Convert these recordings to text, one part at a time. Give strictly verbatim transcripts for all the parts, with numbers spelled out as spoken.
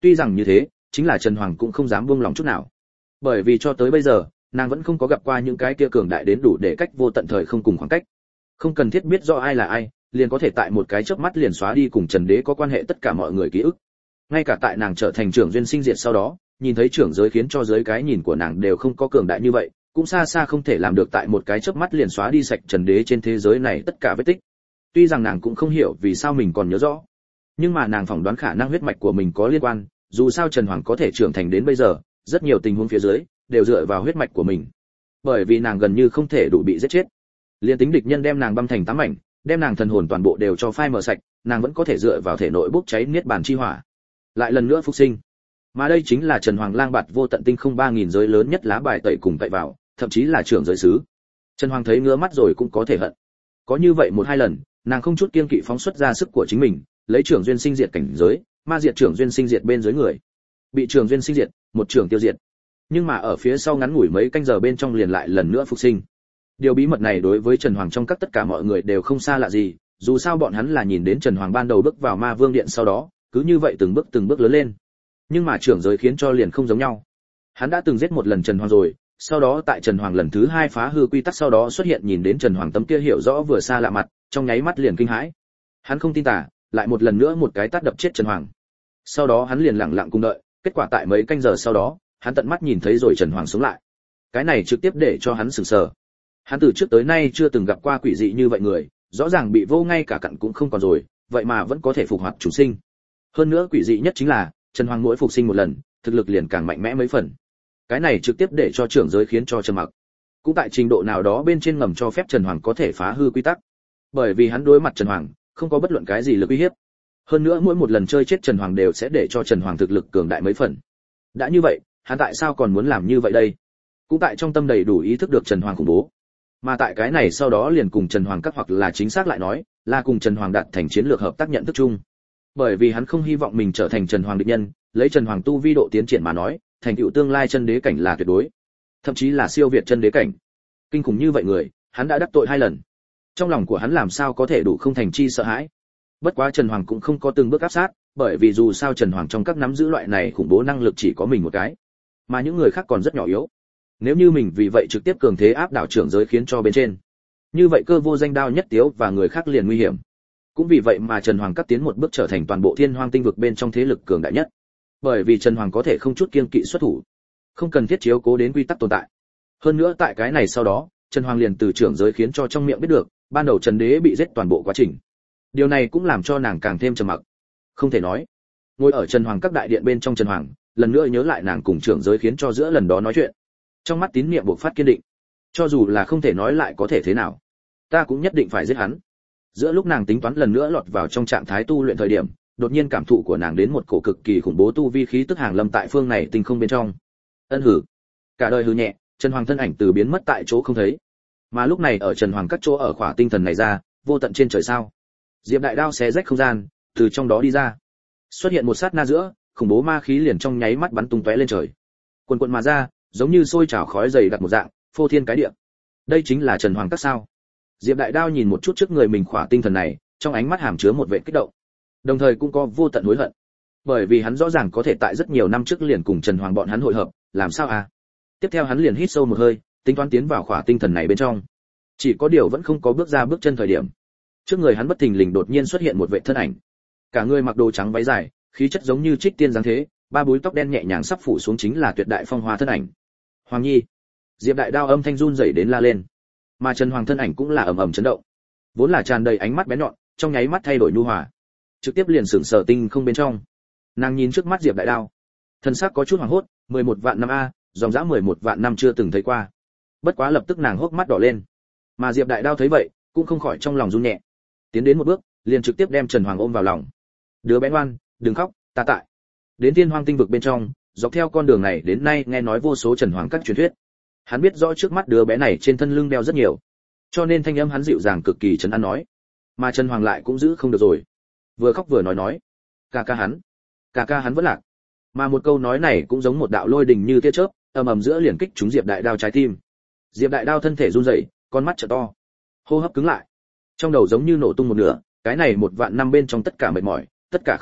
Tuy rằng như thế, chính là Trần Hoàng cũng không dám buông lòng chút nào. Bởi vì cho tới bây giờ, nàng vẫn không có gặp qua những cái kia cường đại đến đủ để cách vô tận thời không cùng khoảng cách. Không cần thiết biết rõ ai là ai, liền có thể tại một cái chớp mắt liền xóa đi cùng Trần Đế có quan hệ tất cả mọi người ký ức. Ngay cả tại nàng trở thành trưởng duyên sinh diệt sau đó, nhìn thấy trưởng giới khiến cho giới cái nhìn của nàng đều không có cường đại như vậy, cũng xa xa không thể làm được tại một cái chớp mắt liền xóa đi sạch Trần Đế trên thế giới này tất cả vết tích. Tuy rằng nàng cũng không hiểu vì sao mình còn nhớ rõ, nhưng mà nàng phỏng đoán khả năng huyết mạch của mình có liên quan, dù sao Trần Hoàng có thể trưởng thành đến bây giờ, rất nhiều tình huống phía dưới đều dựa vào huyết mạch của mình. Bởi vì nàng gần như không thể đủ bị giết chết. Liên tính địch nhân đem nàng băm thành tám mảnh, đem nàng thần hồn toàn bộ đều cho phai mờ sạch, nàng vẫn có thể dựa vào thể nội bốc cháy niết bàn chi hỏa, lại lần nữa phục sinh. Mà đây chính là Trần Hoàng lang bạt vô tận tinh không ba nghìn giới lớn nhất lá bài tẩy cùng tẩy vào, thậm chí là trưởng giới sứ. Trần Hoàng thấy ngứa mắt rồi cũng có thể hận. Có như vậy một hai lần, nàng không chút kiêng kỵ phóng xuất ra sức của chính mình, lấy trưởng duyên sinh diệt cảnh giới, ma diệt trưởng duyên sinh diệt bên dưới người. Bị trưởng duyên sinh diệt, một trưởng tiêu diệt. Nhưng mà ở phía sau ngắn ngủi mấy canh giờ bên trong liền lại lần nữa phục sinh. Điều bí mật này đối với Trần Hoàng trong các tất cả mọi người đều không xa lạ gì, dù sao bọn hắn là nhìn đến Trần Hoàng ban đầu bước vào Ma Vương điện sau đó, cứ như vậy từng bước từng bước lớn lên. Nhưng mà trưởng giới khiến cho liền không giống nhau. Hắn đã từng giết một lần Trần Hoàng rồi, sau đó tại Trần Hoàng lần thứ hai phá hư quy tắc sau đó xuất hiện nhìn đến Trần Hoàng tấm kia hiểu rõ vừa xa lạ mặt, trong nháy mắt liền kinh hãi. Hắn không tin tả, lại một lần nữa một cái tát đập chết Trần Hoàng. Sau đó hắn liền lặng lặng cùng đợi, kết quả tại mấy canh giờ sau đó, hắn tận mắt nhìn thấy rồi Trần Hoàng sống lại. Cái này trực tiếp để cho hắn sửng sờ. Hắn từ trước tới nay chưa từng gặp qua quỷ dị như vậy người, rõ ràng bị vô ngay cả cặn cũng không còn rồi, vậy mà vẫn có thể phục hoạt chúng sinh. Hơn nữa quỷ dị nhất chính là, Trần Hoàng mỗi phục sinh một lần, thực lực liền càng mạnh mẽ mấy phần. Cái này trực tiếp để cho trưởng giới khiến cho trầm mặc. Cũng tại trình độ nào đó bên trên ngầm cho phép Trần Hoàng có thể phá hư quy tắc. Bởi vì hắn đối mặt Trần Hoàng, không có bất luận cái gì lực uy hiếp. Hơn nữa mỗi một lần chơi chết Trần Hoàng đều sẽ để cho Trần Hoàng thực lực cường đại mấy phần. Đã như vậy, hắn tại sao còn muốn làm như vậy đây? Cũng tại trong tâm đầy đủ ý thức được Trần Hoàng khủng bố. Mà tại cái này sau đó liền cùng Trần Hoàng cắt hoặc là chính xác lại nói, là cùng Trần Hoàng đạt thành chiến lược hợp tác nhận thức chung. Bởi vì hắn không hy vọng mình trở thành Trần Hoàng địch nhân, lấy Trần Hoàng tu vi độ tiến triển mà nói, thành tựu tương lai chân đế cảnh là tuyệt đối, thậm chí là siêu việt chân đế cảnh. Kinh khủng như vậy người, hắn đã đắc tội hai lần. Trong lòng của hắn làm sao có thể đủ không thành chi sợ hãi. Bất quá Trần Hoàng cũng không có từng bước áp sát, bởi vì dù sao Trần Hoàng trong các nắm giữ loại này khủng bố năng lực chỉ có mình một cái, mà những người khác còn rất nhỏ yếu. Nếu như mình vì vậy trực tiếp cường thế áp đảo trưởng giới khiến cho bên trên, như vậy Cơ Vô Danh Đao Nhất Tiếu và người khác liền nguy hiểm. Cũng vì vậy mà Trần Hoàng cắt tiến một bước trở thành toàn bộ Thiên Hoang tinh vực bên trong thế lực cường đại nhất. Bởi vì Trần Hoàng có thể không chút kiêng kỵ xuất thủ, không cần thiết chiếu cố đến quy tắc tồn tại. Hơn nữa tại cái này sau đó, Trần Hoàng liền từ trưởng giới khiến cho trong miệng biết được, ban đầu Trần Đế bị giết toàn bộ quá trình. Điều này cũng làm cho nàng càng thêm trầm mặc. Không thể nói. Ngồi ở Trần Hoàng các đại điện bên trong Trần Hoàng, lần nữa nhớ lại nàng cùng trưởng giới khiến cho giữa lần đó nói chuyện. Trong mắt tín niệm bộc phát kiên định. Cho dù là không thể nói lại có thể thế nào, ta cũng nhất định phải giết hắn. Giữa lúc nàng tính toán lần nữa lọt vào trong trạng thái tu luyện thời điểm, đột nhiên cảm thụ của nàng đến một cổ cực kỳ khủng bố tu vi khí tức hàng lâm tại phương này tinh không bên trong. Ân hử. Cả đời hừ nhẹ, Trần Hoàng thân ảnh từ biến mất tại chỗ không thấy. Mà lúc này ở Trần Hoàng các chỗ ở khỏa tinh thần này ra, vô tận trên trời sao. Diệp Đại Đao xé rách không gian, từ trong đó đi ra. Xuất hiện một sát na giữa, khủng bố ma khí liền trong nháy mắt bắn tung tóe lên trời. Quần quần mà ra, giống như sôi trào khói dày đặc một dạng, phô thiên cái địa. Đây chính là Trần Hoàng các sao? Diệp Đại Đao nhìn một chút trước người mình khỏa tinh thần này, trong ánh mắt hàm chứa một vẻ kích động, đồng thời cũng có vô tận hối hận. Bởi vì hắn rõ ràng có thể tại rất nhiều năm trước liền cùng Trần Hoàng bọn hắn hội hợp, làm sao à? Tiếp theo hắn liền hít sâu một hơi, tính toán tiến vào khỏa tinh thần này bên trong. Chỉ có điều vẫn không có bước ra bước chân thời điểm, trước người hắn bất thình lình đột nhiên xuất hiện một vệ thân ảnh. Cả người mặc đồ trắng váy dài, khí chất giống như trích tiên dáng thế, ba búi tóc đen nhẹ nhàng sắp phủ xuống chính là tuyệt đại phong hoa thân ảnh. Hoàng Nhi. Diệp Đại Đao âm thanh run rẩy đến la lên. Mà Trần Hoàng thân ảnh cũng là ầm ầm chấn động. Vốn là tràn đầy ánh mắt bén nhọn, trong nháy mắt thay đổi nhu hòa, trực tiếp liền sững sờ tinh không bên trong. Nàng nhìn trước mắt Diệp Đại Đao, thân xác có chút hoảng hốt, mười một vạn năm a, dòng dã mười một vạn năm chưa từng thấy qua. Bất quá lập tức nàng hốc mắt đỏ lên. Mà Diệp Đại Đao thấy vậy, cũng không khỏi trong lòng run nhẹ. Tiến đến một bước, liền trực tiếp đem Trần Hoàng ôm vào lòng. Đứa bé ngoan, đừng khóc, ta tại. Đến Thiên Hoang tinh vực bên trong, dọc theo con đường này đến nay nghe nói vô số Trần Hoàng các truyền thuyết. Hắn biết rõ trước mắt đứa bé này trên thân lưng đeo rất nhiều, cho nên thanh âm hắn dịu dàng cực kỳ trấn an nói. Mà Trần Hoàng lại cũng giữ không được rồi, vừa khóc vừa nói nói, ca ca hắn, ca ca hắn vẫn lạc. Mà một câu nói này cũng giống một đạo lôi đình như tia chớp, ầm ầm giữa liền kích trúng Diệp Đại Đao trái tim. Diệp Đại Đao thân thể run rẩy, con mắt trợ to, hô hấp cứng lại, trong đầu giống như nổ tung một nửa. Cái này một vạn năm bên trong tất cả mệt mỏi, tất cả không hiểu,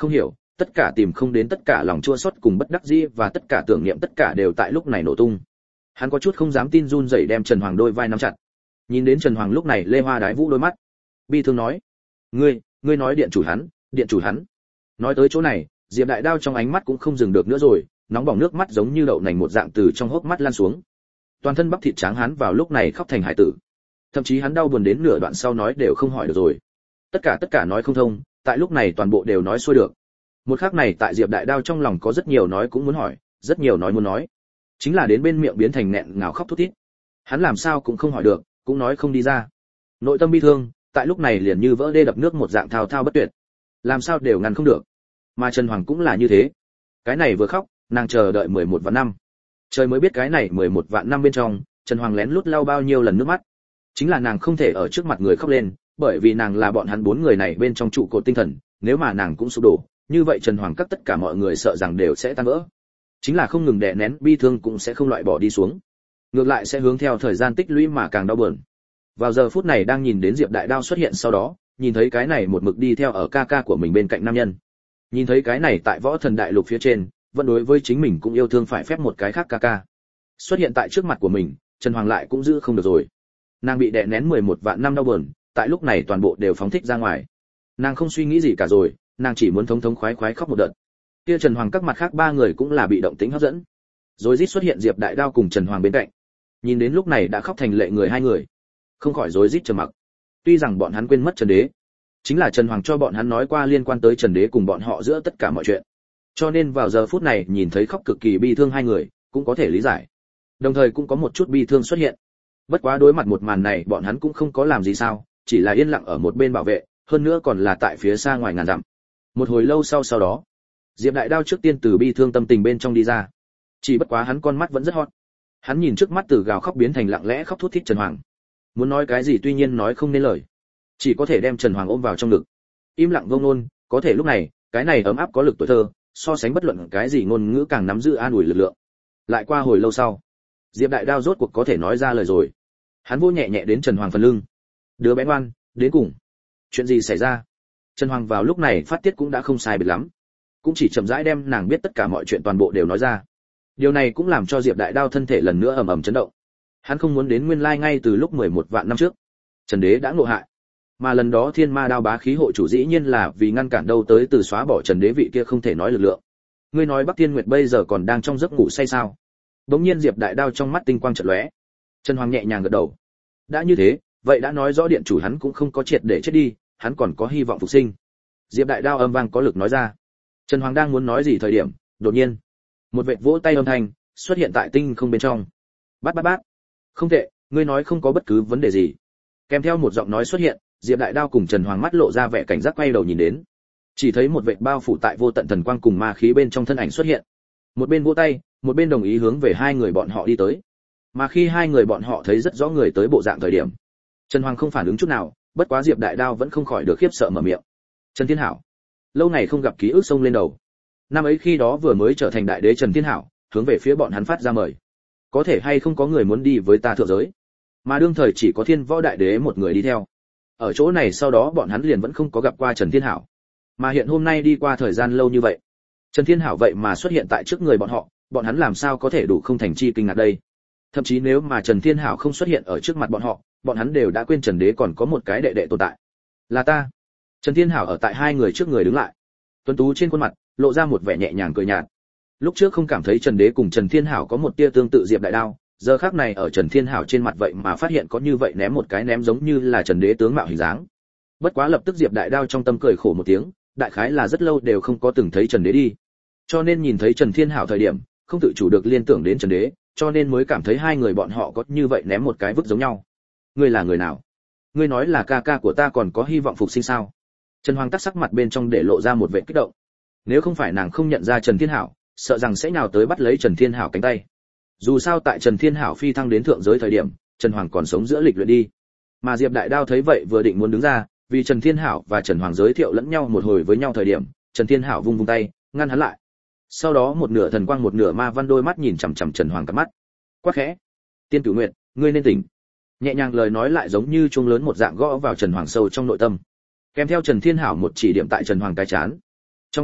tất cả tìm không đến, tất cả lòng chua xót cùng bất đắc dĩ và tất cả tưởng niệm, tất cả đều tại lúc này nổ tung. Hắn có chút không dám tin, run rẩy đem Trần Hoàng đôi vai nắm chặt. Nhìn đến Trần Hoàng lúc này lê hoa đái vũ đôi mắt, bi thương nói: "Ngươi, ngươi nói điện chủ hắn, điện chủ hắn." Nói tới chỗ này, Diệp Đại Đao trong ánh mắt cũng không dừng được nữa rồi, nóng bỏng nước mắt giống như đậu nành một dạng từ trong hốc mắt lan xuống. Toàn thân bắp thịt trắng hắn vào lúc này khóc thành hải tử. Thậm chí hắn đau buồn đến nửa đoạn sau nói đều không hỏi được rồi. Tất cả tất cả nói không thông, tại lúc này toàn bộ đều nói xuôi được. Một khắc này tại Diệp Đại Đao trong lòng có rất nhiều nói cũng muốn hỏi, rất nhiều nói muốn nói, chính là đến bên miệng biến thành nghẹn ngào khóc thút thít. Hắn làm sao cũng không hỏi được, cũng nói không đi ra. Nội tâm bi thương, tại lúc này liền như vỡ đê đập nước một dạng thao thao bất tuyệt, làm sao đều ngăn không được. Mà Trần Hoàng cũng là như thế. Cái này vừa khóc, nàng chờ đợi mười một vạn năm. Trời mới biết cái này mười một vạn năm bên trong, Trần Hoàng lén lút lau bao nhiêu lần nước mắt. Chính là nàng không thể ở trước mặt người khóc lên, bởi vì nàng là bọn hắn bốn người này bên trong trụ cột tinh thần, nếu mà nàng cũng sụp đổ, như vậy Trần Hoàng các tất cả mọi người sợ rằng đều sẽ tan vỡ. Chính là không ngừng đè nén bi thương cũng sẽ không loại bỏ đi xuống, ngược lại sẽ hướng theo thời gian tích lũy mà càng đau buồn. Vào giờ phút này đang nhìn đến Diệp Đại Đao xuất hiện sau đó, nhìn thấy cái này một mực đi theo ở ca ca của mình bên cạnh nam nhân, nhìn thấy cái này tại Võ Thần Đại Lục phía trên, vẫn đối với chính mình cũng yêu thương phải phép một cái khác ca ca, xuất hiện tại trước mặt của mình, Trần Hoàng lại cũng giữ không được rồi. Nàng bị đè nén mười một vạn năm đau buồn, tại lúc này toàn bộ đều phóng thích ra ngoài. Nàng không suy nghĩ gì cả rồi, nàng chỉ muốn thống thống khoái khoái khóc một đợt. Kia Trần Hoàng các mặt khác ba người cũng là bị động tính hấp dẫn. Rồi rít xuất hiện Diệp Đại Đao cùng Trần Hoàng bên cạnh. Nhìn đến lúc này đã khóc thành lệ người hai người, không khỏi rối rít trầm mặc. Tuy rằng bọn hắn quên mất Trần Đế, chính là Trần Hoàng cho bọn hắn nói qua liên quan tới Trần Đế cùng bọn họ giữa tất cả mọi chuyện. Cho nên vào giờ phút này nhìn thấy khóc cực kỳ bi thương hai người, cũng có thể lý giải. Đồng thời cũng có một chút bi thương xuất hiện. Bất quá đối mặt một màn này, bọn hắn cũng không có làm gì sao, chỉ là yên lặng ở một bên bảo vệ, hơn nữa còn là tại phía xa ngoài ngàn dặm. Một hồi lâu sau sau đó, Diệp Đại Đao trước tiên từ bi thương tâm tình bên trong đi ra. Chỉ bất quá hắn con mắt vẫn rất hot. Hắn nhìn trước mắt từ gào khóc biến thành lặng lẽ khóc thút thít Trần Hoàng. Muốn nói cái gì tuy nhiên nói không nên lời, chỉ có thể đem Trần Hoàng ôm vào trong ngực. Im lặng vô ngôn, có thể lúc này, cái này ấm áp có lực tuổi thơ, so sánh bất luận cái gì ngôn ngữ càng nắm giữ an ủi lực lượng. Lại qua hồi lâu sau, Diệp Đại Đao rốt cuộc có thể nói ra lời rồi. Hắn vỗ nhẹ nhẹ đến Trần Hoàng phần lưng. Đứa bé ngoan, đến cùng, chuyện gì xảy ra? Trần Hoàng vào lúc này phát tiết cũng đã không sai biệt lắm, cũng chỉ chậm rãi đem nàng biết tất cả mọi chuyện toàn bộ đều nói ra. Điều này cũng làm cho Diệp Đại Đao thân thể lần nữa ầm ầm chấn động. Hắn không muốn đến nguyên lai ngay từ lúc mười một vạn năm trước, Trần Đế đã ngộ hại, mà lần đó Thiên Ma Đao bá khí hộ chủ dĩ nhiên là vì ngăn cản đâu tới từ xóa bỏ Trần Đế vị kia không thể nói lực lượng. Ngươi nói Bắc Thiên Nguyệt bây giờ còn đang trong giấc ngủ say sao? Đống nhiên Diệp Đại Đao trong mắt tinh quang chợt lóe. Trần Hoàng nhẹ nhàng gật đầu. Đã như thế, vậy đã nói rõ điện chủ hắn cũng không có triệt để chết đi, hắn còn có hy vọng phục sinh. Diệp Đại Đao âm vang có lực nói ra. Trần Hoàng đang muốn nói gì thời điểm, đột nhiên, một vệt vỗ tay âm thanh xuất hiện tại tinh không bên trong. Bát bát bát. Không tệ, ngươi nói không có bất cứ vấn đề gì. Kèm theo một giọng nói xuất hiện, Diệp Đại Đao cùng Trần Hoàng mắt lộ ra vẻ cảnh giác quay đầu nhìn đến. Chỉ thấy một vệt bao phủ tại vô tận thần quang cùng ma khí bên trong thân ảnh xuất hiện. Một bên vỗ tay, một bên đồng ý hướng về hai người bọn họ đi tới. Mà khi hai người bọn họ thấy rất rõ người tới bộ dạng thời điểm, Trần Hoàng không phản ứng chút nào, bất quá Diệp Đại Đao vẫn không khỏi được khiếp sợ mở miệng. Trần Thiên Hảo. Lâu ngày không gặp ký ức sông lên đầu. Năm ấy khi đó vừa mới trở thành đại đế Trần Thiên Hảo, hướng về phía bọn hắn phát ra mời. Có thể hay không có người muốn đi với ta thượng giới? Mà đương thời chỉ có Thiên Võ đại đế một người đi theo. Ở chỗ này sau đó bọn hắn liền vẫn không có gặp qua Trần Thiên Hảo. Mà hiện hôm nay đi qua thời gian lâu như vậy, Trần Thiên Hảo vậy mà xuất hiện tại trước người bọn họ, bọn hắn làm sao có thể đủ không thành chi kinh ngạc đây? Thậm chí nếu mà Trần Thiên Hảo không xuất hiện ở trước mặt bọn họ, bọn hắn đều đã quên Trần Đế còn có một cái đệ đệ tồn tại. Là ta. Trần Thiên Hảo ở tại hai người trước người đứng lại. Tuấn tú trên khuôn mặt lộ ra một vẻ nhẹ nhàng cười nhạt. Lúc trước không cảm thấy Trần Đế cùng Trần Thiên Hảo có một tia tương tự Diệp Đại Đao, giờ khắc này ở Trần Thiên Hảo trên mặt vậy mà phát hiện có như vậy ném một cái ném giống như là Trần Đế tướng mạo hình dáng. Bất quá lập tức Diệp Đại Đao trong tâm cười khổ một tiếng, đại khái là rất lâu đều không có từng thấy Trần Đế đi. Cho nên nhìn thấy Trần Thiên Hảo thời điểm, không tự chủ được liên tưởng đến Trần Đế, cho nên mới cảm thấy hai người bọn họ có như vậy ném một cái vứt giống nhau. Ngươi là người nào? Ngươi nói là ca ca của ta còn có hy vọng phục sinh sao? Trần Hoàng tắc sắc mặt bên trong để lộ ra một vẻ kích động. Nếu không phải nàng không nhận ra Trần Thiên Hảo, sợ rằng sẽ nhào tới bắt lấy Trần Thiên Hảo cánh tay. Dù sao tại Trần Thiên Hảo phi thăng đến thượng giới thời điểm, Trần Hoàng còn sống giữa lịch luyện đi. Mà Diệp Đại Đao thấy vậy vừa định muốn đứng ra, vì Trần Thiên Hảo và Trần Hoàng giới thiệu lẫn nhau một hồi với nhau thời điểm, Trần Thiên Hảo vung vung tay, ngăn hắn lại. Sau đó một nửa thần quang một nửa ma văn đôi mắt nhìn chằm chằm Trần Hoàng cặp mắt. Quát khẽ: "Tiên Cửu Nguyệt, ngươi nên tỉnh." Nhẹ nhàng lời nói lại giống như chuông lớn một dạng gõ vào Trần Hoàng sâu trong nội tâm. Kèm theo Trần Thiên Hảo một chỉ điểm tại Trần Hoàng cái chán. Trong nháy mắt,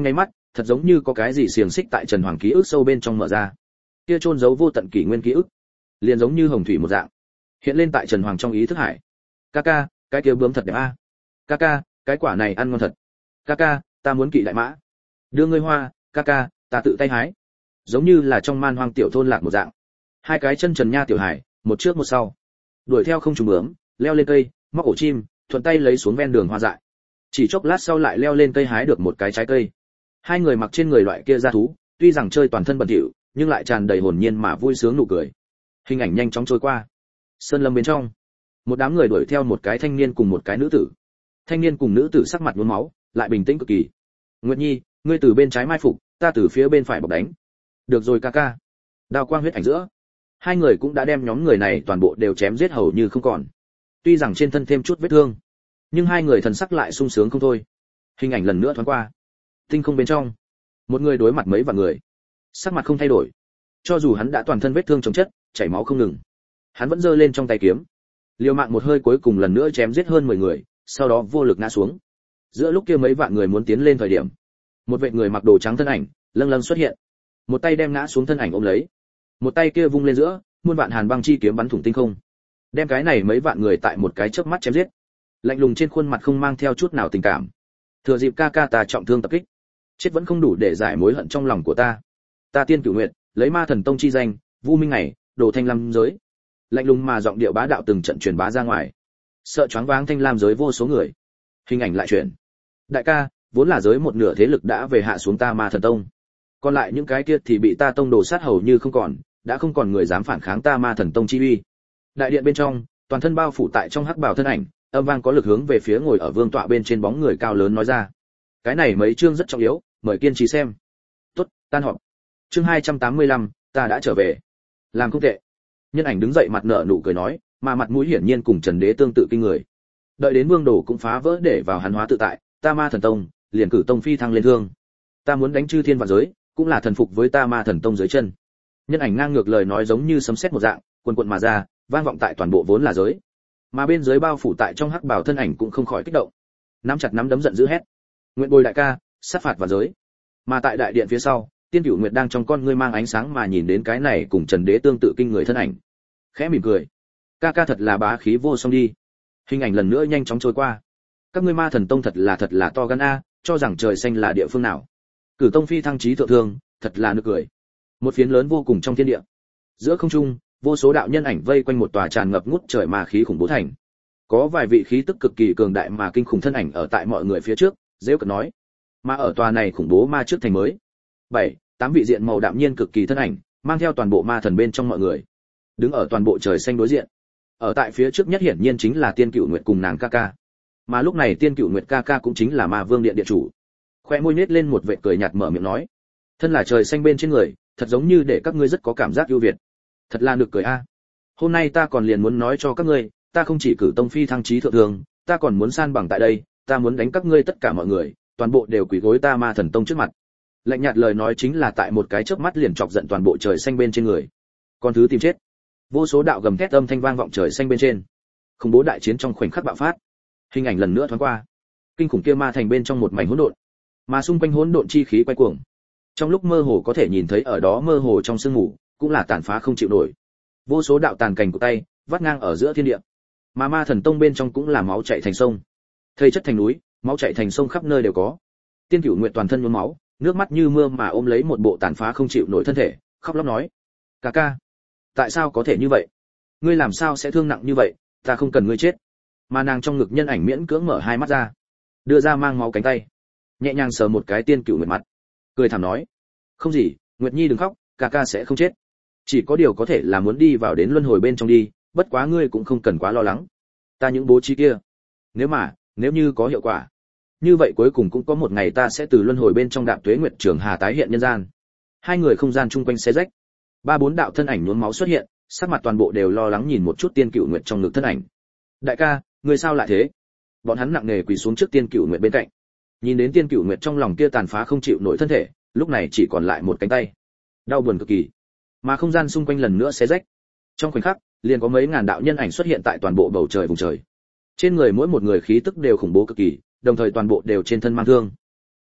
thật giống như có cái gì xiềng xích tại Trần Hoàng ký ức sâu bên trong mở ra. Kia chôn giấu vô tận kỷ nguyên ký ức, liền giống như hồng thủy một dạng, hiện lên tại Trần Hoàng trong ý thức hải. Ca ca, cái kia bướm thật đẹp a. Ca ca, cái quả này ăn ngon thật. Ca ca, ta muốn kỵ đại mã. Đưa ngươi hoa, ca ca, ta tự tay hái. Giống như là trong man hoang tiểu thôn lạc một dạng. Hai cái chân trần nha tiểu hải, một trước một sau, đuổi theo không trùng bướm, leo lên cây, móc ổ chim, thuận tay lấy xuống ven đường hoa dại. Chỉ chốc lát sau lại leo lên cây hái được một cái trái cây. Hai người mặc trên người loại kia da thú, tuy rằng chơi toàn thân bẩn thỉu, nhưng lại tràn đầy hồn nhiên mà vui sướng nụ cười. Hình ảnh nhanh chóng trôi qua. Sơn lâm bên trong, một đám người đuổi theo một cái thanh niên cùng một cái nữ tử. Thanh niên cùng nữ tử sắc mặt nhuốm máu, lại bình tĩnh cực kỳ. Nguyệt Nhi, ngươi từ bên trái mai phục, ta từ phía bên phải bọc đánh. Được rồi ca ca. Đao quang huyết ảnh giữa, hai người cũng đã đem nhóm người này toàn bộ đều chém giết hầu như không còn. Tuy rằng trên thân thêm chút vết thương, nhưng hai người thần sắc lại sung sướng không thôi. Hình ảnh lần nữa thoáng qua. Tinh không bên trong, một người đối mặt mấy vạn người, sắc mặt không thay đổi. Cho dù hắn đã toàn thân vết thương chồng chất, chảy máu không ngừng, hắn vẫn giơ lên trong tay kiếm, liều mạng một hơi cuối cùng lần nữa chém giết hơn mười người, sau đó vô lực ngã xuống. Giữa lúc kia mấy vạn người muốn tiến lên thời điểm, một vệ người mặc đồ trắng thân ảnh lâng lâng xuất hiện, một tay đem ngã xuống thân ảnh ôm lấy, một tay kia vung lên giữa, muôn vạn hàn băng chi kiếm bắn thủng tinh không, đem cái này mấy vạn người tại một cái chớp mắt chém giết. Lạnh lùng trên khuôn mặt không mang theo chút nào tình cảm. Thừa dịp ca ca ta trọng thương tập kích, chết vẫn không đủ để giải mối hận trong lòng của ta. Ta Tiên Cửu Nguyệt, lấy Ma Thần Tông chi danh, vu minh này, đồ thanh lam giới. Lạnh lùng mà giọng điệu bá đạo từng trận truyền bá ra ngoài, sợ choáng váng thanh lam giới vô số người. Hình ảnh lại chuyển. Đại ca, vốn là giới một nửa thế lực đã về hạ xuống ta Ma Thần Tông, còn lại những cái kia thì bị ta tông đồ sát hầu như không còn, đã không còn người dám phản kháng ta Ma Thần Tông chi uy. Đại điện bên trong, toàn thân bao phủ tại trong hắc bào thân ảnh, âm vang có lực hướng về phía ngồi ở vương tọa bên trên bóng người cao lớn nói ra. Cái này mấy chương rất trọng yếu, mời kiên trì xem. Tốt, tan họp. Chương hai trăm tám mươi lăm, ta đã trở về. Làm không tệ. Nhân ảnh đứng dậy mặt nở nụ cười nói, mà mặt mũi hiển nhiên cùng Trần Đế tương tự kinh người. Đợi đến Vương Đồ cũng phá vỡ để vào hắn hóa tự tại, ta Ma Thần Tông, liền cử tông phi thăng lên thương. Ta muốn đánh chư thiên vạn giới, cũng là thần phục với ta Ma Thần Tông dưới chân. Nhân ảnh ngang ngược lời nói giống như sấm sét một dạng, cuồn cuộn mà ra, vang vọng tại toàn bộ vốn là giới. Mà bên dưới bao phủ tại trong hắc bào thân ảnh cũng không khỏi kích động, nắm chặt nắm đấm giận dữ hét: nguyện bồi đại ca, sát phạt vạn giới. Mà tại đại điện phía sau, Tiên Cửu Nguyệt đang trong con ngươi mang ánh sáng mà nhìn đến cái này cùng Trần Đế tương tự kinh người thân ảnh, khẽ mỉm cười: ca ca thật là bá khí vô song đi. Hình ảnh lần nữa nhanh chóng trôi qua. Các ngươi Ma Thần Tông thật là thật là to gan a, cho rằng trời xanh là địa phương nào. Cử tông phi thăng chí thượng thương, thật là nực cười. Một phiến lớn vô cùng trong thiên địa, giữa không trung, vô số đạo nhân ảnh vây quanh một tòa tràn ngập ngút trời ma khí khủng bố thành. Có vài vị khí tức cực kỳ cường đại mà kinh khủng thân ảnh ở tại mọi người phía trước, giễu cợt nói: mà ở tòa này khủng bố ma trước thành mới, bảy, tám vị diện màu đạm nhiên cực kỳ thân ảnh, mang theo toàn bộ ma thần bên trong mọi người, đứng ở toàn bộ trời xanh đối diện. Ở tại phía trước nhất hiển nhiên chính là Tiên Cửu Nguyệt cùng nàng ca ca. Mà lúc này Tiên Cửu Nguyệt ca ca cũng chính là Ma Vương điện điện chủ. Khoe môi nhếch lên một vệt cười nhạt mở miệng nói: thân là trời xanh bên trên người, thật giống như để các ngươi rất có cảm giác ưu việt. Thật là nực cười a. Hôm nay ta còn liền muốn nói cho các ngươi, ta không chỉ cử tông phi thăng chí thượng thường, ta còn muốn san bằng tại đây, ta muốn đánh các ngươi tất cả mọi người, toàn bộ đều quỳ gối ta Ma Thần Tông trước mặt. Lạnh nhạt lời nói chính là tại một cái chớp mắt liền chọc giận toàn bộ trời xanh bên trên người. Con thứ tìm chết. Vô số đạo gầm thét âm thanh vang vọng trời xanh bên trên. Khủng bố đại chiến trong khoảnh khắc bạo phát. Hình ảnh lần nữa thoáng qua. Kinh khủng kia ma thành bên trong một mảnh hỗn độn, mà xung quanh hỗn độn chi khí quay cuồng. Trong lúc mơ hồ có thể nhìn thấy ở đó mơ hồ trong sương mù, cũng là tàn phá không chịu nổi. Vô số đạo tàn cành của tay vắt ngang ở giữa thiên địa. Mà Ma Thần Tông bên trong cũng là máu chảy thành sông, thây chất thành núi, máu chảy thành sông khắp nơi đều có. Tiên Cửu Nguyệt toàn thân nhuốm máu, nước mắt như mưa mà ôm lấy một bộ tàn phá không chịu nổi thân thể, khóc lóc nói: "Ca ca, tại sao có thể như vậy? Ngươi làm sao sẽ thương nặng như vậy, ta không cần ngươi chết." Mà nàng trong ngực nhân ảnh miễn cưỡng mở hai mắt ra, đưa ra mang máu cánh tay, nhẹ nhàng sờ một cái Tiên Cửu Nguyệt mặt, cười thảm nói: "Không gì, Nguyệt Nhi đừng khóc, ca ca sẽ không chết. Chỉ có điều có thể là muốn đi vào đến luân hồi bên trong đi, bất quá ngươi cũng không cần quá lo lắng. Ta những bố trí kia, nếu mà, nếu như có hiệu quả, như vậy cuối cùng cũng có một ngày ta sẽ từ luân hồi bên trong đạp tuế nguyệt trường hà tái hiện nhân gian." Hai người không gian chung quanh xé rách, ba bốn đạo thân ảnh nhuốm máu xuất hiện, sắc mặt toàn bộ đều lo lắng nhìn một chút Tiên Cửu Nguyệt trong ngực thân ảnh. "Đại ca, ngươi sao lại thế?" Bọn hắn nặng nề quỳ xuống trước Tiên Cửu Nguyệt bên cạnh. Nhìn đến Tiên Cửu Nguyệt trong lòng kia tàn phá không chịu nổi thân thể, lúc này chỉ còn lại một cánh tay. Đau buồn cực kỳ. Mà không gian xung quanh lần nữa xé rách. Trong khoảnh khắc, liền có mấy ngàn đạo nhân ảnh xuất hiện tại toàn bộ bầu trời vùng trời. Trên người mỗi một người khí tức đều khủng bố cực kỳ, đồng thời toàn bộ đều trên thân mang thương.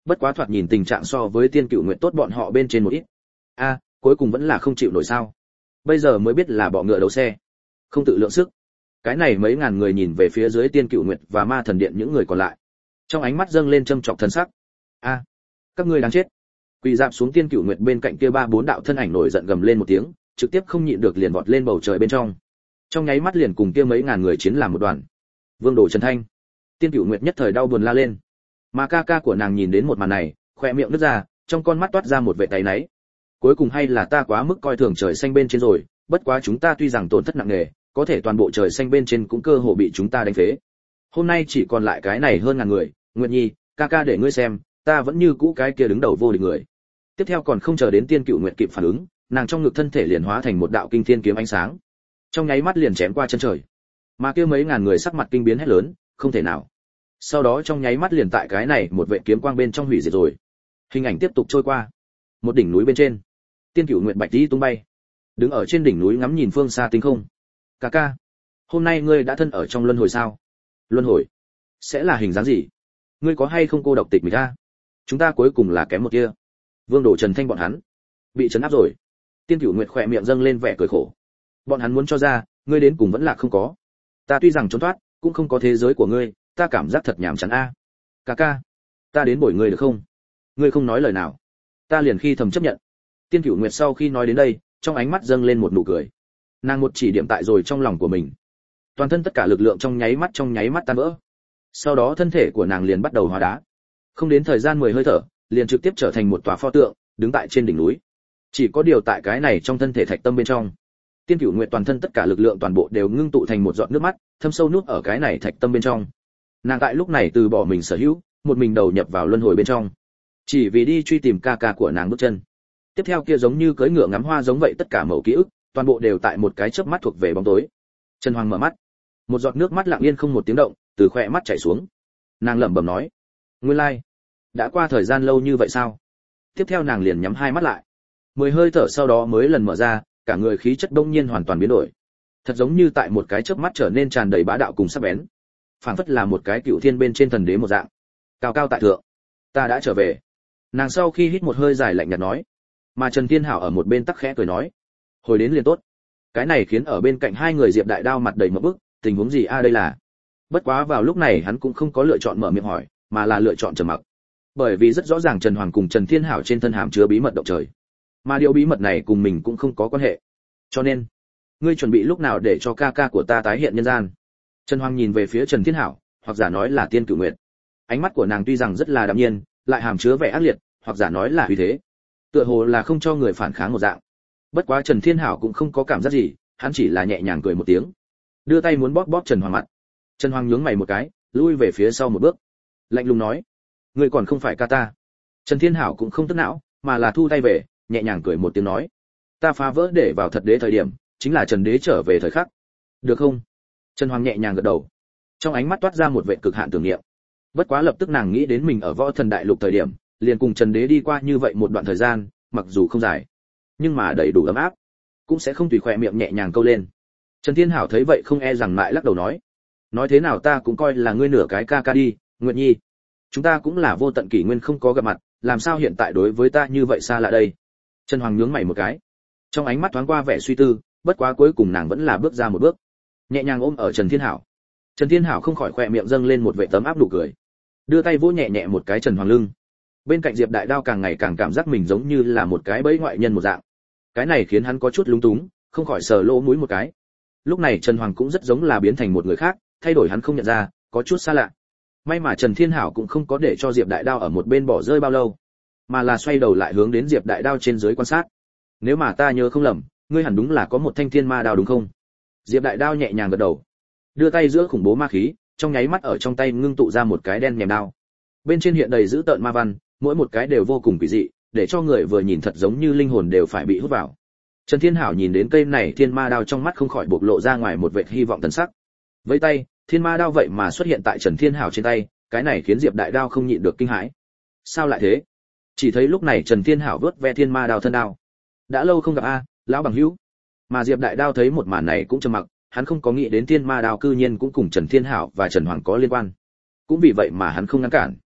Bất quá thoạt nhìn tình trạng so với Tiên Cựu Nguyệt tốt bọn họ bên trên một ít. A, cuối cùng vẫn là không chịu nổi sao? Bây giờ mới biết là bọ ngựa đấu xe, không tự lượng sức. Cái này mấy ngàn người nhìn về phía dưới Tiên Cựu Nguyệt và Ma Thần Điện những người còn lại, trong ánh mắt dâng lên châm chọc thần sắc. A, các ngươi đáng chết! Quỳ dạp xuống Tiên Cựu Nguyệt bên cạnh kia ba bốn đạo thân ảnh nổi giận gầm lên một tiếng, trực tiếp không nhịn được liền vọt lên bầu trời bên trong. Trong nháy mắt liền cùng kia mấy ngàn người chiến làm một đoàn. Vương Đồ Trần Thanh, Tiên Cựu Nguyệt nhất thời đau buồn la lên. Mà ca ca của nàng nhìn đến một màn này, khóe miệng nứt ra, trong con mắt toát ra một vẻ táy náy. Cuối cùng hay là ta quá mức coi thường trời xanh bên trên rồi, bất quá chúng ta tuy rằng tổn thất nặng nề, có thể toàn bộ trời xanh bên trên cũng cơ hồ bị chúng ta đánh phế. Hôm nay chỉ còn lại cái này hơn ngàn người, Nguyệt Nhi, ca ca để ngươi xem, ta vẫn như cũ cái kia đứng đầu vô địch người. Tiếp theo còn không chờ đến Tiên Cựu Nguyệt kịp phản ứng, nàng trong ngực thân thể liền hóa thành một đạo kinh thiên kiếm ánh sáng, trong nháy mắt liền chém qua chân trời. Mà kia mấy ngàn người sắc mặt kinh biến hét lớn, không thể nào. Sau đó trong nháy mắt liền tại cái này một vệ kiếm quang bên trong hủy diệt rồi. Hình ảnh tiếp tục trôi qua. Một đỉnh núi bên trên, Tiên Cựu Nguyệt bạch tí tung bay, đứng ở trên đỉnh núi ngắm nhìn phương xa tinh không. Ca ca, hôm nay ngươi đã thân ở trong luân hồi sao? Luân hồi sẽ là hình dáng gì? Ngươi có hay không cô độc tịch mình ra? Chúng ta cuối cùng là kém một kia. Vương Đồ Trần Thanh bọn hắn bị trấn áp rồi. Tiên Cựu Nguyệt khỏe miệng dâng lên vẻ cười khổ. Bọn hắn muốn cho ra, ngươi đến cùng vẫn là không có. Ta tuy rằng trốn thoát, cũng không có thế giới của ngươi, ta cảm giác thật nhàm chán a. Ca ca, ta đến bồi ngươi được không? Ngươi không nói lời nào, ta liền khi thầm chấp nhận. Tiên Cựu Nguyệt sau khi nói đến đây, trong ánh mắt dâng lên một nụ cười. Nàng một chỉ điểm tại rồi trong lòng của mình, toàn thân tất cả lực lượng trong nháy mắt trong nháy mắt tan vỡ. Sau đó thân thể của nàng liền bắt đầu hóa đá, không đến thời gian mười hơi thở, liền trực tiếp trở thành một tòa pho tượng, đứng tại trên đỉnh núi. Chỉ có điều tại cái này trong thân thể thạch tâm bên trong, Tiên Cựu Nguyệt toàn thân tất cả lực lượng toàn bộ đều ngưng tụ thành một giọt nước mắt, thâm sâu nuốt ở cái này thạch tâm bên trong. Nàng tại lúc này từ bỏ mình sở hữu, một mình đầu nhập vào luân hồi bên trong, chỉ vì đi truy tìm ca ca của nàng bước chân. Tiếp theo kia giống như cưỡi ngựa ngắm hoa giống vậy, tất cả mẩu ký ức, toàn bộ đều tại một cái chớp mắt thuộc về bóng tối. Trần Hoàng mở mắt, một giọt nước mắt lặng yên không một tiếng động từ khóe mắt chảy xuống. Nàng lẩm bẩm nói, nguyên lai, đã qua thời gian lâu như vậy sao? Tiếp theo nàng liền nhắm hai mắt lại, mười hơi thở sau đó mới lần mở ra, cả người khí chất đông nhiên hoàn toàn biến đổi, thật giống như tại một cái chớp mắt trở nên tràn đầy bá đạo cùng sắc bén, phảng phất là một cái cựu thiên bên trên thần đế một dạng, cao cao tại thượng. Ta đã trở về. Nàng sau khi hít một hơi dài lạnh nhạt nói, mà Trần Thiên Hảo ở một bên tắc khẽ cười nói, hồi đến liền tốt. Cái này khiến ở bên cạnh hai người Diệp Đại Đao mặt đầy ngộp bức, tình huống gì a đây là? Bất quá vào lúc này hắn cũng không có lựa chọn mở miệng hỏi, mà là lựa chọn trầm mặc, bởi vì rất rõ ràng Trần Hoàng cùng Trần Thiên Hảo trên thân hàm chứa bí mật động trời, mà điều bí mật này cùng mình cũng không có quan hệ. Cho nên, ngươi chuẩn bị lúc nào để cho ca ca của ta tái hiện nhân gian? Trần Hoàng nhìn về phía Trần Thiên Hảo, hoặc giả nói là Tiên Cửu Nguyệt. Ánh mắt của nàng tuy rằng rất là đạm nhiên, lại hàm chứa vẻ ác liệt, hoặc giả nói là uy thế, tựa hồ là không cho người phản kháng một dạng. Bất quá Trần Thiên Hảo cũng không có cảm giác gì, hắn chỉ là nhẹ nhàng cười một tiếng, đưa tay muốn bóp bóp Trần Hoàng mặt. Trần Hoàng nhướng mày một cái, lui về phía sau một bước, lạnh lùng nói, ngươi còn không phải ca ta. Trần Thiên Hảo cũng không tức não, mà là thu tay về, nhẹ nhàng cười một tiếng nói, ta phá vỡ để vào thật đế thời điểm, chính là Trần đế trở về thời khắc, được không? Trần Hoàng nhẹ nhàng gật đầu, trong ánh mắt toát ra một vẻ cực hạn tưởng niệm. Bất quá lập tức nàng nghĩ đến mình ở Võ Thần Đại Lục thời điểm, liền cùng Trần đế đi qua như vậy một đoạn thời gian, mặc dù không dài, nhưng mà đầy đủ ấm áp, cũng sẽ không tùy khỏe miệng nhẹ nhàng câu lên. Trần Thiên Hảo thấy vậy không e rằng lại lắc đầu nói, nói thế nào ta cũng coi là ngươi nửa cái ca ca đi, Nguyệt Nhi, chúng ta cũng là vô tận kỷ nguyên không có gặp mặt, làm sao hiện tại đối với ta như vậy xa lạ đây? Trần Hoàng nhướng mày một cái, trong ánh mắt thoáng qua vẻ suy tư, bất quá cuối cùng nàng vẫn là bước ra một bước, nhẹ nhàng ôm ở Trần Thiên Hảo. Trần Thiên Hảo không khỏi khỏe miệng dâng lên một vẻ tấm áp nụ cười, đưa tay vỗ nhẹ nhẹ một cái Trần Hoàng lưng. Bên cạnh Diệp Đại Đao càng ngày càng cảm giác mình giống như là một cái bẫy ngoại nhân một dạng, cái này khiến hắn có chút lúng túng, không khỏi sờ lỗ mũi một cái. Lúc này Trần Hoàng cũng rất giống là biến thành một người khác, thay đổi hắn không nhận ra, có chút xa lạ. May mà Trần Thiên Hảo cũng không có để cho Diệp Đại Đao ở một bên bỏ rơi bao lâu, mà là xoay đầu lại hướng đến Diệp Đại Đao trên dưới quan sát. Nếu mà ta nhớ không lầm, ngươi hẳn đúng là có một thanh thiên ma đao đúng không? Diệp Đại Đao nhẹ nhàng gật đầu, đưa tay giữa khủng bố ma khí, trong nháy mắt ở trong tay ngưng tụ ra một cái đen nhèm đao. Bên trên hiện đầy dữ tợn ma văn, mỗi một cái đều vô cùng kỳ dị, để cho người vừa nhìn thật giống như linh hồn đều phải bị hút vào. Trần Thiên Hảo nhìn đến cây này thiên ma đao trong mắt không khỏi bộc lộ ra ngoài một vệt hy vọng thần sắc. Với tay, thiên ma đao vậy mà xuất hiện tại Trần Thiên Hảo trên tay, cái này khiến Diệp Đại Đao không nhịn được kinh hãi. Sao lại thế? Chỉ thấy lúc này Trần Thiên Hảo vớt ve thiên ma đao thân đao. Đã lâu không gặp a, lão bằng hữu. Mà Diệp Đại Đao thấy một màn này cũng trầm mặc, hắn không có nghĩ đến thiên ma đao cư nhiên cũng cùng Trần Thiên Hảo và Trần Hoàng có liên quan. Cũng vì vậy mà hắn không ngăn cản.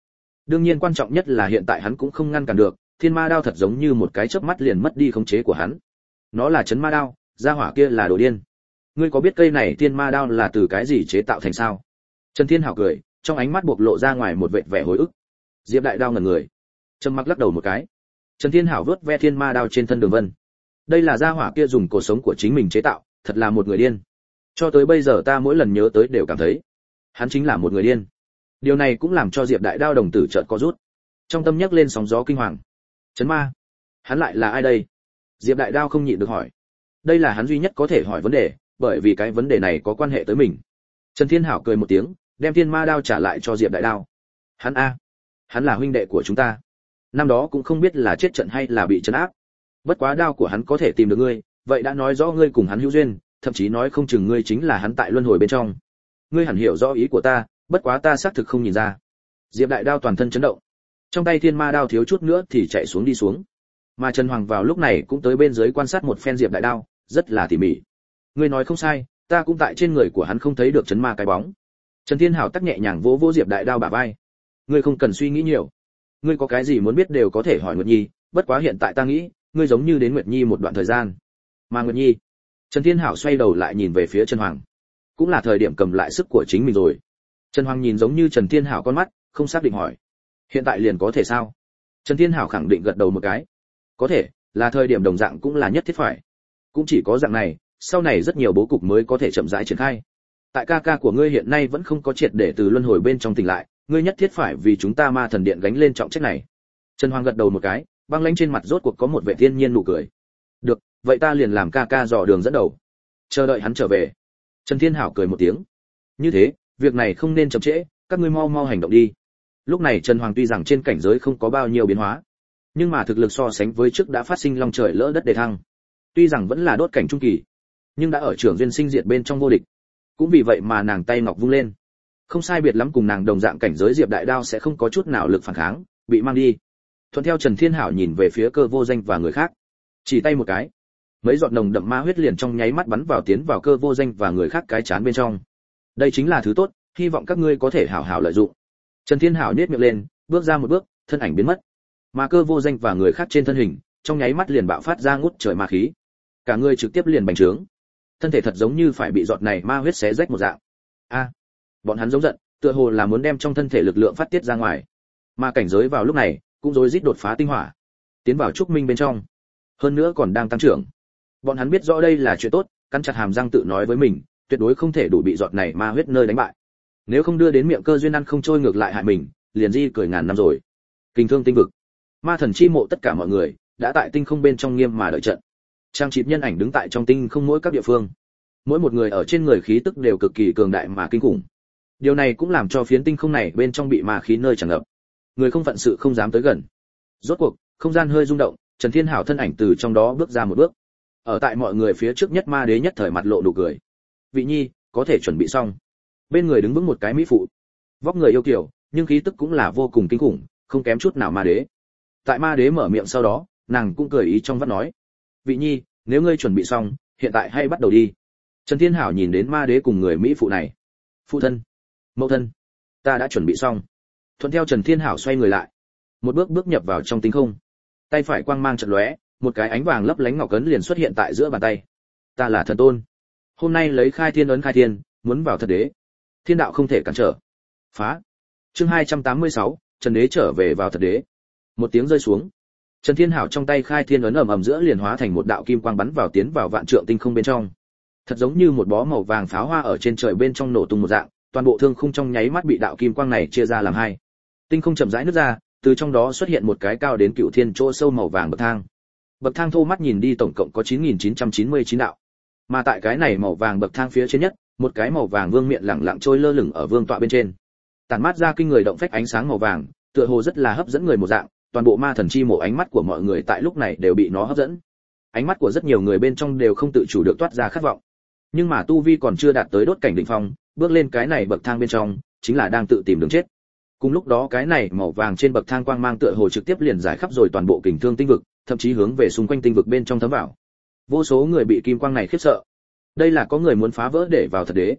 Đương nhiên quan trọng nhất là hiện tại hắn cũng không ngăn cản được, thiên ma đao thật giống như một cái chớp mắt liền mất đi khống chế của hắn. Nó là chấn ma đao, gia hỏa kia là đồ điên. Ngươi có biết cây này thiên ma đao là từ cái gì chế tạo thành sao? Trần Thiên Hảo cười, trong ánh mắt bộc lộ ra ngoài một vệt vẻ hồi ức. Diệp Đại Đao ngẩn người, trầm mặc lắc đầu một cái. Trần Thiên Hảo vớt ve thiên ma đao trên thân Đường Vân. Đây là gia hỏa kia dùng cuộc sống của chính mình chế tạo, thật là một người điên. Cho tới bây giờ ta mỗi lần nhớ tới đều cảm thấy, hắn chính là một người điên. Điều này cũng làm cho Diệp Đại Đao đồng tử chợt co rút. Trong tâm nhấc lên sóng gió kinh hoàng. Chấn ma, hắn lại là ai đây? Diệp Đại Đao không nhịn được hỏi. Đây là hắn duy nhất có thể hỏi vấn đề, bởi vì cái vấn đề này có quan hệ tới mình. Trần Thiên Hảo cười một tiếng, đem thiên ma đao trả lại cho Diệp Đại Đao. Hắn a, hắn là huynh đệ của chúng ta. Năm đó cũng không biết là chết trận hay là bị trấn áp. Bất quá đao của hắn có thể tìm được ngươi, vậy đã nói rõ ngươi cùng hắn hữu duyên, thậm chí nói không chừng ngươi chính là hắn tại luân hồi bên trong. Ngươi hẳn hiểu rõ ý của ta, bất quá ta xác thực không nhìn ra. Diệp Đại Đao toàn thân chấn động, trong tay thiên ma đao thiếu chút nữa thì chạy xuống đi xuống. Mà Trần Hoàng vào lúc này cũng tới bên dưới quan sát một phen Diệp Đại Đao, rất là tỉ mỉ. Ngươi nói không sai, ta cũng tại trên người của hắn không thấy được chấn ma cái bóng. Trần Thiên Hảo tắc nhẹ nhàng vỗ vỗ Diệp Đại Đao bả vai. Ngươi không cần suy nghĩ nhiều, ngươi có cái gì muốn biết đều có thể hỏi Nguyệt Nhi, bất quá hiện tại ta nghĩ, ngươi giống như đến Nguyệt Nhi một đoạn thời gian. Mà Nguyệt Nhi, Trần Thiên Hảo xoay đầu lại nhìn về phía Trần Hoàng, cũng là thời điểm cầm lại sức của chính mình rồi. Trần Hoàng nhìn giống như Trần Thiên Hảo con mắt, không xác định hỏi, hiện tại liền có thể sao? Trần Thiên Hảo khẳng định gật đầu một cái, có thể, là thời điểm đồng dạng cũng là nhất thiết phải. Cũng chỉ có dạng này, sau này rất nhiều bố cục mới có thể chậm rãi triển khai. Tại ca ca của ngươi hiện nay vẫn không có triệt để từ luân hồi bên trong tỉnh lại, ngươi nhất thiết phải vì chúng ta Ma Thần Điện gánh lên trọng trách này. Trần Hoàng gật đầu một cái, băng lãnh trên mặt rốt cuộc có một vẻ thiên nhiên nụ cười. Được, vậy ta liền làm ca ca dò đường dẫn đầu, chờ đợi hắn trở về. Trần Thiên Hảo cười một tiếng. Như thế, việc này không nên chậm trễ, các ngươi mau mau hành động đi. Lúc này Trần Hoàng tuy rằng trên cảnh giới không có bao nhiêu biến hóa, nhưng mà thực lực so sánh với trước đã phát sinh long trời lỡ đất đề thăng. Tuy rằng vẫn là đốt cảnh trung kỳ, nhưng đã ở trưởng duyên sinh diệt bên trong vô địch. Cũng vì vậy mà nàng tay ngọc vung lên, không sai biệt lắm cùng nàng đồng dạng cảnh giới Diệp Đại Đao sẽ không có chút nào lực phản kháng, bị mang đi. Thuận theo Trần Thiên Hảo nhìn về phía Cơ Vô Danh và người khác, chỉ tay một cái, mấy giọt nồng đậm ma huyết liền trong nháy mắt bắn vào tiến vào Cơ Vô Danh và người khác cái chán bên trong. Đây chính là thứ tốt, hy vọng các ngươi có thể hảo hảo lợi dụng. Trần Thiên Hảo nhếch miệng lên, bước ra một bước, thân ảnh biến mất. Mà Cơ Vô Danh và người khác trên thân hình, trong nháy mắt liền bạo phát ra ngút trời ma khí. Cả người trực tiếp liền bành trướng, thân thể thật giống như phải bị giọt này ma huyết xé rách một dạng. A, bọn hắn giống giận, tựa hồ là muốn đem trong thân thể lực lượng phát tiết ra ngoài. Mà cảnh giới vào lúc này cũng rối rít đột phá tinh hỏa, tiến vào trúc minh bên trong, hơn nữa còn đang tăng trưởng. Bọn hắn biết rõ đây là chuyện tốt, cắn chặt hàm răng tự nói với mình, tuyệt đối không thể đủ bị giọt này ma huyết nơi đánh bại. Nếu không đưa đến miệng cơ duyên ăn không trôi ngược lại hại mình, liền di cười ngàn năm rồi. Kinh thương tinh vực, Ma Thần chi mộ tất cả mọi người đã tại tinh không bên trong nghiêm mà đợi trận. Trang chịp nhân ảnh đứng tại trong tinh không mỗi các địa phương, mỗi một người ở trên người khí tức đều cực kỳ cường đại mà kinh khủng. Điều này cũng làm cho phiến tinh không này bên trong bị ma khí nơi tràn ngập, người không phận sự không dám tới gần. Rốt cuộc không gian hơi rung động, Trần Thiên Hảo thân ảnh từ trong đó bước ra một bước, ở tại mọi người phía trước nhất Ma Đế nhất thời mặt lộ nụ cười. Vị Nhi, có thể chuẩn bị xong. Bên người đứng vững một cái mỹ phụ, vóc người yêu kiều, nhưng khí tức cũng là vô cùng kinh khủng, không kém chút nào Ma Đế. Tại Ma Đế mở miệng sau đó, nàng cũng cười ý trong vắt nói, Vị Nhi, nếu ngươi chuẩn bị xong, hiện tại hay bắt đầu đi. Trần Thiên Hảo nhìn đến Ma Đế cùng người mỹ phụ này. Phụ thân, mẫu thân, ta đã chuẩn bị xong. Thuận theo Trần Thiên Hảo xoay người lại, một bước bước nhập vào trong tinh không. Tay phải quang mang chợt lóe, một cái ánh vàng lấp lánh ngọc ấn liền xuất hiện tại giữa bàn tay. Ta là thần tôn, hôm nay lấy khai thiên ấn khai thiên, muốn vào thật đế. Thiên đạo không thể cản trở. Phá. Chương hai trăm tám mươi sáu, Trần Đế trở về vào thật đế. Một tiếng rơi xuống, Trần Thiên Hảo trong tay khai thiên ấn ầm ầm giữa liền hóa thành một đạo kim quang bắn vào tiến vào vạn trượng tinh không bên trong. Thật giống như một bó màu vàng pháo hoa ở trên trời bên trong nổ tung một dạng, toàn bộ thương khung trong nháy mắt bị đạo kim quang này chia ra làm hai. Tinh không chậm rãi nứt ra, từ trong đó xuất hiện một cái cao đến cựu thiên chỗ sâu màu vàng bậc thang. Bậc thang thô mắt nhìn đi tổng cộng có chín nghìn chín trăm chín mươi chín đạo. Mà tại cái này màu vàng bậc thang phía trên nhất, một cái màu vàng vương miện lẳng lặng trôi lơ lửng ở vương tọa bên trên. Tản mát ra kinh người động phách ánh sáng màu vàng, tựa hồ rất là hấp dẫn người một dạng, toàn bộ Ma Thần chi mộ ánh mắt của mọi người tại lúc này đều bị nó hấp dẫn. Ánh mắt của rất nhiều người bên trong đều không tự chủ được toát ra khát vọng. Nhưng mà tu vi còn chưa đạt tới đốt cảnh đỉnh phong, bước lên cái này bậc thang bên trong, chính là đang tự tìm đường chết. Cùng lúc đó cái này màu vàng trên bậc thang quang mang tựa hồ trực tiếp liền giải khắp rồi toàn bộ kình thương tinh vực, thậm chí hướng về xung quanh tinh vực bên trong thấm vào. Vô số người bị kim quang này khiếp sợ. Đây là có người muốn phá vỡ để vào thật đế.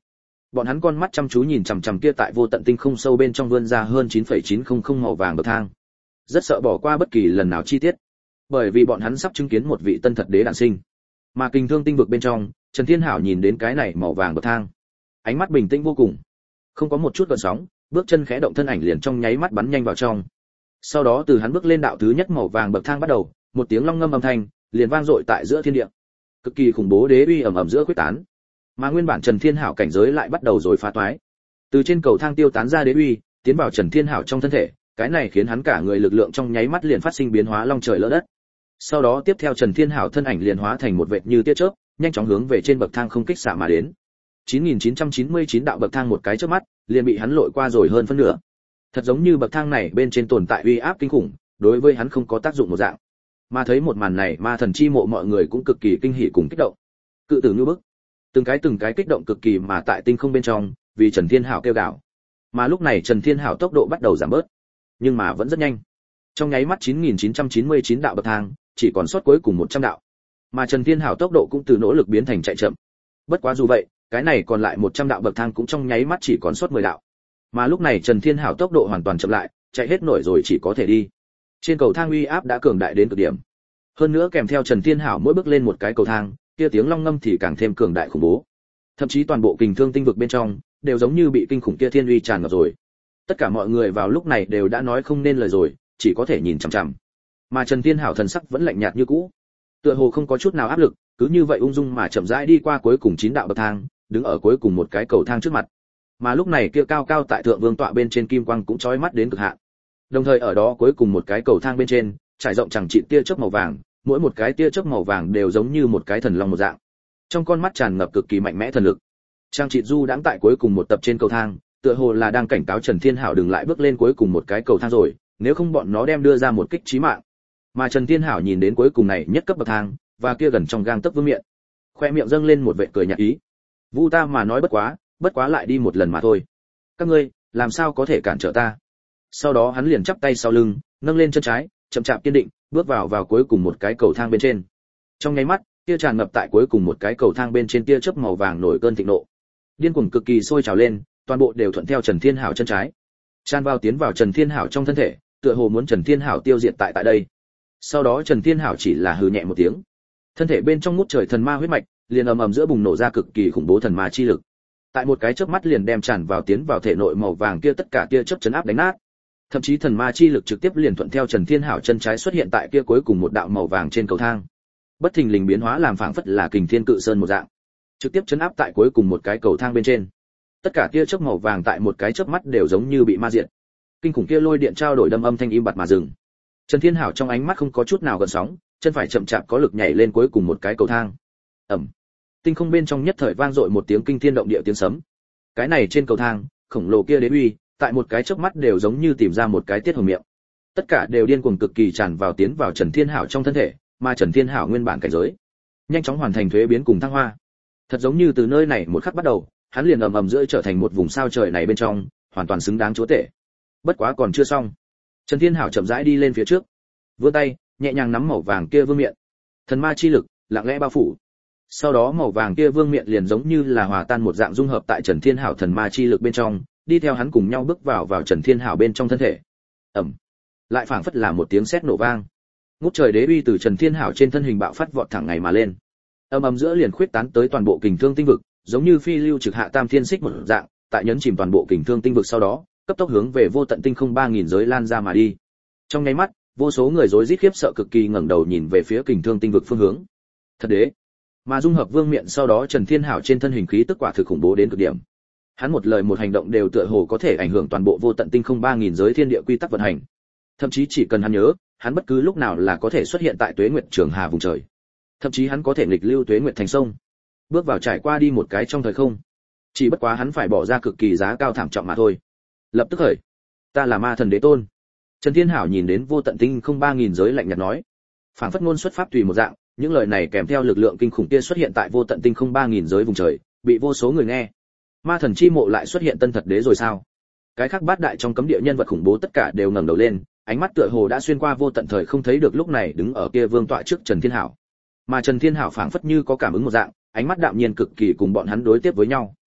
Bọn hắn con mắt chăm chú nhìn chằm chằm kia tại vô tận tinh không sâu bên trong vươn ra hơn chín phẩy chín không không màu vàng bậc thang, rất sợ bỏ qua bất kỳ lần nào chi tiết, bởi vì bọn hắn sắp chứng kiến một vị tân thật đế đản sinh. Mà Kình Thương tinh vực bên trong, Trần Thiên Hảo nhìn đến cái này màu vàng bậc thang, ánh mắt bình tĩnh vô cùng, không có một chút gợn sóng, bước chân khẽ động thân ảnh liền trong nháy mắt bắn nhanh vào trong. Sau đó từ hắn bước lên đạo thứ nhất màu vàng bậc thang bắt đầu, một tiếng long ngâm âm thanh liền vang dội tại giữa thiên địa, cực kỳ khủng bố đế uy ầm ầm giữa quyết tán. Mà nguyên bản Trần Thiên Hảo cảnh giới lại bắt đầu rồi phá toái. Từ trên cầu thang tiêu tán ra đế uy, tiến vào Trần Thiên Hảo trong thân thể, cái này khiến hắn cả người lực lượng trong nháy mắt liền phát sinh biến hóa long trời lỡ đất. Sau đó tiếp theo Trần Thiên Hảo thân ảnh liền hóa thành một vệt như tia chớp, nhanh chóng hướng về trên bậc thang không kích xạ mà đến. chín nghìn chín trăm chín mươi chín đạo bậc thang một cái chớp mắt, liền bị hắn lội qua rồi hơn phân nửa. Thật giống như bậc thang này bên trên tồn tại uy áp kinh khủng, đối với hắn không có tác dụng một dạng. Mà thấy một màn này, Ma Thần chi mộ mọi người cũng cực kỳ kinh hỉ cùng kích động. Cự tử như bức, từng cái từng cái kích động cực kỳ mà tại tinh không bên trong, vì Trần Thiên Hảo kêu gào. Mà lúc này Trần Thiên Hảo tốc độ bắt đầu giảm bớt, nhưng mà vẫn rất nhanh. Trong nháy mắt chín nghìn chín trăm chín mươi chín đạo bậc thang, chỉ còn sót cuối cùng một trăm đạo. Mà Trần Thiên Hảo tốc độ cũng từ nỗ lực biến thành chạy chậm. Bất quá dù vậy, cái này còn lại một trăm đạo bậc thang cũng trong nháy mắt chỉ còn sót mười đạo. Mà lúc này Trần Thiên Hảo tốc độ hoàn toàn chậm lại, chạy hết nổi rồi chỉ có thể đi. Trên cầu thang uy áp đã cường đại đến cực điểm. Hơn nữa kèm theo Trần Thiên Hảo mỗi bước lên một cái cầu thang, kia tiếng long ngâm thì càng thêm cường đại khủng bố. Thậm chí toàn bộ Kình Thương tinh vực bên trong đều giống như bị kinh khủng kia thiên uy tràn ngập rồi. Tất cả mọi người vào lúc này đều đã nói không nên lời rồi, chỉ có thể nhìn chằm chằm. Mà Trần Thiên Hảo thần sắc vẫn lạnh nhạt như cũ, tựa hồ không có chút nào áp lực, cứ như vậy ung dung mà chậm rãi đi qua cuối cùng chín đạo bậc thang, đứng ở cuối cùng một cái cầu thang trước mặt. Mà lúc này kia cao cao tại thượng vương tọa bên trên kim quang cũng chói mắt đến cực hạn. Đồng thời ở đó cuối cùng một cái cầu thang bên trên, trải rộng chẳng trị tia chớp màu vàng, mỗi một cái tia chớp màu vàng đều giống như một cái thần long một dạng. Trong con mắt tràn ngập cực kỳ mạnh mẽ thần lực. Trang trị du đang tại cuối cùng một tập trên cầu thang, tựa hồ là đang cảnh cáo Trần Thiên Hảo đừng lại bước lên cuối cùng một cái cầu thang rồi, nếu không bọn nó đem đưa ra một kích chí mạng. Mà Trần Thiên Hảo nhìn đến cuối cùng này nhất cấp bậc thang, và kia gần trong gang tấc vương miện, khoe miệng dâng lên một vệt cười nhạt ý. Vu ta mà nói bất quá, bất quá lại đi một lần mà thôi. Các ngươi, làm sao có thể cản trở ta? Sau đó hắn liền chắp tay sau lưng, nâng lên chân trái, chậm chạp kiên định, bước vào vào cuối cùng một cái cầu thang bên trên. Trong nháy mắt, tia tràn ngập tại cuối cùng một cái cầu thang bên trên tia chớp màu vàng nổi cơn thịnh nộ. Điên cuồng cực kỳ sôi trào lên, toàn bộ đều thuận theo Trần Thiên Hảo chân trái. Tràn vào tiến vào Trần Thiên Hảo trong thân thể, tựa hồ muốn Trần Thiên Hảo tiêu diệt tại tại đây. Sau đó Trần Thiên Hảo chỉ là hừ nhẹ một tiếng. Thân thể bên trong ngút trời thần ma huyết mạch, liền ầm ầm giữa bùng nổ ra cực kỳ khủng bố thần ma chi lực. Tại một cái chớp mắt liền đem tràn vào tiến vào thể nội màu vàng kia tất cả tia chớp chấn áp đánh nát. Thậm chí thần ma chi lực trực tiếp liền thuận theo Trần Thiên Hảo chân trái xuất hiện tại kia cuối cùng một đạo màu vàng trên cầu thang. Bất thình lình biến hóa làm phảng phất là kình thiên cự sơn một dạng, trực tiếp chấn áp tại cuối cùng một cái cầu thang bên trên. Tất cả tia chớp màu vàng tại một cái chớp mắt đều giống như bị ma diệt. Kinh khủng kia lôi điện trao đổi đâm âm thanh im bặt mà dừng. Trần Thiên Hảo trong ánh mắt không có chút nào gợn sóng, chân phải chậm chạp có lực nhảy lên cuối cùng một cái cầu thang. Ầm. Tinh không bên trong nhất thời vang dội một tiếng kinh thiên động địa tiếng sấm. Cái này trên cầu thang, khổng lồ kia đế uy, tại một cái chớp mắt đều giống như tìm ra một cái tiết hồng miệng. Tất cả đều điên cuồng cực kỳ tràn vào tiến vào Trần Thiên Hảo trong thân thể, mà Trần Thiên Hảo nguyên bản cảnh giới, nhanh chóng hoàn thành thuế biến cùng thăng hoa. Thật giống như từ nơi này một khắc bắt đầu, hắn liền ầm ầm rơi trở thành một vùng sao trời này bên trong, hoàn toàn xứng đáng chúa tể. Bất quá còn chưa xong. Trần Thiên Hảo chậm rãi đi lên phía trước, vươn tay, nhẹ nhàng nắm màu vàng kia vương miện. Thần ma chi lực lặng lẽ bao phủ. Sau đó màu vàng kia vương miện liền giống như là hòa tan một dạng dung hợp tại Trần Thiên Hảo thần ma chi lực bên trong, đi theo hắn cùng nhau bước vào vào Trần Thiên Hảo bên trong thân thể. Ầm. Lại phảng phất là một tiếng sét nổ vang. Ngút trời đế uy từ Trần Thiên Hảo trên thân hình bạo phát vọt thẳng ngày mà lên. Ầm ầm giữa liền khuyết tán tới toàn bộ Kình Thương tinh vực, giống như phi lưu trực hạ tam thiên xích một dạng, tại nhấn chìm toàn bộ Kình Thương tinh vực sau đó, cấp tốc hướng về vô tận tinh không ba nghìn giới lan ra mà đi. Trong nháy mắt, vô số người rối rít khiếp sợ cực kỳ ngẩng đầu nhìn về phía Kình Thương tinh vực phương hướng. Thật đế. Mà dung hợp vương miện sau đó Trần Thiên Hảo trên thân hình khí tức quả thực khủng bố đến cực điểm. Hắn một lời một hành động đều tựa hồ có thể ảnh hưởng toàn bộ vô tận tinh không ba nghìn giới thiên địa quy tắc vận hành. Thậm chí chỉ cần hắn nhớ, hắn bất cứ lúc nào là có thể xuất hiện tại Tuế Nguyệt Trường Hà vùng trời. Thậm chí hắn có thể nghịch lưu Tuế Nguyệt thành sông, bước vào trải qua đi một cái trong thời không. Chỉ bất quá hắn phải bỏ ra cực kỳ giá cao thảm trọng mà thôi. Lập tức khởi, ta là Ma Thần Đế Tôn. Trần Thiên Hảo nhìn đến vô tận tinh không ba nghìn giới lạnh nhạt nói, phảng phất ngôn xuất pháp tùy một dạng, những lời này kèm theo lực lượng kinh khủng kia xuất hiện tại vô tận tinh không ba nghìn giới vùng trời, bị vô số người nghe. Ma Thần chi mộ lại xuất hiện tân thật đế rồi sao? Cái khác bát đại trong cấm địa nhân vật khủng bố tất cả đều ngẩng đầu lên, ánh mắt tựa hồ đã xuyên qua vô tận thời không thấy được lúc này đứng ở kia vương tọa trước Trần Thiên Hảo. Mà Trần Thiên Hảo phảng phất như có cảm ứng một dạng, ánh mắt đạm nhiên cực kỳ cùng bọn hắn đối tiếp với nhau.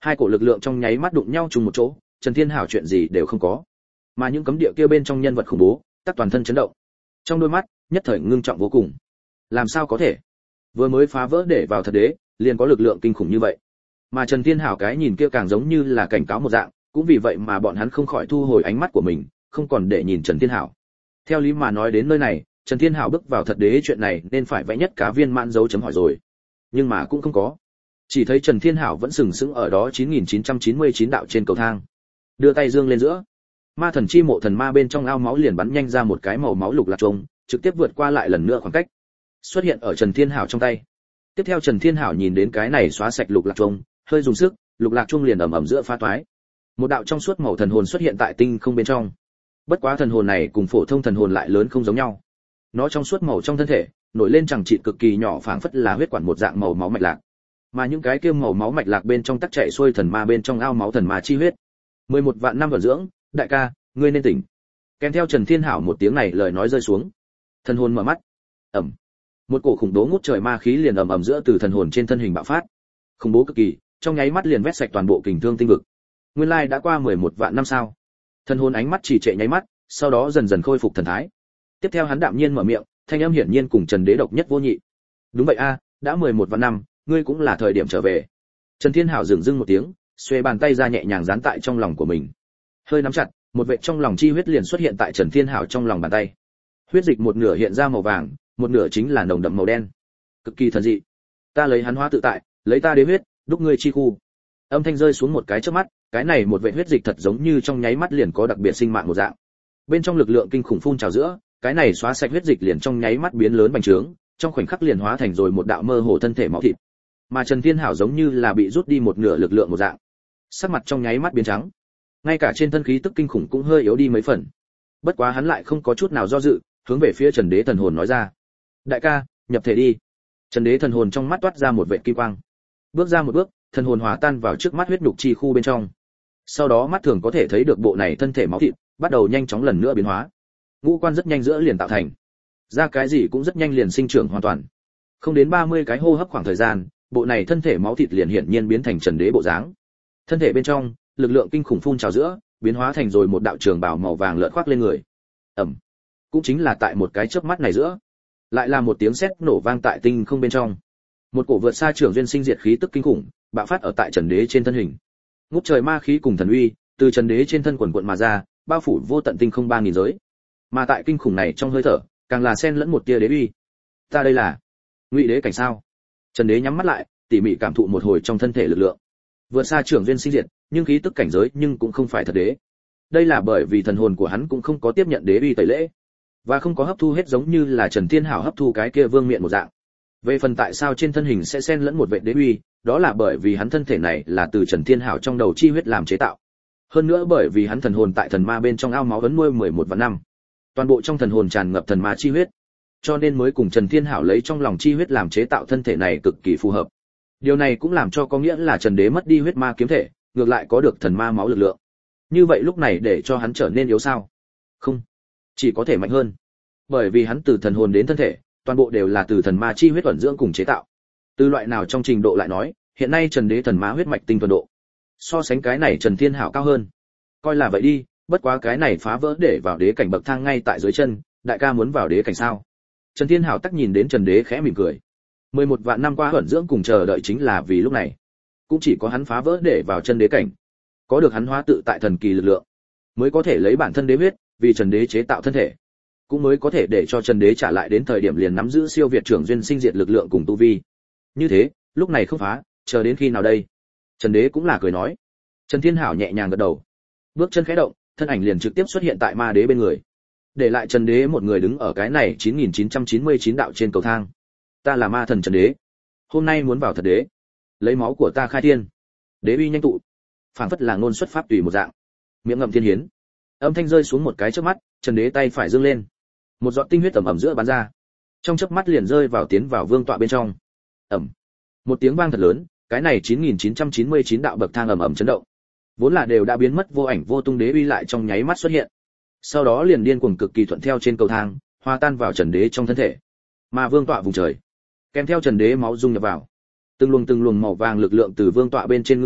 Hai cổ lực lượng trong nháy mắt đụng nhau chung một chỗ, Trần Thiên Hảo chuyện gì đều không có, mà những cấm địa kia bên trong nhân vật khủng bố tất toàn thân chấn động, trong đôi mắt nhất thời ngưng trọng vô cùng. Làm sao có thể? Vừa mới phá vỡ để vào thật đế, liền có lực lượng kinh khủng như vậy. Mà Trần Thiên Hảo cái nhìn kia càng giống như là cảnh cáo một dạng, cũng vì vậy mà bọn hắn không khỏi thu hồi ánh mắt của mình, không còn để nhìn Trần Thiên Hảo. Theo lý mà nói đến nơi này, Trần Thiên Hảo bước vào thật đế chuyện này nên phải vẽ nhất cá viên mãn dấu chấm hỏi rồi, nhưng mà cũng không có. Chỉ thấy Trần Thiên Hảo vẫn sừng sững ở đó chín nghìn chín trăm chín mươi chín đạo trên cầu thang, đưa tay dương lên giữa. Ma thần chi mộ thần ma bên trong ao máu liền bắn nhanh ra một cái màu máu lục lạc trùng, trực tiếp vượt qua lại lần nữa khoảng cách, xuất hiện ở Trần Thiên Hảo trong tay. Tiếp theo Trần Thiên Hảo nhìn đến cái này xóa sạch lục lạc trùng, hơi dùng sức, lục lạc trùng liền ầm ầm giữa phá toái. Một đạo trong suốt màu thần hồn xuất hiện tại tinh không bên trong. Bất quá thần hồn này cùng phổ thông thần hồn lại lớn không giống nhau. Nó trong suốt màu trong thân thể, nổi lên chẳng trị cực kỳ nhỏ, phảng phất là huyết quản một dạng màu máu mạch lạc. Mà những cái kia màu máu mạch lạc bên trong tắc chạy xuôi thần ma bên trong ao máu thần ma chi huyết. mười một vạn năm vận dưỡng, đại ca, ngươi nên tỉnh. Kèm theo Trần Thiên Hảo một tiếng này lời nói rơi xuống. Thần hồn mở mắt. Ầm. Một cổ khủng bố ngút trời ma khí liền ầm ầm giữa từ thần hồn trên thân hình bạo phát. Khủng bố cực kỳ, trong nháy mắt liền vét sạch toàn bộ kình thương tinh vực. Nguyên lai đã qua mười một vạn năm sao? Thần hồn ánh mắt chỉ trệ nháy mắt, sau đó dần dần khôi phục thần thái. Tiếp theo hắn đạm nhiên mở miệng, thanh âm hiển nhiên cùng Trần Đế độc nhất vô nhị. Đúng vậy a, đã mười một vạn năm, ngươi cũng là thời điểm trở về. Trần Thiên Hảo dừng dưng một tiếng, xuề bàn tay ra nhẹ nhàng dán tại trong lòng của mình. Hơi nắm chặt, một vệt trong lòng chi huyết liền xuất hiện tại Trần Thiên Hảo trong lòng bàn tay. Huyết dịch một nửa hiện ra màu vàng, một nửa chính là nồng đậm màu đen, cực kỳ thần dị. Ta lấy hắn hóa tự tại, lấy ta đế huyết, đúc ngươi chi khu. Âm thanh rơi xuống một cái chớp mắt, cái này một vệt huyết dịch thật giống như trong nháy mắt liền có đặc biệt sinh mạng một dạng. Bên trong lực lượng kinh khủng phun trào giữa, cái này xóa sạch huyết dịch liền trong nháy mắt biến lớn bành trướng, trong khoảnh khắc liền hóa thành rồi một đạo mơ hồ thân thể máu thịt. Mà Trần Thiên Hảo giống như là bị rút đi một nửa lực lượng một dạng, sắc mặt trong nháy mắt biến trắng, ngay cả trên thân khí tức kinh khủng cũng hơi yếu đi mấy phần. Bất quá hắn lại không có chút nào do dự, hướng về phía Trần Đế thần hồn nói ra: đại ca, nhập thể đi. Trần Đế thần hồn trong mắt toát ra một vệt kim quang, bước ra một bước, thần hồn hòa tan vào trước mắt huyết nhục chi khu bên trong. Sau đó mắt thường có thể thấy được bộ này thân thể máu thịt bắt đầu nhanh chóng lần nữa biến hóa, ngũ quan rất nhanh giữa liền tạo thành, ra cái gì cũng rất nhanh liền sinh trưởng hoàn toàn. Không đến ba mươi cái hô hấp khoảng thời gian, bộ này thân thể máu thịt liền hiển nhiên biến thành Trần Đế bộ dáng. Thân thể bên trong, lực lượng kinh khủng phun trào giữa, biến hóa thành rồi một đạo trường bào màu vàng lượn khoác lên người. Ầm. Cũng chính là tại một cái chớp mắt này giữa, lại là một tiếng sét nổ vang tại tinh không bên trong. Một cổ vượt xa trường duyên sinh diệt khí tức kinh khủng, bạo phát ở tại Trần Đế trên thân hình. Ngút trời ma khí cùng thần uy, từ Trần Đế trên thân quần quần mà ra, bao phủ vô tận tinh không ba nghìn giới. Mà tại kinh khủng này trong hơi thở, càng là xen lẫn một tia đế uy. Ta đây là Ngụy Đế cảnh sao? Trần Đế nhắm mắt lại, tỉ mỉ cảm thụ một hồi trong thân thể lực lượng. Vượt xa trưởng duyên sinh diệt, nhưng khí tức cảnh giới nhưng cũng không phải thật đế. Đây là bởi vì thần hồn của hắn cũng không có tiếp nhận đế uy tẩy lễ, và không có hấp thu hết giống như là Trần Thiên Hảo hấp thu cái kia vương miện một dạng. Về phần tại sao trên thân hình sẽ xen lẫn một vệ đế uy, đó là bởi vì hắn thân thể này là từ Trần Thiên Hảo trong đầu chi huyết làm chế tạo. Hơn nữa bởi vì hắn thần hồn tại thần ma bên trong ao máu ấn nuôi mười một vạn năm, toàn bộ trong thần hồn tràn ngập thần ma chi huyết, cho nên mới cùng Trần Thiên Hảo lấy trong lòng chi huyết làm chế tạo thân thể này cực kỳ phù hợp. Điều này cũng làm cho có nghĩa là Trần Đế mất đi huyết ma kiếm thể, ngược lại có được thần ma máu lực lượng. Như vậy lúc này để cho hắn trở nên yếu sao? Không, chỉ có thể mạnh hơn. Bởi vì hắn từ thần hồn đến thân thể, toàn bộ đều là từ thần ma chi huyết ẩn dưỡng cùng chế tạo. Từ loại nào trong trình độ lại nói, hiện nay Trần Đế thần ma huyết mạch tinh thuần độ, so sánh cái này Trần Thiên Hảo cao hơn. Coi là vậy đi, bất quá cái này phá vỡ để vào đế cảnh bậc thang ngay tại dưới chân, đại ca muốn vào đế cảnh sao? Trần Thiên Hảo tắc nhìn đến Trần Đế khẽ mỉm cười. mười một vạn năm qua ẩn dưỡng cùng chờ đợi chính là vì lúc này. Cũng chỉ có hắn phá vỡ để vào chân đế cảnh, có được hắn hóa tự tại thần kỳ lực lượng, mới có thể lấy bản thân đế huyết, vì Trần Đế chế tạo thân thể, cũng mới có thể để cho Trần Đế trả lại đến thời điểm liền nắm giữ siêu việt trưởng duyên sinh diệt lực lượng cùng tu vi. Như thế, lúc này không phá, chờ đến khi nào đây? Trần Đế cũng là cười nói. Trần Thiên Hảo nhẹ nhàng gật đầu, bước chân khẽ động, thân ảnh liền trực tiếp xuất hiện tại ma đế bên người, để lại Trần Đế một người đứng ở cái này chín nghìn chín trăm chín mươi chín đạo trên cầu thang. Ta là ma thần Trần Đế, hôm nay muốn vào thật đế, lấy máu của ta khai thiên. Đế uy nhanh tụ, phảng phất là ngôn xuất pháp tùy một dạng, miệng ngậm thiên hiến. Âm thanh rơi xuống một cái chớp mắt, Trần Đế tay phải giương lên, một giọt tinh huyết ẩm ẩm giữa bắn ra, trong chớp mắt liền rơi vào tiến vào vương tọa bên trong. Ẩm, một tiếng vang thật lớn, cái này chín nghìn chín trăm chín mươi chín đạo bậc thang ầm ầm chấn động, vốn là đều đã biến mất vô ảnh vô tung đế uy lại trong nháy mắt xuất hiện, sau đó liền điên cuồng cực kỳ thuận theo trên cầu thang, hòa tan vào Trần Đế trong thân thể. Mà vương tọa vùng trời, kèm theo Trần Đế máu dung nhập vào, từng luồng từng luồng màu vàng lực lượng từ vương tọa bên trên ngưng tụ,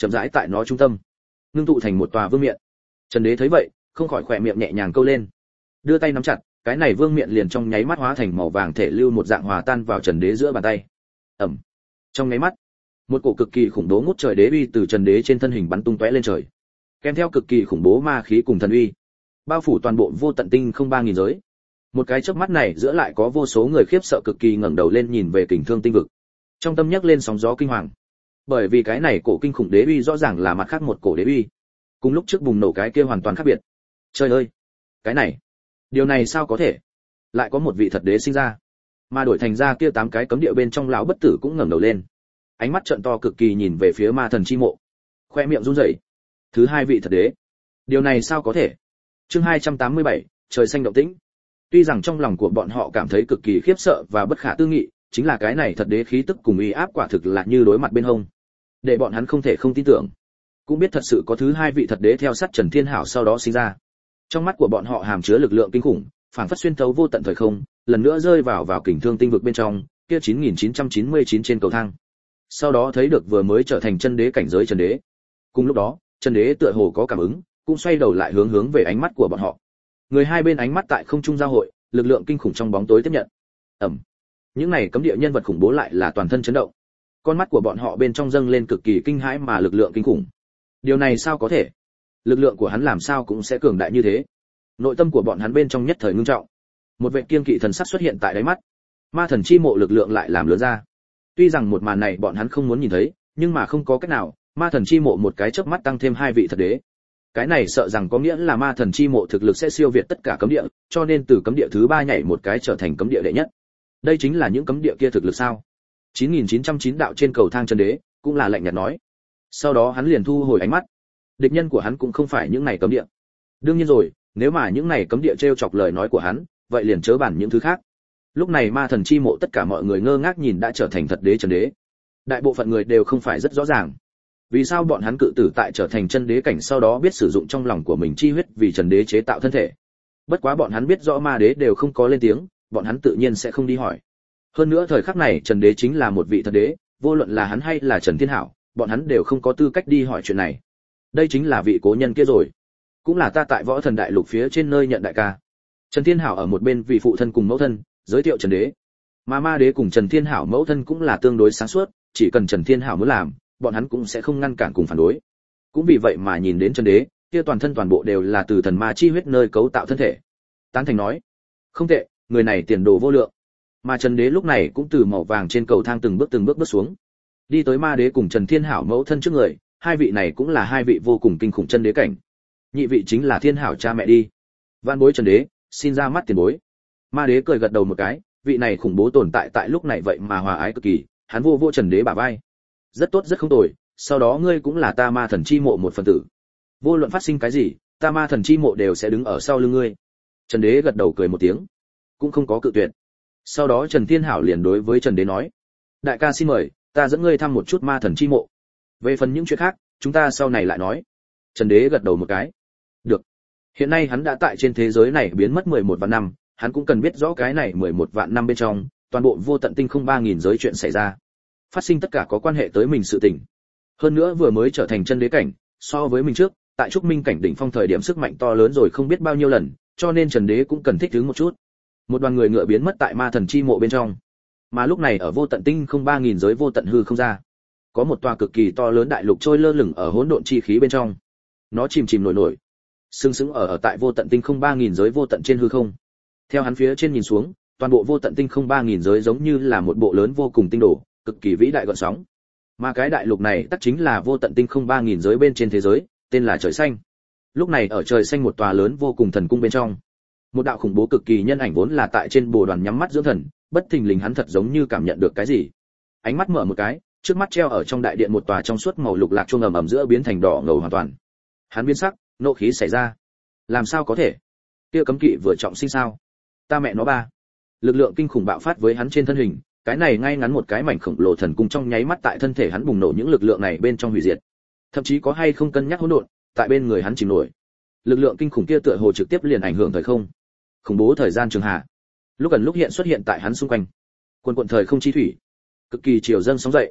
chậm rãi tại nó trung tâm ngưng tụ thành một tòa vương miện. Trần Đế thấy vậy không khỏi khỏe miệng nhẹ nhàng câu lên, đưa tay nắm chặt, cái này vương miện liền trong nháy mắt hóa thành màu vàng thể lưu một dạng hòa tan vào Trần Đế giữa bàn tay. Ầm. Trong nháy mắt, một cổ cực kỳ khủng bố ngút trời đế uy từ Trần Đế trên thân hình bắn tung tóe lên trời, kèm theo cực kỳ khủng bố ma khí cùng thần uy, bao phủ toàn bộ vô tận tinh không ba nghìn giới. Một cái chớp mắt này giữa lại có vô số người khiếp sợ cực kỳ ngẩng đầu lên nhìn về Kình Thương tinh vực, trong tâm nhấc lên sóng gió kinh hoàng. Bởi vì cái này cổ kinh khủng đế uy rõ ràng là mặt khác một cổ đế uy, cùng lúc trước bùng nổ cái kia hoàn toàn khác biệt. Trời ơi, cái này, điều này sao có thể? Lại có một vị thật đế sinh ra, mà đổi thành ra kia tám cái cấm địa bên trong lão bất tử cũng ngẩng đầu lên, ánh mắt trợn to cực kỳ nhìn về phía ma thần chi mộ, khoe miệng run rẩy. Thứ hai vị thật đế, điều này sao có thể? Chương hai trăm tám mươi bảy, trời xanh động tĩnh. Tuy rằng trong lòng của bọn họ cảm thấy cực kỳ khiếp sợ và bất khả tư nghị, chính là cái này thật đế khí tức cùng uy áp quả thực là như đối mặt bên hông, để bọn hắn không thể không tin tưởng. Cũng biết thật sự có thứ hai vị thật đế theo sát Trần Thiên Hảo sau đó sinh ra. Trong mắt của bọn họ hàm chứa lực lượng kinh khủng, phảng phất xuyên thấu vô tận thời không, lần nữa rơi vào vào Kình Thương tinh vực bên trong, kia chín nghìn chín trăm chín mươi chín trên cầu thang. Sau đó thấy được vừa mới trở thành chân đế cảnh giới Trần Đế. Cùng lúc đó, Trần Đế tựa hồ có cảm ứng, cũng xoay đầu lại hướng hướng về ánh mắt của bọn họ. Người hai bên ánh mắt tại không trung giao hội, lực lượng kinh khủng trong bóng tối tiếp nhận. Ầm. Những này cấm địa nhân vật khủng bố lại là toàn thân chấn động. Con mắt của bọn họ bên trong dâng lên cực kỳ kinh hãi mà lực lượng kinh khủng. Điều này sao có thể? Lực lượng của hắn làm sao cũng sẽ cường đại như thế? Nội tâm của bọn hắn bên trong nhất thời ngưng trọng. Một vệt kiên kỵ thần sắc xuất hiện tại đáy mắt. Ma thần chi mộ lực lượng lại làm lớn ra. Tuy rằng một màn này bọn hắn không muốn nhìn thấy, nhưng mà không có cách nào, ma thần chi mộ một cái chớp mắt tăng thêm hai vị thật đế. Cái này sợ rằng có nghĩa là ma thần chi mộ thực lực sẽ siêu việt tất cả cấm địa, cho nên từ cấm địa thứ ba nhảy một cái trở thành cấm địa đệ nhất. Đây chính là những cấm địa kia thực lực sao? chín nghìn chín trăm chín đạo trên cầu thang chân đế, cũng là lạnh nhạt nói. Sau đó hắn liền thu hồi ánh mắt. Địch nhân của hắn cũng không phải những này cấm địa. Đương nhiên rồi, nếu mà những này cấm địa trêu chọc lời nói của hắn, vậy liền chớ bàn những thứ khác. Lúc này ma thần chi mộ tất cả mọi người ngơ ngác nhìn đã trở thành thật đế Trần Đế. Đại bộ phận người đều không phải rất rõ ràng, vì sao bọn hắn cự tử tại trở thành chân đế cảnh sau đó biết sử dụng trong lòng của mình chi huyết vì Trần Đế chế tạo thân thể. Bất quá bọn hắn biết rõ ma đế đều không có lên tiếng, bọn hắn tự nhiên sẽ không đi hỏi. Hơn nữa thời khắc này Trần Đế chính là một vị thật đế, vô luận là hắn hay là Trần Thiên Hảo, bọn hắn đều không có tư cách đi hỏi chuyện này. Đây chính là vị cố nhân kia rồi, cũng là ta tại Võ Thần Đại Lục phía trên nơi nhận đại ca. Trần Thiên Hảo ở một bên vì phụ thân cùng mẫu thân giới thiệu Trần Đế, mà ma đế cùng Trần Thiên Hảo mẫu thân cũng là tương đối sáng suốt, chỉ cần Trần Thiên Hảo muốn làm, bọn hắn cũng sẽ không ngăn cản cùng phản đối. Cũng vì vậy mà nhìn đến Trần Đế, kia toàn thân toàn bộ đều là từ thần ma chi huyết nơi cấu tạo thân thể. Tán thành nói, không tệ, người này tiền đồ vô lượng. Mà Trần Đế lúc này cũng từ màu vàng trên cầu thang từng bước từng bước bước xuống, đi tới ma đế cùng Trần Thiên Hảo mẫu thân trước người, hai vị này cũng là hai vị vô cùng kinh khủng chân đế cảnh. Nhị vị chính là Thiên Hảo cha mẹ đi. Vạn bối Trần Đế, xin ra mắt tiền bối. Ma đế cười gật đầu một cái, vị này khủng bố tồn tại tại lúc này vậy mà hòa ái cực kỳ, hắn vô vô Trần Đế bả vai. Rất tốt rất không tồi, sau đó ngươi cũng là ta ma thần chi mộ một phần tử. Vô luận phát sinh cái gì, ta ma thần chi mộ đều sẽ đứng ở sau lưng ngươi. Trần Đế gật đầu cười một tiếng, cũng không có cự tuyệt. Sau đó Trần Thiên Hảo liền đối với Trần Đế nói, đại ca xin mời, ta dẫn ngươi thăm một chút ma thần chi mộ. Về phần những chuyện khác, chúng ta sau này lại nói. Trần Đế gật đầu một cái. Được. Hiện nay hắn đã tại trên thế giới này biến mất mười một vạn năm, hắn cũng cần biết rõ cái này mười một vạn năm bên trong, toàn bộ vô tận tinh không ba nghìn giới chuyện xảy ra. Phát sinh tất cả có quan hệ tới mình sự tình. Hơn nữa vừa mới trở thành chân đế cảnh, so với mình trước, tại trúc minh cảnh đỉnh phong thời điểm sức mạnh to lớn rồi không biết bao nhiêu lần, cho nên Trần Đế cũng cần thích ứng một chút. Một đoàn người ngựa biến mất tại ma thần chi mộ bên trong. Mà lúc này ở vô tận tinh không ba nghìn giới vô tận hư không ra, có một tòa cực kỳ to lớn đại lục trôi lơ lửng ở hỗn độn chi khí bên trong. Nó chìm chìm nổi nổi, sừng sững ở ở tại vô tận tinh không ba nghìn giới vô tận trên hư không. Theo hắn phía trên nhìn xuống, toàn bộ vô tận tinh không ba nghìn giới giống như là một bộ lớn vô cùng tinh đồ, cực kỳ vĩ đại gợn sóng. Mà cái đại lục này tất chính là vô tận tinh không ba nghìn giới bên trên thế giới, tên là trời xanh. Lúc này ở trời xanh một tòa lớn vô cùng thần cung bên trong, một đạo khủng bố cực kỳ nhân ảnh vốn là tại trên bồ đoàn nhắm mắt dưỡng thần, bất thình lình hắn thật giống như cảm nhận được cái gì. Ánh mắt mở một cái, trước mắt treo ở trong đại điện một tòa trong suốt màu lục lạc chuông ầm ầm giữa biến thành đỏ ngầu hoàn toàn. Hắn biến sắc, nộ khí xảy ra. Làm sao có thể? Kia cấm kỵ vừa trọng sinh sao? Ta mẹ nó ba. Lực lượng kinh khủng bạo phát với hắn trên thân hình, cái này ngay ngắn một cái mảnh khổng lồ thần cung trong nháy mắt tại thân thể hắn bùng nổ những lực lượng này bên trong hủy diệt. Thậm chí có hay không cân nhắc hỗn độn, tại bên người hắn chìm nổi. Lực lượng kinh khủng kia tựa hồ trực tiếp liền ảnh hưởng thời không. Khủng bố thời gian trường hạ. Lúc gần lúc hiện xuất hiện tại hắn xung quanh. Quần quần thời không chi thủy, cực kỳ chiều dâng sóng dậy.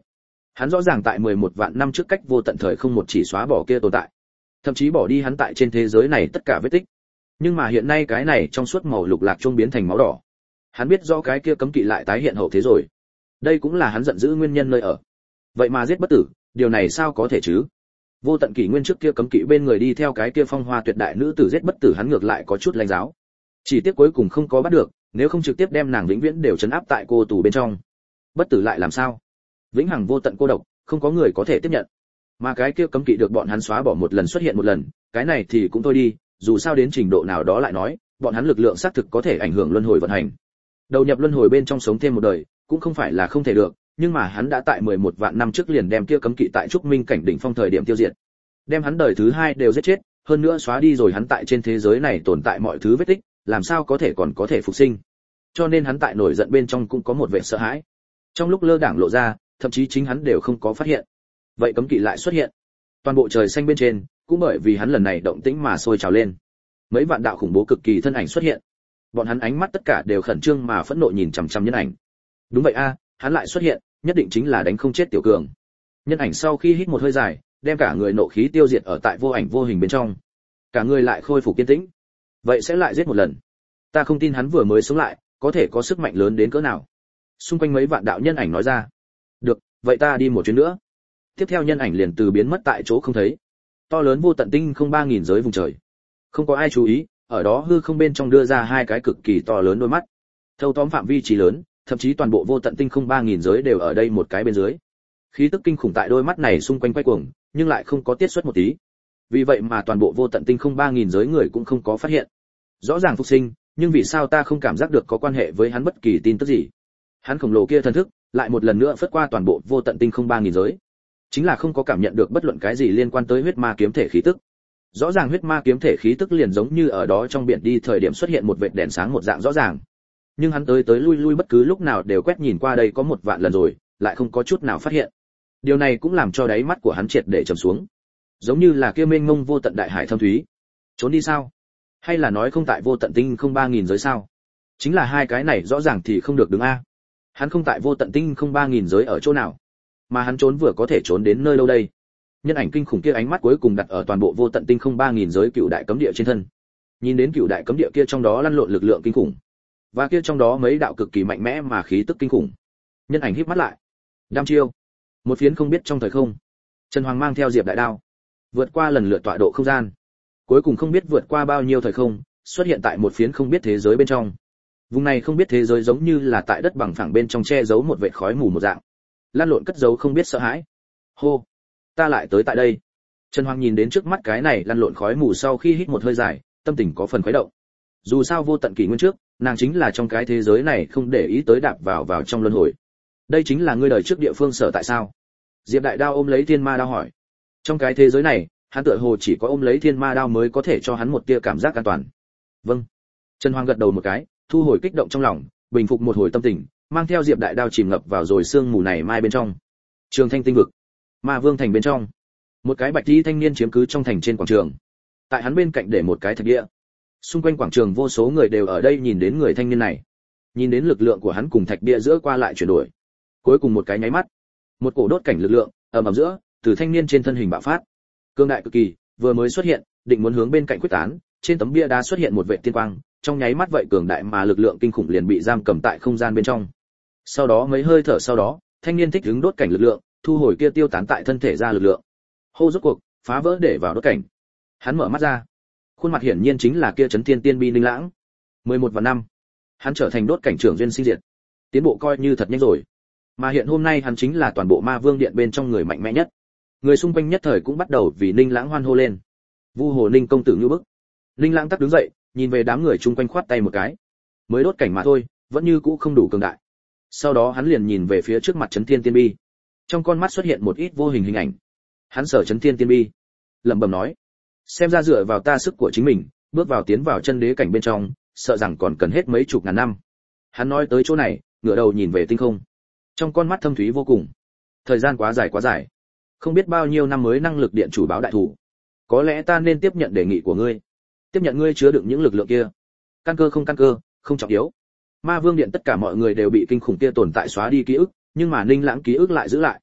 Hắn rõ ràng tại mười một vạn năm trước cách vô tận thời không một chỉ xóa bỏ kia tồn tại, thậm chí bỏ đi hắn tại trên thế giới này tất cả vết tích. Nhưng mà hiện nay cái này trong suốt màu lục lạc trung biến thành máu đỏ. Hắn biết rõ cái kia cấm kỵ lại tái hiện hậu thế rồi. Đây cũng là hắn giận dữ nguyên nhân nơi ở. Vậy mà giết bất tử, điều này sao có thể chứ? Vô tận kỷ nguyên trước kia cấm kỵ bên người đi theo cái kia phong hoa tuyệt đại nữ tử giết bất tử hắn ngược lại có chút lãnh giáo. Chỉ tiếc cuối cùng không có bắt được, nếu không trực tiếp đem nàng vĩnh viễn đều trấn áp tại cô tù bên trong. Bất tử lại làm sao? Vĩnh hằng vô tận cô độc, không có người có thể tiếp nhận. Mà cái kia cấm kỵ được bọn hắn xóa bỏ một lần xuất hiện một lần, cái này thì cũng thôi đi, dù sao đến trình độ nào đó lại nói, bọn hắn lực lượng xác thực có thể ảnh hưởng luân hồi vận hành. Đầu nhập luân hồi bên trong sống thêm một đời, cũng không phải là không thể được, nhưng mà hắn đã tại mười một vạn năm trước liền đem kia cấm kỵ tại trúc minh cảnh đỉnh phong thời điểm tiêu diệt. Đem hắn đời thứ hai đều giết chết, hơn nữa xóa đi rồi hắn tại trên thế giới này tồn tại mọi thứ vết tích, làm sao có thể còn có thể phục sinh. Cho nên hắn tại nổi giận bên trong cũng có một vẻ sợ hãi. Trong lúc lơ đãng lộ ra, thậm chí chính hắn đều không có phát hiện. Vậy cấm kỵ lại xuất hiện. Toàn bộ trời xanh bên trên, cũng bởi vì hắn lần này động tĩnh mà sôi trào lên. Mấy vạn đạo khủng bố cực kỳ thân ảnh xuất hiện. Bọn hắn ánh mắt tất cả đều khẩn trương mà phẫn nộ nhìn chằm chằm nhân ảnh. Đúng vậy a, hắn lại xuất hiện, nhất định chính là đánh không chết tiểu cường. Nhân ảnh sau khi hít một hơi dài, đem cả người nộ khí tiêu diệt ở tại vô ảnh vô hình bên trong. Cả người lại khôi phục kiên tĩnh. Vậy sẽ lại giết một lần. Ta không tin hắn vừa mới sống lại, có thể có sức mạnh lớn đến cỡ nào. Xung quanh mấy vạn đạo nhân ảnh nói ra. Được, vậy ta đi một chuyến nữa. Tiếp theo nhân ảnh liền từ biến mất tại chỗ không thấy. To lớn vô tận tinh không ba nghìn giới vùng trời. Không có ai chú ý, ở đó hư không bên trong đưa ra hai cái cực kỳ to lớn đôi mắt. Thâu tóm phạm vi trí lớn, thậm chí toàn bộ vô tận tinh không ba nghìn giới đều ở đây một cái bên dưới. Khí tức kinh khủng tại đôi mắt này xung quanh quay cuồng, nhưng lại không có tiết xuất một tí. Vì vậy mà toàn bộ vô tận tinh không ba nghìn giới người cũng không có phát hiện. Rõ ràng phục sinh, nhưng vì sao ta không cảm giác được có quan hệ với hắn bất kỳ tin tức gì? Hắn khổng lồ kia thần thức, lại một lần nữa phất qua toàn bộ vô tận tinh không ba nghìn giới. Chính là không có cảm nhận được bất luận cái gì liên quan tới huyết ma kiếm thể khí tức. Rõ ràng huyết ma kiếm thể khí tức liền giống như ở đó trong biển đi thời điểm xuất hiện một vệt đèn sáng một dạng rõ ràng. Nhưng hắn tới tới lui lui bất cứ lúc nào đều quét nhìn qua đây có một vạn lần rồi, lại không có chút nào phát hiện. Điều này cũng làm cho đáy mắt của hắn triệt để trầm xuống. Giống như là kia mênh mông vô tận đại hải thâm thúy. Trốn đi sao? Hay là nói không tại vô tận tinh không ba nghìn giới sao? Chính là hai cái này rõ ràng thì không được đứng a. Hắn không tại vô tận tinh không ba nghìn giới ở chỗ nào? Mà hắn trốn vừa có thể trốn đến nơi đâu đây? Nhân ảnh kinh khủng kia ánh mắt cuối cùng đặt ở toàn bộ vô tận tinh không ba nghìn giới cựu đại cấm địa trên thân. Nhìn đến cựu đại cấm địa kia trong đó lăn lộn lực lượng kinh khủng, và kia trong đó mấy đạo cực kỳ mạnh mẽ mà khí tức kinh khủng. Nhân ảnh híp mắt lại. Đam chiêu. Một phiến không biết trong thời không. Trần Hoàng mang theo Diệp Đại Đao, vượt qua lần lượt tọa độ không gian. Cuối cùng không biết vượt qua bao nhiêu thời không, xuất hiện tại một phiến không biết thế giới bên trong. Vùng này không biết thế giới giống như là tại đất bằng phẳng bên trong che giấu một vệt khói mù một dạng. Lan lộn cất giấu không biết sợ hãi. Hô, ta lại tới tại đây. Trần Hoàng nhìn đến trước mắt cái này lăn lộn khói mù sau khi hít một hơi dài, tâm tình có phần khuấy động. Dù sao vô tận kỷ nguyên trước, nàng chính là trong cái thế giới này không để ý tới đạp vào vào trong luân hồi. Đây chính là ngươi đời trước địa phương sở tại sao? Diệp Đại Đao ôm lấy Thiên Ma Đao hỏi. Trong cái thế giới này, hắn tựa hồ chỉ có ôm lấy Thiên Ma Đao mới có thể cho hắn một tia cảm giác an toàn. Vâng. Trần Hoàng gật đầu một cái, thu hồi kích động trong lòng, bình phục một hồi tâm tình, mang theo Diệp Đại Đao chìm ngập vào rồi sương mù này mai bên trong. Trường Thanh tinh vực, Ma Vương thành bên trong, một cái bạch y thanh niên chiếm cứ trong thành trên quảng trường. Tại hắn bên cạnh để một cái thạch địa. Xung quanh quảng trường vô số người đều ở đây nhìn đến người thanh niên này, nhìn đến lực lượng của hắn cùng thạch địa giữa qua lại chuyển đổi. Cuối cùng một cái nháy mắt, một cổ đốt cảnh lực lượng ầm ầm giữa từ thanh niên trên thân hình bạo phát, cương đại cực kỳ, vừa mới xuất hiện, định muốn hướng bên cạnh quyết tán, trên tấm bia đá xuất hiện một vệt tiên quang, trong nháy mắt vậy cường đại mà lực lượng kinh khủng liền bị giam cầm tại không gian bên trong. Sau đó mấy hơi thở sau đó, thanh niên thích ứng đốt cảnh lực lượng, thu hồi kia tiêu tán tại thân thể ra lực lượng. Hô rốt cuộc, phá vỡ để vào đốt cảnh. Hắn mở mắt ra. Khuôn mặt hiển nhiên chính là kia Chấn Thiên Tiên Bi Ninh Lãng. mười một và năm, hắn trở thành đốt cảnh trưởng duyên sinh diệt. Tiến bộ coi như thật nhanh rồi. Mà hiện hôm nay hắn chính là toàn bộ Ma Vương điện bên trong người mạnh mẽ nhất. Người xung quanh nhất thời cũng bắt đầu vì Ninh Lãng hoan hô lên. Vu Hồ Ninh công tử như bức. Ninh Lãng tắc đứng dậy, nhìn về đám người chung quanh khoát tay một cái. Mới đốt cảnh mà thôi, vẫn như cũ không đủ cường đại. Sau đó hắn liền nhìn về phía trước mặt Chấn Thiên Tiên Bi. Trong con mắt xuất hiện một ít vô hình hình ảnh. Hắn sở Chấn Thiên Tiên Bi, lẩm bẩm nói: xem ra dựa vào ta sức của chính mình, bước vào tiến vào chân đế cảnh bên trong, sợ rằng còn cần hết mấy chục ngàn năm. Hắn nói tới chỗ này, ngửa đầu nhìn về tinh không. Trong con mắt thâm thúy vô cùng. Thời gian quá dài quá dài, không biết bao nhiêu năm mới năng lực điện chủ báo đại thủ. Có lẽ ta nên tiếp nhận đề nghị của ngươi, tiếp nhận ngươi chứa đựng những lực lượng kia. Căn cơ không căn cơ, không trọng yếu. Ma Vương điện tất cả mọi người đều bị kinh khủng kia tồn tại xóa đi ký ức, nhưng mà Ninh Lãng ký ức lại giữ lại.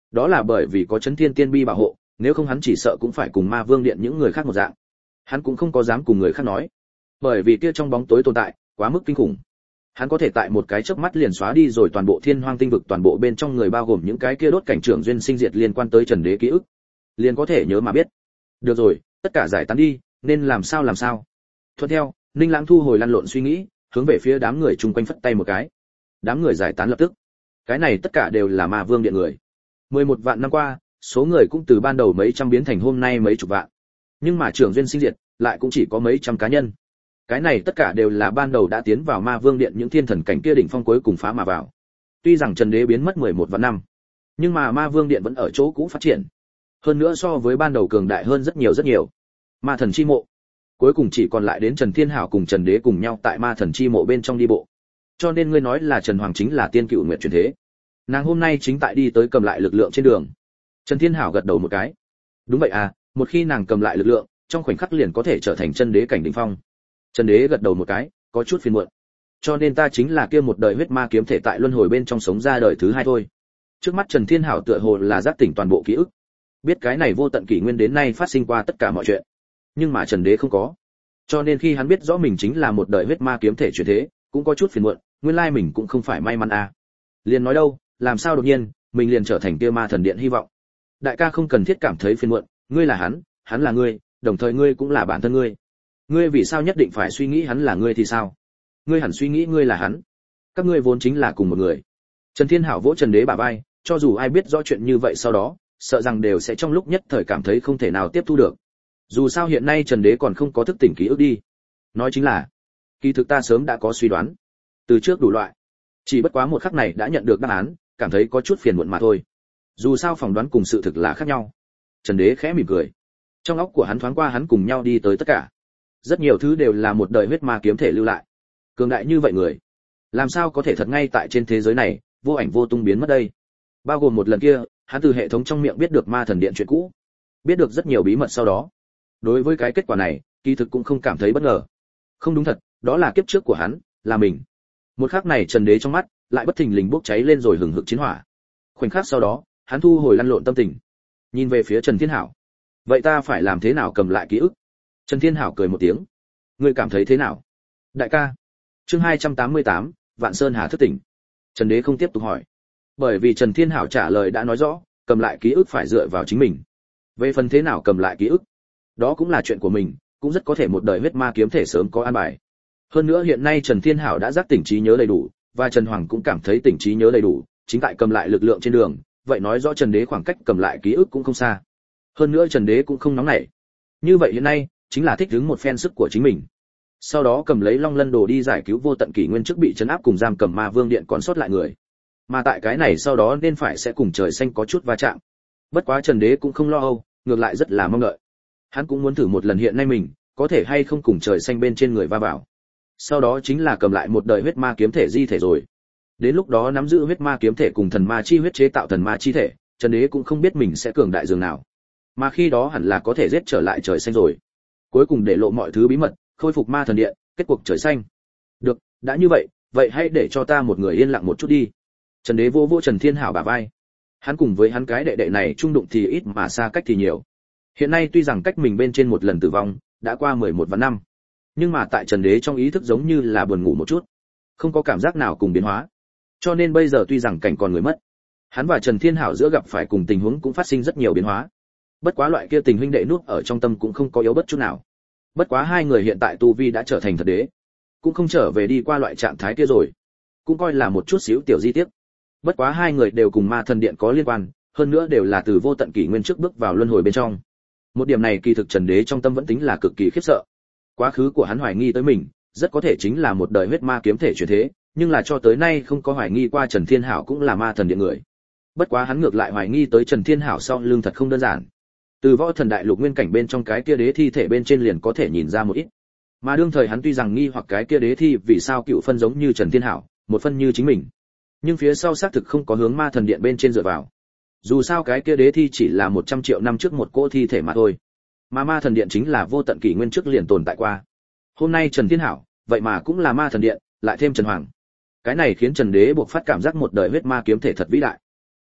Đó là bởi vì có Chấn Thiên Tiên Bi bảo hộ, nếu không hắn chỉ sợ cũng phải cùng Ma Vương Điện những người khác một dạng. Hắn cũng không có dám cùng người khác nói, bởi vì kia trong bóng tối tồn tại quá mức kinh khủng. Hắn có thể tại một cái chớp mắt liền xóa đi rồi toàn bộ Thiên Hoang tinh vực, toàn bộ bên trong người bao gồm những cái kia đốt cảnh trưởng duyên sinh diệt liên quan tới Trần Đế ký ức, liền có thể nhớ mà biết. Được rồi, tất cả giải tán đi, nên làm sao làm sao. Thuận theo, Ninh Lãng thu hồi lăn lộn suy nghĩ, hướng về phía đám người chung quanh phất tay một cái. Đám người giải tán lập tức. Cái này tất cả đều là Ma Vương Điện người. mười một vạn năm qua, số người cũng từ ban đầu mấy trăm biến thành hôm nay mấy chục vạn. Nhưng mà trưởng duyên sinh diệt lại cũng chỉ có mấy trăm cá nhân. Cái này tất cả đều là ban đầu đã tiến vào Ma Vương Điện những thiên thần cảnh kia đỉnh phong cuối cùng phá mà vào. Tuy rằng Trần Đế biến mất mười một vạn năm, nhưng mà Ma Vương Điện vẫn ở chỗ cũ phát triển. Hơn nữa so với ban đầu cường đại hơn rất nhiều rất nhiều. Ma thần chi mộ, cuối cùng chỉ còn lại đến Trần Thiên Hảo cùng Trần Đế cùng nhau tại Ma thần chi mộ bên trong đi bộ. Cho nên ngươi nói là Trần Hoàng chính là tiên cựu nguyệt chuyển thế. Nàng hôm nay chính tại đi tới cầm lại lực lượng trên đường. Trần Thiên Hảo gật đầu một cái. Đúng vậy à, một khi nàng cầm lại lực lượng, trong khoảnh khắc liền có thể trở thành chân đế cảnh đỉnh phong. Trần Đế gật đầu một cái, có chút phiền muộn. Cho nên ta chính là kia một đời huyết ma kiếm thể tại luân hồi bên trong sống ra đời thứ hai thôi. Trước mắt Trần Thiên Hảo tựa hồ là giác tỉnh toàn bộ ký ức, biết cái này vô tận kỷ nguyên đến nay phát sinh qua tất cả mọi chuyện. Nhưng mà Trần Đế không có. Cho nên khi hắn biết rõ mình chính là một đời huyết ma kiếm thể chuyển thế, cũng có chút phiền muộn, nguyên lai mình cũng không phải may mắn à. Liền nói đâu, làm sao đột nhiên, mình liền trở thành kia Ma thần điện hy vọng. Đại ca không cần thiết cảm thấy phiền muộn, ngươi là hắn, hắn là ngươi, đồng thời ngươi cũng là bản thân ngươi. Ngươi vì sao nhất định phải suy nghĩ hắn là ngươi thì sao? Ngươi hẳn suy nghĩ ngươi là hắn. Các ngươi vốn chính là cùng một người. Trần Thiên Hảo vỗ Trần Đế bả vai, cho dù ai biết rõ chuyện như vậy sau đó, sợ rằng đều sẽ trong lúc nhất thời cảm thấy không thể nào tiếp thu được. Dù sao hiện nay Trần Đế còn không có thức tỉnh ký ức đi. Nói chính là, kỳ thực ta sớm đã có suy đoán, từ trước đủ loại. Chỉ bất quá một khắc này đã nhận được đáp án, cảm thấy có chút phiền muộn mà thôi. Dù sao phỏng đoán cùng sự thực là khác nhau. Trần Đế khẽ mỉm cười. Trong óc của hắn thoáng qua hắn cùng nhau đi tới tất cả. Rất nhiều thứ đều là một đời huyết ma kiếm thể lưu lại. Cường đại như vậy người, làm sao có thể thật ngay tại trên thế giới này, vô ảnh vô tung biến mất đây? Bao gồm một lần kia, hắn từ hệ thống trong miệng biết được Ma thần điện chuyện cũ, biết được rất nhiều bí mật sau đó. Đối với cái kết quả này, kỳ thực cũng không cảm thấy bất ngờ. Không đúng thật, đó là kiếp trước của hắn, là mình. Một khắc này Trần Đế trong mắt lại bất thình lình bốc cháy lên rồi hừng hực chiến hỏa. Khoảnh khắc sau đó, hắn thu hồi lăn lộn tâm tình, nhìn về phía Trần Thiên Hảo. Vậy ta phải làm thế nào cầm lại ký ức? Trần Thiên Hảo cười một tiếng. Ngươi cảm thấy thế nào? Đại ca. Chương hai trăm tám mươi tám, Vạn Sơn Hà thức tỉnh. Trần Đế không tiếp tục hỏi, bởi vì Trần Thiên Hảo trả lời đã nói rõ, cầm lại ký ức phải dựa vào chính mình. Về phần thế nào cầm lại ký ức, đó cũng là chuyện của mình, cũng rất có thể một đời huyết ma kiếm thể sớm có an bài. Hơn nữa hiện nay Trần Thiên Hảo đã giác tỉnh trí nhớ đầy đủ, và Trần Hoàng cũng cảm thấy tỉnh trí nhớ đầy đủ, chính tại cầm lại lực lượng trên đường, vậy nói rõ Trần Đế khoảng cách cầm lại ký ức cũng không xa. Hơn nữa Trần Đế cũng không nóng nảy. Như vậy hiện nay, chính là thích ứng một phen sức của chính mình. Sau đó cầm lấy Long Lân Đồ đi giải cứu vô tận kỷ nguyên trước bị trấn áp cùng giam cầm Ma Vương Điện còn sót lại người. Mà tại cái này sau đó nên phải sẽ cùng trời xanh có chút va chạm. Bất quá Trần Đế cũng không lo âu, ngược lại rất là mong đợi. Hắn cũng muốn thử một lần hiện nay mình, có thể hay không cùng trời xanh bên trên người va vào. Sau đó chính là cầm lại một đời huyết ma kiếm thể di thể rồi. Đến lúc đó nắm giữ huyết ma kiếm thể cùng thần ma chi huyết chế tạo thần ma chi thể, Trần Đế cũng không biết mình sẽ cường đại dường nào. Mà khi đó hẳn là có thể giết trở lại trời xanh rồi. Cuối cùng để lộ mọi thứ bí mật, khôi phục Ma thần điện, kết cuộc trời xanh. Được, đã như vậy, vậy hãy để cho ta một người yên lặng một chút đi. Trần Đế vô vô Trần Thiên Hảo bả vai. Hắn cùng với hắn cái đệ đệ này chung đụng thì ít mà xa cách thì nhiều. Hiện nay tuy rằng cách mình bên trên một lần tử vong, đã qua mười một vạn năm. Nhưng mà tại Trần Đế trong ý thức giống như là buồn ngủ một chút, không có cảm giác nào cùng biến hóa. Cho nên bây giờ tuy rằng cảnh còn người mất, hắn và Trần Thiên Hảo giữa gặp phải cùng tình huống cũng phát sinh rất nhiều biến hóa. Bất quá loại kia tình huynh đệ nuốt ở trong tâm cũng không có yếu bất chút nào. Bất quá hai người hiện tại tu vi đã trở thành thật đế, cũng không trở về đi qua loại trạng thái kia rồi, cũng coi là một chút xíu tiểu di tiếc. Bất quá hai người đều cùng Ma thần điện có liên quan, hơn nữa đều là từ vô tận kỷ nguyên trước bước vào luân hồi bên trong. Một điểm này kỳ thực Trần Đế trong tâm vẫn tính là cực kỳ khiếp sợ. Quá khứ của hắn hoài nghi tới mình, rất có thể chính là một đời huyết ma kiếm thể chuyển thế, nhưng là cho tới nay không có hoài nghi qua Trần Thiên Hảo cũng là Ma thần điện người. Bất quá hắn ngược lại hoài nghi tới Trần Thiên Hảo sau lưng thật không đơn giản. Từ võ thần đại lục nguyên cảnh bên trong cái kia đế thi thể bên trên liền có thể nhìn ra một ít. Mà đương thời hắn tuy rằng nghi hoặc cái kia đế thi vì sao cựu phân giống như Trần Thiên Hảo, một phân như chính mình, nhưng phía sau xác thực không có hướng Ma thần điện bên trên dựa vào. Dù sao cái kia đế thi chỉ là một trăm triệu năm trước một cỗ thi thể mà thôi, mà Ma thần điện chính là vô tận kỷ nguyên trước liền tồn tại qua. Hôm nay Trần Thiên Hảo, vậy mà cũng là Ma thần điện, lại thêm Trần Hoàng. Cái này khiến Trần Đế buộc phát cảm giác một đời huyết ma kiếm thể thật vĩ đại.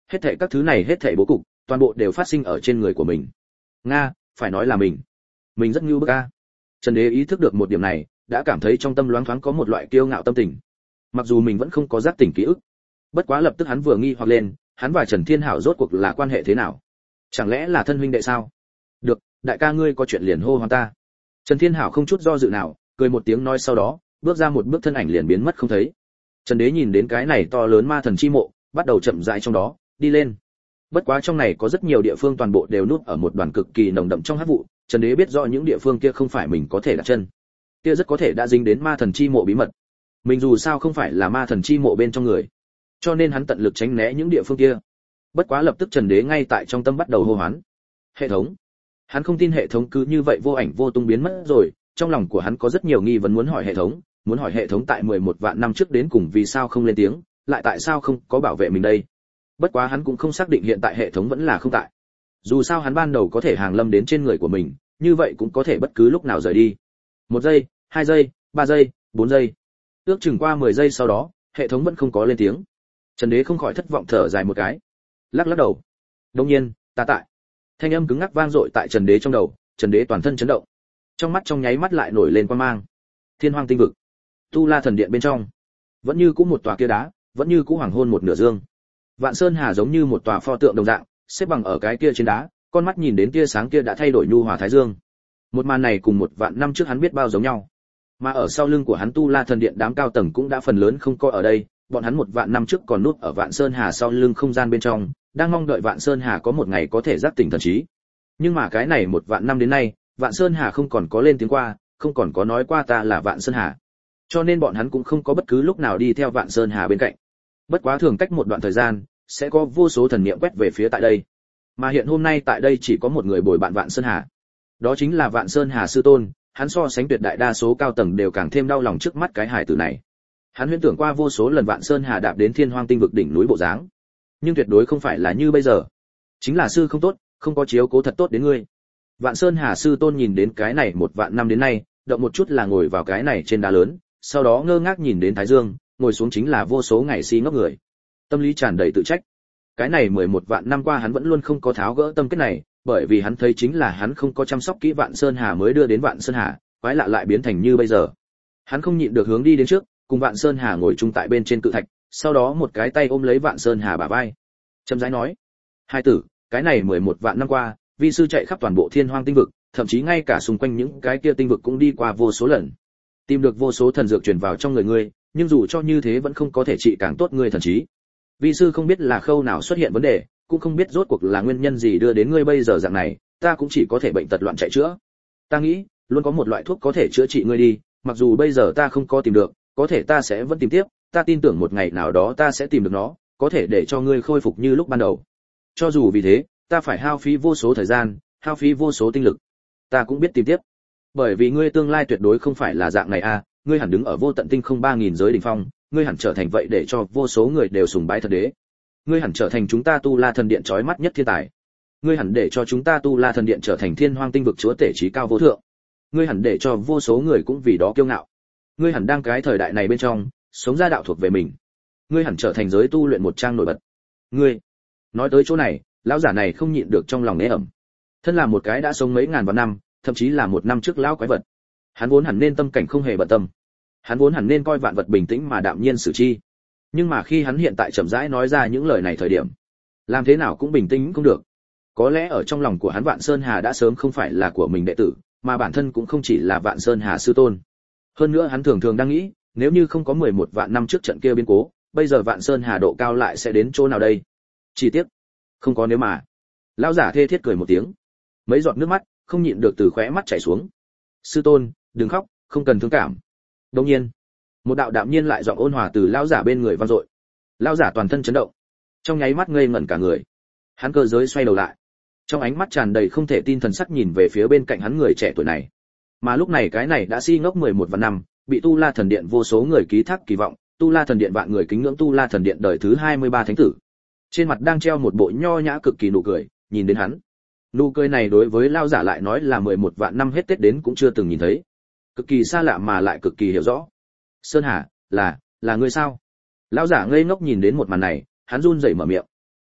Hết thảy các thứ này, hết thảy bố cục, toàn bộ đều phát sinh ở trên người của mình. Nga, phải nói là mình. Mình rất nhu bức a. Trần Đế ý thức được một điểm này, đã cảm thấy trong tâm loáng thoáng có một loại kiêu ngạo tâm tình. Mặc dù mình vẫn không có giác tỉnh ký ức, bất quá lập tức hắn vừa nghi hoặc lên, hắn và Trần Thiên Hảo rốt cuộc là quan hệ thế nào? Chẳng lẽ là thân huynh đệ sao? Được, đại ca ngươi có chuyện liền hô hoán ta. Trần Thiên Hảo không chút do dự nào, cười một tiếng nói, sau đó bước ra một bước, thân ảnh liền biến mất không thấy. Trần Đế nhìn đến cái này to lớn ma thần chi mộ, bắt đầu chậm rãi trong đó đi lên. Bất quá trong này có rất nhiều địa phương toàn bộ đều núp ở một đoàn cực kỳ nồng đậm trong hắc vụ, Trần Đế biết rõ những địa phương kia không phải mình có thể đặt chân, kia rất có thể đã dính đến ma thần chi mộ bí mật. Mình dù sao không phải là ma thần chi mộ bên trong người, cho nên hắn tận lực tránh né những địa phương kia. Bất quá lập tức Trần Đế ngay tại trong tâm bắt đầu hô hoán. Hệ thống. Hắn không tin hệ thống cứ như vậy vô ảnh vô tung biến mất rồi, trong lòng của hắn có rất nhiều nghi vấn muốn hỏi hệ thống, muốn hỏi hệ thống tại mười một vạn năm trước đến cùng vì sao không lên tiếng, lại tại sao không có bảo vệ mình đây. Bất quá hắn cũng không xác định hiện tại hệ thống vẫn là không tại. Dù sao hắn ban đầu có thể hàng lâm đến trên người của mình, như vậy cũng có thể bất cứ lúc nào rời đi. Một giây, hai giây, ba giây, bốn giây. Ước chừng qua mười giây sau đó, hệ thống vẫn không có lên tiếng. Trần Đế không khỏi thất vọng thở dài một cái, lắc lắc đầu. Đương nhiên, ta tại. Thanh âm cứng ngắc vang dội tại Trần Đế trong đầu, Trần Đế toàn thân chấn động. Trong mắt trong nháy mắt lại nổi lên quang mang. Thiên Hoang tinh vực, Tu La thần điện bên trong, vẫn như cũ một tòa kia đá, vẫn như cũ hoàng hôn một nửa dương. Vạn Sơn Hà giống như một tòa pho tượng đồng dạng, xếp bằng ở cái kia trên đá, con mắt nhìn đến tia sáng kia đã thay đổi nhu hòa thái dương. Một màn này cùng một vạn năm trước hắn biết bao giống nhau. Mà ở sau lưng của hắn Tu La thần điện đám cao tầng cũng đã phần lớn không có ở đây, bọn hắn một vạn năm trước còn núp ở Vạn Sơn Hà sau lưng không gian bên trong, đang mong đợi Vạn Sơn Hà có một ngày có thể giác tỉnh thần trí. Nhưng mà cái này một vạn năm đến nay, Vạn Sơn Hà không còn có lên tiếng qua, không còn có nói qua ta là Vạn Sơn Hà. Cho nên bọn hắn cũng không có bất cứ lúc nào đi theo Vạn Sơn Hà bên cạnh. Bất quá thường cách một đoạn thời gian, sẽ có vô số thần niệm quét về phía tại đây. Mà hiện hôm nay tại đây chỉ có một người bồi bạn Vạn Sơn Hà. Đó chính là Vạn Sơn Hà sư tôn, hắn so sánh tuyệt đại đa số cao tầng đều càng thêm đau lòng trước mắt cái hải tử này. Hắn huyễn tưởng qua vô số lần Vạn Sơn Hà đạp đến Thiên Hoang tinh vực đỉnh núi bộ dáng, nhưng tuyệt đối không phải là như bây giờ. Chính là sư không tốt, không có chiếu cố thật tốt đến ngươi. Vạn Sơn Hà sư tôn nhìn đến cái này một vạn năm đến nay, động một chút là ngồi vào cái này trên đá lớn, sau đó ngơ ngác nhìn đến Thái Dương, ngồi xuống chính là vô số ngày si ngốc người. Tâm lý tràn đầy tự trách. Cái này mười một vạn năm qua hắn vẫn luôn không có tháo gỡ tâm kết này, bởi vì hắn thấy chính là hắn không có chăm sóc kỹ Vạn Sơn Hà mới đưa đến Vạn Sơn Hà, quái lạ lại biến thành như bây giờ. Hắn không nhịn được hướng đi đến trước, cùng Vạn Sơn Hà ngồi chung tại bên trên cự thạch, sau đó một cái tay ôm lấy Vạn Sơn Hà bả vai. Chậm rãi nói: "Hai tử, cái này mười một vạn năm qua, vi sư chạy khắp toàn bộ Thiên Hoang tinh vực, thậm chí ngay cả xung quanh những cái kia tinh vực cũng đi qua vô số lần, tìm được vô số thần dược truyền vào trong người ngươi, nhưng dù cho như thế vẫn không có thể trị càng tốt ngươi thần trí. Vi sư không biết là khâu nào xuất hiện vấn đề, cũng không biết rốt cuộc là nguyên nhân gì đưa đến ngươi bây giờ dạng này, ta cũng chỉ có thể bệnh tật loạn chạy chữa. Ta nghĩ, luôn có một loại thuốc có thể chữa trị ngươi đi, mặc dù bây giờ ta không có tìm được, có thể ta sẽ vẫn tìm tiếp, ta tin tưởng một ngày nào đó ta sẽ tìm được nó, có thể để cho ngươi khôi phục như lúc ban đầu. Cho dù vì thế, ta phải hao phí vô số thời gian, hao phí vô số tinh lực, ta cũng biết tìm tiếp. Bởi vì ngươi tương lai tuyệt đối không phải là dạng này a, ngươi hẳn đứng ở vô tận tinh không ba nghìn giới đỉnh phong, ngươi hẳn trở thành vậy để cho vô số người đều sùng bái thật đế. Ngươi hẳn trở thành chúng ta Tu La thần điện chói mắt nhất thiên tài. Ngươi hẳn để cho chúng ta Tu La thần điện trở thành Thiên Hoang tinh vực chúa tể trí cao vô thượng. Ngươi hẳn để cho vô số người cũng vì đó kiêu ngạo. Ngươi hẳn đang cái thời đại này bên trong, sống ra đạo thuộc về mình. Ngươi hẳn trở thành giới tu luyện một trang nổi bật. Ngươi. Nói tới chỗ này, lão giả này không nhịn được trong lòng nế ẩm. Thân là một cái đã sống mấy ngàn vạn năm, thậm chí là một năm trước lão quái vật. Hắn vốn hẳn nên tâm cảnh không hề bận tâm. Hắn vốn hẳn nên coi vạn vật bình tĩnh mà đạm nhiên xử chi. Nhưng mà khi hắn hiện tại chậm rãi nói ra những lời này thời điểm, làm thế nào cũng bình tĩnh không được. Có lẽ ở trong lòng của hắn Vạn Sơn Hà đã sớm không phải là của mình đệ tử, mà bản thân cũng không chỉ là Vạn Sơn Hà sư tôn. Hơn nữa hắn thường thường đang nghĩ, nếu như không có mười một vạn năm trước trận kia biến cố, bây giờ Vạn Sơn Hà độ cao lại sẽ đến chỗ nào đây? Chỉ tiếc, không có nếu mà. Lão giả thê thiết cười một tiếng, mấy giọt nước mắt không nhịn được từ khóe mắt chảy xuống. Sư tôn, đừng khóc, không cần thương cảm. Đương nhiên, một đạo đạm nhiên lại giọng ôn hòa từ lão giả bên người vang dội. Lão giả toàn thân chấn động, trong nháy mắt ngây ngẩn cả người. Hắn cơ giới xoay đầu lại, trong ánh mắt tràn đầy không thể tin thần sắc nhìn về phía bên cạnh hắn người trẻ tuổi này. Mà lúc này cái này đã si ngốc mười một vạn năm, bị Tu La thần điện vô số người ký thác kỳ vọng, Tu La thần điện vạn người kính ngưỡng Tu La thần điện đời thứ hai mươi ba thánh tử. Trên mặt đang treo một bộ nho nhã cực kỳ nụ cười, nhìn đến hắn. Nụ cười này đối với lão giả lại nói là mười một vạn năm hết Tết đến cũng chưa từng nhìn thấy. Cực kỳ xa lạ mà lại cực kỳ hiểu rõ. Sơn Hà, là, là ngươi sao? Lão giả ngây ngốc nhìn đến một màn này, hắn run rẩy mở miệng.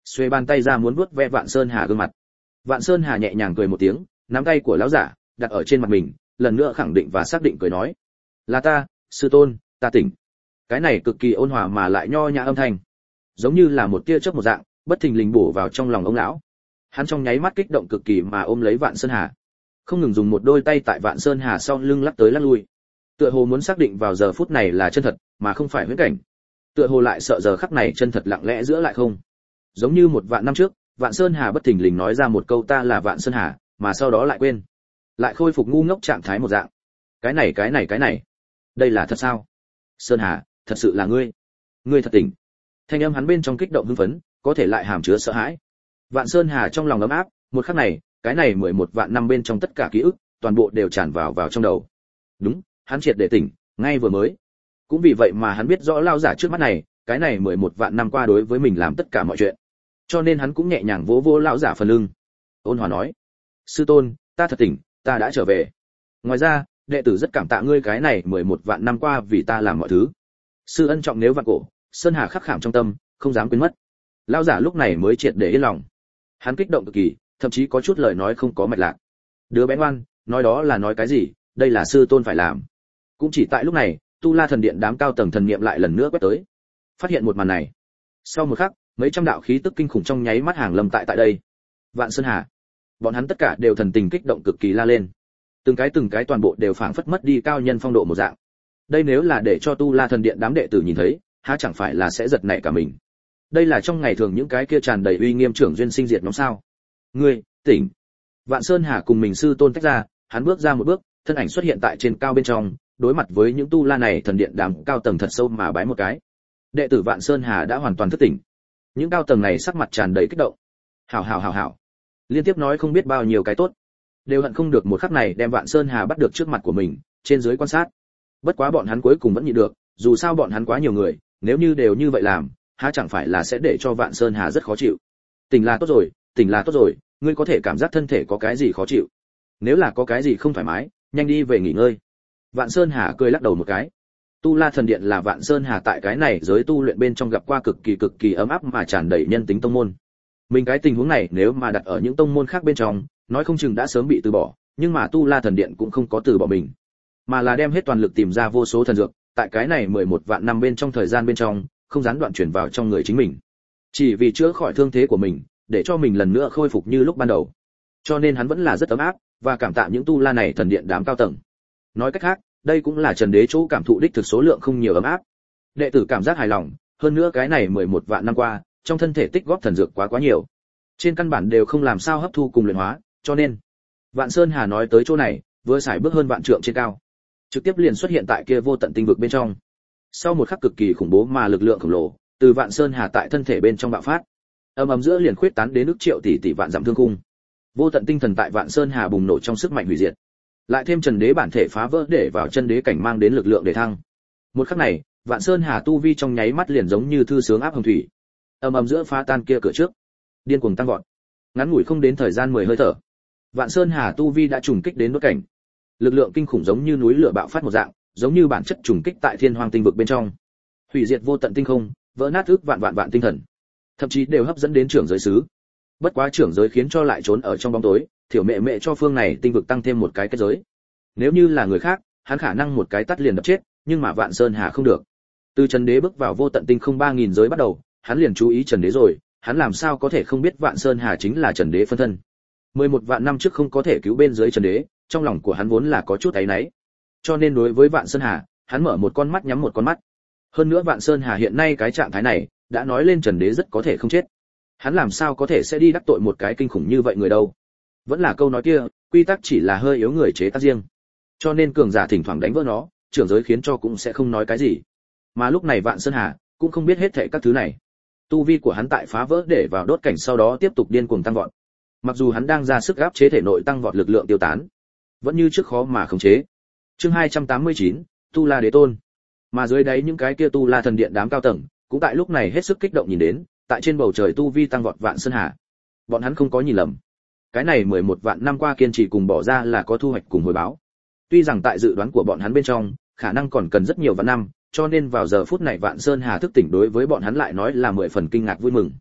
Xuê bàn tay ra muốn vuốt ve Vạn Sơn Hà gương mặt. Vạn Sơn Hà nhẹ nhàng cười một tiếng, nắm tay của lão giả đặt ở trên mặt mình, lần nữa khẳng định và xác định cười nói: "Là ta, sư tôn, ta tỉnh." Cái này cực kỳ ôn hòa mà lại nho nhã âm thanh, giống như là một tia chớp một dạng, bất thình lình bổ vào trong lòng ông lão. Hắn trong nháy mắt kích động cực kỳ mà ôm lấy Vạn Sơn Hà, không ngừng dùng một đôi tay tại Vạn Sơn Hà sau lưng lắc tới lắc lui, tựa hồ muốn xác định vào giờ phút này là chân thật, mà không phải huyễn cảnh. Tựa hồ lại sợ giờ khắc này chân thật lặng lẽ giữa lại không. Giống như một vạn năm trước, Vạn Sơn Hà bất thình lình nói ra một câu ta là Vạn Sơn Hà, mà sau đó lại quên, lại khôi phục ngu ngốc trạng thái một dạng. Cái này cái này cái này, đây là thật sao? Sơn Hà, thật sự là ngươi? Ngươi thật tỉnh. Thanh âm hắn bên trong kích động hưng phấn, có thể lại hàm chứa sợ hãi. Vạn Sơn Hà trong lòng ấm áp, một khắc này, cái này mười một vạn năm bên trong tất cả ký ức, toàn bộ đều tràn vào vào trong đầu. Đúng, hắn triệt để tỉnh, ngay vừa mới. Cũng vì vậy mà hắn biết rõ lao giả trước mắt này, cái này mười một vạn năm qua đối với mình làm tất cả mọi chuyện. Cho nên hắn cũng nhẹ nhàng vỗ vỗ lão giả phần lưng. Ôn hòa nói: "Sư tôn, ta thật tỉnh, ta đã trở về. Ngoài ra, đệ tử rất cảm tạ ngươi cái này mười một vạn năm qua vì ta làm mọi thứ. Sư ân trọng nếu vạn cổ." Sơn Hà khắc khảm trong tâm, không dám quên mất. Lão giả lúc này mới triệt để yên lòng. Hắn kích động cực kỳ, thậm chí có chút lời nói không có mạch lạc. Đứa bé ngoan, nói đó là nói cái gì, đây là sư tôn phải làm. Cũng chỉ tại lúc này, Tu La thần điện đám cao tầng thần niệm lại lần nữa quét tới, phát hiện một màn này. Sau một khắc, mấy trăm đạo khí tức kinh khủng trong nháy mắt hàng lâm tại tại đây. Vạn Sơn Hà, bọn hắn tất cả đều thần tình kích động cực kỳ la lên. Từng cái từng cái toàn bộ đều phảng phất mất đi cao nhân phong độ một dạng. Đây nếu là để cho Tu La thần điện đám đệ tử nhìn thấy, há chẳng phải là sẽ giật nảy cả mình. Đây là trong ngày thường những cái kia tràn đầy uy nghiêm trưởng duyên sinh diệt nhóm sao? Ngươi, tỉnh. Vạn Sơn Hà cùng mình sư tôn tách ra, hắn bước ra một bước, thân ảnh xuất hiện tại trên cao bên trong, đối mặt với những tu la này thần điện đám cao tầng thật sâu mà bái một cái. Đệ tử Vạn Sơn Hà đã hoàn toàn thức tỉnh. Những cao tầng này sắc mặt tràn đầy kích động. Hảo hảo hảo hảo. Liên tiếp nói không biết bao nhiêu cái tốt. Đều hận không được một khắc này đem Vạn Sơn Hà bắt được trước mặt của mình, trên dưới quan sát. Bất quá bọn hắn cuối cùng vẫn nhịn được, dù sao bọn hắn quá nhiều người, nếu như đều như vậy làm, há chẳng phải là sẽ để cho Vạn Sơn Hà rất khó chịu. Tỉnh là tốt rồi, tỉnh là tốt rồi, ngươi có thể cảm giác thân thể có cái gì khó chịu. Nếu là có cái gì không thoải mái, nhanh đi về nghỉ ngơi. Vạn Sơn Hà cười lắc đầu một cái. Tu La thần điện là Vạn Sơn Hà tại cái này giới tu luyện bên trong gặp qua cực kỳ cực kỳ ấm áp mà tràn đầy nhân tính tông môn. Mình cái tình huống này nếu mà đặt ở những tông môn khác bên trong, nói không chừng đã sớm bị từ bỏ, nhưng mà Tu La thần điện cũng không có từ bỏ mình, mà là đem hết toàn lực tìm ra vô số thần dược, tại cái này mười một vạn năm bên trong thời gian bên trong, không gián đoạn chuyển vào trong người chính mình. Chỉ vì chữa khỏi thương thế của mình, để cho mình lần nữa khôi phục như lúc ban đầu. Cho nên hắn vẫn là rất ấm áp và cảm tạ những Tu La này thần điện đám cao tầng. Nói cách khác, đây cũng là Trần Đế chỗ cảm thụ đích thực số lượng không nhiều ấm áp. Đệ tử cảm giác hài lòng, hơn nữa cái này mười một vạn năm qua, trong thân thể tích góp thần dược quá quá nhiều. Trên căn bản đều không làm sao hấp thu cùng luyện hóa, cho nên Vạn Sơn Hà nói tới chỗ này, vừa xài bước hơn vạn trượng trên cao, trực tiếp liền xuất hiện tại kia vô tận tinh vực bên trong. Sau một khắc cực kỳ khủng bố mà lực lượng khổng lồ từ Vạn Sơn Hà tại thân thể bên trong bạo phát, ầm ầm giữa liền khuyết tán đến ức triệu tỷ tỷ vạn dặm thương cung. Vô tận tinh thần tại Vạn Sơn Hà bùng nổ trong sức mạnh hủy diệt, lại thêm Trần Đế bản thể phá vỡ để vào chân đế cảnh mang đến lực lượng để thăng. Một khắc này, Vạn Sơn Hà tu vi trong nháy mắt liền giống như thư sướng áp hồng thủy, ầm ầm giữa phá tan kia cửa trước, điên cuồng tăng vọt. Ngắn ngủi không đến thời gian mười hơi thở, Vạn Sơn Hà tu vi đã trùng kích đến đốt cảnh. Lực lượng kinh khủng giống như núi lửa bạo phát một dạng, giống như bản chất trùng kích tại Thiên Hoang tinh vực bên trong, hủy diệt vô tận tinh không, vỡ nát ước vạn vạn vạn tinh thần, thậm chí đều hấp dẫn đến trưởng giới xứ. Bất quá trưởng giới khiến cho lại trốn ở trong bóng tối, thiểu mẹ mẹ cho phương này tinh vực tăng thêm một cái kết giới. Nếu như là người khác, hắn khả năng một cái tát liền đập chết, nhưng mà Vạn Sơn Hà không được. Từ Trần Đế bước vào vô tận tinh không ba nghìn giới bắt đầu, hắn liền chú ý Trần Đế rồi, hắn làm sao có thể không biết Vạn Sơn Hà chính là Trần Đế phân thân. mười một vạn năm trước không có thể cứu bên dưới Trần Đế, trong lòng của hắn vốn là có chút áy náy. Cho nên đối với Vạn Sơn Hà, hắn mở một con mắt nhắm một con mắt. Hơn nữa Vạn Sơn Hà hiện nay cái trạng thái này, đã nói lên Trần Đế rất có thể không chết. Hắn làm sao có thể sẽ đi đắc tội một cái kinh khủng như vậy người đâu? Vẫn là câu nói kia, quy tắc chỉ là hơi yếu người chế tác riêng. Cho nên cường giả thỉnh thoảng đánh vỡ nó, trưởng giới khiến cho cũng sẽ không nói cái gì. Mà lúc này Vạn Sơn Hà cũng không biết hết thảy các thứ này. Tu vi của hắn tại phá vỡ để vào đốt cảnh sau đó tiếp tục điên cuồng tăng vọt. Mặc dù hắn đang ra sức áp chế thể nội tăng vọt lực lượng tiêu tán, vẫn như trước khó mà khống chế. Chương hai trăm tám mươi chín, Tu La Đế Tôn. Mà dưới đáy những cái kia Tu La thần điện đám cao tầng, cũng tại lúc này hết sức kích động nhìn đến, tại trên bầu trời tu vi tăng vọt Vạn Sơn Hà. Bọn hắn không có nhìn lầm. Cái này mười một vạn năm qua kiên trì cùng bỏ ra là có thu hoạch cùng hồi báo. Tuy rằng tại dự đoán của bọn hắn bên trong, khả năng còn cần rất nhiều vạn năm, cho nên vào giờ phút này Vạn Sơn Hà thức tỉnh đối với bọn hắn lại nói là mười phần kinh ngạc vui mừng.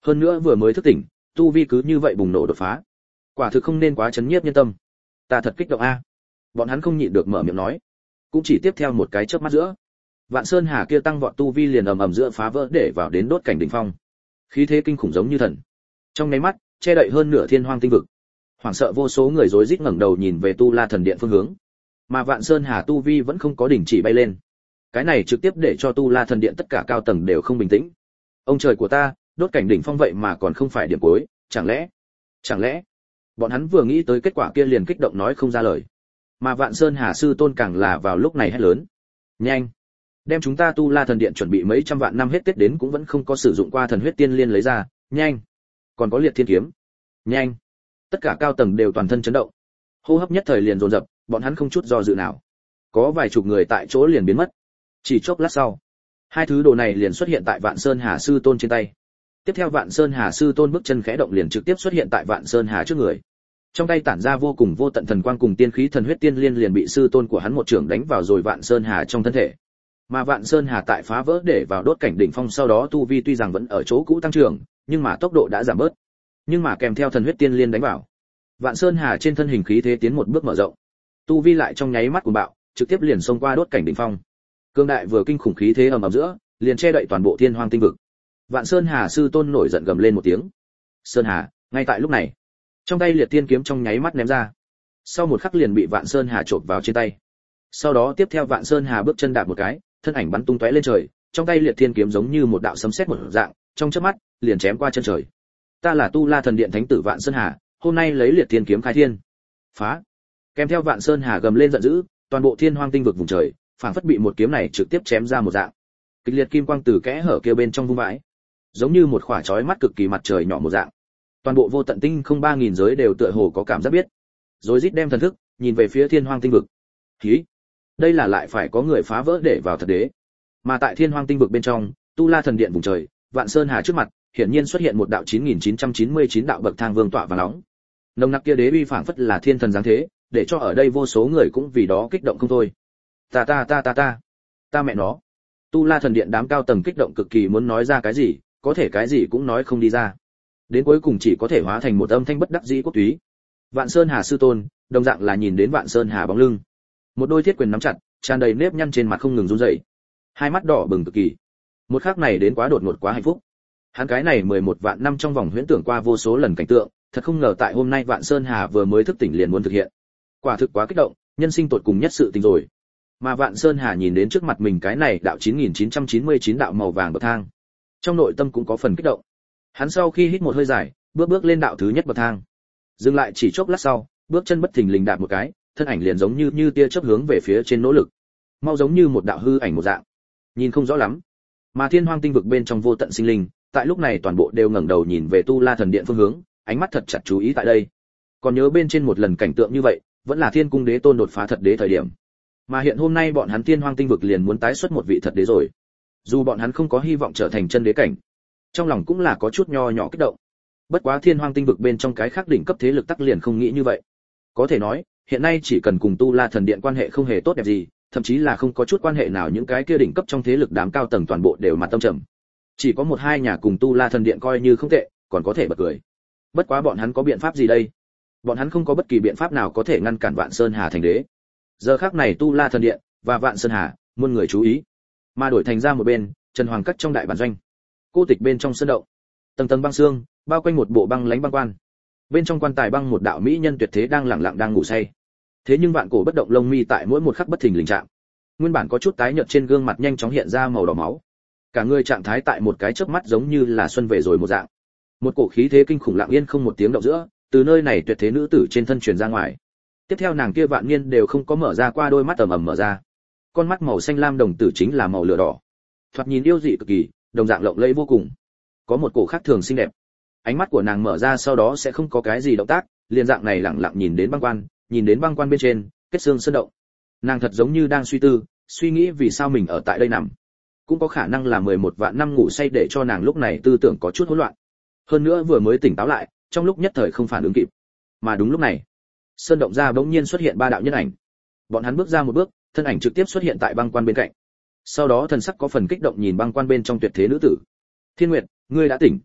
Hơn nữa vừa mới thức tỉnh, tu vi cứ như vậy bùng nổ đột phá. Quả thực không nên quá chấn nhiếp nhân tâm. Ta thật kích động a. Bọn hắn không nhịn được mở miệng nói. Cũng chỉ tiếp theo một cái chớp mắt giữa, Vạn Sơn Hà kia tăng vọt tu vi liền ầm ầm giữa phá vỡ để vào đến đốt cảnh đỉnh phong. Khí thế kinh khủng giống như thần. Trong nháy mắt, che đậy hơn nửa thiên hoang tinh vực. Hoảng sợ vô số người rối rít ngẩng đầu nhìn về Tu La thần điện phương hướng. Mà Vạn Sơn Hà tu vi vẫn không có đỉnh chỉ bay lên. Cái này trực tiếp để cho Tu La thần điện tất cả cao tầng đều không bình tĩnh. Ông trời của ta, đốt cảnh đỉnh phong vậy mà còn không phải điểm cuối, chẳng lẽ? Chẳng lẽ? Bọn hắn vừa nghĩ tới kết quả kia liền kích động nói không ra lời. Mà Vạn Sơn Hà sư tôn càng là vào lúc này hét lớn. Nhanh! Đem chúng ta Tu La thần điện chuẩn bị mấy trăm vạn năm hết Tết đến cũng vẫn không có sử dụng qua thần huyết tiên liên lấy ra, nhanh! Còn có liệt thiên kiếm. Nhanh! Tất cả cao tầng đều toàn thân chấn động. Hô hấp nhất thời liền dồn dập, bọn hắn không chút do dự nào. Có vài chục người tại chỗ liền biến mất. Chỉ chốc lát sau, hai thứ đồ này liền xuất hiện tại Vạn Sơn Hà sư tôn trên tay. Tiếp theo Vạn Sơn Hà sư tôn bước chân khẽ động liền trực tiếp xuất hiện tại Vạn Sơn Hà trước người. Trong tay tản ra vô cùng vô tận thần quang cùng tiên khí thần huyết tiên liên liền bị sư tôn của hắn một trường đánh vào rồi Vạn Sơn Hà trong thân thể. Mà Vạn Sơn Hà tại phá vỡ để vào đốt cảnh đỉnh phong sau đó tu vi tuy rằng vẫn ở chỗ cũ tăng trưởng, nhưng mà tốc độ đã giảm bớt. Nhưng mà kèm theo thần huyết tiên liên đánh vào, Vạn Sơn Hà trên thân hình khí thế tiến một bước mở rộng. Tu vi lại trong nháy mắt của bạo, trực tiếp liền xông qua đốt cảnh đỉnh phong. Cương đại vừa kinh khủng khí thế ầm ầm giữa, liền che đậy toàn bộ thiên hoang tinh vực. Vạn Sơn Hà sư tôn nổi giận gầm lên một tiếng. Sơn Hà, ngay tại lúc này, trong tay liệt tiên kiếm trong nháy mắt ném ra. Sau một khắc liền bị Vạn Sơn Hà chộp vào trên tay. Sau đó tiếp theo Vạn Sơn Hà bước chân đạp một cái, thân ảnh bắn tung tóe lên trời, trong tay liệt thiên kiếm giống như một đạo sấm sét một dạng, trong chớp mắt liền chém qua chân trời. Ta là Tu La thần điện thánh tử Vạn Sơn Hà, hôm nay lấy liệt thiên kiếm khai thiên. Phá! Kèm theo Vạn Sơn Hà gầm lên giận dữ, toàn bộ thiên hoang tinh vực vùng trời, phảng phất bị một kiếm này trực tiếp chém ra một dạng. Kịch liệt kim quang từ kẽ hở kia bên trong vung vãi, giống như một khỏa chói mắt cực kỳ mặt trời nhỏ một dạng. Toàn bộ vô tận tinh không ba nghìn giới đều tựa hồ có cảm giác biết. Rồi rít đem thần thức nhìn về phía thiên hoang tinh vực. Hí! Đây là lại phải có người phá vỡ để vào thật đế. Mà tại thiên hoang tinh vực bên trong, Tu La thần điện vùng trời, Vạn Sơn Hà trước mặt, hiển nhiên xuất hiện một đạo chín nghìn chín trăm chín mươi chín đạo bậc thang vương tọa và nóng. Nồng nặc kia đế uy phảng phất là thiên thần giáng thế, để cho ở đây vô số người cũng vì đó kích động không thôi. Ta ta ta ta ta, ta mẹ nó. Tu La thần điện đám cao tầng kích động cực kỳ muốn nói ra cái gì, có thể cái gì cũng nói không đi ra. Đến cuối cùng chỉ có thể hóa thành một âm thanh bất đắc dĩ quốc túy. Vạn Sơn Hà sư tôn, đồng dạng là nhìn đến Vạn Sơn Hà bóng lưng. Một đôi thiết quyền nắm chặt, tràn đầy nếp nhăn trên mặt không ngừng run rẩy. Hai mắt đỏ bừng cực kỳ. Một khắc này đến quá đột ngột quá hạnh phúc. Hắn cái này mười một vạn năm trong vòng huyễn tưởng qua vô số lần cảnh tượng, thật không ngờ tại hôm nay Vạn Sơn Hà vừa mới thức tỉnh liền muốn thực hiện. Quả thực quá kích động, nhân sinh tột cùng nhất sự tình rồi. Mà Vạn Sơn Hà nhìn đến trước mặt mình cái này đạo chín nghìn chín trăm chín mươi chín đạo màu vàng bậc thang, trong nội tâm cũng có phần kích động. Hắn sau khi hít một hơi dài, bước bước lên đạo thứ nhất bậc thang. Dừng lại chỉ chốc lát sau, bước chân bất thình lình đạp một cái, thân ảnh liền giống như như tia chớp hướng về phía trên nỗ lực, mau giống như một đạo hư ảnh một dạng, nhìn không rõ lắm. Mà thiên hoang tinh vực bên trong vô tận sinh linh, tại lúc này toàn bộ đều ngẩng đầu nhìn về Tu La thần điện phương hướng, ánh mắt thật chặt chú ý tại đây. Còn nhớ bên trên một lần cảnh tượng như vậy, vẫn là Thiên Cung Đế Tôn đột phá thật đế thời điểm. Mà hiện hôm nay bọn hắn thiên hoang tinh vực liền muốn tái xuất một vị thật đế rồi. Dù bọn hắn không có hy vọng trở thành chân đế cảnh, trong lòng cũng là có chút nho nhỏ kích động. Bất quá thiên hoang tinh vực bên trong cái khác đỉnh cấp thế lực tắc liền không nghĩ như vậy. Có thể nói, hiện nay chỉ cần cùng Tu La thần điện quan hệ không hề tốt đẹp gì, thậm chí là không có chút quan hệ nào, những cái kia đỉnh cấp trong thế lực đám cao tầng toàn bộ đều mặt tâm trầm. Chỉ có một hai nhà cùng Tu La thần điện coi như không tệ, còn có thể bật cười. Bất quá bọn hắn có biện pháp gì đây? Bọn hắn không có bất kỳ biện pháp nào có thể ngăn cản Vạn Sơn Hà thành đế. Giờ khắc này Tu La thần điện và Vạn Sơn Hà, muôn người chú ý. Mà đổi thành ra một bên, Trần Hoàng cắt trong đại bản doanh. Cô tịch bên trong sân động, tầng tầng băng xương, bao quanh một bộ băng lãnh băng quan. Bên trong quan tài băng một đạo mỹ nhân tuyệt thế đang lặng lặng đang ngủ say. Thế nhưng vạn cổ bất động lông mi tại mỗi một khắc bất thình lình chạm. Nguyên bản có chút tái nhợt trên gương mặt nhanh chóng hiện ra màu đỏ máu. Cả người trạng thái tại một cái chớp mắt giống như là xuân về rồi một dạng. Một cổ khí thế kinh khủng lặng yên không một tiếng động giữa, từ nơi này tuyệt thế nữ tử trên thân truyền ra ngoài. Tiếp theo nàng kia vạn niên đều không có mở ra qua đôi mắt ầm ầm mở ra. Con mắt màu xanh lam đồng tử chính là màu lửa đỏ. Thoạt nhìn yêu dị cực kỳ, đồng dạng lộng lẫy vô cùng. Có một cổ khác thường xinh đẹp. Ánh mắt của nàng mở ra sau đó sẽ không có cái gì động tác, liền dạng này lặng lặng nhìn đến băng quan, nhìn đến băng quan bên trên, kết xương sơn động. Nàng thật giống như đang suy tư, suy nghĩ vì sao mình ở tại đây nằm. Cũng có khả năng là mười một vạn năm ngủ say để cho nàng lúc này tư tưởng có chút hỗn loạn. Hơn nữa vừa mới tỉnh táo lại, trong lúc nhất thời không phản ứng kịp. Mà đúng lúc này, sơn động ra bỗng nhiên xuất hiện ba đạo nhân ảnh. Bọn hắn bước ra một bước, thân ảnh trực tiếp xuất hiện tại băng quan bên cạnh. Sau đó thần sắc có phần kích động nhìn băng quan bên trong tuyệt thế nữ tử. Thiên Nguyệt, ngươi đã tỉnh.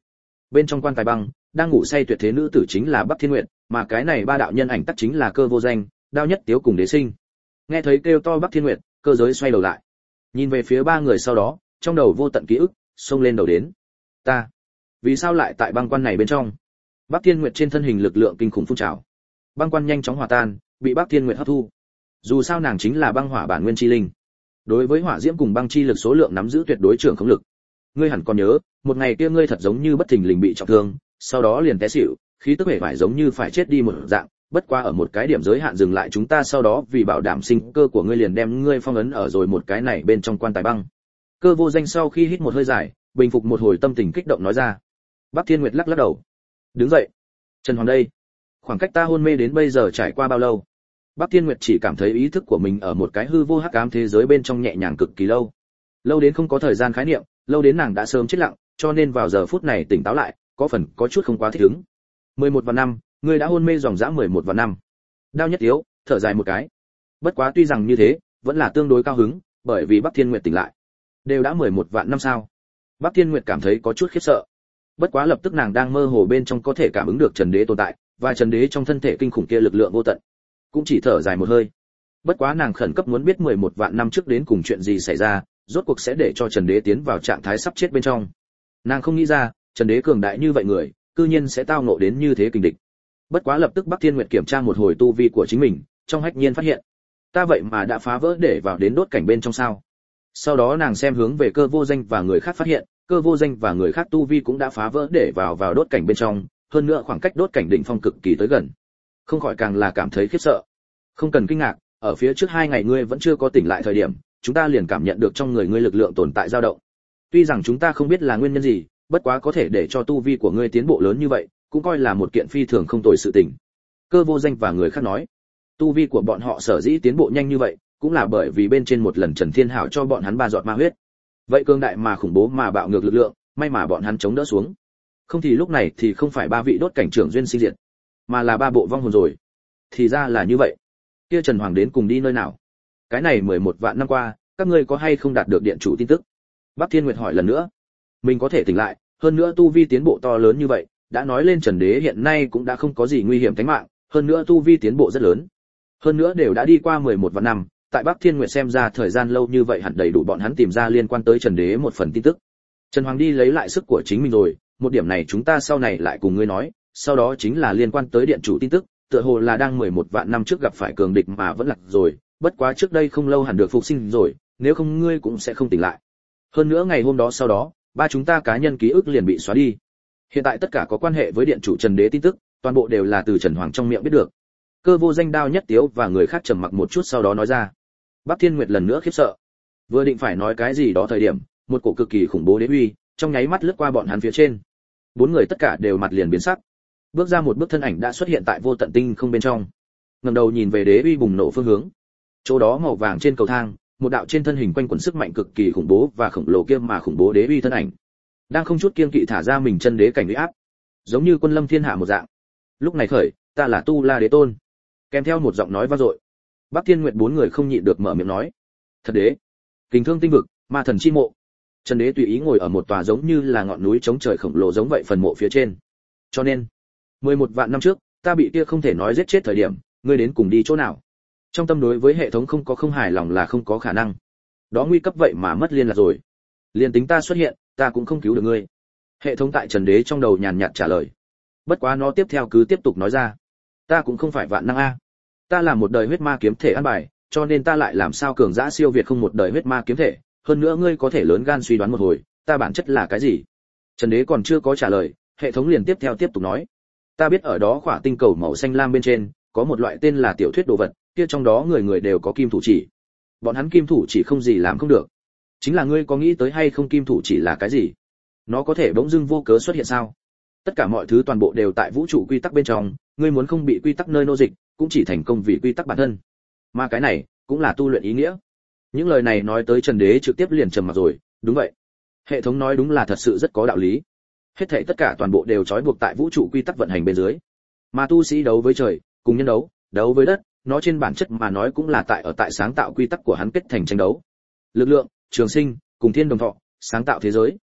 bên trong quan tài băng đang ngủ say tuyệt thế nữ tử chính là Bắc Thiên Nguyệt, mà cái này ba đạo nhân ảnh tắc chính là Cơ Vô Danh, Đao Nhất Tiếu cùng Đế Sinh. Nghe thấy kêu to Bắc Thiên Nguyệt, Cơ Giới xoay đầu lại, nhìn về phía ba người, sau đó trong đầu vô tận ký ức xông lên đầu đến. Ta, vì sao lại tại băng quan này bên trong? Bắc Thiên Nguyệt trên thân hình lực lượng kinh khủng phun trào, băng quan nhanh chóng hòa tan, bị Bắc Thiên Nguyệt hấp thu. Dù sao nàng chính là băng hỏa bản nguyên chi linh, đối với hỏa diễm cùng băng chi lực số lượng nắm giữ tuyệt đối trưởng khống lực. Ngươi hẳn còn nhớ, một ngày kia ngươi thật giống như bất thình lình bị trọng thương, sau đó liền té xỉu, khí tức vẻ vải giống như phải chết đi một dạng, bất qua ở một cái điểm giới hạn dừng lại chúng ta, sau đó vì bảo đảm sinh cơ của ngươi liền đem ngươi phong ấn ở rồi một cái này bên trong quan tài băng. Cơ Vô Danh sau khi hít một hơi dài, bình phục một hồi tâm tình kích động nói ra. Bắc Thiên Nguyệt lắc lắc đầu, đứng dậy. Trần Hoàng đây, khoảng cách ta hôn mê đến bây giờ trải qua bao lâu? Bắc Thiên Nguyệt chỉ cảm thấy ý thức của mình ở một cái hư vô hắc ám thế giới bên trong nhẹ nhàng cực kỳ lâu, lâu đến không có thời gian khái niệm, lâu đến nàng đã sớm chết lặng, cho nên vào giờ phút này tỉnh táo lại, có phần có chút không quá thích ứng. mười một và năm, ngươi đã hôn mê dòng dã mười một và năm. Đao Nhất Tiếu thở dài một cái. Bất quá tuy rằng như thế, vẫn là tương đối cao hứng, bởi vì Bắc Thiên Nguyệt tỉnh lại. Đều đã mười một vạn năm sao? Bắc Thiên Nguyệt cảm thấy có chút khiếp sợ. Bất quá lập tức nàng đang mơ hồ bên trong có thể cảm ứng được Trần Đế tồn tại, và Trần Đế trong thân thể kinh khủng kia lực lượng vô tận. Cũng chỉ thở dài một hơi. Bất quá nàng khẩn cấp muốn biết mười một vạn năm trước đến cùng chuyện gì xảy ra, rốt cuộc sẽ để cho Trần Đế tiến vào trạng thái sắp chết bên trong. Nàng không nghĩ ra, Trần Đế cường đại như vậy người, cư nhiên sẽ tao ngộ đến như thế kình địch. Bất quá lập tức Bắc Thiên Nguyệt kiểm tra một hồi tu vi của chính mình, trong hách nhiên phát hiện, ta vậy mà đã phá vỡ để vào đến đốt cảnh bên trong sao? Sau đó nàng xem hướng về Cơ Vô Danh và người khác, phát hiện, Cơ Vô Danh và người khác tu vi cũng đã phá vỡ để vào vào đốt cảnh bên trong, hơn nữa khoảng cách đốt cảnh đỉnh phong cực kỳ tới gần. Không khỏi càng là cảm thấy khiếp sợ. Không cần kinh ngạc, ở phía trước hai ngày ngươi vẫn chưa có tỉnh lại thời điểm, chúng ta liền cảm nhận được trong người ngươi lực lượng tồn tại dao động. Tuy rằng chúng ta không biết là nguyên nhân gì, bất quá có thể để cho tu vi của ngươi tiến bộ lớn như vậy, cũng coi là một kiện phi thường không tồi sự tình. Cơ Vô Danh và người khác nói, tu vi của bọn họ sở dĩ tiến bộ nhanh như vậy, cũng là bởi vì bên trên một lần Trần Thiên Hảo cho bọn hắn ba giọt ma huyết. Vậy cường đại mà khủng bố mà bạo ngược lực lượng, may mà bọn hắn chống đỡ xuống. Không thì lúc này thì không phải ba vị đốt cảnh trưởng duyên sinh diệt, mà là ba bộ vong hồn rồi. Thì ra là như vậy. Kia Trần Hoàng đến cùng đi nơi nào? Cái này mười một vạn năm qua, các ngươi có hay không đạt được điện chủ tin tức? Bắc Thiên Nguyệt hỏi lần nữa. Mình có thể tỉnh lại, hơn nữa tu vi tiến bộ to lớn như vậy, đã nói lên Trần Đế hiện nay cũng đã không có gì nguy hiểm tính mạng, hơn nữa tu vi tiến bộ rất lớn. Hơn nữa đều đã đi qua mười một vạn năm, tại Bắc Thiên Nguyệt xem ra thời gian lâu như vậy hẳn đầy đủ bọn hắn tìm ra liên quan tới Trần Đế một phần tin tức. Trần Hoàng đi lấy lại sức của chính mình rồi, một điểm này chúng ta sau này lại cùng ngươi nói, sau đó chính là liên quan tới điện chủ tin tức, tựa hồ là đang mười một vạn năm trước gặp phải cường địch mà vẫn lạc rồi, bất quá trước đây không lâu hẳn được phục sinh rồi, nếu không ngươi cũng sẽ không tỉnh lại. Hơn nữa ngày hôm đó sau đó, ba chúng ta cá nhân ký ức liền bị xóa đi. Hiện tại tất cả có quan hệ với điện chủ Trần Đế tin tức, toàn bộ đều là từ Trần Hoàng trong miệng biết được. Cơ Vô Danh, Đao Nhất Tiếu và người khác trầm mặc một chút sau đó nói ra. Bắc Thiên Nguyệt lần nữa khiếp sợ. Vừa định phải nói cái gì đó thời điểm, một cổ cực kỳ khủng bố đế uy trong nháy mắt lướt qua bọn hắn phía trên. Bốn người tất cả đều mặt liền biến sắc. Bước ra một bước thân ảnh đã xuất hiện tại vô tận tinh không bên trong. Ngẩng đầu nhìn về đế uy bùng nổ phương hướng. Chỗ đó màu vàng trên cầu thang, một đạo trên thân hình quanh quẩn sức mạnh cực kỳ khủng bố và khổng lồ kia mà khủng bố đế uy thân ảnh, đang không chút kiêng kỵ thả ra mình chân đế cảnh uy áp, giống như quân lâm thiên hạ một dạng. Lúc này khởi, ta là Tu La Đế Tôn. Kèm theo một giọng nói vang dội. Bắc Thiên Nguyệt bốn người không nhịn được mở miệng nói. Thật đế, Kình Thương tinh vực, ma thần chi mộ. Trần Đế tùy ý ngồi ở một tòa giống như là ngọn núi chống trời khổng lồ giống vậy phần mộ phía trên. Cho nên, mười một vạn năm trước, ta bị kia không thể nói giết chết thời điểm, ngươi đến cùng đi chỗ nào? Trong tâm đối với hệ thống không có không hài lòng là không có khả năng. Đó nguy cấp vậy mà mất liên lạc rồi. Liên tính ta xuất hiện, ta cũng không cứu được ngươi. Hệ thống tại Trần Đế trong đầu nhàn nhạt trả lời. Bất quá nó tiếp theo cứ tiếp tục nói ra. Ta cũng không phải vạn năng a. Ta là một đời huyết ma kiếm thể ăn bài, cho nên ta lại làm sao cường dã siêu việt không một đời huyết ma kiếm thể, hơn nữa ngươi có thể lớn gan suy đoán một hồi, ta bản chất là cái gì? Trần Đế còn chưa có trả lời, hệ thống liền tiếp theo tiếp tục nói. Ta biết ở đó khỏa tinh cầu màu xanh lam bên trên, có một loại tên là tiểu thuyết đồ vật, kia trong đó người người đều có kim thủ chỉ. Bọn hắn kim thủ chỉ không gì làm không được. Chính là ngươi có nghĩ tới hay không kim thủ chỉ là cái gì? Nó có thể bỗng dưng vô cớ xuất hiện sao? Tất cả mọi thứ toàn bộ đều tại vũ trụ quy tắc bên trong, ngươi muốn không bị quy tắc nơi nô dịch, cũng chỉ thành công vì quy tắc bản thân. Mà cái này cũng là tu luyện ý nghĩa. Những lời này nói tới Trần Đế trực tiếp liền trầm mặc rồi, đúng vậy. Hệ thống nói đúng là thật sự rất có đạo lý. Hết thảy tất cả toàn bộ đều trói buộc tại vũ trụ quy tắc vận hành bên dưới. Mà tu sĩ đấu với trời, cùng nhân đấu, đấu với đất, nó trên bản chất mà nói cũng là tại ở tại sáng tạo quy tắc của hắn kết thành tranh đấu. Lực lượng, trường sinh, cùng thiên đồng thọ, sáng tạo thế giới.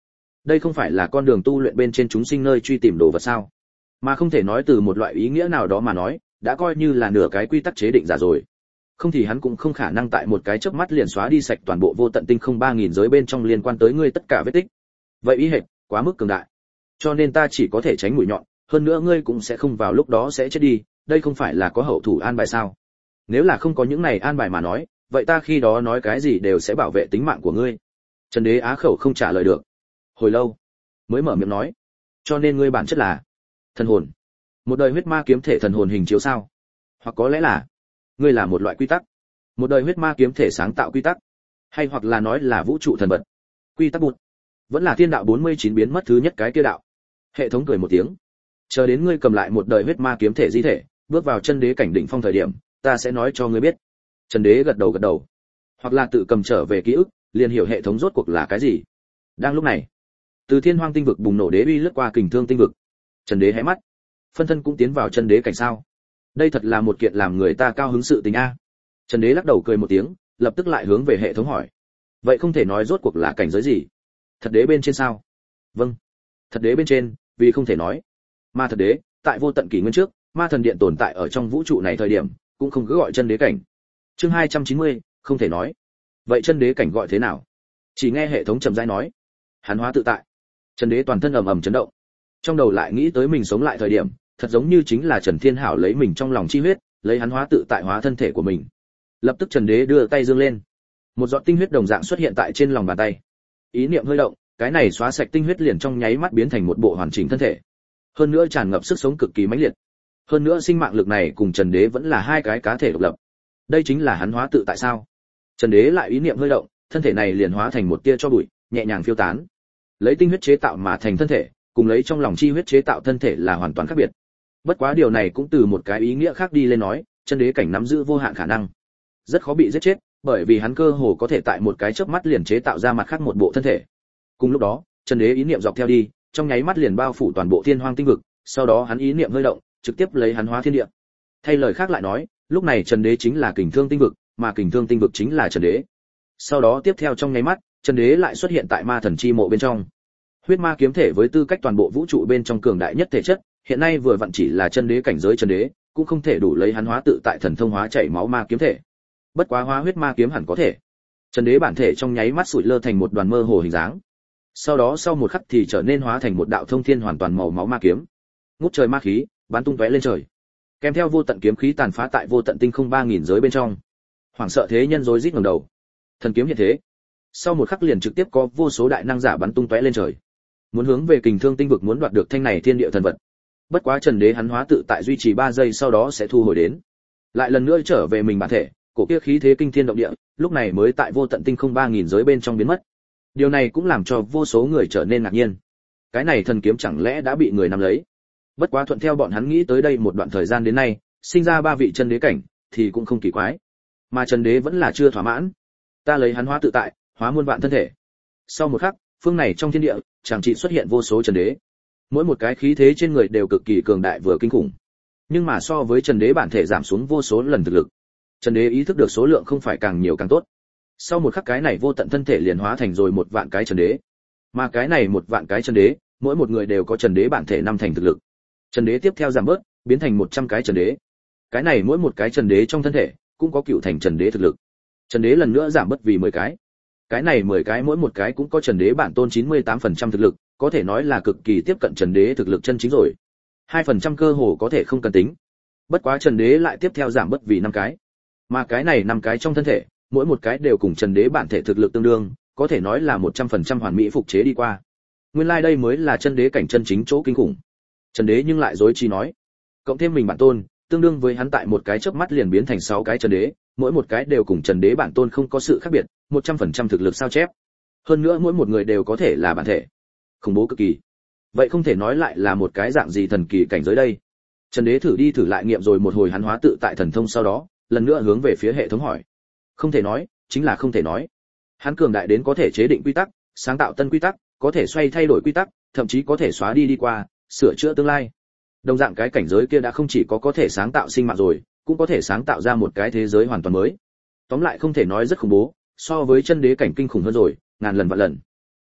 Đây không phải là con đường tu luyện bên trên chúng sinh nơi truy tìm đồ vật sao? Mà không thể nói từ một loại ý nghĩa nào đó mà nói, đã coi như là nửa cái quy tắc chế định giả rồi. Không thì hắn cũng không khả năng tại một cái chớp mắt liền xóa đi sạch toàn bộ vô tận tinh không ba nghìn giới bên trong liên quan tới ngươi tất cả vết tích. Vậy ý hệt, quá mức cường đại. Cho nên ta chỉ có thể tránh mũi nhọn, hơn nữa ngươi cũng sẽ không vào lúc đó sẽ chết đi, đây không phải là có hậu thủ an bài sao? Nếu là không có những này an bài mà nói, vậy ta khi đó nói cái gì đều sẽ bảo vệ tính mạng của ngươi. Trần Đế á khẩu không trả lời được. Hồi lâu, mới mở miệng nói, cho nên ngươi bản chất là thần hồn. Một đời huyết ma kiếm thể thần hồn hình chiếu sao? Hoặc có lẽ là ngươi là một loại quy tắc, một đời huyết ma kiếm thể sáng tạo quy tắc, hay hoặc là nói là vũ trụ thần vật. Quy tắc bụt, vẫn là thiên đạo bốn mươi chín biến mất thứ nhất cái kia đạo. Hệ thống cười một tiếng, chờ đến ngươi cầm lại một đời huyết ma kiếm thể di thể, bước vào chân đế cảnh đỉnh phong thời điểm, ta sẽ nói cho ngươi biết. Trần Đế gật đầu gật đầu, hoặc là tự cầm trở về ký ức, liền hiểu hệ thống rốt cuộc là cái gì. Đang lúc này, từ thiên hoang tinh vực bùng nổ đế uy lướt qua kình thương tinh vực. Trần Đế hé mắt, phân thân cũng tiến vào chân đế cảnh sao? Đây thật là một kiện làm người ta cao hứng sự tình a. Trần Đế lắc đầu cười một tiếng, lập tức lại hướng về hệ thống hỏi, vậy không thể nói rốt cuộc là cảnh giới gì? Thật đế bên trên sao? Vâng, thật đế bên trên, vì không thể nói. Ma thật đế, tại vô tận kỷ nguyên trước, ma thần điện tồn tại ở trong vũ trụ này thời điểm, cũng không cứ gọi chân đế cảnh. Chương hai trăm chín mươi, không thể nói. Vậy chân đế cảnh gọi thế nào? Chỉ nghe hệ thống trầm rãi nói, hắn hóa tự tại. Trần Đế toàn thân ầm ầm chấn động, trong đầu lại nghĩ tới mình sống lại thời điểm, thật giống như chính là Trần Thiên Hảo lấy mình trong lòng chi huyết, lấy hắn hóa tự tại hóa thân thể của mình. Lập tức Trần Đế đưa tay giương lên, một giọt tinh huyết đồng dạng xuất hiện tại trên lòng bàn tay. Ý niệm hơi động, cái này xóa sạch tinh huyết liền trong nháy mắt biến thành một bộ hoàn chỉnh thân thể. Hơn nữa tràn ngập sức sống cực kỳ mãnh liệt. Hơn nữa sinh mạng lực này cùng Trần Đế vẫn là hai cái cá thể độc lập. Đây chính là hắn hóa tự tại sao? Trần Đế lại ý niệm hơi động, thân thể này liền hóa thành một tia cho bụi, nhẹ nhàng phiêu tán. Lấy tinh huyết chế tạo mà thành thân thể, cùng lấy trong lòng chi huyết chế tạo thân thể là hoàn toàn khác biệt. Bất quá điều này cũng từ một cái ý nghĩa khác đi lên nói, chân đế cảnh nắm giữ vô hạn khả năng, rất khó bị giết chết, bởi vì hắn cơ hồ có thể tại một cái chớp mắt liền chế tạo ra mặt khác một bộ thân thể. Cùng lúc đó, chân đế ý niệm dọc theo đi, trong nháy mắt liền bao phủ toàn bộ thiên hoang tinh vực, sau đó hắn ý niệm hơi động, trực tiếp lấy hắn hóa thiên địa. Thay lời khác lại nói, lúc này Trần Đế chính là kình thương tinh vực, mà kình thương tinh vực chính là Trần Đế. Sau đó tiếp theo trong nháy mắt, Trần Đế lại xuất hiện tại ma thần chi mộ bên trong. Huyết ma kiếm thể với tư cách toàn bộ vũ trụ bên trong cường đại nhất thể chất, hiện nay vừa vặn chỉ là chân đế cảnh giới Trần Đế, cũng không thể đủ lấy hắn hóa tự tại thần thông hóa chảy máu ma kiếm thể. Bất quá hóa huyết ma kiếm hẳn có thể. Trần Đế bản thể trong nháy mắt sụi lơ thành một đoàn mơ hồ hình dáng. Sau đó sau một khắc thì trở nên hóa thành một đạo thông thiên hoàn toàn màu máu ma kiếm. Ngút trời ma khí, bắn tung tóe lên trời. Kèm theo vô tận kiếm khí tàn phá tại vô tận tinh không ba nghìn giới bên trong. Hoảng sợ thế nhân rối rít ngẩng đầu. Thần kiếm hiện thế. Sau một khắc liền trực tiếp có vô số đại năng giả bắn tung tóe lên trời, muốn hướng về kình thương tinh vực muốn đoạt được thanh này thiên địa thần vật. Bất quá Trần Đế hắn hóa tự tại duy trì ba giây sau đó sẽ thu hồi đến, lại lần nữa trở về mình bản thể, cổ kia khí thế kinh thiên động địa, lúc này mới tại vô tận tinh không ba nghìn giới bên trong biến mất. Điều này cũng làm cho vô số người trở nên ngạc nhiên. Cái này thần kiếm chẳng lẽ đã bị người nắm lấy? Bất quá thuận theo bọn hắn nghĩ tới đây một đoạn thời gian đến nay, sinh ra ba vị chân đế cảnh thì cũng không kỳ quái. Mà Trần Đế vẫn là chưa thỏa mãn. Ta lấy hắn hóa tự tại, hóa muôn vạn thân thể. Sau một khắc, phương này trong thiên địa, chẳng chỉ xuất hiện vô số Trần Đế. Mỗi một cái khí thế trên người đều cực kỳ cường đại vừa kinh khủng. Nhưng mà so với Trần Đế bản thể giảm xuống vô số lần thực lực, Trần Đế ý thức được số lượng không phải càng nhiều càng tốt. Sau một khắc cái này vô tận thân thể liền hóa thành rồi một vạn cái Trần Đế. Mà cái này một vạn cái Trần Đế, mỗi một người đều có Trần Đế bản thể năm thành thực lực. Trần Đế tiếp theo giảm bớt, biến thành một trăm cái Trần Đế. Cái này mỗi một cái Trần Đế trong thân thể cũng có cựu thành Trần Đế thực lực. Trần Đế lần nữa giảm bớt vì mười cái. Cái này mười cái mỗi một cái cũng có Trần Đế bản tôn chín mươi tám phần trăm thực lực, có thể nói là cực kỳ tiếp cận Trần Đế thực lực chân chính rồi. hai phần trăm cơ hồ có thể không cần tính. Bất quá Trần Đế lại tiếp theo giảm bớt vì năm cái. Mà cái này năm cái trong thân thể, mỗi một cái đều cùng Trần Đế bản thể thực lực tương đương, có thể nói là một trăm phần trăm hoàn mỹ phục chế đi qua. Nguyên lai like đây mới là chân đế cảnh chân chính chỗ kinh khủng. Trần Đế nhưng lại dối trí nói, cộng thêm mình bản tôn, tương đương với hắn tại một cái chớp mắt liền biến thành sáu cái Trần Đế, mỗi một cái đều cùng Trần Đế bản tôn không có sự khác biệt, một trăm phần trăm thực lực sao chép. Hơn nữa mỗi một người đều có thể là bản thể. Khủng bố cực kỳ. Vậy không thể nói lại là một cái dạng gì thần kỳ cảnh giới đây. Trần Đế thử đi thử lại nghiệm rồi một hồi hắn hóa tự tại thần thông sau đó, lần nữa hướng về phía hệ thống hỏi. Không thể nói, chính là không thể nói. Hắn cường đại đến có thể chế định quy tắc, sáng tạo tân quy tắc, có thể xoay thay đổi quy tắc, thậm chí có thể xóa đi đi qua, sửa chữa tương lai. Đồng dạng cái cảnh giới kia đã không chỉ có có thể sáng tạo sinh mạng rồi, cũng có thể sáng tạo ra một cái thế giới hoàn toàn mới. Tóm lại không thể nói rất khủng bố, so với chân đế cảnh kinh khủng hơn rồi, ngàn lần vạn lần.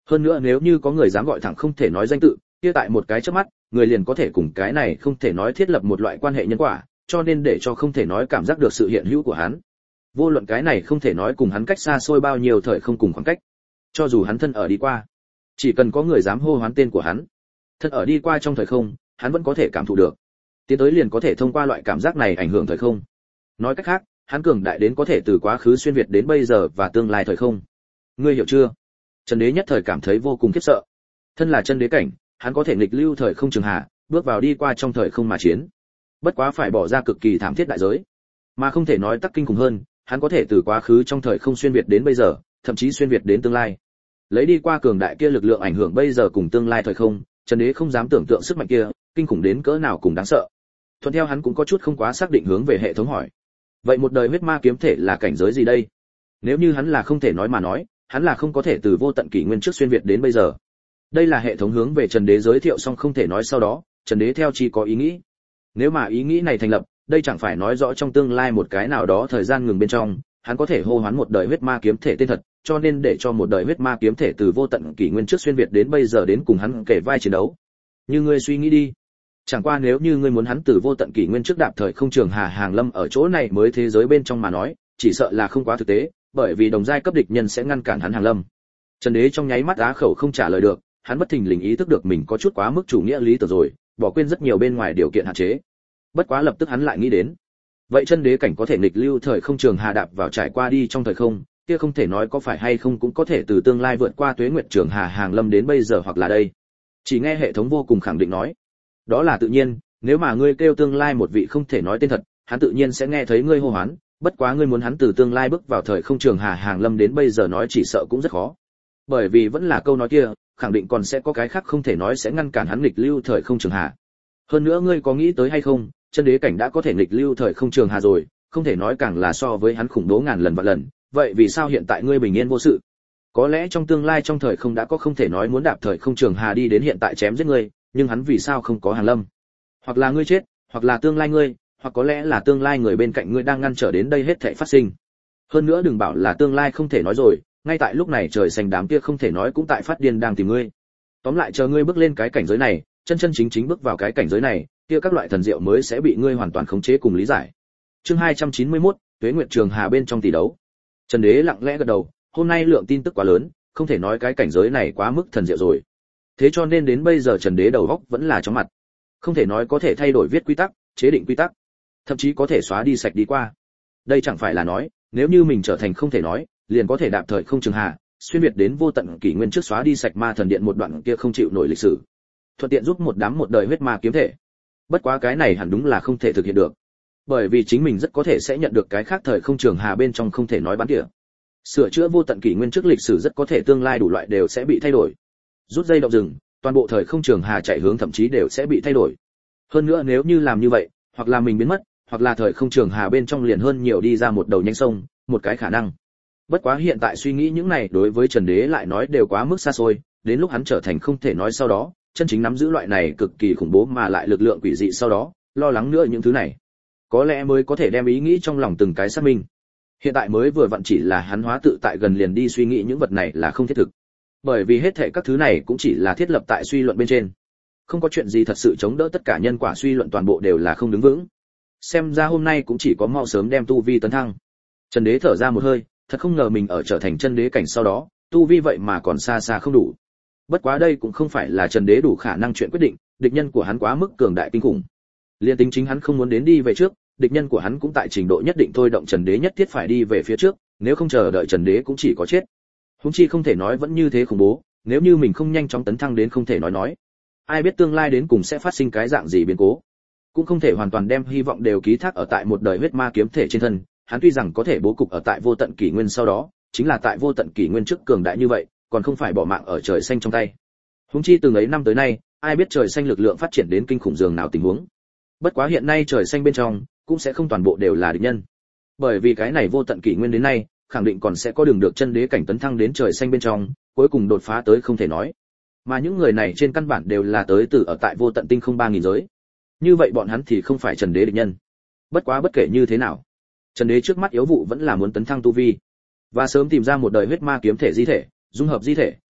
Hơn nữa nếu như có người dám gọi thẳng không thể nói danh tự, kia tại một cái chớp mắt, người liền có thể cùng cái này không thể nói thiết lập một loại quan hệ nhân quả, cho nên để cho không thể nói cảm giác được sự hiện hữu của hắn. Vô luận cái này không thể nói cùng hắn cách xa xôi bao nhiêu thời không cùng khoảng cách, cho dù hắn thân ở đi qua, chỉ cần có người dám hô hoán tên của hắn, thân ở đi qua trong thời không, hắn vẫn có thể cảm thụ được. Tiến tới liền có thể thông qua loại cảm giác này ảnh hưởng thời không. Nói cách khác, hắn cường đại đến có thể từ quá khứ xuyên việt đến bây giờ và tương lai thời không. Ngươi hiểu chưa? Trần Đế nhất thời cảm thấy vô cùng khiếp sợ. Thân là chân đế cảnh, hắn có thể nghịch lưu thời không trường hạ, bước vào đi qua trong thời không mà chiến. Bất quá phải bỏ ra cực kỳ thảm thiết đại giới, mà không thể nói tắc kinh khủng hơn, hắn có thể từ quá khứ trong thời không xuyên việt đến bây giờ, thậm chí xuyên việt đến tương lai. Lấy đi qua cường đại kia lực lượng ảnh hưởng bây giờ cùng tương lai thời không, Trần Đế không dám tưởng tượng sức mạnh kia, kinh khủng đến cỡ nào cùng đáng sợ. Thuận theo hắn cũng có chút không quá xác định hướng về hệ thống hỏi. Vậy một đời huyết ma kiếm thể là cảnh giới gì đây? Nếu như hắn là không thể nói mà nói, hắn là không có thể từ vô tận kỷ nguyên trước xuyên việt đến bây giờ. Đây là hệ thống hướng về Trần Đế giới thiệu xong không thể nói sau đó, Trần Đế theo chi có ý nghĩ. Nếu mà ý nghĩ này thành lập, đây chẳng phải nói rõ trong tương lai một cái nào đó thời gian ngừng bên trong, hắn có thể hô hoán một đời huyết ma kiếm thể tên thật, cho nên để cho một đời huyết ma kiếm thể từ vô tận kỷ nguyên trước xuyên việt đến bây giờ đến cùng hắn kể vai chiến đấu. Như ngươi suy nghĩ đi, chẳng qua nếu như ngươi muốn hắn từ vô tận kỷ nguyên trước đạp thời không trường hà hàng lâm ở chỗ này mới thế giới bên trong mà nói, chỉ sợ là không quá thực tế, bởi vì đồng giai cấp địch nhân sẽ ngăn cản hắn hàng lâm. Trần Đế trong nháy mắt á khẩu không trả lời được, hắn bất thình lình ý thức được mình có chút quá mức chủ nghĩa lý tưởng rồi, bỏ quên rất nhiều bên ngoài điều kiện hạn chế. Bất quá lập tức hắn lại nghĩ đến, vậy chân đế cảnh có thể nghịch lưu thời không trường hà đạp vào trải qua đi trong thời không, kia không thể nói có phải hay không cũng có thể từ tương lai vượt qua tuế nguyệt trường hà hàng lâm đến bây giờ hoặc là đây. Chỉ nghe hệ thống vô cùng khẳng định nói, đó là tự nhiên, nếu mà ngươi kêu tương lai một vị không thể nói tên thật, hắn tự nhiên sẽ nghe thấy ngươi hô hoán, bất quá ngươi muốn hắn từ tương lai bước vào thời không trường hà hàng lâm đến bây giờ nói chỉ sợ cũng rất khó. Bởi vì vẫn là câu nói kia, khẳng định còn sẽ có cái khác không thể nói sẽ ngăn cản hắn nghịch lưu thời không trường hà. Hơn nữa ngươi có nghĩ tới hay không, chân đế cảnh đã có thể nghịch lưu thời không trường hà rồi, không thể nói càng là so với hắn khủng bố ngàn lần vạn lần, vậy vì sao hiện tại ngươi bình yên vô sự? Có lẽ trong tương lai trong thời không đã có không thể nói muốn đạp thời không trường hà đi đến hiện tại chém giết ngươi, nhưng hắn vì sao không có hàng lâm? Hoặc là ngươi chết, hoặc là tương lai ngươi, hoặc có lẽ là tương lai người bên cạnh ngươi đang ngăn trở đến đây hết thảy phát sinh. Hơn nữa đừng bảo là tương lai không thể nói rồi, ngay tại lúc này trời xanh đám kia không thể nói cũng tại phát điên đang tìm ngươi. Tóm lại chờ ngươi bước lên cái cảnh giới này, chân chân chính chính bước vào cái cảnh giới này, kia các loại thần diệu mới sẽ bị ngươi hoàn toàn khống chế cùng lý giải. Chương hai trăm chín mươi mốt, Tuế Nguyệt Trường Hà bên trong tỷ đấu. Trần Đế lặng lẽ gật đầu, hôm nay lượng tin tức quá lớn, không thể nói cái cảnh giới này quá mức thần diệu rồi. Thế cho nên đến bây giờ Trần Đế đầu óc vẫn là chóng mặt. Không thể nói có thể thay đổi viết quy tắc, chế định quy tắc, thậm chí có thể xóa đi sạch đi qua. Đây chẳng phải là nói, nếu như mình trở thành không thể nói, liền có thể đạp thời không trường hà, xuyên việt đến vô tận kỷ nguyên trước xóa đi sạch ma thần điện một đoạn kia không chịu nổi lịch sử. Thuận tiện giúp một đám một đời huyết ma kiếm thể. Bất quá cái này hẳn đúng là không thể thực hiện được. Bởi vì chính mình rất có thể sẽ nhận được cái khác thời không trường hà bên trong không thể nói bán địa. Sửa chữa vô tận kỷ nguyên trước lịch sử rất có thể tương lai đủ loại đều sẽ bị thay đổi. Rút dây động rừng, toàn bộ thời không trường hà chạy hướng thậm chí đều sẽ bị thay đổi. Hơn nữa nếu như làm như vậy, hoặc là mình biến mất, hoặc là thời không trường hà bên trong liền hơn nhiều đi ra một đầu nhánh sông, một cái khả năng. Bất quá hiện tại suy nghĩ những này đối với Trần Đế lại nói đều quá mức xa xôi, đến lúc hắn trở thành không thể nói sau đó, chân chính nắm giữ loại này cực kỳ khủng bố mà lại lực lượng quỷ dị sau đó, lo lắng nữa những thứ này. Có lẽ mới có thể đem ý nghĩ trong lòng từng cái xác minh. Hiện tại mới vừa vặn chỉ là hắn hóa tự tại gần liền đi suy nghĩ những vật này là không thiết thực. Bởi vì hết thảy các thứ này cũng chỉ là thiết lập tại suy luận bên trên. Không có chuyện gì thật sự chống đỡ tất cả nhân quả suy luận toàn bộ đều là không đứng vững. Xem ra hôm nay cũng chỉ có mau sớm đem tu vi tấn thăng. Trần Đế thở ra một hơi, thật không ngờ mình ở trở thành chân đế cảnh sau đó, tu vi vậy mà còn xa xa không đủ. Bất quá đây cũng không phải là Trần Đế đủ khả năng chuyện quyết định, địch nhân của hắn quá mức cường đại kinh khủng. Liên tính chính hắn không muốn đến đi về trước, địch nhân của hắn cũng tại trình độ nhất định thôi động Trần Đế nhất thiết phải đi về phía trước, nếu không chờ đợi Trần Đế cũng chỉ có chết. Huống chi không thể nói vẫn như thế khủng bố, nếu như mình không nhanh chóng tấn thăng đến không thể nói nói, ai biết tương lai đến cùng sẽ phát sinh cái dạng gì biến cố. Cũng không thể hoàn toàn đem hy vọng đều ký thác ở tại một đời huyết ma kiếm thể trên thân, hắn tuy rằng có thể bố cục ở tại vô tận kỷ nguyên sau đó, chính là tại vô tận kỷ nguyên trước cường đại như vậy, còn không phải bỏ mạng ở trời xanh trong tay. Huống chi từng ấy năm tới nay, ai biết trời xanh lực lượng phát triển đến kinh khủng dường nào tình huống. Bất quá hiện nay trời xanh bên trong cũng sẽ không toàn bộ đều là địch nhân. Bởi vì cái này vô tận kỷ nguyên đến nay, khẳng định còn sẽ có đường được chân đế cảnh tấn thăng đến trời xanh bên trong, cuối cùng đột phá tới không thể nói. Mà những người này trên căn bản đều là tới từ ở tại vô tận tinh không ba nghìn giới. Như vậy bọn hắn thì không phải Trần Đế địch nhân. Bất quá bất kể như thế nào, Trần Đế trước mắt yếu vụ vẫn là muốn tấn thăng tu vi, và sớm tìm ra một đời huyết ma kiếm thể di thể, dung hợp di thể,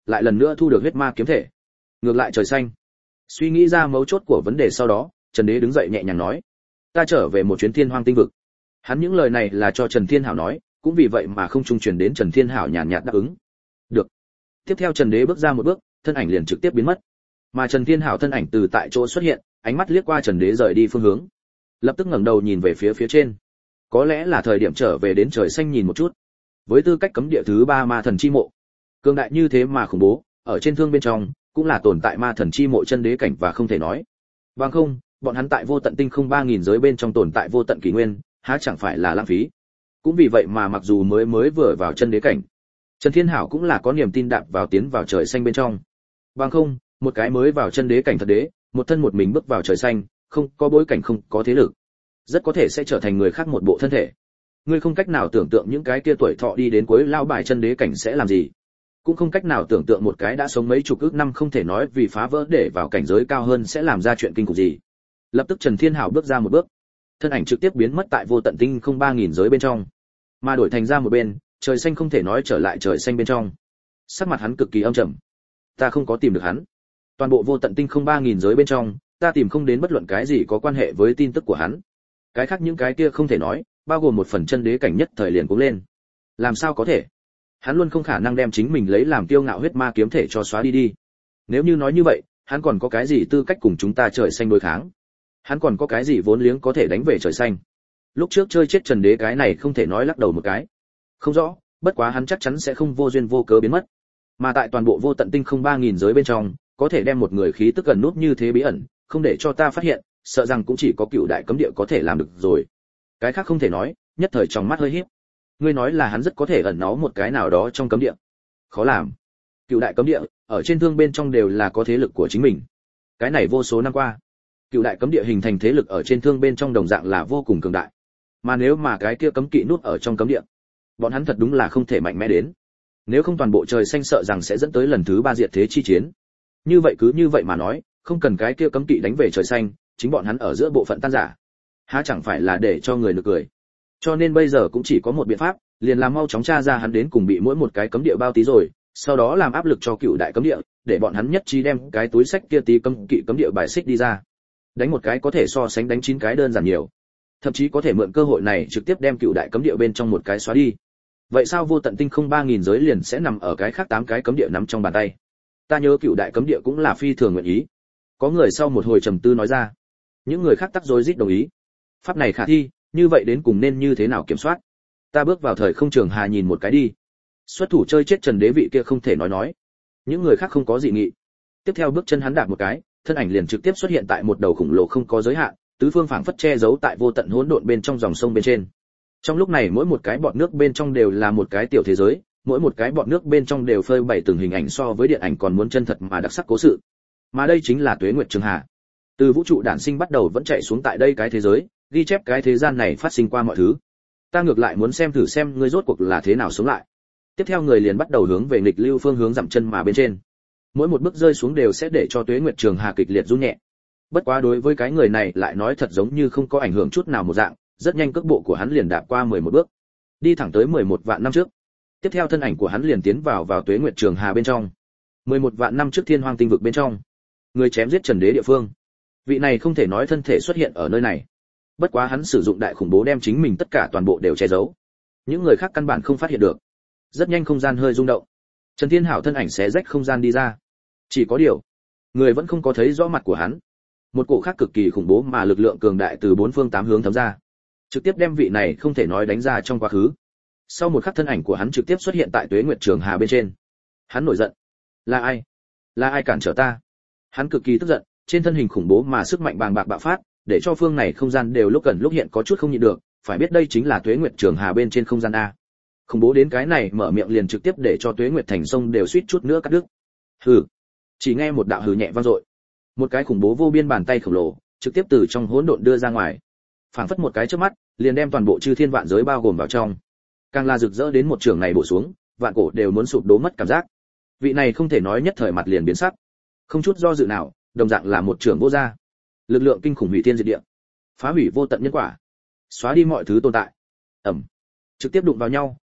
lại lần nữa thu được huyết ma kiếm thể. Ngược lại trời xanh. Suy nghĩ ra mấu chốt của vấn đề sau đó, Trần Đế đứng dậy nhẹ nhàng nói: "Ta trở về một chuyến Thiên Hoang tinh vực." Hắn những lời này là cho Trần Thiên Hảo nói, cũng vì vậy mà không trung truyền đến Trần Thiên Hảo nhàn nhạt đáp ứng. "Được." Tiếp theo Trần Đế bước ra một bước, thân ảnh liền trực tiếp biến mất. Mà Trần Thiên Hảo thân ảnh từ tại chỗ xuất hiện, ánh mắt liếc qua Trần Đế rời đi phương hướng, lập tức ngẩng đầu nhìn về phía phía trên. Có lẽ là thời điểm trở về đến trời xanh nhìn một chút. Với tư cách cấm địa thứ ba ma thần chi mộ, cường đại như thế mà khủng bố, ở trên thương bên trong cũng là tồn tại ma thần chi mộ chân đế cảnh và không thể nói. Bằng không, bọn hắn tại vô tận tinh không ba nghìn giới bên trong tồn tại vô tận kỷ nguyên, há chẳng phải là lãng phí. Cũng vì vậy mà mặc dù mới mới vừa vào chân đế cảnh, Trần Thiên Hảo cũng là có niềm tin đạp vào tiến vào trời xanh bên trong. Bằng không, một cái mới vào chân đế cảnh thật đế, một thân một mình bước vào trời xanh, không có bối cảnh không có thế lực, rất có thể sẽ trở thành người khác một bộ thân thể. Ngươi không cách nào tưởng tượng những cái kia tuổi thọ đi đến cuối lao bài chân đế cảnh sẽ làm gì, cũng không cách nào tưởng tượng một cái đã sống mấy chục ức năm không thể nói vì phá vỡ để vào cảnh giới cao hơn sẽ làm ra chuyện kinh khủng gì. Lập tức Trần Thiên Hảo bước ra một bước, thân ảnh trực tiếp biến mất tại vô tận tinh không ba nghìn giới bên trong, mà đổi thành ra một bên, trời xanh không thể nói trở lại trời xanh bên trong. Sắc mặt hắn cực kỳ âm trầm. Ta không có tìm được hắn. Toàn bộ vô tận tinh không ba nghìn giới bên trong, ta tìm không đến bất luận cái gì có quan hệ với tin tức của hắn. Cái khác những cái kia không thể nói, bao gồm một phần chân đế cảnh nhất thời liền cũng lên. Làm sao có thể? Hắn luôn không khả năng đem chính mình lấy làm kiêu ngạo huyết ma kiếm thể cho xóa đi đi. Nếu như nói như vậy, hắn còn có cái gì tư cách cùng chúng ta trời xanh đối kháng? Hắn còn có cái gì vốn liếng có thể đánh về trời xanh? Lúc trước chơi chết Trần Đế cái này không thể nói lắc đầu một cái. Không rõ, bất quá hắn chắc chắn sẽ không vô duyên vô cớ biến mất. Mà tại toàn bộ vô tận tinh không ba nghìn giới bên trong, có thể đem một người khí tức gần nút như thế bí ẩn, không để cho ta phát hiện, sợ rằng cũng chỉ có Cựu Đại Cấm Địa có thể làm được rồi. Cái khác không thể nói, nhất thời trong mắt hơi híp. Ngươi nói là hắn rất có thể ẩn náu một cái nào đó trong cấm địa. Khó làm. Cựu Đại Cấm Địa, ở trên thương bên trong đều là có thế lực của chính mình. Cái này vô số năm qua, Cựu Đại Cấm Địa hình thành thế lực ở trên thương bên trong đồng dạng là vô cùng cường đại. Mà nếu mà cái kia cấm kỵ nút ở trong cấm địa, bọn hắn thật đúng là không thể mạnh mẽ đến. Nếu không toàn bộ trời xanh sợ rằng sẽ dẫn tới lần thứ ba diệt thế chi chiến. Như vậy cứ như vậy mà nói, không cần cái kia cấm kỵ đánh về trời xanh, chính bọn hắn ở giữa bộ phận tan rã, há chẳng phải là để cho người nực cười. Cho nên bây giờ cũng chỉ có một biện pháp, liền làm mau chóng tra ra hắn đến cùng bị mỗi một cái cấm địa bao tí rồi, sau đó làm áp lực cho Cựu Đại Cấm Địa, để bọn hắn nhất trí đem cái túi sách kia tí cấm kỵ cấm địa bài xích đi ra. Đánh một cái có thể so sánh đánh chín cái đơn giản nhiều. Thậm chí có thể mượn cơ hội này trực tiếp đem Cựu Đại Cấm Địa bên trong một cái xóa đi. Vậy sao vô tận tinh không ba nghìn giới liền sẽ nằm ở cái khác tám cái cấm địa nắm trong bàn tay? Ta nhớ Cựu Đại Cấm Địa cũng là phi thường nguyện ý. Có người sau một hồi trầm tư nói ra. Những người khác tắc rối rít đồng ý. Pháp này khả thi, như vậy đến cùng nên như thế nào kiểm soát? Ta bước vào thời không trường hà nhìn một cái đi. Xuất thủ chơi chết Trần Đế vị kia không thể nói nói. Những người khác không có dị nghị. Tiếp theo bước chân hắn đạp một cái, thân ảnh liền trực tiếp xuất hiện tại một đầu khủng lồ không có giới hạn, tứ phương phảng phất che giấu tại vô tận hỗn độn bên trong dòng sông bên trên. Trong lúc này mỗi một cái bọt nước bên trong đều là một cái tiểu thế giới, mỗi một cái bọt nước bên trong đều phơi bày từng hình ảnh so với điện ảnh còn muốn chân thật mà đặc sắc cố sự. Mà đây chính là Tuế Nguyệt Trường Hà. Từ vũ trụ đản sinh bắt đầu vẫn chạy xuống tại đây cái thế giới, ghi chép cái thế gian này phát sinh qua mọi thứ. Ta ngược lại muốn xem thử xem ngươi rốt cuộc là thế nào sống lại. Tiếp theo người liền bắt đầu hướng về nghịch lưu phương hướng dậm chân mà bên trên. Mỗi một bước rơi xuống đều sẽ để cho Tuế Nguyệt Trường Hà kịch liệt rung nhẹ. Bất quá đối với cái người này lại nói thật giống như không có ảnh hưởng chút nào một dạng, rất nhanh cước bộ của hắn liền đạp qua mười một bước, đi thẳng tới mười một vạn năm trước. Tiếp theo thân ảnh của hắn liền tiến vào vào Tuế Nguyệt Trường Hà bên trong. mười một vạn năm trước Thiên Hoang tinh vực bên trong, người chém giết Trần Đế địa phương. Vị này không thể nói thân thể xuất hiện ở nơi này. Bất quá hắn sử dụng đại khủng bố đem chính mình tất cả toàn bộ đều che giấu. Những người khác căn bản không phát hiện được. Rất nhanh không gian hơi rung động. Trần Thiên Hảo thân ảnh xé rách không gian đi ra. Chỉ có điều, người vẫn không có thấy rõ mặt của hắn. Một cổ khác cực kỳ khủng bố mà lực lượng cường đại từ bốn phương tám hướng thấm ra, trực tiếp đem vị này không thể nói đánh ra trong quá khứ. Sau một khắc thân ảnh của hắn trực tiếp xuất hiện tại Tuế Nguyệt Trường Hà bên trên. Hắn nổi giận. Là ai? Là ai cản trở ta? Hắn cực kỳ tức giận, trên thân hình khủng bố mà sức mạnh bàng bạc bạo phát, để cho phương này không gian đều lúc gần lúc hiện có chút không nhịn được, phải biết đây chính là Tuế Nguyệt Trường Hà bên trên không gian a. Khủng bố đến cái này mở miệng liền trực tiếp để cho Tuế Nguyệt thành sông đều suýt chút nữa cắt đứt. Hừ. Chỉ nghe một đạo hừ nhẹ vang dội. Một cái khủng bố vô biên bàn tay khổng lồ, trực tiếp từ trong hỗn độn đưa ra ngoài. Phảng phất một cái chớp mắt, liền đem toàn bộ chư thiên vạn giới bao gồm vào trong. Càng là rực rỡ đến một trường này bổ xuống, vạn cổ đều muốn sụp đổ mất cảm giác. Vị này không thể nói nhất thời mặt liền biến sắc. Không chút do dự nào, đồng dạng là một trường vô gia. Lực lượng kinh khủng hủy thiên diệt địa, phá hủy vô tận nhân quả, xóa đi mọi thứ tồn tại. Ầm. Trực tiếp đụng vào nhau,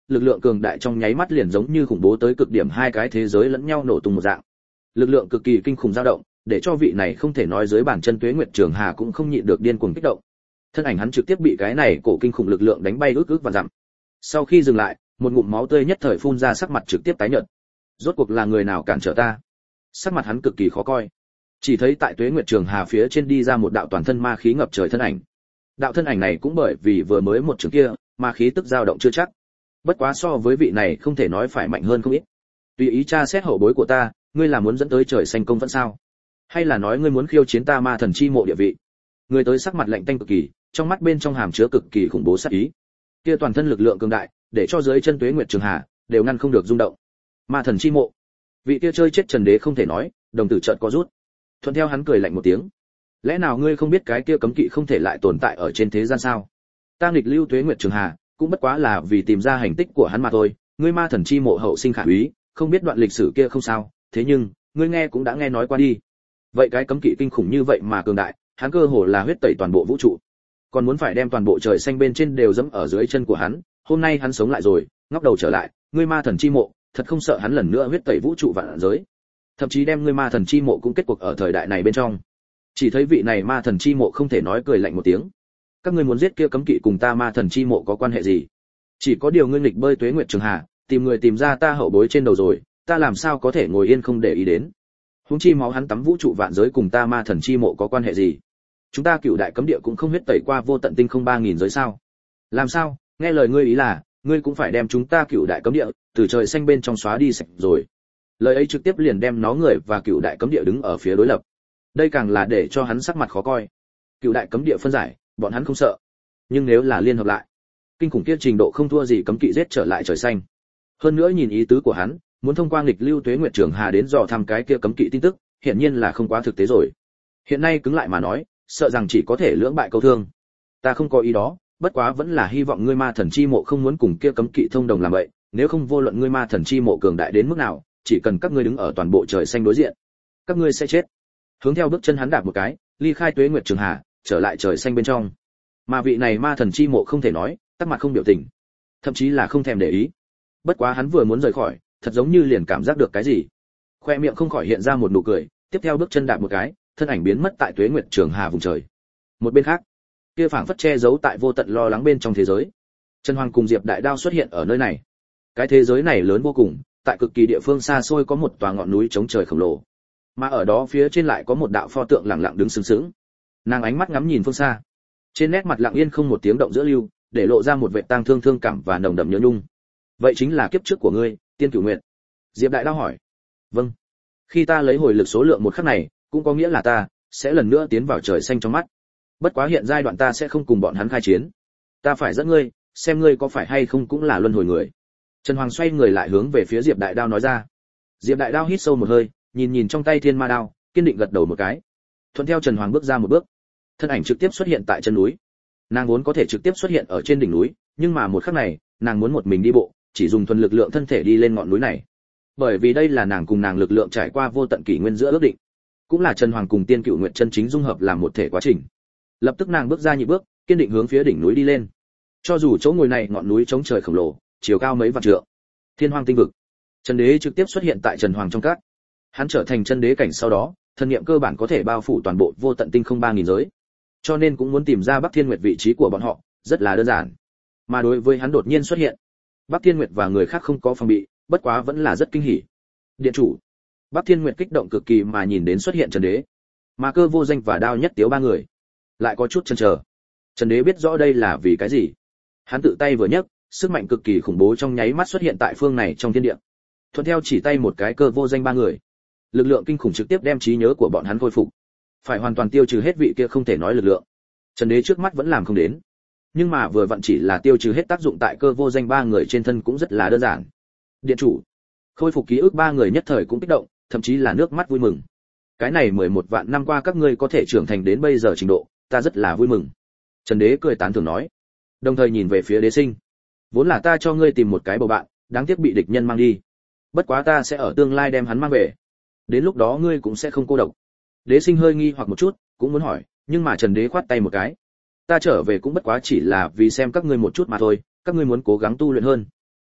lực lượng cường đại trong nháy mắt liền giống như khủng bố tới cực điểm hai cái thế giới lẫn nhau nổ tung một dạng. Lực lượng cực kỳ kinh khủng dao động, để cho vị này không thể nói dưới bàn chân Tuế Nguyệt Trường Hà cũng không nhịn được điên cuồng kích động. Thân ảnh hắn trực tiếp bị cái này cổ kinh khủng lực lượng đánh bay ước ước và dặm. Sau khi dừng lại, một ngụm máu tươi nhất thời phun ra, sắc mặt trực tiếp tái nhợt. Rốt cuộc là người nào cản trở ta? Sắc mặt hắn cực kỳ khó coi. Chỉ thấy tại Tuế Nguyệt Trường Hà phía trên đi ra một đạo toàn thân ma khí ngập trời thân ảnh. Đạo thân ảnh này cũng bởi vì vừa mới một trường kia, ma khí tức dao động chưa chắc. Bất quá so với vị này không thể nói phải mạnh hơn không ít. Tùy ý tra xét hậu bối của ta, ngươi là muốn dẫn tới trời xanh công vẫn sao? Hay là nói ngươi muốn khiêu chiến ta ma thần chi mộ địa vị? Người tới sắc mặt lạnh tanh cực kỳ, trong mắt bên trong hàm chứa cực kỳ khủng bố sát ý. Kia toàn thân lực lượng cường đại, để cho dưới chân Tuế Nguyệt Trường Hà đều ngăn không được rung động. Ma thần chi mộ, vị kia chơi chết Trần Đế không thể nói, đồng tử chợt có rút. Thuận theo hắn cười lạnh một tiếng. Lẽ nào ngươi không biết cái kia cấm kỵ không thể lại tồn tại ở trên thế gian sao? Ta nghịch lưu Tuế Nguyệt Trường Hà, cũng bất quá là vì tìm ra hành tích của hắn mà thôi. Ngươi ma thần chi mộ hậu sinh khả úy, không biết đoạn lịch sử kia không sao, thế nhưng ngươi nghe cũng đã nghe nói qua đi. Vậy cái cấm kỵ kinh khủng như vậy mà cường đại, hắn cơ hồ là huyết tẩy toàn bộ vũ trụ, còn muốn phải đem toàn bộ trời xanh bên trên đều dẫm ở dưới chân của hắn. Hôm nay hắn sống lại rồi, ngóc đầu trở lại, ngươi ma thần chi mộ, thật không sợ hắn lần nữa huyết tẩy vũ trụ vạn giới, thậm chí đem ngươi ma thần chi mộ cũng kết cuộc ở thời đại này bên trong. Chỉ thấy vị này ma thần chi mộ không thể nói cười lạnh một tiếng. Các ngươi muốn giết kia cấm kỵ cùng ta ma thần chi mộ có quan hệ gì? Chỉ có điều ngươi nghịch bơi Tuế Nguyệt Trường Hà, tìm người tìm ra ta hậu bối trên đầu rồi, ta làm sao có thể ngồi yên không để ý đến? Huống chi máu hắn tắm vũ trụ vạn giới cùng ta ma thần chi mộ có quan hệ gì? Chúng ta Cửu đại cấm địa cũng không huyết tẩy qua vô tận tinh không ba nghìn giới sao? Làm sao? Nghe lời ngươi ý là, ngươi cũng phải đem chúng ta Cửu đại cấm địa từ trời xanh bên trong xóa đi sạch rồi. Lời ấy trực tiếp liền đem nó người và Cửu đại cấm địa đứng ở phía đối lập. Đây càng là để cho hắn sắc mặt khó coi. Cửu đại cấm địa phân giải, bọn hắn không sợ, nhưng nếu là liên hợp lại, kinh khủng kia trình độ không thua gì cấm kỵ giết trở lại trời xanh. Hơn nữa nhìn ý tứ của hắn, muốn thông qua nghịch lưu Tuế Nguyệt Trường Hà đến dò thăm cái kia cấm kỵ tin tức, hiển nhiên là không quá thực tế rồi. Hiện nay cứng lại mà nói, sợ rằng chỉ có thể lưỡng bại câu thương. Ta không có ý đó, bất quá vẫn là hy vọng ngươi ma thần chi mộ không muốn cùng kia cấm kỵ thông đồng làm vậy, nếu không vô luận ngươi ma thần chi mộ cường đại đến mức nào, chỉ cần các ngươi đứng ở toàn bộ trời xanh đối diện, các ngươi sẽ chết. Hướng theo bước chân hắn đạp một cái, ly khai Tuế Nguyệt Trường Hà, trở lại trời xanh bên trong. Mà vị này ma thần chi mộ không thể nói, tắc mặt không biểu tình, thậm chí là không thèm để ý. Bất quá hắn vừa muốn rời khỏi, thật giống như liền cảm giác được cái gì, khoe miệng không khỏi hiện ra một nụ cười, tiếp theo bước chân đạp một cái, thân ảnh biến mất tại Tuế Nguyệt Trường Hà vùng trời. Một bên khác, kia phảng phất che giấu tại vô tận lo lắng bên trong thế giới, Trần Hoàng cùng Diệp Đại Đao xuất hiện ở nơi này. Cái thế giới này lớn vô cùng, tại cực kỳ địa phương xa xôi có một tòa ngọn núi chống trời khổng lồ, mà ở đó phía trên lại có một đạo pho tượng lặng lặng đứng sừng sững. Nàng ánh mắt ngắm nhìn phương xa, trên nét mặt lặng yên không một tiếng động giữa lưu, để lộ ra một vẻ tang thương thương cảm và nồng đậm nhớ nhung. Vậy chính là kiếp trước của ngươi, Tiên Cửu Nguyệt? Diệp Đại Đao hỏi. Vâng. Khi ta lấy hồi lực số lượng một khắc này, cũng có nghĩa là ta sẽ lần nữa tiến vào trời xanh trong mắt. Bất quá hiện giai đoạn ta sẽ không cùng bọn hắn khai chiến. Ta phải dẫn ngươi, xem ngươi có phải hay không cũng là luân hồi người. Trần Hoàng xoay người lại hướng về phía Diệp Đại Đao nói ra. Diệp Đại Đao hít sâu một hơi, nhìn nhìn trong tay Thiên Ma Đao, kiên định gật đầu một cái. Thuận theo Trần Hoàng bước ra một bước, thân ảnh trực tiếp xuất hiện tại chân núi. Nàng vốn có thể trực tiếp xuất hiện ở trên đỉnh núi, nhưng mà một khắc này, nàng muốn một mình đi bộ, chỉ dùng thuần lực lượng thân thể đi lên ngọn núi này. Bởi vì đây là nàng cùng nàng lực lượng trải qua vô tận kỷ nguyên giữa ước định, cũng là Trần Hoàng cùng Tiên Cửu Nguyệt chân chính dung hợp làm một thể quá trình. Lập tức nàng bước ra nhị bước, kiên định hướng phía đỉnh núi đi lên. Cho dù chỗ ngồi này ngọn núi chống trời khổng lồ, chiều cao mấy vạn trượng, Thiên Hoang tinh vực, Trần Đế trực tiếp xuất hiện tại Trần Hoàng trong các. Hắn trở thành chân đế cảnh sau đó, thần niệm cơ bản có thể bao phủ toàn bộ vô tận tinh không ba nghìn giới. Cho nên cũng muốn tìm ra Bắc Thiên Nguyệt vị trí của bọn họ, rất là đơn giản. Mà đối với hắn đột nhiên xuất hiện, Bắc Thiên Nguyệt và người khác không có phòng bị, bất quá vẫn là rất kinh hỉ. Điện chủ. Bắc Thiên Nguyệt kích động cực kỳ mà nhìn đến xuất hiện Trần Đế. Mà Cơ Vô Danh và Đao Nhất Tiếu ba người lại có chút chần chờ. Trần Đế biết rõ đây là vì cái gì. Hắn tự tay vừa nhấc, sức mạnh cực kỳ khủng bố trong nháy mắt xuất hiện tại phương này trong thiên địa. Thuận theo chỉ tay một cái Cơ Vô Danh ba người, lực lượng kinh khủng trực tiếp đem trí nhớ của bọn hắn khôi phục, phải hoàn toàn tiêu trừ hết vị kia không thể nói lực lượng. Trần Đế trước mắt vẫn làm không đến, nhưng mà vừa vặn chỉ là tiêu trừ hết tác dụng tại Cơ Vô Danh ba người trên thân cũng rất là đơn giản. Điện chủ. Khôi phục ký ức ba người nhất thời cũng kích động, thậm chí là nước mắt vui mừng. Cái này mười một vạn năm qua các ngươi có thể trưởng thành đến bây giờ trình độ, ta rất là vui mừng. Trần Đế cười tán thưởng nói, đồng thời nhìn về phía Đế Sinh. Vốn là ta cho ngươi tìm một cái bầu bạn, đáng tiếc bị địch nhân mang đi. Bất quá ta sẽ ở tương lai đem hắn mang về. Đến lúc đó ngươi cũng sẽ không cô độc. Đế Sinh hơi nghi hoặc một chút, cũng muốn hỏi, nhưng mà Trần Đế khoát tay một cái. Ta trở về cũng bất quá chỉ là vì xem các ngươi một chút mà thôi, các ngươi muốn cố gắng tu luyện hơn.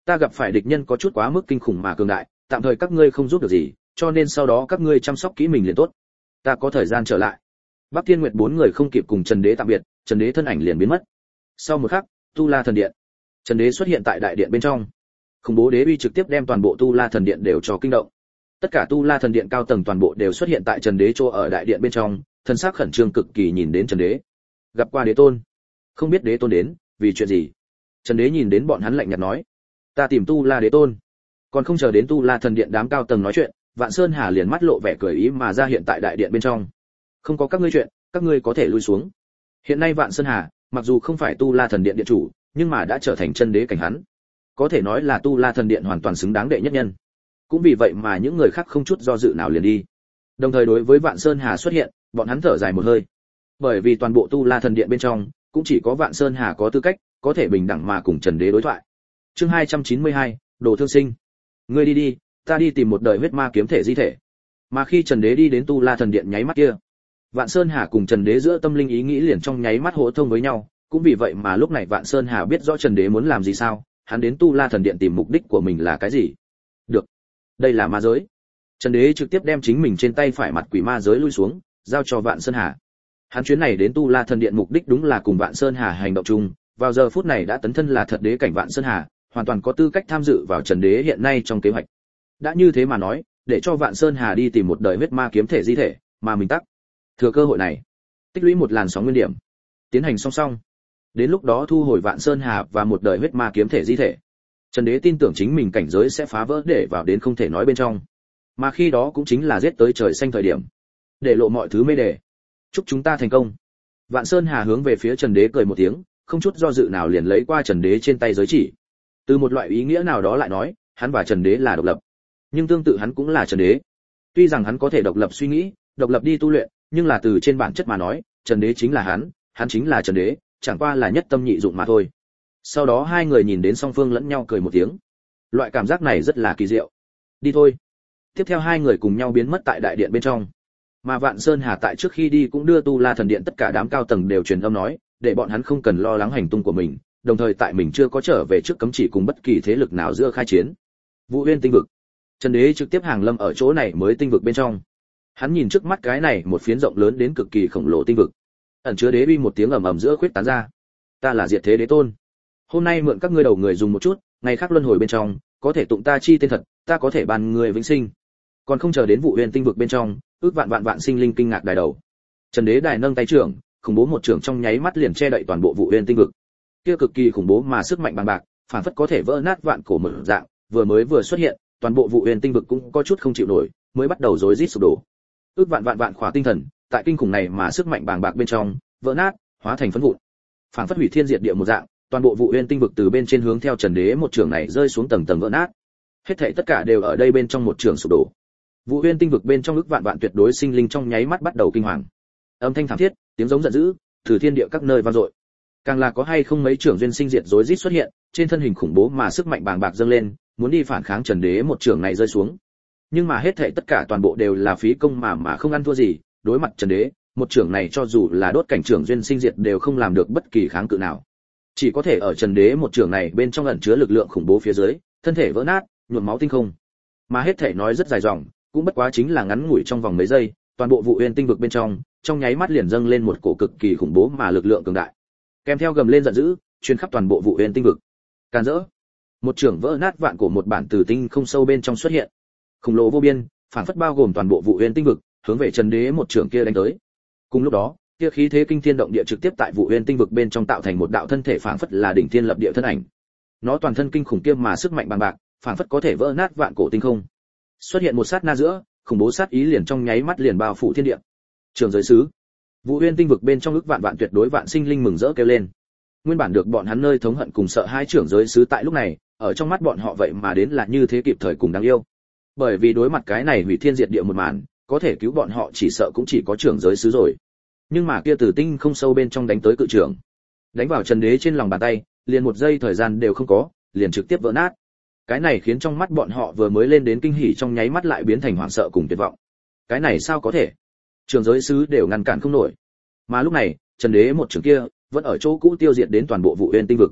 Ta gặp phải địch nhân có chút quá mức kinh khủng mà cường đại, tạm thời các ngươi không giúp được gì, cho nên sau đó các ngươi chăm sóc kỹ mình liền tốt. Ta có thời gian trở lại. Bắc Thiên Nguyệt bốn người không kịp cùng Trần Đế tạm biệt, Trần Đế thân ảnh liền biến mất. Sau một khắc, Tu La thần điện. Trần Đế xuất hiện tại đại điện bên trong. Khủng bố đế uy trực tiếp đem toàn bộ Tu La thần điện đều cho kinh động. Tất cả Tu La thần điện cao tầng toàn bộ đều xuất hiện tại Trần Đế chỗ ở đại điện bên trong, thân xác khẩn trương cực kỳ nhìn đến Trần Đế. Gặp qua đế tôn. Không biết đế tôn đến, vì chuyện gì? Trần Đế nhìn đến bọn hắn lạnh nhạt nói, ta tìm Tu La đế tôn. Còn không chờ đến Tu La thần điện đám cao tầng nói chuyện, Vạn Sơn Hà liền mắt lộ vẻ cười ý mà ra hiện tại đại điện bên trong. Không có các ngươi chuyện, các ngươi có thể lui xuống. Hiện nay Vạn Sơn Hà, mặc dù không phải Tu La thần điện điện chủ, nhưng mà đã trở thành chân đế cảnh hắn. Có thể nói là Tu La thần điện hoàn toàn xứng đáng đệ nhất nhân. Cũng vì vậy mà những người khác không chút do dự nào liền đi. Đồng thời đối với Vạn Sơn Hà xuất hiện, bọn hắn thở dài một hơi. Bởi vì toàn bộ Tu La thần điện bên trong, cũng chỉ có Vạn Sơn Hà có tư cách, có thể bình đẳng mà cùng Trần Đế đối thoại. Chương hai trăm chín mươi hai, Đồ Thương Sinh. Ngươi đi đi, ta đi tìm một đời huyết ma kiếm thể di thể. Mà khi Trần Đế đi đến Tu La thần điện nháy mắt kia, Vạn Sơn Hà cùng Trần Đế giữa tâm linh ý nghĩ liền trong nháy mắt hỗ thông với nhau, cũng vì vậy mà lúc này Vạn Sơn Hà biết rõ Trần Đế muốn làm gì sao, hắn đến Tu La thần điện tìm mục đích của mình là cái gì. Được, đây là ma giới. Trần Đế trực tiếp đem chính mình trên tay phải mặt quỷ ma giới lui xuống, giao cho Vạn Sơn Hà. Hắn chuyến này đến Tu La thần điện mục đích đúng là cùng Vạn Sơn Hà hành động chung, vào giờ phút này đã tấn thân là thật đế cảnh Vạn Sơn Hà, hoàn toàn có tư cách tham dự vào Trần Đế hiện nay trong kế hoạch. Đã như thế mà nói, để cho Vạn Sơn Hà đi tìm một đời huyết ma kiếm thể di thể, mà mình tắc thừa cơ hội này, tích lũy một làn sóng nguyên điểm, tiến hành song song. Đến lúc đó thu hồi Vạn Sơn Hà và một đời huyết ma kiếm thể di thể. Trần Đế tin tưởng chính mình cảnh giới sẽ phá vỡ để vào đến không thể nói bên trong. Mà khi đó cũng chính là giết tới trời xanh thời điểm, để lộ mọi thứ mê đề. Chúc chúng ta thành công. Vạn Sơn Hà hướng về phía Trần Đế cười một tiếng, không chút do dự nào liền lấy qua Trần Đế trên tay giới chỉ. Từ một loại ý nghĩa nào đó lại nói, hắn và Trần Đế là độc lập, nhưng tương tự hắn cũng là Trần Đế. Tuy rằng hắn có thể độc lập suy nghĩ, độc lập đi tu luyện, nhưng là từ trên bản chất mà nói, Trần Đế chính là hắn, hắn chính là Trần Đế, chẳng qua là nhất tâm nhị dụng mà thôi. Sau đó hai người nhìn đến song phương lẫn nhau cười một tiếng. Loại cảm giác này rất là kỳ diệu. Đi thôi. Tiếp theo hai người cùng nhau biến mất tại đại điện bên trong. Mà Vạn Sơn Hà tại trước khi đi cũng đưa Tu La thần điện tất cả đám cao tầng đều truyền âm nói, để bọn hắn không cần lo lắng hành tung của mình, đồng thời tại mình chưa có trở về trước cấm chỉ cùng bất kỳ thế lực nào giữa khai chiến. Vũ Uyên tinh vực. Trần Đế trực tiếp hàng lâm ở chỗ này mới tinh vực bên trong. Hắn nhìn trước mắt cái này một phiến rộng lớn đến cực kỳ khổng lồ tinh vực. Ẩn chứa đế uy một tiếng ầm ầm giữa khuyết tán ra. Ta là Diệt Thế Đế Tôn. Hôm nay mượn các ngươi đầu người dùng một chút, ngày khác luân hồi bên trong, có thể tụng ta chi tên thật, ta có thể ban người vĩnh sinh. Còn không chờ đến Vũ Uyên tinh vực bên trong, ước vạn vạn vạn sinh linh kinh ngạc đài đầu. Trần Đế đài nâng tay trưởng, khủng bố một trưởng trong nháy mắt liền che đậy toàn bộ Vũ Uyên tinh vực. Kia cực kỳ khủng bố mà sức mạnh bằng bạc, phản phất có thể vỡ nát vạn cổ mở dạng, vừa mới vừa xuất hiện, toàn bộ Vũ Uyên tinh vực cũng có chút không chịu nổi, mới bắt đầu rối rít sụp đổ. Ước vạn vạn vạn khỏa tinh thần, tại kinh khủng này mà sức mạnh bàng bạc bên trong, vỡ nát, hóa thành phấn vụn. Phản phất hủy thiên diệt địa một dạng, toàn bộ Vũ Uyên tinh vực từ bên trên hướng theo Trần Đế một trường này rơi xuống tầng tầng vỡ nát. Hết thảy tất cả đều ở đây bên trong một trường sụp đổ. Vũ Uyên tinh vực bên trong ức vạn vạn tuyệt đối sinh linh trong nháy mắt bắt đầu kinh hoàng. Âm thanh thảm thiết, tiếng giống giận dữ, từ thiên địa các nơi vang dội. Càng là có hay không mấy trưởng duyên sinh diệt rối rít xuất hiện, trên thân hình khủng bố mà sức mạnh bàng bạc dâng lên, muốn đi phản kháng Trần Đế một trường này rơi xuống. Nhưng mà hết thảy tất cả toàn bộ đều là phí công mà mà không ăn thua gì, đối mặt Trần Đế, một trường này cho dù là đốt cảnh trưởng duyên sinh diệt đều không làm được bất kỳ kháng cự nào. Chỉ có thể ở Trần Đế một trường này bên trong ẩn chứa lực lượng khủng bố phía dưới, thân thể vỡ nát, nhuộm máu tinh không. Mà hết thảy nói rất dài dòng, cũng bất quá chính là ngắn ngủi trong vòng mấy giây, toàn bộ Vũ Uyên tinh vực bên trong, trong nháy mắt liền dâng lên một cổ cực kỳ khủng bố mà lực lượng cường đại. Kèm theo gầm lên giận dữ, truyền khắp toàn bộ Vũ Uyên tinh vực. Càn rỡ. Một trường vỡ nát vạn cổ một bản từ tinh không sâu bên trong xuất hiện. Khủng lồ vô biên, phản phất bao gồm toàn bộ Vũ Uyên tinh vực, hướng về Trần Đế một trường kia đánh tới. Cùng lúc đó, kia khí thế kinh thiên động địa trực tiếp tại Vũ Uyên tinh vực bên trong tạo thành một đạo thân thể phản phất là đỉnh thiên lập địa thân ảnh. Nó toàn thân kinh khủng kia mà sức mạnh bằng bạc, phản phất có thể vỡ nát vạn cổ tinh không. Xuất hiện một sát na giữa, khủng bố sát ý liền trong nháy mắt liền bao phủ thiên địa. Trường giới sứ. Vũ Uyên tinh vực bên trong ức vạn vạn tuyệt đối vạn sinh linh mừng rỡ kêu lên. Nguyên bản được bọn hắn nơi thống hận cùng sợ hai trưởng giới sứ tại lúc này, ở trong mắt bọn họ vậy mà đến là như thế kịp thời cùng đáng yêu. Bởi vì đối mặt cái này hủy thiên diệt địa một màn, có thể cứu bọn họ chỉ sợ cũng chỉ có trưởng giới sứ rồi. Nhưng mà kia tử tinh không sâu bên trong đánh tới cự trưởng, đánh vào Trần Đế trên lòng bàn tay, liền một giây thời gian đều không có, liền trực tiếp vỡ nát. Cái này khiến trong mắt bọn họ vừa mới lên đến kinh hỉ trong nháy mắt lại biến thành hoảng sợ cùng tuyệt vọng. Cái này sao có thể? Trường giới sứ đều ngăn cản không nổi. Mà lúc này, Trần Đế một trường kia vẫn ở chỗ cũ tiêu diệt đến toàn bộ Vũ Uyên tinh vực.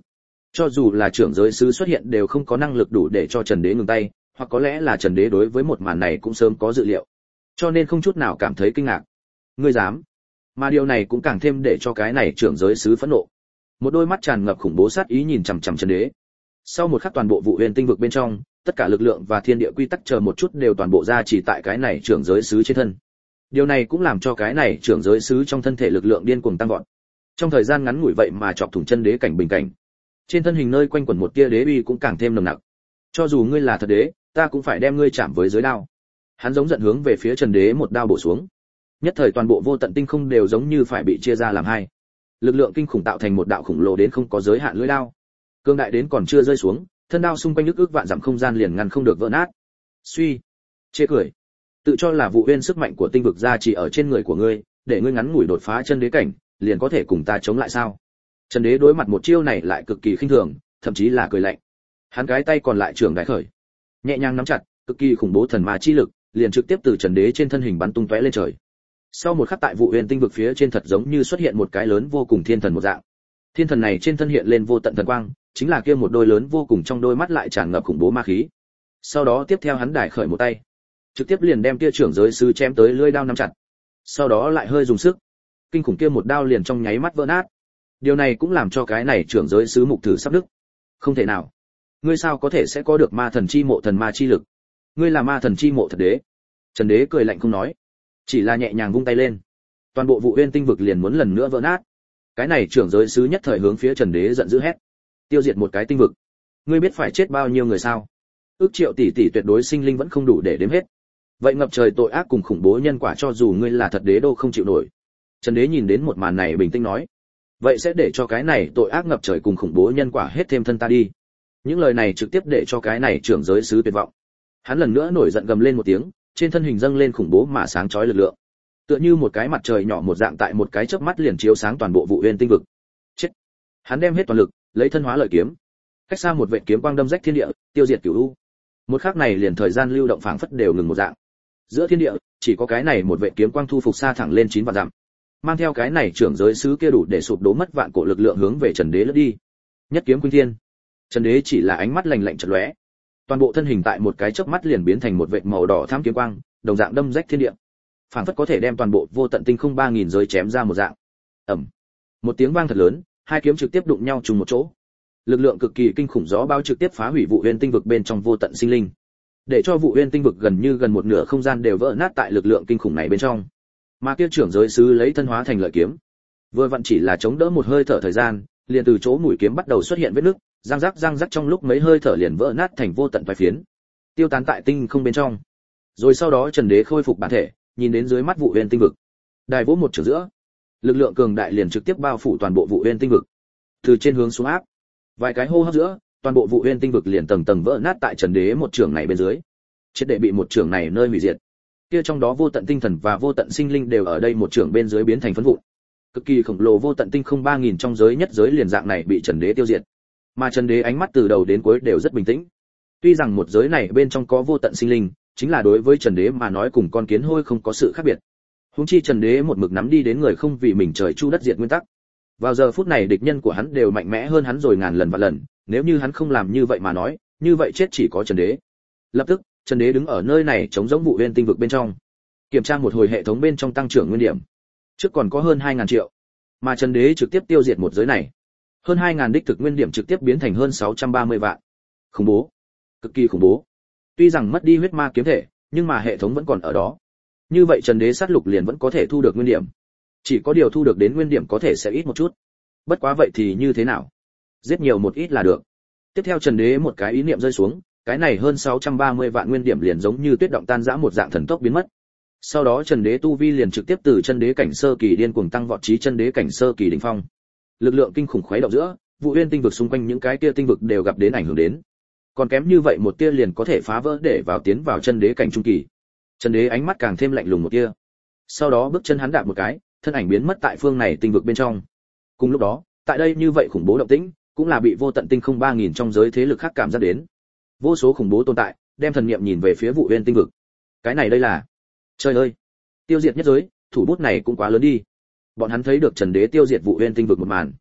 Cho dù là trưởng giới sứ xuất hiện đều không có năng lực đủ để cho Trần Đế ngừng tay, hoặc có lẽ là Trần Đế đối với một màn này cũng sớm có dự liệu, cho nên không chút nào cảm thấy kinh ngạc. Ngươi dám? Mà điều này cũng càng thêm để cho cái này trưởng giới sứ phẫn nộ. Một đôi mắt tràn ngập khủng bố sát ý nhìn chằm chằm Trần Đế. Sau một khắc toàn bộ Vũ Huyền tinh vực bên trong, tất cả lực lượng và thiên địa quy tắc chờ một chút đều toàn bộ ra chỉ tại cái này trưởng giới sứ trên thân. Điều này cũng làm cho cái này trưởng giới sứ trong thân thể lực lượng điên cuồng tăng vọt. Trong thời gian ngắn ngủi vậy mà chọc thủng chân đế cảnh bình cảnh. Trên thân hình nơi quanh quẩn một tia đế uy cũng càng thêm nồng nặc. Cho dù ngươi là thật đế, ta cũng phải đem ngươi chạm với giới đao. Hắn giống giận hướng về phía Trần Đế một đao bổ xuống. Nhất thời toàn bộ vô tận tinh không đều giống như phải bị chia ra làm hai. Lực lượng kinh khủng tạo thành một đạo khủng lồ đến không có giới hạn lưỡi đao. Cương đại đến còn chưa rơi xuống, thân đao xung quanh ức ức vạn dặm không gian liền ngăn không được vỡ nát. Suy, chê cười. Tự cho là vụ uyên sức mạnh của tinh vực ra chỉ ở trên người của ngươi, để ngươi ngắn ngủi đột phá chân đế cảnh, liền có thể cùng ta chống lại sao? Trần Đế đối mặt một chiêu này lại cực kỳ khinh thường, thậm chí là cười lạnh. Hắn cái tay còn lại trường đại khởi, nhẹ nhàng nắm chặt, cực kỳ khủng bố thần ma chi lực, liền trực tiếp từ Trần Đế trên thân hình bắn tung tóe lên trời. Sau một khắc tại vụ uyên tinh vực phía trên thật giống như xuất hiện một cái lớn vô cùng thiên thần một dạng. Thiên thần này trên thân hiện lên vô tận thần quang, chính là kia một đôi lớn vô cùng trong đôi mắt lại tràn ngập khủng bố ma khí. Sau đó tiếp theo hắn đài khởi một tay, trực tiếp liền đem kia trưởng giới sứ chém tới lưỡi đao nắm chặt. Sau đó lại hơi dùng sức, kinh khủng kia một đao liền trong nháy mắt vỡ nát. Điều này cũng làm cho cái này trưởng giới sứ mục thử sắp đứt. Không thể nào, ngươi sao có thể sẽ có được ma thần chi mộ thần ma chi lực? Ngươi là ma thần chi mộ thật đế? Trần Đế cười lạnh không nói, chỉ là nhẹ nhàng vung tay lên, toàn bộ vụ uyên tinh vực liền muốn lần nữa vỡ nát. Cái này trưởng giới sứ nhất thời hướng phía Trần Đế giận dữ hét, tiêu diệt một cái tinh vực, ngươi biết phải chết bao nhiêu người sao? Ước triệu tỷ tỷ tuyệt đối sinh linh vẫn không đủ để đếm hết. Vậy ngập trời tội ác cùng khủng bố nhân quả cho dù ngươi là thật đế đô không chịu nổi. Trần Đế nhìn đến một màn này bình tĩnh nói, vậy sẽ để cho cái này tội ác ngập trời cùng khủng bố nhân quả hết thêm thân ta đi. Những lời này trực tiếp để cho cái này trưởng giới sứ tuyệt vọng. Hắn lần nữa nổi giận gầm lên một tiếng, trên thân hình dâng lên khủng bố mà sáng chói lực lượng, tựa như một cái mặt trời nhỏ một dạng tại một cái chớp mắt liền chiếu sáng toàn bộ vụ uyên tinh vực. Chết! Hắn đem hết toàn lực, lấy thân hóa lợi kiếm, cách xa một vệt kiếm quang đâm rách thiên địa, tiêu diệt cửu u. Một khắc này liền thời gian lưu động phảng phất đều ngừng một dạng. Giữa thiên địa, chỉ có cái này một vệt kiếm quang thu phục xa thẳng lên chín vạn dặm. Mang theo cái này trưởng giới sứ kia đủ để sụp đổ mất vạn cổ lực lượng hướng về Trần Đế lướt đi. Nhất kiếm khuynh thiên. Trần Đế chỉ là ánh mắt lạnh lạnh chợt lóe, toàn bộ thân hình tại một cái chớp mắt liền biến thành một vệt màu đỏ thắm kiếm quang, đồng dạng đâm rách thiên địa, phảng phất có thể đem toàn bộ vô tận tinh không ba nghìn giới chém ra một dạng. Ầm. Một tiếng vang thật lớn, hai kiếm trực tiếp đụng nhau trùng một chỗ. Lực lượng cực kỳ kinh khủng gió bão trực tiếp phá hủy vụ uyên tinh vực bên trong vô tận sinh linh, để cho vụ uyên tinh vực gần như gần một nửa không gian đều vỡ nát tại lực lượng kinh khủng này bên trong. Mà kia trưởng giới sứ lấy thân hóa thành lợi kiếm, vừa vặn chỉ là chống đỡ một hơi thở thời gian, liền từ chỗ mũi kiếm bắt đầu xuất hiện vết nứt, răng rắc răng rắc trong lúc mấy hơi thở liền vỡ nát thành vô tận vài phiến, tiêu tán tại tinh không bên trong. Rồi sau đó Trần Đế khôi phục bản thể, nhìn đến dưới mắt vụ uyên tinh vực, đài vỗ một trường giữa, lực lượng cường đại liền trực tiếp bao phủ toàn bộ vụ uyên tinh vực, từ trên hướng xuống áp, vài cái hô hấp giữa, toàn bộ vụ uyên tinh vực liền tầng tầng vỡ nát tại Trần Đế một trường này bên dưới, triệt để bị một trường này nơi hủy diệt. Kia trong đó vô tận tinh thần và vô tận sinh linh đều ở đây một trường bên dưới biến thành phấn vụn. Cực kỳ khổng lồ vô tận tinh không ba nghìn trong giới nhất giới liền dạng này bị Trần Đế tiêu diệt. Mà Trần Đế ánh mắt từ đầu đến cuối đều rất bình tĩnh. Tuy rằng một giới này bên trong có vô tận sinh linh, chính là đối với Trần Đế mà nói cùng con kiến hôi không có sự khác biệt. Huống chi Trần Đế một mực nắm đi đến người không vì mình trời chu đất diệt nguyên tắc. Vào giờ phút này địch nhân của hắn đều mạnh mẽ hơn hắn rồi ngàn lần vạn lần, nếu như hắn không làm như vậy mà nói, như vậy chết chỉ có Trần Đế. Lập tức, Trần Đế đứng ở nơi này chống giống vụ uyên tinh vực bên trong, kiểm tra một hồi hệ thống bên trong tăng trưởng nguyên điểm. Trước còn có hơn hai nghìn triệu, mà Trần Đế trực tiếp tiêu diệt một giới này. Hơn hai nghìn đích thực nguyên điểm trực tiếp biến thành hơn sáu trăm ba mươi vạn. Khủng bố, cực kỳ khủng bố. Tuy rằng mất đi huyết ma kiếm thể, nhưng mà hệ thống vẫn còn ở đó. Như vậy Trần Đế sát lục liền vẫn có thể thu được nguyên điểm. Chỉ có điều thu được đến nguyên điểm có thể sẽ ít một chút. Bất quá vậy thì như thế nào? Giết nhiều một ít là được. Tiếp theo Trần Đế một cái ý niệm rơi xuống, cái này hơn sáu trăm ba mươi vạn nguyên điểm liền giống như tuyết động tan rã một dạng thần tốc biến mất. Sau đó Trần Đế tu vi liền trực tiếp từ chân đế cảnh sơ kỳ điên cuồng tăng vọt chí chân đế cảnh sơ kỳ đỉnh phong. Lực lượng kinh khủng khuấy động giữa, vụ uyên tinh vực xung quanh những cái kia tinh vực đều gặp đến ảnh hưởng đến. Còn kém như vậy một tia liền có thể phá vỡ để vào tiến vào chân đế cảnh trung kỳ. Trần Đế ánh mắt càng thêm lạnh lùng một tia. Sau đó bước chân hắn đạp một cái, thân ảnh biến mất tại phương này tinh vực bên trong. Cùng lúc đó, tại đây như vậy khủng bố động tĩnh, cũng là bị vô tận tinh không ba nghìn trong giới thế lực khác cảm giác đến. Vô số khủng bố tồn tại, đem thần niệm nhìn về phía vụ uyên tinh vực. Cái này đây là, trời ơi, tiêu diệt nhất giới, thủ bút này cũng quá lớn đi. Bọn hắn thấy được Trần Đế tiêu diệt vụ uyên tinh vực một màn,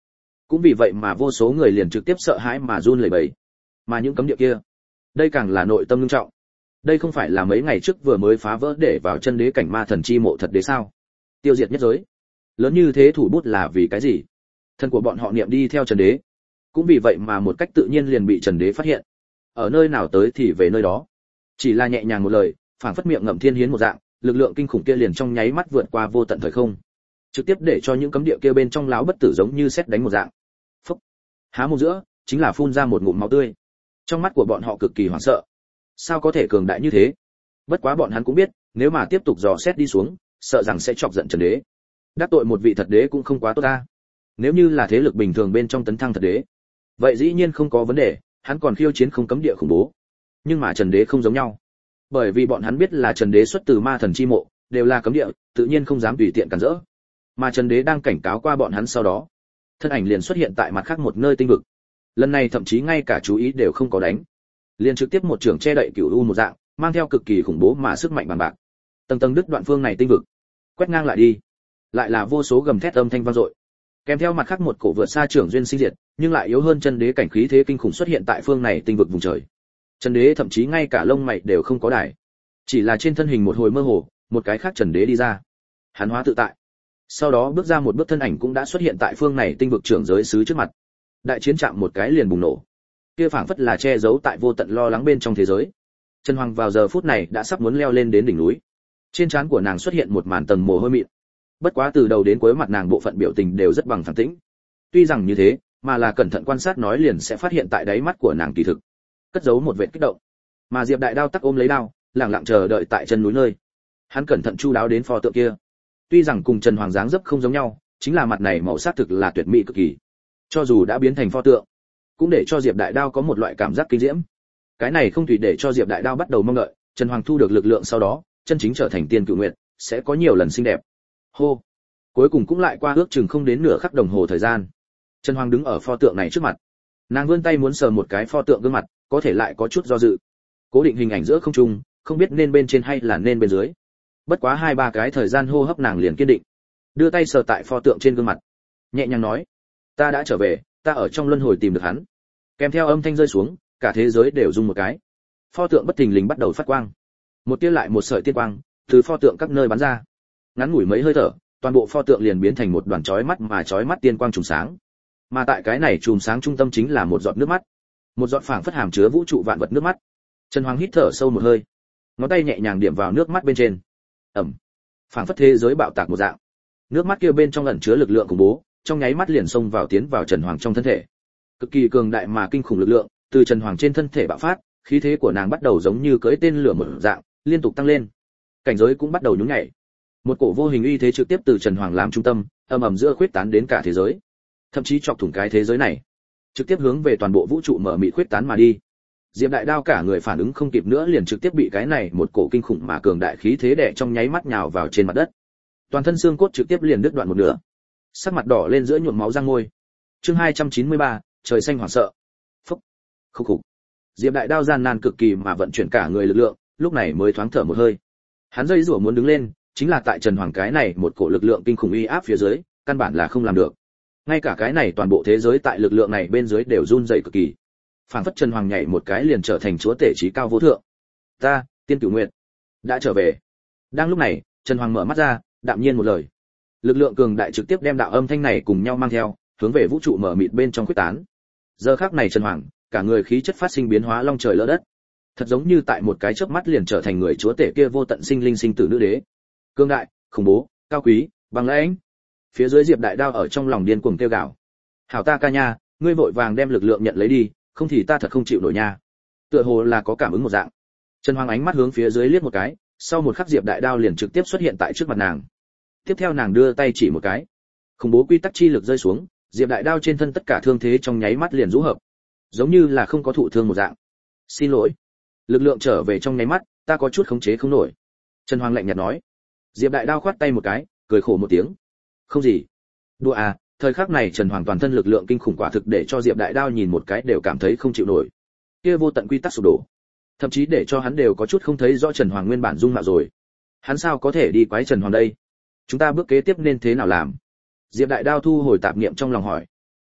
Cũng vì vậy mà vô số người liền trực tiếp sợ hãi mà run lẩy bẩy. Mà những cấm địa kia, đây càng là nội tâm nghiêm trọng. Đây không phải là mấy ngày trước vừa mới phá vỡ để vào chân đế cảnh ma thần chi mộ thật đế sao? Tiêu diệt nhất giới. Lớn như thế thủ bút là vì cái gì? Thân của bọn họ niệm đi theo Trần Đế, cũng vì vậy mà một cách tự nhiên liền bị Trần Đế phát hiện. Ở nơi nào tới thì về nơi đó. Chỉ là nhẹ nhàng một lời, phảng phất miệng ngậm thiên hiến một dạng, lực lượng kinh khủng kia liền trong nháy mắt vượt qua vô tận thời không, trực tiếp để cho những cấm địa kia bên trong lão bất tử giống như sét đánh một dạng. Phốc. Há mồm giữa, chính là phun ra một ngụm máu tươi. Trong mắt của bọn họ cực kỳ hoảng sợ. Sao có thể cường đại như thế? Bất quá bọn hắn cũng biết, nếu mà tiếp tục dò xét đi xuống, sợ rằng sẽ chọc giận Trần Đế. Đắc tội một vị thật đế cũng không quá tốt ta. Nếu như là thế lực bình thường bên trong tấn thăng thật đế, vậy dĩ nhiên không có vấn đề, hắn còn khiêu chiến không cấm địa khủng bố. Nhưng mà Trần Đế không giống nhau, bởi vì bọn hắn biết là Trần Đế xuất từ ma thần chi mộ, đều là cấm địa, tự nhiên không dám tùy tiện cản rỡ. Mà Trần Đế đang cảnh cáo qua bọn hắn sau đó, thân ảnh liền xuất hiện tại mặt khác một nơi tinh vực. Lần này thậm chí ngay cả chú ý đều không có đánh, liền trực tiếp một trường che đậy cửu u một dạng, mang theo cực kỳ khủng bố mà sức mạnh bằng bạc. Tầng tầng đứt đoạn phương này tinh vực, quét ngang lại đi, lại là vô số gầm thét âm thanh vang dội. Kèm theo mặt khác một cổ vượt xa trưởng duyên sinh diệt, nhưng lại yếu hơn Chân Đế cảnh khí thế kinh khủng xuất hiện tại phương này tinh vực vùng trời. Trần Đế thậm chí ngay cả lông mày đều không có đài, chỉ là trên thân hình một hồi mơ hồ, một cái khác Trần Đế đi ra. Hắn hóa tự tại. Sau đó bước ra một bước thân ảnh cũng đã xuất hiện tại phương này tinh vực trưởng giới xứ trước mặt. Đại chiến chạm một cái liền bùng nổ. Kia phảng phất là che giấu tại vô tận lo lắng bên trong thế giới. Trần Hoàng vào giờ phút này đã sắp muốn leo lên đến đỉnh núi. Trên trán của nàng xuất hiện một màn tầng mồ hôi mịn. Bất quá từ đầu đến cuối mặt nàng bộ phận biểu tình đều rất bằng phẳng tĩnh. Tuy rằng như thế, mà là cẩn thận quan sát nói liền sẽ phát hiện tại đáy mắt của nàng kỳ thực cất giấu một vệt kích động. Mà Diệp Đại Đao tắc ôm lấy đao, lặng lặng chờ đợi tại chân núi nơi. Hắn cẩn thận chu đáo đến pho tượng kia. Tuy rằng cùng Trần Hoàng dáng dấp không giống nhau, chính là mặt này màu sắc thực là tuyệt mỹ cực kỳ. Cho dù đã biến thành pho tượng, cũng để cho Diệp Đại Đao có một loại cảm giác kinh diễm. Cái này không tùy để cho Diệp Đại Đao bắt đầu mong đợi, Trần Hoàng thu được lực lượng sau đó, chân chính trở thành tiên cựu nguyệt, sẽ có nhiều lần xinh đẹp. Hô. Cuối cùng cũng lại qua ước chừng không đến nửa khắc đồng hồ thời gian. Trần Hoàng đứng ở pho tượng này trước mặt. Nàng vươn tay muốn sờ một cái pho tượng gương mặt, có thể lại có chút do dự. Cố định hình ảnh giữa không trung, không biết nên bên trên hay là nên bên dưới. Bất quá hai ba cái thời gian hô hấp nàng liền kiên định, đưa tay sờ tại pho tượng trên gương mặt, nhẹ nhàng nói: "Ta đã trở về, ta ở trong luân hồi tìm được hắn." Kèm theo âm thanh rơi xuống, cả thế giới đều rung một cái. Pho tượng bất thình lình bắt đầu phát quang. Một tia lại một sợi tiên quang từ pho tượng các nơi bắn ra. Ngắn ngủi mấy hơi thở, toàn bộ pho tượng liền biến thành một đoàn chói mắt mà chói mắt tiên quang trùng sáng. Mà tại cái này chùm sáng trung tâm chính là một giọt nước mắt, một giọt phảng phất hàm chứa vũ trụ vạn vật nước mắt. Trần Hoàng hít thở sâu một hơi, ngón tay nhẹ nhàng điểm vào nước mắt bên trên. Ẩm, phảng phất thế giới bạo tạc một dạng. Nước mắt kia bên trong ẩn chứa lực lượng khủng bố, trong nháy mắt liền xông vào tiến vào Trần Hoàng trong thân thể. Cực kỳ cường đại mà kinh khủng lực lượng từ Trần Hoàng trên thân thể bạo phát, khí thế của nàng bắt đầu giống như cưỡi tên lửa một dạng, liên tục tăng lên. Cảnh giới cũng bắt đầu nhún nhảy. Một cổ vô hình uy thế trực tiếp từ Trần Hoàng làm trung tâm, ầm ầm giữa khuyết tán đến cả thế giới, thậm chí chọc thủng cái thế giới này, trực tiếp hướng về toàn bộ vũ trụ mở mịt khuyết tán mà đi. Diệp Đại Đao cả người phản ứng không kịp nữa liền trực tiếp bị cái này một cổ kinh khủng mà cường đại khí thế đè trong nháy mắt nhào vào trên mặt đất. Toàn thân xương cốt trực tiếp liền đứt đoạn một nửa. Sắc mặt đỏ lên giữa nhuộm máu răng môi. Chương hai trăm chín mươi ba, trời xanh hoảng sợ. Phốc. Khục khục. Diệp Đại Đao gian nan cực kỳ mà vận chuyển cả người lực lượng, lúc này mới thoáng thở một hơi. Hắn dây rủa muốn đứng lên, chính là tại Trần Hoàng cái này một cổ lực lượng kinh khủng uy áp phía dưới, căn bản là không làm được. Ngay cả cái này toàn bộ thế giới tại lực lượng này bên dưới đều run rẩy cực kỳ. Phảng phất Trần Hoàng nhảy một cái liền trở thành chúa tể trí cao vô thượng. Ta, Tiên Cửu Nguyệt, đã trở về. Đang lúc này, Trần Hoàng mở mắt ra, đạm nhiên một lời. Lực lượng cường đại trực tiếp đem đạo âm thanh này cùng nhau mang theo, hướng về vũ trụ mở mịt bên trong quyết tán. Giờ khắc này Trần Hoàng, cả người khí chất phát sinh biến hóa long trời lỡ đất. Thật giống như tại một cái chớp mắt liền trở thành người chúa tể kia vô tận sinh linh sinh tử nữ đế. Cương đại, khủng bố, cao quý, bằng lãnh. Phía dưới Diệp Đại Đao ở trong lòng điên cuồng kêu gào. Hảo ta ca nha, ngươi vội vàng đem lực lượng nhận lấy đi, không thì ta thật không chịu nổi nha. Tựa hồ là có cảm ứng một dạng. Trần Hoàng ánh mắt hướng phía dưới liếc một cái, sau một khắc Diệp Đại Đao liền trực tiếp xuất hiện tại trước mặt nàng. Tiếp theo nàng đưa tay chỉ một cái, khủng bố quy tắc chi lực rơi xuống, Diệp Đại Đao trên thân tất cả thương thế trong nháy mắt liền rũ hợp, giống như là không có thụ thương một dạng. Xin lỗi. Lực lượng trở về trong nháy mắt, ta có chút khống chế không nổi. Trần Hoàng lạnh nhạt nói. Diệp Đại Đao khoát tay một cái, cười khổ một tiếng. Không gì. Đùa à, thời khắc này Trần Hoàng toàn thân lực lượng kinh khủng quả thực để cho Diệp Đại Đao nhìn một cái đều cảm thấy không chịu nổi. Kia vô tận quy tắc sụp đổ, thậm chí để cho hắn đều có chút không thấy rõ Trần Hoàng nguyên bản dung mạo rồi. Hắn sao có thể đi quái Trần Hoàng đây? Chúng ta bước kế tiếp nên thế nào làm? Diệp Đại Đao thu hồi tạp niệm trong lòng hỏi.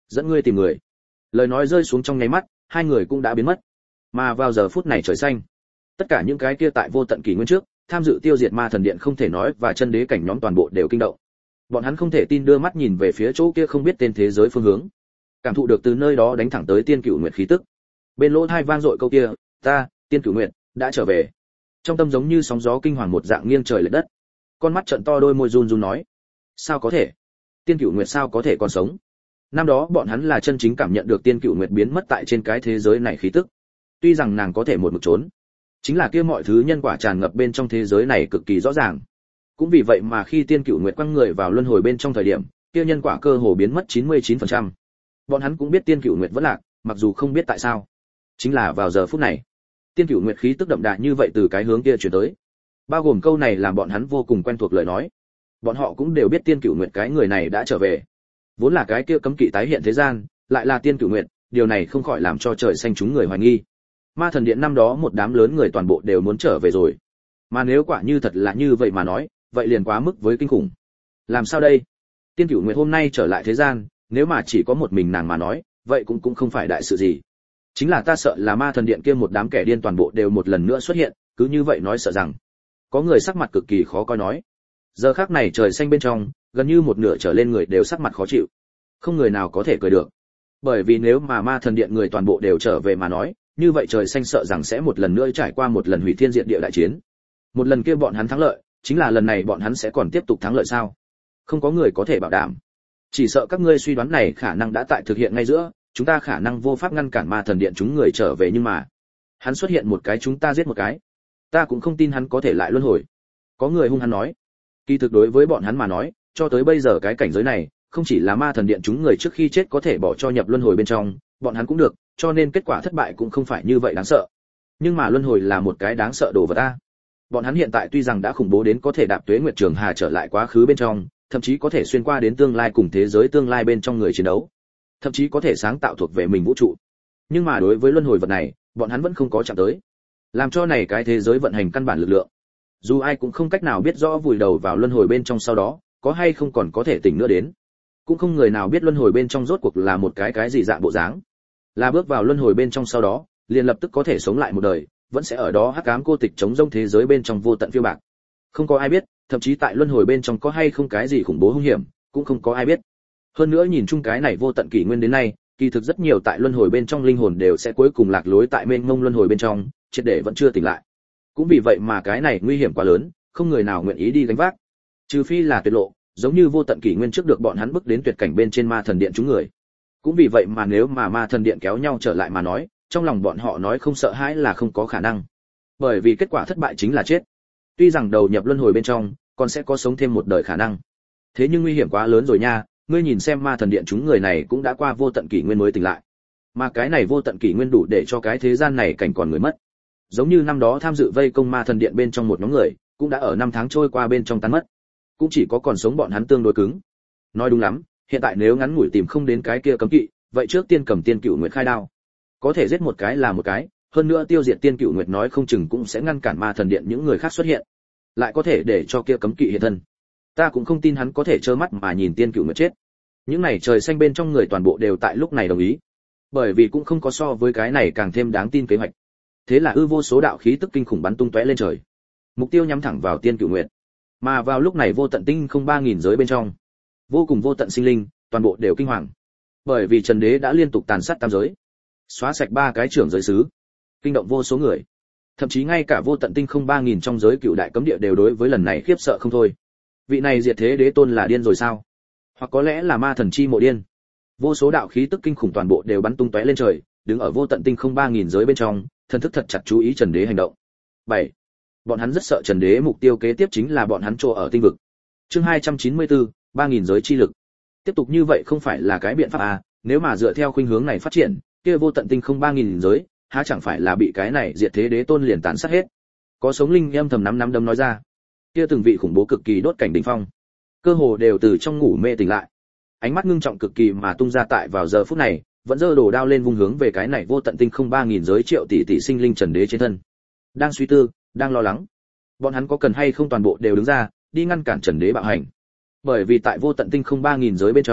dẫn ngươi tìm người. Lời nói rơi xuống trong nháy mắt, hai người cũng đã biến mất. Mà vào giờ phút này trời xanh, tất cả những cái kia tại vô tận kỷ nguyên trước tham dự tiêu diệt ma thần điện không thể nói và chân đế cảnh nhóm toàn bộ đều kinh động. Bọn hắn không thể tin đưa mắt nhìn về phía chỗ kia không biết tên thế giới phương hướng, cảm thụ được từ nơi đó đánh thẳng tới Tiên Cửu Nguyệt khí tức. Bên lỗ tai vang dội câu kia, ta, Tiên Cửu Nguyệt, đã trở về. Trong tâm giống như sóng gió kinh hoàng một dạng nghiêng trời lệch đất. Con mắt trợn to, đôi môi run run nói, sao có thể? Tiên Cửu Nguyệt sao có thể còn sống? Năm đó bọn hắn là chân chính cảm nhận được Tiên Cửu Nguyệt biến mất tại trên cái thế giới này khí tức. Tuy rằng nàng có thể một mực trốn, chính là kia mọi thứ nhân quả tràn ngập bên trong thế giới này cực kỳ rõ ràng. Cũng vì vậy mà khi Tiên Cửu Nguyệt quăng người vào luân hồi bên trong thời điểm, kia nhân quả cơ hồ biến mất chín mươi chín phần trăm. Bọn hắn cũng biết Tiên Cửu Nguyệt vẫn lạc, mặc dù không biết tại sao. Chính là vào giờ phút này, Tiên Cửu Nguyệt khí tức đậm đà như vậy từ cái hướng kia truyền tới. Bao gồm câu này làm bọn hắn vô cùng quen thuộc lời nói. Bọn họ cũng đều biết Tiên Cửu Nguyệt cái người này đã trở về. Vốn là cái kia cấm kỵ tái hiện thế gian, lại là Tiên Cửu Nguyệt, điều này không khỏi làm cho trời xanh chúng người hoài nghi. Ma thần điện năm đó một đám lớn người toàn bộ đều muốn trở về rồi. Mà nếu quả như thật là như vậy mà nói, vậy liền quá mức với kinh khủng. Làm sao đây? Tiên Cửu Nguyệt hôm nay trở lại thế gian, nếu mà chỉ có một mình nàng mà nói, vậy cũng cũng không phải đại sự gì. Chính là ta sợ là ma thần điện kia một đám kẻ điên toàn bộ đều một lần nữa xuất hiện, cứ như vậy nói sợ rằng. Có người sắc mặt cực kỳ khó coi nói. Giờ khắc này trời xanh bên trong, gần như một nửa trở lên người đều sắc mặt khó chịu. Không người nào có thể cười được. Bởi vì nếu mà ma thần điện người toàn bộ đều trở về mà nói, như vậy trời xanh sợ rằng sẽ một lần nữa trải qua một lần hủy thiên diệt địa đại chiến. Một lần kia bọn hắn thắng lợi, chính là lần này bọn hắn sẽ còn tiếp tục thắng lợi sao? Không có người có thể bảo đảm. Chỉ sợ các ngươi suy đoán này khả năng đã tại thực hiện ngay giữa, chúng ta khả năng vô pháp ngăn cản ma thần điện chúng người trở về, nhưng mà hắn xuất hiện một cái chúng ta giết một cái. Ta cũng không tin hắn có thể lại luân hồi. Có người hung hăng nói. Kỳ thực đối với bọn hắn mà nói, cho tới bây giờ cái cảnh giới này, không chỉ là ma thần điện chúng người trước khi chết có thể bỏ cho nhập luân hồi bên trong, bọn hắn cũng được, cho nên kết quả thất bại cũng không phải như vậy đáng sợ. Nhưng mà luân hồi là một cái đáng sợ đồ vật ta. Bọn hắn hiện tại tuy rằng đã khủng bố đến có thể đạp tuế nguyệt trường hà trở lại quá khứ bên trong, thậm chí có thể xuyên qua đến tương lai cùng thế giới tương lai bên trong người chiến đấu, thậm chí có thể sáng tạo thuộc về mình vũ trụ. Nhưng mà đối với luân hồi vật này, bọn hắn vẫn không có chạm tới. Làm cho này cái thế giới vận hành căn bản lực lượng. Dù ai cũng không cách nào biết rõ vùi đầu vào luân hồi bên trong sau đó, có hay không còn có thể tỉnh nữa đến. Cũng không người nào biết luân hồi bên trong rốt cuộc là một cái cái gì dạng bộ dáng. Là bước vào luân hồi bên trong sau đó, liền lập tức có thể sống lại một đời, vẫn sẽ ở đó hắc ám cô tịch chống rông thế giới bên trong vô tận phiêu bạc. Không có ai biết, thậm chí tại luân hồi bên trong có hay không cái gì khủng bố hung hiểm, cũng không có ai biết. Hơn nữa nhìn chung cái này vô tận kỷ nguyên đến nay, kỳ thực rất nhiều tại luân hồi bên trong linh hồn đều sẽ cuối cùng lạc lối tại mênh mông luân hồi bên trong, triệt để vẫn chưa tỉnh lại. Cũng vì vậy mà cái này nguy hiểm quá lớn, không người nào nguyện ý đi gánh vác. Trừ phi là tuyệt lộ, giống như vô tận kỷ nguyên trước được bọn hắn bước đến tuyệt cảnh bên trên ma thần điện chúng người. Cũng vì vậy mà nếu mà ma thần điện kéo nhau trở lại mà nói, trong lòng bọn họ nói không sợ hãi là không có khả năng. Bởi vì kết quả thất bại chính là chết. Tuy rằng đầu nhập luân hồi bên trong, còn sẽ có sống thêm một đời khả năng. Thế nhưng nguy hiểm quá lớn rồi nha, ngươi nhìn xem ma thần điện chúng người này cũng đã qua vô tận kỷ nguyên mới tỉnh lại. Mà cái này vô tận kỷ nguyên đủ để cho cái thế gian này cảnh còn người mất. Giống như năm đó tham dự vây công ma thần điện bên trong một nhóm người, cũng đã ở năm tháng trôi qua bên trong tan mất. Cũng chỉ có còn sống bọn hắn tương đối cứng. Nói đúng lắm, hiện tại nếu ngắn ngủi tìm không đến cái kia cấm kỵ, vậy trước tiên cầm Tiên Cửu Nguyệt khai đao. Có thể giết một cái là một cái, hơn nữa tiêu diệt Tiên Cửu Nguyệt nói không chừng cũng sẽ ngăn cản ma thần điện những người khác xuất hiện, lại có thể để cho kia cấm kỵ hiện thân. Ta cũng không tin hắn có thể trơ mắt mà nhìn Tiên Cửu Nguyệt chết. Những này trời xanh bên trong người toàn bộ đều tại lúc này đồng ý, bởi vì cũng không có so với cái này càng thêm đáng tin kế hoạch. Thế là ư vô số đạo khí tức kinh khủng bắn tung tóe lên trời, mục tiêu nhắm thẳng vào Tiên Cửu Nguyệt. Mà vào lúc này vô tận tinh không ba nghìn giới bên trong, vô cùng vô tận sinh linh, toàn bộ đều kinh hoàng, bởi vì Trần Đế đã liên tục tàn sát tam giới, xóa sạch ba cái trưởng giới xứ, kinh động vô số người. Thậm chí ngay cả vô tận tinh không ba nghìn trong giới cựu đại cấm địa đều đối với lần này khiếp sợ không thôi. Vị này diệt thế đế tôn là điên rồi sao? Hoặc có lẽ là ma thần chi mộ điên. Vô số đạo khí tức kinh khủng toàn bộ đều bắn tung tóe lên trời, đứng ở vô tận tinh không ba nghìn giới bên trong, thần thức thật chặt chú ý Trần Đế hành động. bảy. Bọn hắn rất sợ Trần Đế mục tiêu kế tiếp chính là bọn hắn chỗ ở tinh vực. Chương hai trăm chín mươi tư, ba nghìn giới chi lực. Tiếp tục như vậy không phải là cái biện pháp à, nếu mà dựa theo khuynh hướng này phát triển, kia vô tận tinh không ba nghìn giới, há chẳng phải là bị cái này diệt thế đế tôn liền tàn sát hết. Có sống linh âm thầm nắm nắm đấm nói ra. Kia từng vị khủng bố cực kỳ đốt cảnh đỉnh phong, cơ hồ đều từ trong ngủ mê tỉnh lại. Ánh mắt ngưng trọng cực kỳ mà tung ra tại vào giờ phút này, vẫn giơ đồ đao lên vung hướng về cái này vô tận tinh không ba nghìn giới triệu tỷ tỷ sinh linh Trần Đế trên thân. Đang suy tư, đang lo lắng. Bọn hắn có cần hay không toàn bộ đều đứng ra, đi ngăn cản Trần Đế bạo hành. Bởi vì tại vô tận tinh không ba nghìn giới bên trong,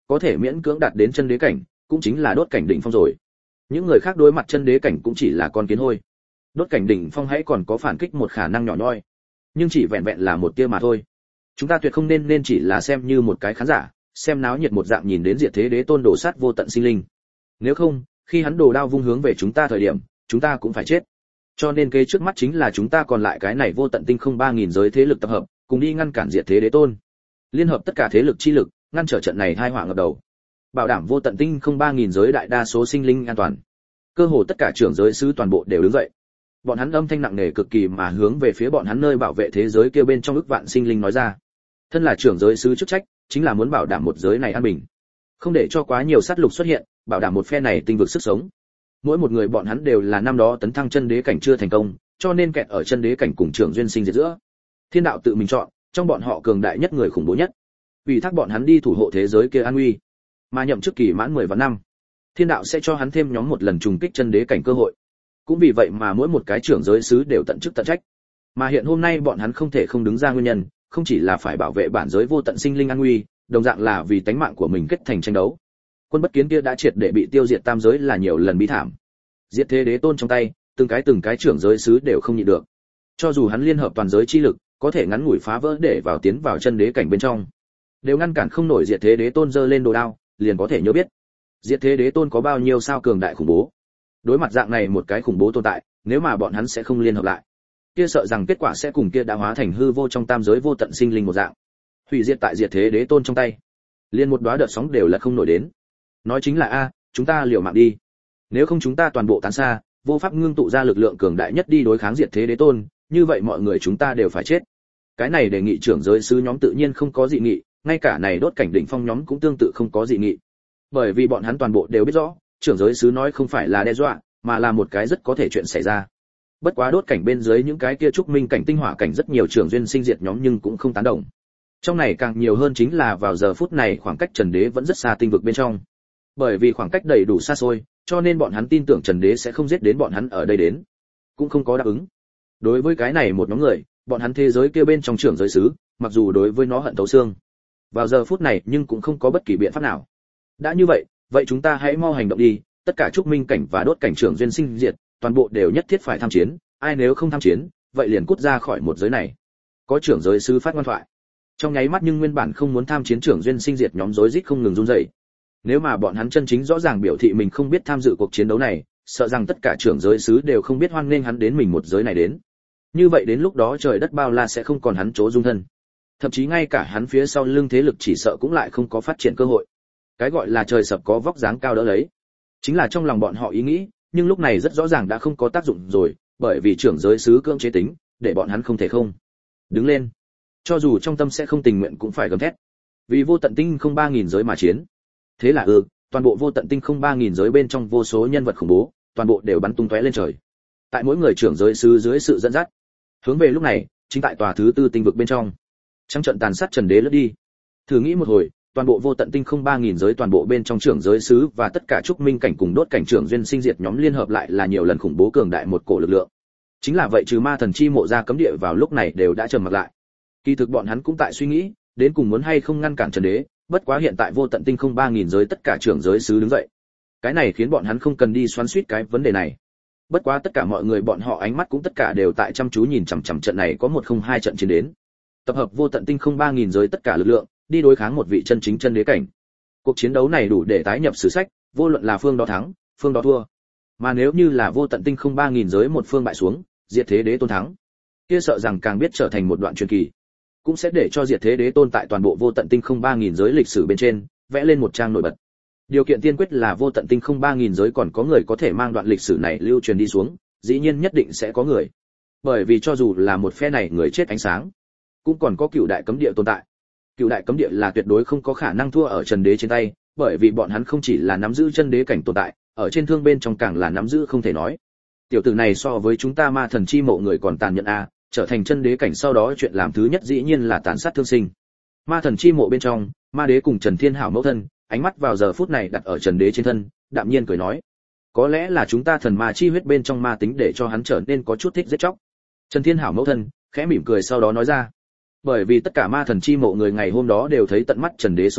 có thể miễn cưỡng đạt đến chân đế cảnh, cũng chính là đốt cảnh đỉnh phong rồi. Những người khác đối mặt chân đế cảnh cũng chỉ là con kiến hôi. Đốt cảnh đỉnh phong hãy còn có phản kích một khả năng nhỏ nhoi, nhưng chỉ vẹn vẹn là một tia mà thôi. Chúng ta tuyệt không nên nên chỉ là xem như một cái khán giả, xem náo nhiệt một dạng nhìn đến diệt thế đế tôn đổ sát vô tận sinh linh. Nếu không, khi hắn đồ đao vung hướng về chúng ta thời điểm, chúng ta cũng phải chết. Cho nên kế trước mắt chính là chúng ta còn lại cái này vô tận tinh không ba nghìn giới thế lực tập hợp, cùng đi ngăn cản diệt thế đế tôn. Liên hợp tất cả thế lực chi lực, ngăn trở trận này tai họa ngập đầu. Bảo đảm vô tận tinh không ba nghìn giới đại đa số sinh linh an toàn. Cơ hồ tất cả trưởng giới sứ toàn bộ đều đứng dậy. Bọn hắn âm thanh nặng nề cực kỳ mà hướng về phía bọn hắn nơi bảo vệ thế giới kia bên trong ức vạn sinh linh nói ra. Thân là trưởng giới sứ chức trách, chính là muốn bảo đảm một giới này an bình, không để cho quá nhiều sát lục xuất hiện, bảo đảm một phe này tinh vực sức sống. Mỗi một người bọn hắn đều là năm đó tấn thăng chân đế cảnh chưa thành công, cho nên kẹt ở chân đế cảnh cùng trưởng duyên sinh diệt giữa. Thiên đạo tự mình chọn, trong bọn họ cường đại nhất người khủng bố nhất, vì thác bọn hắn đi thủ hộ thế giới kia an nguy, mà nhậm chức kỳ mãn mười vạn năm, thiên đạo sẽ cho hắn thêm nhóm một lần trùng kích chân đế cảnh cơ hội. Cũng vì vậy mà mỗi một cái trưởng giới sứ đều tận chức tận trách. Mà hiện hôm nay bọn hắn không thể không đứng ra nguyên nhân, không chỉ là phải bảo vệ bản giới vô tận sinh linh an nguy, đồng dạng là vì tánh mạng của mình kết thành tranh đấu. Quân bất kiến kia đã triệt để bị tiêu diệt tam giới là nhiều lần bi thảm. Diệt thế đế tôn trong tay, từng cái từng cái trưởng giới sứ đều không nhịn được. Cho dù hắn liên hợp toàn giới chi lực, có thể ngắn ngủi phá vỡ để vào tiến vào chân đế cảnh bên trong, đều ngăn cản không nổi diệt thế đế tôn giơ lên đồ đao, liền có thể nhớ biết diệt thế đế tôn có bao nhiêu sao cường đại khủng bố. Đối mặt dạng này một cái khủng bố tồn tại, nếu mà bọn hắn sẽ không liên hợp lại, kia sợ rằng kết quả sẽ cùng kia đã hóa thành hư vô trong tam giới vô tận sinh linh một dạng, hủy diệt tại diệt thế đế tôn trong tay, liền một đóa đợt sóng đều là không nổi đến. Nói chính là a, chúng ta liều mạng đi. Nếu không chúng ta toàn bộ tán xa, vô pháp ngưng tụ ra lực lượng cường đại nhất đi đối kháng diệt thế đế tôn, như vậy mọi người chúng ta đều phải chết. Cái này đề nghị trưởng giới sứ nhóm tự nhiên không có dị nghị, ngay cả này đốt cảnh đỉnh phong nhóm cũng tương tự không có dị nghị. Bởi vì bọn hắn toàn bộ đều biết rõ, trưởng giới sứ nói không phải là đe dọa, mà là một cái rất có thể chuyện xảy ra. Bất quá đốt cảnh bên dưới những cái kia trúc minh cảnh tinh hỏa cảnh rất nhiều trưởng duyên sinh diệt nhóm nhưng cũng không tán đồng. Trong này càng nhiều hơn chính là vào giờ phút này khoảng cách Trần Đế vẫn rất xa tinh vực bên trong. Bởi vì khoảng cách đầy đủ xa xôi, cho nên bọn hắn tin tưởng Trần Đế sẽ không giết đến bọn hắn ở đây đến, cũng không có đáp ứng. Đối với cái này một nhóm người, bọn hắn thế giới kia bên trong trưởng giới sứ, mặc dù đối với nó hận thấu xương, vào giờ phút này nhưng cũng không có bất kỳ biện pháp nào. Đã như vậy, vậy chúng ta hãy mau hành động đi, tất cả trúc minh cảnh và đốt cảnh trưởng duyên sinh diệt, toàn bộ đều nhất thiết phải tham chiến, ai nếu không tham chiến, vậy liền cút ra khỏi một giới này. Có trưởng giới sứ phát ngoan thoại. Trong nháy mắt nhưng nguyên bản không muốn tham chiến trưởng duyên sinh diệt nhóm rối rít không ngừng run rẩy. Nếu mà bọn hắn chân chính rõ ràng biểu thị mình không biết tham dự cuộc chiến đấu này, sợ rằng tất cả trưởng giới sứ đều không biết hoan nghênh hắn đến mình một giới này đến. Như vậy đến lúc đó trời đất bao la sẽ không còn hắn chỗ dung thân. Thậm chí ngay cả hắn phía sau lưng thế lực chỉ sợ cũng lại không có phát triển cơ hội. Cái gọi là trời sập có vóc dáng cao đỡ lấy, chính là trong lòng bọn họ ý nghĩ, nhưng lúc này rất rõ ràng đã không có tác dụng rồi, bởi vì trưởng giới sứ cưỡng chế tính, để bọn hắn không thể không đứng lên. Cho dù trong tâm sẽ không tình nguyện cũng phải gầm thét. Vì vô tận tinh không ba nghìn giới mà chiến. Thế là ừ, toàn bộ vô tận tinh không ba nghìn giới bên trong vô số nhân vật khủng bố, toàn bộ đều bắn tung tóe lên trời. Tại mỗi người trưởng giới sứ dưới sự dẫn dắt, hướng về lúc này, chính tại tòa thứ tư tinh vực bên trong, trắng trận tàn sát Trần Đế lướt đi. Thử nghĩ một hồi, toàn bộ vô tận tinh không ba nghìn giới toàn bộ bên trong trưởng giới sứ và tất cả trúc minh cảnh cùng đốt cảnh trưởng duyên sinh diệt nhóm liên hợp lại là nhiều lần khủng bố cường đại một cổ lực lượng. Chính là vậy trừ ma thần chi mộ ra cấm địa vào lúc này đều đã trầm mặc lại. Kỳ thực bọn hắn cũng tại suy nghĩ, đến cùng muốn hay không ngăn cản Trần Đế, bất quá hiện tại vô tận tinh không ba nghìn giới tất cả trưởng giới sứ đứng dậy. Cái này khiến bọn hắn không cần đi xoắn xuýt cái vấn đề này. Bất quá tất cả mọi người bọn họ ánh mắt cũng tất cả đều tại chăm chú nhìn chằm chằm trận này có một không hai trận chiến đến. Tập hợp vô tận tinh không ba nghìn giới tất cả lực lượng, đi đối kháng một vị chân chính chân đế cảnh. Cuộc chiến đấu này đủ để tái nhập sử sách, vô luận là phương đó thắng, phương đó thua. Mà nếu như là vô tận tinh không ba nghìn giới một phương bại xuống, diệt thế đế tôn thắng, kia sợ rằng càng biết trở thành một đoạn truyền kỳ, cũng sẽ để cho diệt thế đế tôn tại toàn bộ vô tận tinh không ba nghìn giới lịch sử bên trên vẽ lên một trang nổi bật. Điều kiện tiên quyết là vô tận tinh không ba nghìn giới còn có người có thể mang đoạn lịch sử này lưu truyền đi xuống, dĩ nhiên nhất định sẽ có người. Bởi vì cho dù là một phe này người chết ánh sáng, cũng còn có cựu đại cấm địa tồn tại. Cựu đại cấm địa là tuyệt đối không có khả năng thua ở Trần Đế trên tay, bởi vì bọn hắn không chỉ là nắm giữ chân đế cảnh tồn tại, ở trên thương bên trong càng là nắm giữ không thể nói. Tiểu tử này so với chúng ta ma thần chi mộ người còn tàn nhẫn a, trở thành chân đế cảnh sau đó chuyện làm thứ nhất dĩ nhiên là tàn sát thương sinh. Ma thần chi mộ bên trong, ma đế cùng Trần Thiên Hảo mẫu thân, ánh mắt vào giờ phút này đặt ở Trần Đế trên thân, đạm nhiên cười nói: "Có lẽ là chúng ta thần ma chi huyết bên trong ma tính để cho hắn trở nên có chút thích giết chóc." Trần Thiên Hảo mẫu thân khẽ mỉm cười sau đó nói ra: "Bởi vì tất cả ma thần chi mộ người ngày hôm đó đều thấy tận mắt Trần Đế sống lại,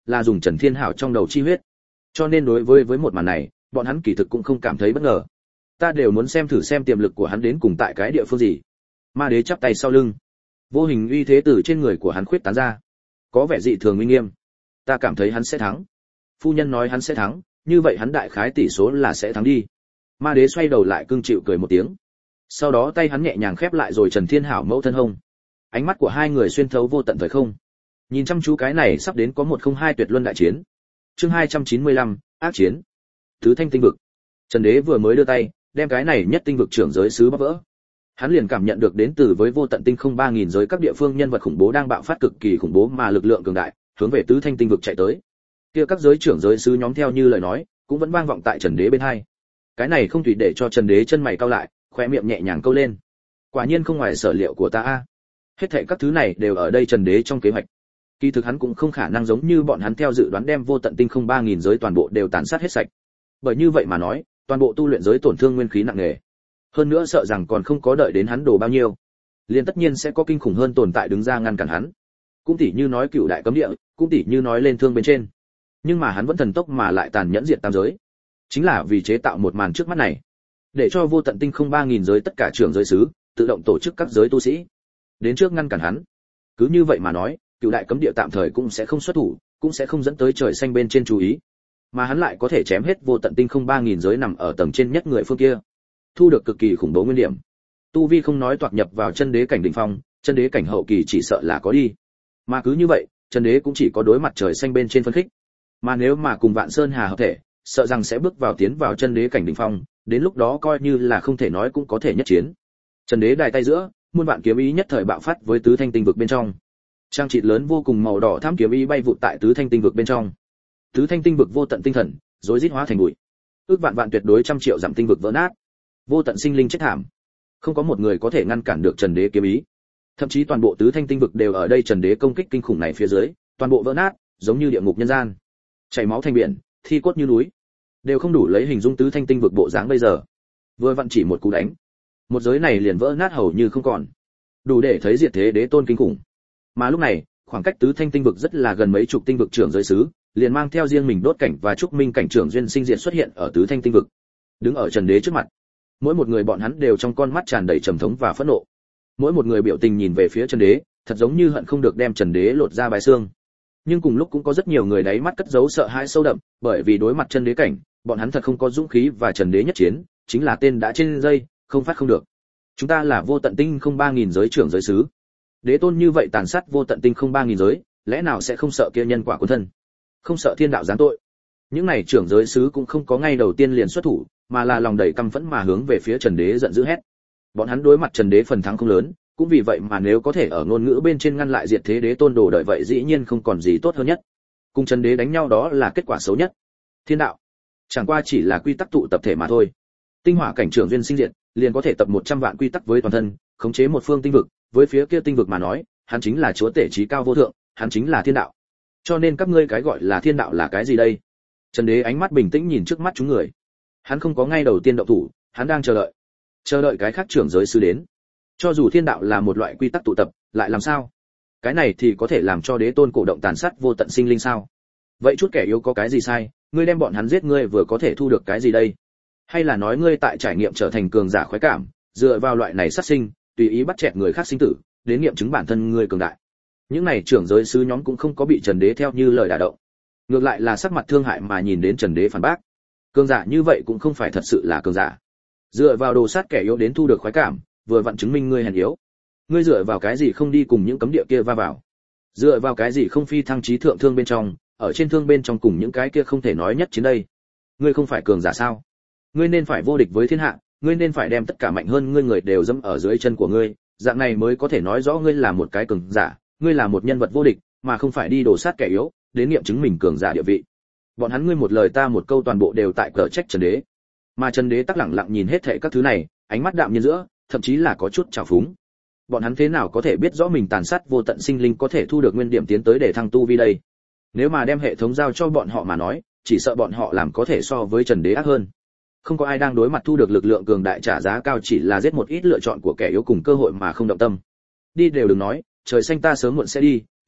là dùng Trần Thiên Hảo trong đầu chi huyết. Cho nên đối với với một màn này, bọn hắn kỳ thực cũng không cảm thấy bất ngờ. Ta đều muốn xem thử xem tiềm lực của hắn đến cùng tại cái địa phương gì. Ma đế chắp tay sau lưng, vô hình uy thế từ trên người của hắn khuyết tán ra, có vẻ dị thường uy nghiêm. Ta cảm thấy hắn sẽ thắng. Phu nhân nói hắn sẽ thắng, như vậy hắn đại khái tỷ số là sẽ thắng đi. Ma đế xoay đầu lại cương chịu cười một tiếng. Sau đó tay hắn nhẹ nhàng khép lại rồi Trần Thiên Hảo mẫu thân hông. Ánh mắt của hai người xuyên thấu vô tận thời không, nhìn chăm chú cái này sắp đến có một không hai tuyệt luân đại chiến. Chương hai trăm chín mươi lăm, ác chiến. Tứ Thanh tinh vực. Trần Đế vừa mới đưa tay, đem cái này nhất tinh vực trưởng giới sứ bóp vỡ. Hắn liền cảm nhận được đến từ với vô tận tinh không ba nghìn giới các địa phương nhân vật khủng bố đang bạo phát cực kỳ khủng bố mà lực lượng cường đại, hướng về Tứ Thanh tinh vực chạy tới. Kia các giới trưởng giới sứ nhóm theo như lời nói, cũng vẫn vang vọng tại Trần Đế bên hai. Cái này không tùy để cho Trần Đế chân mày cau lại, khóe miệng nhẹ nhàng câu lên. Quả nhiên không ngoài sở liệu của ta a. Hết thảy các thứ này đều ở đây Trần Đế trong kế hoạch. Kỳ thực hắn cũng không khả năng giống như bọn hắn theo dự đoán đem vô tận tinh không ba nghìn giới toàn bộ đều tàn sát hết sạch. Bởi như vậy mà nói, toàn bộ tu luyện giới tổn thương nguyên khí nặng nề. Hơn nữa sợ rằng còn không có đợi đến hắn đổ bao nhiêu, liền tất nhiên sẽ có kinh khủng hơn tồn tại đứng ra ngăn cản hắn. Cũng tỉ như nói cựu đại cấm địa, cũng tỉ như nói lên thương bên trên. Nhưng mà hắn vẫn thần tốc mà lại tàn nhẫn diệt tam giới, chính là vì chế tạo một màn trước mắt này, để cho vô tận tinh không ba nghìn giới tất cả trưởng giới sứ tự động tổ chức các giới tu sĩ đến trước ngăn cản hắn. Cứ như vậy mà nói, cựu đại cấm địa tạm thời cũng sẽ không xuất thủ, cũng sẽ không dẫn tới trời xanh bên trên chú ý, mà hắn lại có thể chém hết vô tận tinh không ba nghìn giới nằm ở tầng trên nhất người phương kia, thu được cực kỳ khủng bố nguyên điểm. Tu vi không nói toạc nhập vào chân đế cảnh đỉnh phong, chân đế cảnh hậu kỳ chỉ sợ là có đi. Mà cứ như vậy, chân đế cũng chỉ có đối mặt trời xanh bên trên phân khích. Mà nếu mà cùng Vạn Sơn Hà hợp thể, sợ rằng sẽ bước vào tiến vào chân đế cảnh đỉnh phong, đến lúc đó coi như là không thể nói cũng có thể nhất chiến. Chân đế đài tay giữa, muôn vạn kiếm ý nhất thời bạo phát với tứ thanh tinh vực bên trong. Trang trị lớn vô cùng màu đỏ thắm kiếm ý bay vụt tại tứ thanh tinh vực bên trong. Tứ thanh tinh vực vô tận tinh thần, rối rít hóa thành bụi. Ước vạn vạn tuyệt đối trăm triệu giảm tinh vực vỡ nát. Vô tận sinh linh chết thảm. Không có một người có thể ngăn cản được Trần Đế kiếm ý. Thậm chí toàn bộ tứ thanh tinh vực đều ở đây Trần Đế công kích kinh khủng này phía dưới, toàn bộ vỡ nát, giống như địa ngục nhân gian. Chảy máu thành biển, thi cốt như núi, đều không đủ lấy hình dung tứ thanh tinh vực bộ dáng bây giờ. Vừa vặn chỉ một cú đánh, một giới này liền vỡ nát hầu như không còn, đủ để thấy diệt thế đế tôn kinh khủng. Mà lúc này, khoảng cách tứ thanh tinh vực rất là gần mấy chục tinh vực trưởng giới sứ, liền mang theo riêng mình đốt cảnh và trúc minh cảnh trưởng duyên sinh diệt xuất hiện ở tứ thanh tinh vực, đứng ở Trần Đế trước mặt. Mỗi một người bọn hắn đều trong con mắt tràn đầy trầm thống và phẫn nộ. Mỗi một người biểu tình nhìn về phía Trần Đế, thật giống như hận không được đem Trần Đế lột ra bái xương. Nhưng cùng lúc cũng có rất nhiều người đáy mắt cất giấu sợ hãi sâu đậm, bởi vì đối mặt chân đế cảnh, bọn hắn thật không có dũng khí và Trần Đế nhất chiến, chính là tên đã trên dây, không phát không được. Chúng ta là vô tận tinh không ba nghìn giới trưởng giới sứ. Đế tôn như vậy tàn sát vô tận tinh không ba nghìn giới, lẽ nào sẽ không sợ kia nhân quả của thân, không sợ thiên đạo giáng tội? Những này trưởng giới sứ cũng không có ngay đầu tiên liền xuất thủ, mà là lòng đầy căm phẫn mà hướng về phía Trần Đế giận dữ hét. Bọn hắn đối mặt Trần Đế phần thắng không lớn, cũng vì vậy mà nếu có thể ở ngôn ngữ bên trên ngăn lại diệt thế đế tôn đồ đợi vậy dĩ nhiên không còn gì tốt hơn nhất. Cùng Trần Đế đánh nhau đó là kết quả xấu nhất. Thiên đạo chẳng qua chỉ là quy tắc tụ tập thể mà thôi. Tinh hỏa cảnh trưởng duyên sinh diệt, liền có thể tập một trăm vạn quy tắc với toàn thân, khống chế một phương tinh vực, với phía kia tinh vực mà nói, hắn chính là chúa tể trí cao vô thượng, hắn chính là thiên đạo. Cho nên các ngươi cái gọi là thiên đạo là cái gì đây? Trần Đế ánh mắt bình tĩnh nhìn trước mắt chúng người. Hắn không có ngay đầu tiên động thủ, hắn đang chờ đợi, chờ đợi cái khác trưởng giới sư đến. Cho dù thiên đạo là một loại quy tắc tụ tập, lại làm sao? Cái này thì có thể làm cho đế tôn cổ động tàn sát vô tận sinh linh sao? Vậy chút kẻ yếu có cái gì sai? Ngươi đem bọn hắn giết ngươi vừa có thể thu được cái gì đây? Hay là nói ngươi tại trải nghiệm trở thành cường giả khoái cảm, dựa vào loại này sát sinh, tùy ý bắt chẹt người khác sinh tử, đến nghiệm chứng bản thân ngươi cường đại? Những này trưởng giới sứ nhóm cũng không có bị Trần Đế theo như lời đả động, ngược lại là sắc mặt thương hại mà nhìn đến Trần Đế phản bác. Cường giả như vậy cũng không phải thật sự là cường giả. Dựa vào đồ sát kẻ yếu đến thu được khoái cảm, vừa vặn chứng minh ngươi hèn yếu. Ngươi dựa vào cái gì không đi cùng những cấm địa kia va vào? Dựa vào cái gì không phi thăng chí thượng thương bên trong, ở trên thương bên trong cùng những cái kia không thể nói nhất chiến đây? Ngươi không phải cường giả sao? Ngươi nên phải vô địch với thiên hạ, ngươi nên phải đem tất cả mạnh hơn ngươi người đều dẫm ở dưới chân của ngươi, dạng này mới có thể nói rõ ngươi là một cái cường giả, ngươi là một nhân vật vô địch, mà không phải đi đổ sát kẻ yếu, đến nghiệm chứng mình cường giả địa vị. Bọn hắn ngươi một lời ta một câu toàn bộ đều tại cờ trách Trần Đế. Mà Trần Đế tắc lặng lặng nhìn hết thảy các thứ này, ánh mắt đạm nhiên giữa, thậm chí là có chút trào phúng. Bọn hắn thế nào có thể biết rõ mình tàn sát vô tận sinh linh có thể thu được nguyên điểm tiến tới để thăng tu vi đây? Nếu mà đem hệ thống giao cho bọn họ mà nói, chỉ sợ bọn họ làm có thể so với Trần Đế ác hơn. Không có ai đang đối mặt thu được lực lượng cường đại trả giá cao chỉ là giết một ít lựa chọn của kẻ yếu cùng cơ hội mà không động tâm. Đi đều đừng nói, trời xanh ta sớm muộn sẽ đi,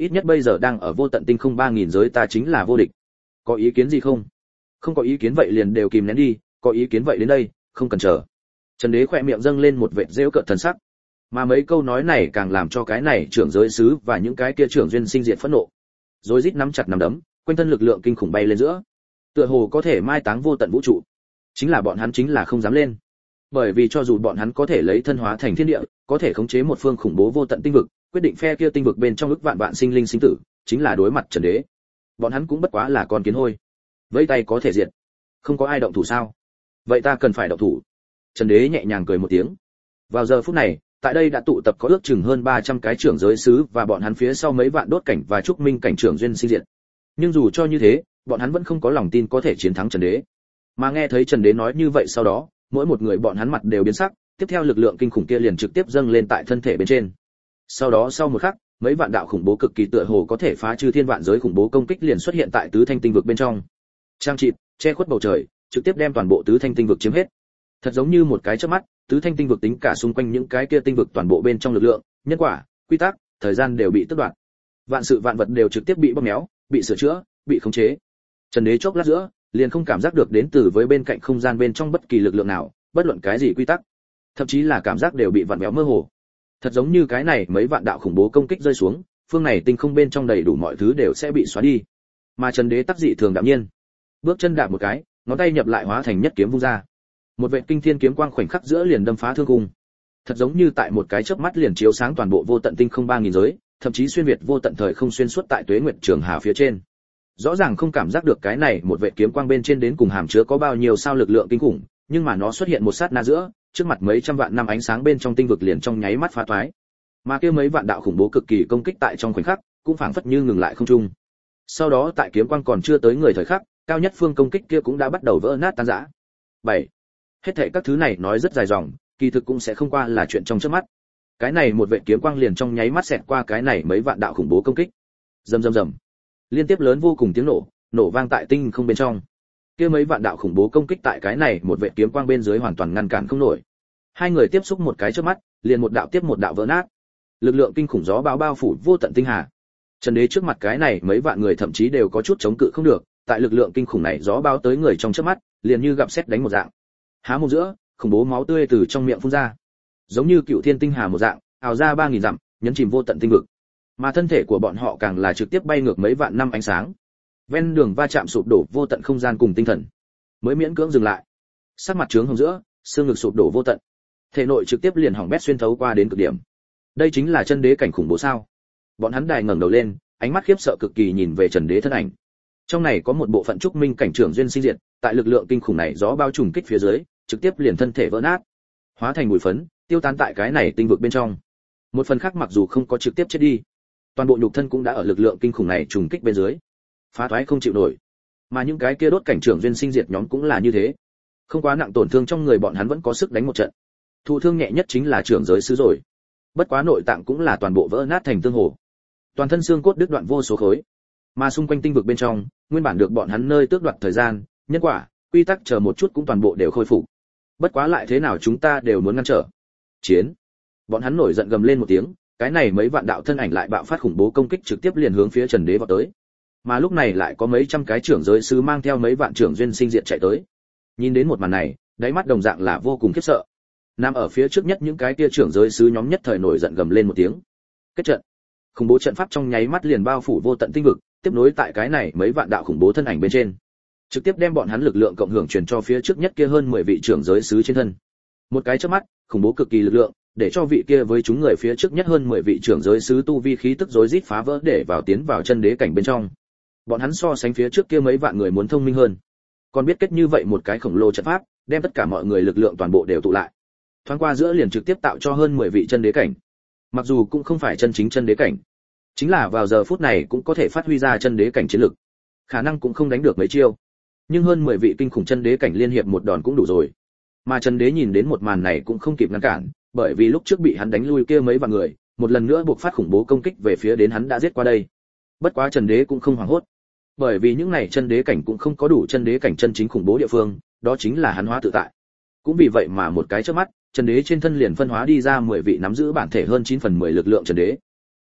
ít nhất bây giờ đang ở vô tận tinh không ba nghìn giới ta chính là vô địch. Có ý kiến gì không? Không có ý kiến vậy liền đều kìm nén đi, có ý kiến vậy đến đây, không cần chờ. Trần Đế khỏe miệng dâng lên một vệt giễu cợt thần sắc. Mà mấy câu nói này càng làm cho cái này trưởng giới sứ và những cái kia trưởng duyên sinh diệt phẫn nộ. Rồi rít nắm chặt nắm đấm, quanh thân lực lượng kinh khủng bay lên giữa. Tựa hồ có thể mai táng vô tận vũ trụ. Chính là bọn hắn chính là không dám lên. Bởi vì cho dù bọn hắn có thể lấy thân hóa thành thiên địa, có thể khống chế một phương khủng bố vô tận tinh vực, quyết định phe kia tinh vực bên trong ức vạn vạn sinh linh sinh tử, chính là đối mặt Trần Đế. Bọn hắn cũng bất quá là con kiến hôi. Vẫy tay có thể diệt. Không có ai động thủ sao? Vậy ta cần phải động thủ. Trần Đế nhẹ nhàng cười một tiếng. Vào giờ phút này, tại đây đã tụ tập có ước chừng hơn ba trăm cái trưởng giới sứ và bọn hắn phía sau mấy vạn đốt cảnh và trúc minh cảnh trưởng duyên sinh diệt. Nhưng dù cho như thế, bọn hắn vẫn không có lòng tin có thể chiến thắng Trần Đế. Mà nghe thấy Trần Đế nói như vậy sau đó, mỗi một người bọn hắn mặt đều biến sắc, tiếp theo lực lượng kinh khủng kia liền trực tiếp dâng lên tại thân thể bên trên. Sau đó sau một khắc, mấy vạn đạo khủng bố cực kỳ tựa hồ có thể phá trừ thiên vạn giới khủng bố công kích liền xuất hiện tại tứ thanh tinh vực bên trong. Trang trịt, che khuất bầu trời, trực tiếp đem toàn bộ tứ thanh tinh vực chiếm hết. Thật giống như một cái chớp mắt, tứ thanh tinh vực tính cả xung quanh những cái kia tinh vực toàn bộ bên trong lực lượng, nhân quả, quy tắc, thời gian đều bị tước đoạt. Vạn sự vạn vật đều trực tiếp bị bóp méo, bị sửa chữa, bị khống chế. Trần Đế chốc lát giữa, liền không cảm giác được đến từ với bên cạnh không gian bên trong bất kỳ lực lượng nào, bất luận cái gì quy tắc, thậm chí là cảm giác đều bị vặn méo mơ hồ. Thật giống như cái này mấy vạn đạo khủng bố công kích rơi xuống, phương này tinh không bên trong đầy đủ mọi thứ đều sẽ bị xóa đi. Mà Trần Đế tác dị thường đạm nhiên, bước chân đạp một cái, ngón tay nhập lại hóa thành nhất kiếm vung ra. Một vệt kinh thiên kiếm quang khoảnh khắc giữa liền đâm phá thương cung. Thật giống như tại một cái chớp mắt liền chiếu sáng toàn bộ vô tận tinh không ba nghìn giới, thậm chí xuyên việt vô tận thời không xuyên suốt tại tuế nguyệt trường hà phía trên. Rõ ràng không cảm giác được cái này một vệt kiếm quang bên trên đến cùng hàm chứa có bao nhiêu sao lực lượng kinh khủng, nhưng mà nó xuất hiện một sát na giữa, trước mặt mấy trăm vạn năm ánh sáng bên trong tinh vực liền trong nháy mắt phá toái. Mà kia mấy vạn đạo khủng bố cực kỳ công kích tại trong khoảnh khắc, cũng phảng phất như ngừng lại không trung. Sau đó tại kiếm quang còn chưa tới người thời khắc, cao nhất phương công kích kia cũng đã bắt đầu vỡ nát tan rã. bảy. Hết thảy các thứ này nói rất dài dòng, kỳ thực cũng sẽ không qua là chuyện trong chớp mắt. Cái này một vệt kiếm quang liền trong nháy mắt xẹt qua cái này mấy vạn đạo khủng bố công kích. Rầm rầm rầm. Liên tiếp lớn vô cùng tiếng nổ, nổ vang tại tinh không bên trong. Kia mấy vạn đạo khủng bố công kích tại cái này một vệt kiếm quang bên dưới hoàn toàn ngăn cản không nổi. Hai người tiếp xúc một cái chớp mắt, liền một đạo tiếp một đạo vỡ nát. Lực lượng kinh khủng gió bão bao phủ vô tận tinh hà. Trần Đế trước mặt cái này mấy vạn người thậm chí đều có chút chống cự không được, tại lực lượng kinh khủng này gió bão tới người trong chớp mắt, liền như gặp sét đánh một dạng. Há mồm giữa, khủng bố máu tươi từ trong miệng phun ra, giống như cựu thiên tinh hà một dạng, ào ra ba nghìn dặm, nhấn chìm vô tận tinh vực. Mà thân thể của bọn họ càng là trực tiếp bay ngược mấy vạn năm ánh sáng. Ven đường va chạm sụp đổ vô tận không gian cùng tinh thần, mới miễn cưỡng dừng lại. Sắc mặt trướng hồng giữa, xương ngực sụp đổ vô tận. Thể nội trực tiếp liền hỏng bét xuyên thấu qua đến cực điểm. Đây chính là chân đế cảnh khủng bố sao? Bọn hắn đài ngẩng đầu lên, ánh mắt khiếp sợ cực kỳ nhìn về Trần Đế thân ảnh. Trong này có một bộ phận trúc minh cảnh trưởng duyên sinh diệt, tại lực lượng kinh khủng này gió bao trùm kích phía dưới, trực tiếp liền thân thể vỡ nát, hóa thành bụi phấn, tiêu tán tại cái này tinh vực bên trong. Một phần khác mặc dù không có trực tiếp chết đi, toàn bộ nhục thân cũng đã ở lực lượng kinh khủng này trùng kích bên dưới, phá thoái không chịu nổi. Mà những cái kia đốt cảnh trưởng duyên sinh diệt nhóm cũng là như thế, không quá nặng tổn thương trong người bọn hắn vẫn có sức đánh một trận. Thụ thương nhẹ nhất chính là trưởng giới sứ rồi, bất quá nội tạng cũng là toàn bộ vỡ nát thành tương hồ, toàn thân xương cốt đứt đoạn vô số khối. Mà xung quanh tinh vực bên trong, nguyên bản được bọn hắn nơi tước đoạt thời gian, nhân quả, quy tắc chờ một chút cũng toàn bộ đều khôi phục. Bất quá lại thế nào chúng ta đều muốn ngăn trở. Chiến. Bọn hắn nổi giận gầm lên một tiếng, cái này mấy vạn đạo thân ảnh lại bạo phát khủng bố công kích trực tiếp liền hướng phía Trần Đế vọt tới. Mà lúc này lại có mấy trăm cái trưởng giới sứ mang theo mấy vạn trưởng duyên sinh diệt chạy tới. Nhìn đến một màn này, đáy mắt đồng dạng là vô cùng khiếp sợ. Nằm ở phía trước nhất những cái kia trưởng giới sứ nhóm nhất thời nổi giận gầm lên một tiếng. Kết trận. Khủng bố trận pháp trong nháy mắt liền bao phủ vô tận tinh vực, tiếp nối tại cái này mấy vạn đạo khủng bố thân ảnh bên trên, trực tiếp đem bọn hắn lực lượng cộng hưởng truyền cho phía trước nhất kia hơn mười vị trưởng giới sứ trên thân. Một cái chớp mắt, khủng bố cực kỳ lực lượng, để cho vị kia với chúng người phía trước nhất hơn mười vị trưởng giới sứ tu vi khí tức rối rít phá vỡ để vào tiến vào chân đế cảnh bên trong. Bọn hắn so sánh phía trước kia mấy vạn người muốn thông minh hơn, còn biết kết như vậy một cái khổng lồ trận pháp, đem tất cả mọi người lực lượng toàn bộ đều tụ lại. Thoáng qua giữa liền trực tiếp tạo cho hơn mười vị chân đế cảnh. Mặc dù cũng không phải chân chính chân đế cảnh, chính là vào giờ phút này cũng có thể phát huy ra chân đế cảnh chiến lực. Khả năng cũng không đánh được mấy chiêu, nhưng hơn mười vị kinh khủng chân đế cảnh liên hiệp một đòn cũng đủ rồi. Mà Trần Đế nhìn đến một màn này cũng không kịp ngăn cản, bởi vì lúc trước bị hắn đánh lui kia mấy vạn người, một lần nữa buộc phát khủng bố công kích về phía đến hắn đã giết qua đây. Bất quá Trần Đế cũng không hoảng hốt, bởi vì những này chân đế cảnh cũng không có đủ chân đế cảnh chân chính khủng bố địa phương, đó chính là hắn hóa tự tại. Cũng vì vậy mà một cái chớp mắt, Trần Đế trên thân liền phân hóa đi ra mười vị nắm giữ bản thể hơn chín phần mười lực lượng Trần Đế.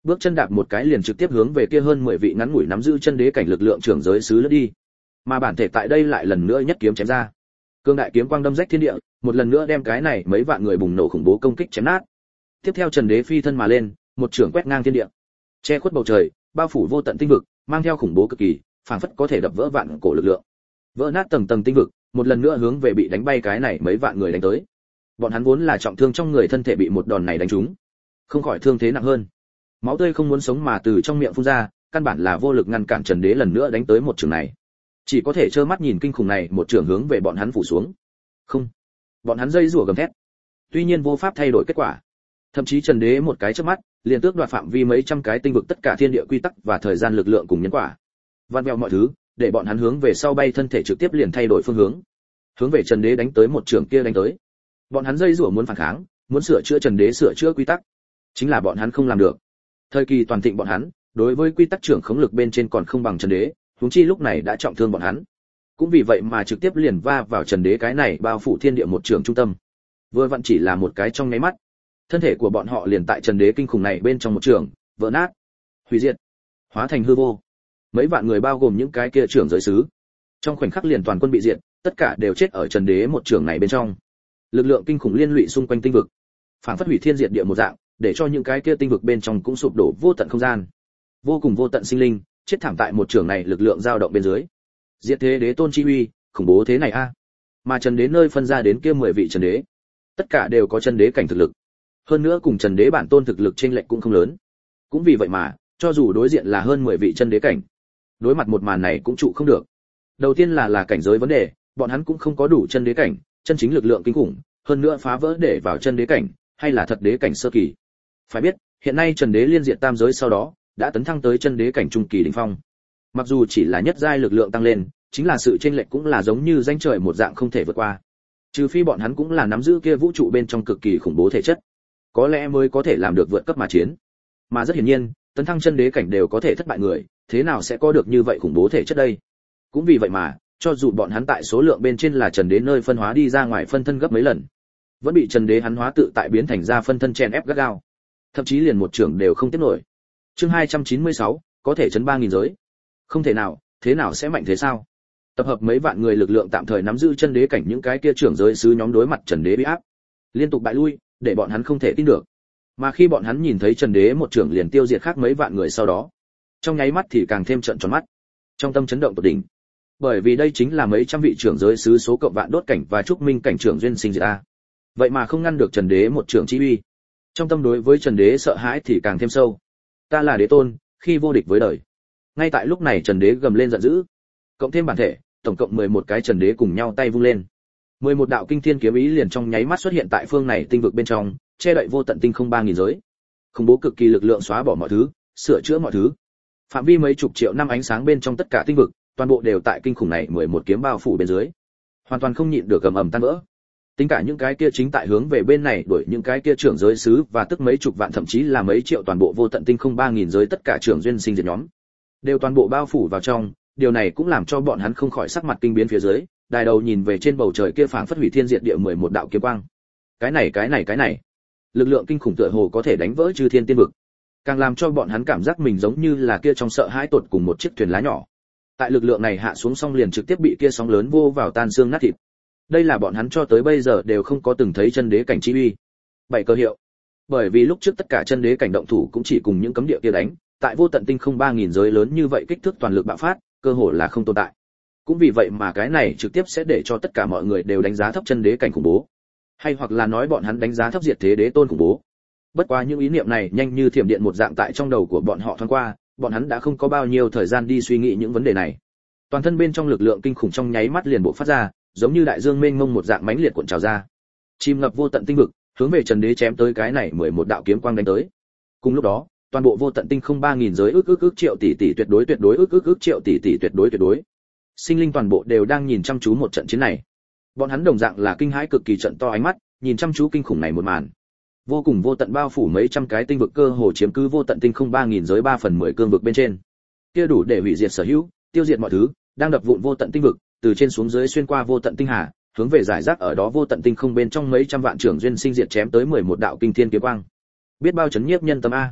bước chân đạp một cái liền trực tiếp hướng về kia hơn mười vị ngắn ngủi nắm giữ chân đế cảnh lực lượng trưởng giới sứ lướt đi. Mà bản thể tại đây lại lần nữa nhất kiếm chém ra. Cương đại kiếm quang đâm rách thiên địa, một lần nữa đem cái này mấy vạn người bùng nổ khủng bố công kích chém nát. Tiếp theo Trần Đế phi thân mà lên, một trường quét ngang thiên địa, che khuất bầu trời, bao phủ vô tận tinh vực, mang theo khủng bố cực kỳ, phảng phất có thể đập vỡ vạn cổ lực lượng. Vỡ nát tầng tầng tinh vực, một lần nữa hướng về bị đánh bay cái này mấy vạn người đánh tới. Bọn hắn vốn là trọng thương trong người, thân thể bị một đòn này đánh trúng, không khỏi thương thế nặng hơn. Máu tươi không muốn sống mà từ trong miệng phun ra, căn bản là vô lực ngăn cản Trần Đế lần nữa đánh tới một trường này. Chỉ có thể trơ mắt nhìn kinh khủng này một trường hướng về bọn hắn phủ xuống. Không, bọn hắn dây rủa gầm thét. Tuy nhiên vô pháp thay đổi kết quả. Thậm chí Trần Đế một cái chớp mắt, liền tước đoạt phạm vi mấy trăm cái tinh vực tất cả thiên địa quy tắc và thời gian lực lượng cùng nhân quả. Vặn vẹo mọi thứ, để bọn hắn hướng về sau bay, thân thể trực tiếp liền thay đổi phương hướng. Hướng về Trần Đế đánh tới một trường kia đánh tới. Bọn hắn dây rủa muốn phản kháng, muốn sửa chữa Trần Đế sửa chữa quy tắc. Chính là bọn hắn không làm được. Thời kỳ toàn thịnh bọn hắn, đối với quy tắc trưởng khống lực bên trên còn không bằng Trần Đế, huống chi lúc này đã trọng thương bọn hắn. Cũng vì vậy mà trực tiếp liền va vào Trần Đế cái này bao phủ thiên địa một trường trung tâm. Vừa vặn chỉ là một cái trong nháy mắt, thân thể của bọn họ liền tại Trần Đế kinh khủng này bên trong một trường vỡ nát, hủy diệt, hóa thành hư vô. Mấy vạn người bao gồm những cái kia trưởng giới sứ, trong khoảnh khắc liền toàn quân bị diệt, tất cả đều chết ở Trần Đế một trường này bên trong. Lực lượng kinh khủng liên lụy xung quanh tinh vực, phản phất hủy thiên diệt địa một dạng, để cho những cái kia tinh vực bên trong cũng sụp đổ vô tận không gian. Vô cùng vô tận sinh linh chết thảm tại một trường này lực lượng dao động bên dưới. Diệt thế đế tôn chi uy, khủng bố thế này a. À. Mà Trần Đế nơi phân ra đến kia mười vị Trần Đế, tất cả đều có chân đế cảnh thực lực. Hơn nữa cùng Trần Đế bản tôn thực lực chênh lệch cũng không lớn. Cũng vì vậy mà, cho dù đối diện là hơn mười vị chân đế cảnh, đối mặt một màn này cũng trụ không được. Đầu tiên là là cảnh giới vấn đề, bọn hắn cũng không có đủ chân đế cảnh, chân chính lực lượng kinh khủng, hơn nữa phá vỡ để vào chân đế cảnh, hay là thật đế cảnh sơ kỳ. Phải biết, hiện nay Trần Đế liên diệt tam giới sau đó, đã tấn thăng tới chân đế cảnh trung kỳ đỉnh phong. Mặc dù chỉ là nhất giai lực lượng tăng lên, chính là sự chênh lệch cũng là giống như danh trời một dạng không thể vượt qua. Trừ phi bọn hắn cũng là nắm giữ kia vũ trụ bên trong cực kỳ khủng bố thể chất, có lẽ mới có thể làm được vượt cấp mà chiến. Mà rất hiển nhiên, tấn thăng chân đế cảnh đều có thể thất bại người, thế nào sẽ có được như vậy khủng bố thể chất đây? Cũng vì vậy mà, cho dù bọn hắn tại số lượng bên trên là Trần Đế nơi phân hóa đi ra ngoài phân thân gấp mấy lần, vẫn bị Trần Đế hắn hóa tự tại biến thành ra phân thân chèn ép gắt gao, thậm chí liền một trưởng đều không tiếp nổi. Chương hai trăm chín mươi sáu, có thể chấn ba nghìn giới. Không thể nào, thế nào sẽ mạnh thế sao? Tập hợp mấy vạn người lực lượng tạm thời nắm giữ chân đế cảnh những cái kia trưởng giới sứ nhóm đối mặt Trần Đế bị áp, liên tục bại lui, để bọn hắn không thể tin được. Mà khi bọn hắn nhìn thấy Trần Đế một trưởng liền tiêu diệt khác mấy vạn người sau đó, trong nháy mắt thì càng thêm trợn tròn mắt, trong tâm chấn động tột đỉnh. Bởi vì đây chính là mấy trăm vị trưởng giới sứ số cộng vạn đốt cảnh và trúc minh cảnh trưởng duyên sinh diệt a. Vậy mà không ngăn được Trần Đế một trưởng chi uy. Trong tâm đối với Trần Đế sợ hãi thì càng thêm sâu. Ta là đế tôn, khi vô địch với đời. Ngay tại lúc này Trần Đế gầm lên giận dữ, cộng thêm bản thể, tổng cộng mười một cái Trần Đế cùng nhau tay vung lên. mười một đạo kinh thiên kiếm ý liền trong nháy mắt xuất hiện tại phương này tinh vực bên trong, che đậy vô tận tinh không ba nghìn giới. Khủng bố cực kỳ lực lượng xóa bỏ mọi thứ, sửa chữa mọi thứ. Phạm vi mấy chục triệu năm ánh sáng bên trong tất cả tinh vực, toàn bộ đều tại kinh khủng này mười một kiếm bao phủ bên dưới. Hoàn toàn không nhịn được gầm ầm tan vỡ. Tính cả những cái kia chính tại hướng về bên này đuổi những cái kia trưởng giới sứ và tức mấy chục vạn thậm chí là mấy triệu toàn bộ vô tận tinh không ba nghìn giới tất cả trưởng duyên sinh diệt nhóm, đều toàn bộ bao phủ vào trong. Điều này cũng làm cho bọn hắn không khỏi sắc mặt kinh biến phía dưới, đài đầu nhìn về trên bầu trời kia phảng phất hủy thiên diệt địa mười một đạo kiếm quang. Cái này cái này cái này, lực lượng kinh khủng tựa hồ có thể đánh vỡ chư thiên tiên vực, càng làm cho bọn hắn cảm giác mình giống như là kia trong sợ hãi tột cùng một chiếc thuyền lá nhỏ. Tại lực lượng này hạ xuống xong liền trực tiếp bị kia sóng lớn vô vào tan xương nát thịt. Đây là bọn hắn cho tới bây giờ đều không có từng thấy chân đế cảnh chi uy. Bảy cơ hiệu. Bởi vì lúc trước tất cả chân đế cảnh động thủ cũng chỉ cùng những cấm địa kia đánh, tại vô tận tinh không ba nghìn giới lớn như vậy kích thước toàn lực bạo phát, cơ hội là không tồn tại. Cũng vì vậy mà cái này trực tiếp sẽ để cho tất cả mọi người đều đánh giá thấp chân đế cảnh khủng bố, hay hoặc là nói bọn hắn đánh giá thấp diệt thế đế tôn khủng bố. Bất quá những ý niệm này nhanh như thiểm điện một dạng tại trong đầu của bọn họ thoáng qua, bọn hắn đã không có bao nhiêu thời gian đi suy nghĩ những vấn đề này. Toàn thân bên trong lực lượng kinh khủng trong nháy mắt liền bộc phát ra, giống như đại dương mênh mông một dạng mãnh liệt cuộn trào ra, chìm ngập vô tận tinh vực, hướng về Trần Đế chém tới cái này mười một đạo kiếm quang đánh tới. Cùng lúc đó, toàn bộ vô tận tinh không ba nghìn giới ước ước ước triệu tỷ tỷ tuyệt đối tuyệt đối ước ước ước triệu tỷ tỷ tuyệt đối tuyệt đối. Sinh linh toàn bộ đều đang nhìn chăm chú một trận chiến này. Bọn hắn đồng dạng là kinh hãi cực kỳ trận to ánh mắt, nhìn chăm chú kinh khủng này một màn. Vô cùng vô tận bao phủ mấy trăm cái tinh vực cơ hồ chiếm cứ vô tận tinh không ba nghìn giới ba phần mười cương vực bên trên. Kia đủ để hủy diệt sở hữu, tiêu diệt mọi thứ, đang đập vụn vô tận tinh vực, từ trên xuống dưới xuyên qua vô tận tinh hà, hướng về giải rác ở đó vô tận tinh không bên trong mấy trăm vạn trưởng duyên sinh diệt chém tới mười một đạo kinh thiên kiếm quang. Biết bao chấn nhiếp nhân tâm a.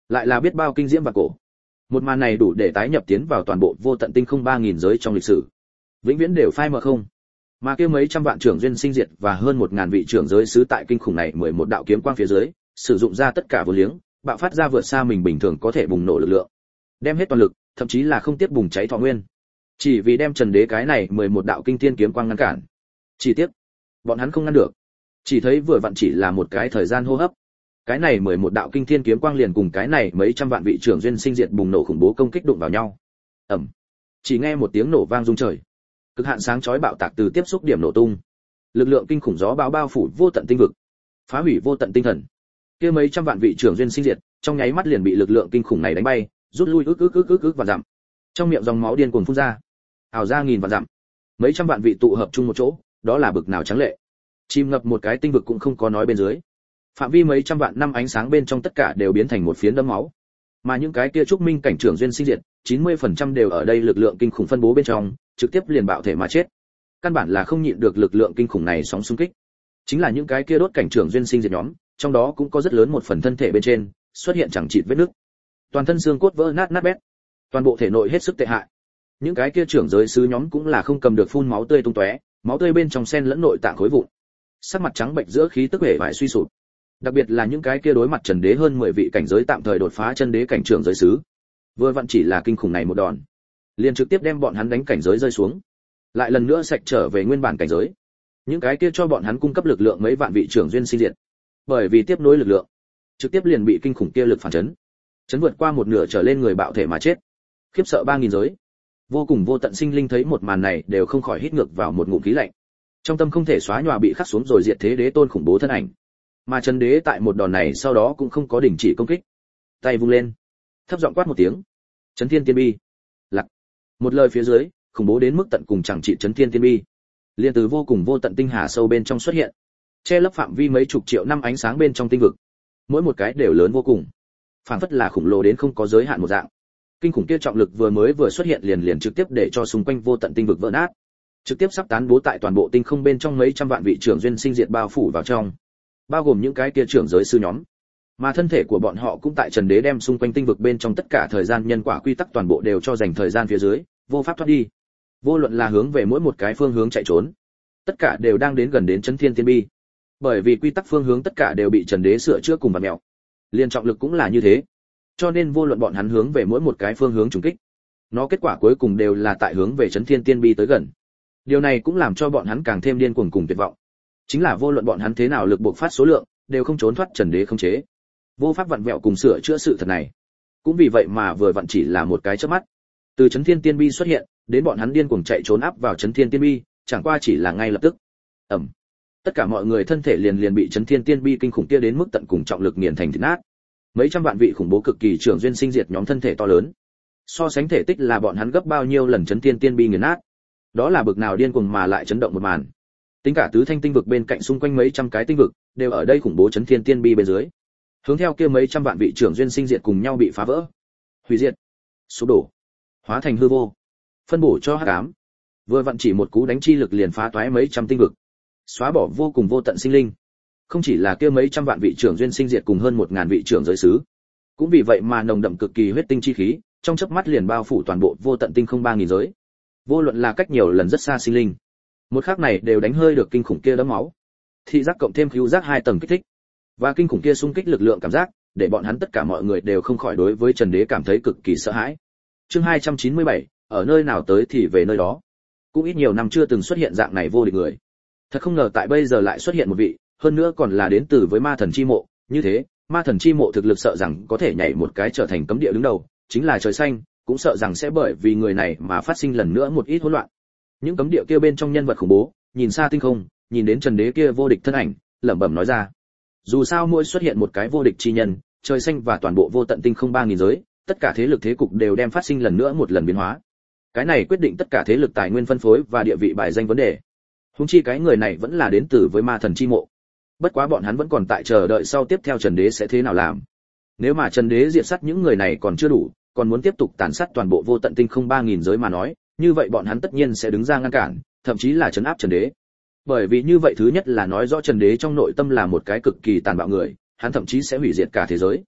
lại là biết bao kinh diễm và cổ. Một màn này đủ để tái nhập tiến vào toàn bộ vô tận tinh không ba nghìn giới trong lịch sử, vĩnh viễn đều phai mờ không. Mà kia mấy trăm vạn trưởng duyên sinh diệt và hơn một ngàn vị trưởng giới sứ tại kinh khủng này mười một đạo kiếm quang phía dưới, sử dụng ra tất cả vô liếng, bạo phát ra vượt xa mình bình thường có thể bùng nổ lực lượng, đem hết toàn lực, thậm chí là không tiếc bùng cháy thọ nguyên, chỉ vì đem Trần Đế cái này mười một đạo kinh thiên kiếm quang ngăn cản. Chỉ tiếc, bọn hắn không ngăn được, chỉ thấy vừa vặn chỉ là một cái thời gian hô hấp, cái này mười một đạo kinh thiên kiếm quang liền cùng cái này mấy trăm vạn vị trưởng duyên sinh diệt bùng nổ khủng bố công kích đụng vào nhau. Ầm. Chỉ nghe một tiếng nổ vang rung trời, cực hạn sáng chói bạo tạc từ tiếp xúc điểm nổ tung, lực lượng kinh khủng gió bão bao phủ vô tận tinh vực, phá hủy vô tận tinh thần. Kia mấy trăm vạn vị trưởng duyên sinh diệt, trong nháy mắt liền bị lực lượng kinh khủng này đánh bay, rút lui ức ức ức ức ức và dặm. Trong miệng dòng máu điên cuồng phun ra, ảo ra nghìn vạn dặm. Mấy trăm vạn vị tụ hợp chung một chỗ, đó là bực nào trắng lệ. Chìm ngập một cái tinh vực cũng không có nói bên dưới. Phạm vi mấy trăm vạn năm ánh sáng bên trong tất cả đều biến thành một phiến đẫm máu. Mà những cái kia trúc minh cảnh trưởng duyên sinh diệt, chín mươi phần trăm đều ở đây lực lượng kinh khủng phân bố bên trong, trực tiếp liền bạo thể mà chết. Căn bản là không nhịn được lực lượng kinh khủng này sóng xung kích. Chính là những cái kia đốt cảnh trưởng duyên sinh diệt nhóm, trong đó cũng có rất lớn một phần thân thể bên trên xuất hiện chẳng chịt vết nứt. Toàn thân xương cốt vỡ nát nát bét, toàn bộ thể nội hết sức tệ hại. Những cái kia trưởng giới sứ nhóm cũng là không cầm được phun máu tươi tung tóe, máu tươi bên trong xen lẫn nội tạng khối vụn. Sắc mặt trắng bệnh giữa khí tức vẻ vải suy sụp. Đặc biệt là những cái kia đối mặt Trần Đế hơn mười vị cảnh giới tạm thời đột phá chân đế cảnh trưởng giới sứ. Vừa vặn chỉ là kinh khủng này một đòn, liền trực tiếp đem bọn hắn đánh cảnh giới rơi xuống, lại lần nữa sạch trở về nguyên bản cảnh giới. Những cái kia cho bọn hắn cung cấp lực lượng mấy vạn vị trưởng duyên sinh diệt, bởi vì tiếp nối lực lượng, trực tiếp liền bị kinh khủng kia lực phản chấn, chấn vượt qua một nửa trở lên người bạo thể mà chết. Khiếp sợ ba nghìn giới. Vô cùng vô tận sinh linh thấy một màn này đều không khỏi hít ngược vào một ngụm khí lạnh. Trong tâm không thể xóa nhòa bị khắc xuống rồi diệt thế đế tôn khủng bố thân ảnh. Mà Trần Đế tại một đòn này sau đó cũng không có đình chỉ công kích, tay vung lên, thấp giọng quát một tiếng, chấn thiên tiên bi. Lặc. Một lời phía dưới, khủng bố đến mức tận cùng chẳng trị chấn thiên tiên bi, liên từ vô cùng vô tận tinh hà sâu bên trong xuất hiện, che lấp phạm vi mấy chục triệu năm ánh sáng bên trong tinh vực, mỗi một cái đều lớn vô cùng, phảng phất là khủng lồ đến không có giới hạn một dạng. Kinh khủng kia trọng lực vừa mới vừa xuất hiện liền liền trực tiếp để cho xung quanh vô tận tinh vực vỡ nát, trực tiếp sắp tán bố tại toàn bộ tinh không bên trong mấy trăm vạn vị trưởng duyên sinh diệt bao phủ vào trong, bao gồm những cái kia trưởng giới sư nhóm. Mà thân thể của bọn họ cũng tại Trần Đế đem xung quanh tinh vực bên trong tất cả thời gian nhân quả quy tắc toàn bộ đều cho dành thời gian phía dưới, vô pháp thoát đi. Vô luận là hướng về mỗi một cái phương hướng chạy trốn, tất cả đều đang đến gần đến chấn thiên tiên bi. Bởi vì quy tắc phương hướng tất cả đều bị Trần Đế sửa chữa cùng vặn mèo. Liên trọng lực cũng là như thế. Cho nên vô luận bọn hắn hướng về mỗi một cái phương hướng trùng kích, nó kết quả cuối cùng đều là tại hướng về chấn thiên tiên bi tới gần. Điều này cũng làm cho bọn hắn càng thêm điên cuồng cùng tuyệt vọng. Chính là vô luận bọn hắn thế nào lực bộc phát số lượng, đều không trốn thoát Trần Đế khống chế. Vô pháp vặn vẹo cùng sửa chữa sự thật này. Cũng vì vậy mà vừa vặn chỉ là một cái chớp mắt, từ chấn thiên tiên bi xuất hiện, đến bọn hắn điên cuồng chạy trốn áp vào chấn thiên tiên bi, chẳng qua chỉ là ngay lập tức. Ầm. Tất cả mọi người thân thể liền liền bị chấn thiên tiên bi kinh khủng kia đến mức tận cùng trọng lực nghiền thành thịt nát. Mấy trăm vạn vị khủng bố cực kỳ trưởng duyên sinh diệt nhóm thân thể to lớn, so sánh thể tích là bọn hắn gấp bao nhiêu lần chấn thiên tiên bi nghiền nát. Đó là bực nào điên cuồng mà lại chấn động một màn. Tính cả tứ thanh tinh vực bên cạnh xung quanh mấy trăm cái tinh vực, đều ở đây khủng bố chấn thiên tiên bi bên dưới. Hướng theo kia mấy trăm vạn vị trưởng duyên sinh diệt cùng nhau bị phá vỡ, hủy diệt, sụp đổ, hóa thành hư vô, phân bổ cho hắc ám. Vừa vặn chỉ một cú đánh chi lực liền phá toái mấy trăm tinh vực, xóa bỏ vô cùng vô tận sinh linh. Không chỉ là kia mấy trăm vạn vị trưởng duyên sinh diệt cùng hơn một ngàn vị trưởng giới sứ, cũng vì vậy mà nồng đậm cực kỳ huyết tinh chi khí, trong chớp mắt liền bao phủ toàn bộ vô tận tinh không ba nghìn giới. Vô luận là cách nhiều lần rất xa sinh linh, một khắc này đều đánh hơi được kinh khủng kia đẫm máu. Thị giác cộng thêm khứu giác hai tầng kích thích, và kinh khủng kia xung kích lực lượng cảm giác, để bọn hắn tất cả mọi người đều không khỏi đối với Trần Đế cảm thấy cực kỳ sợ hãi. Chương hai trăm chín mươi bảy, ở nơi nào tới thì về nơi đó. Cũng ít nhiều năm chưa từng xuất hiện dạng này vô địch người. Thật không ngờ tại bây giờ lại xuất hiện một vị, hơn nữa còn là đến từ với Ma Thần Chi Mộ, như thế, Ma Thần Chi Mộ thực lực sợ rằng có thể nhảy một cái trở thành cấm địa đứng đầu, chính là trời xanh, cũng sợ rằng sẽ bởi vì người này mà phát sinh lần nữa một ít hỗn loạn. Những cấm địa kia bên trong nhân vật khủng bố, nhìn xa tinh không, nhìn đến Trần Đế kia vô địch thân ảnh, lẩm bẩm nói ra. Dù sao mỗi xuất hiện một cái vô địch chi nhân, trời xanh và toàn bộ vô tận tinh không ba nghìn giới, tất cả thế lực thế cục đều đem phát sinh lần nữa một lần biến hóa. Cái này quyết định tất cả thế lực tài nguyên phân phối và địa vị bài danh vấn đề. Huống chi cái người này vẫn là đến từ với Ma Thần Chi Mộ. Bất quá bọn hắn vẫn còn tại chờ đợi sau tiếp theo Trần Đế sẽ thế nào làm. Nếu mà Trần Đế diệt sát những người này còn chưa đủ, còn muốn tiếp tục tàn sát toàn bộ vô tận tinh không ba nghìn giới mà nói, như vậy bọn hắn tất nhiên sẽ đứng ra ngăn cản, thậm chí là trấn áp Trần Đế. Bởi vì như vậy thứ nhất là nói rõ Trần Đế trong nội tâm là một cái cực kỳ tàn bạo người, hắn thậm chí sẽ hủy diệt cả thế giới.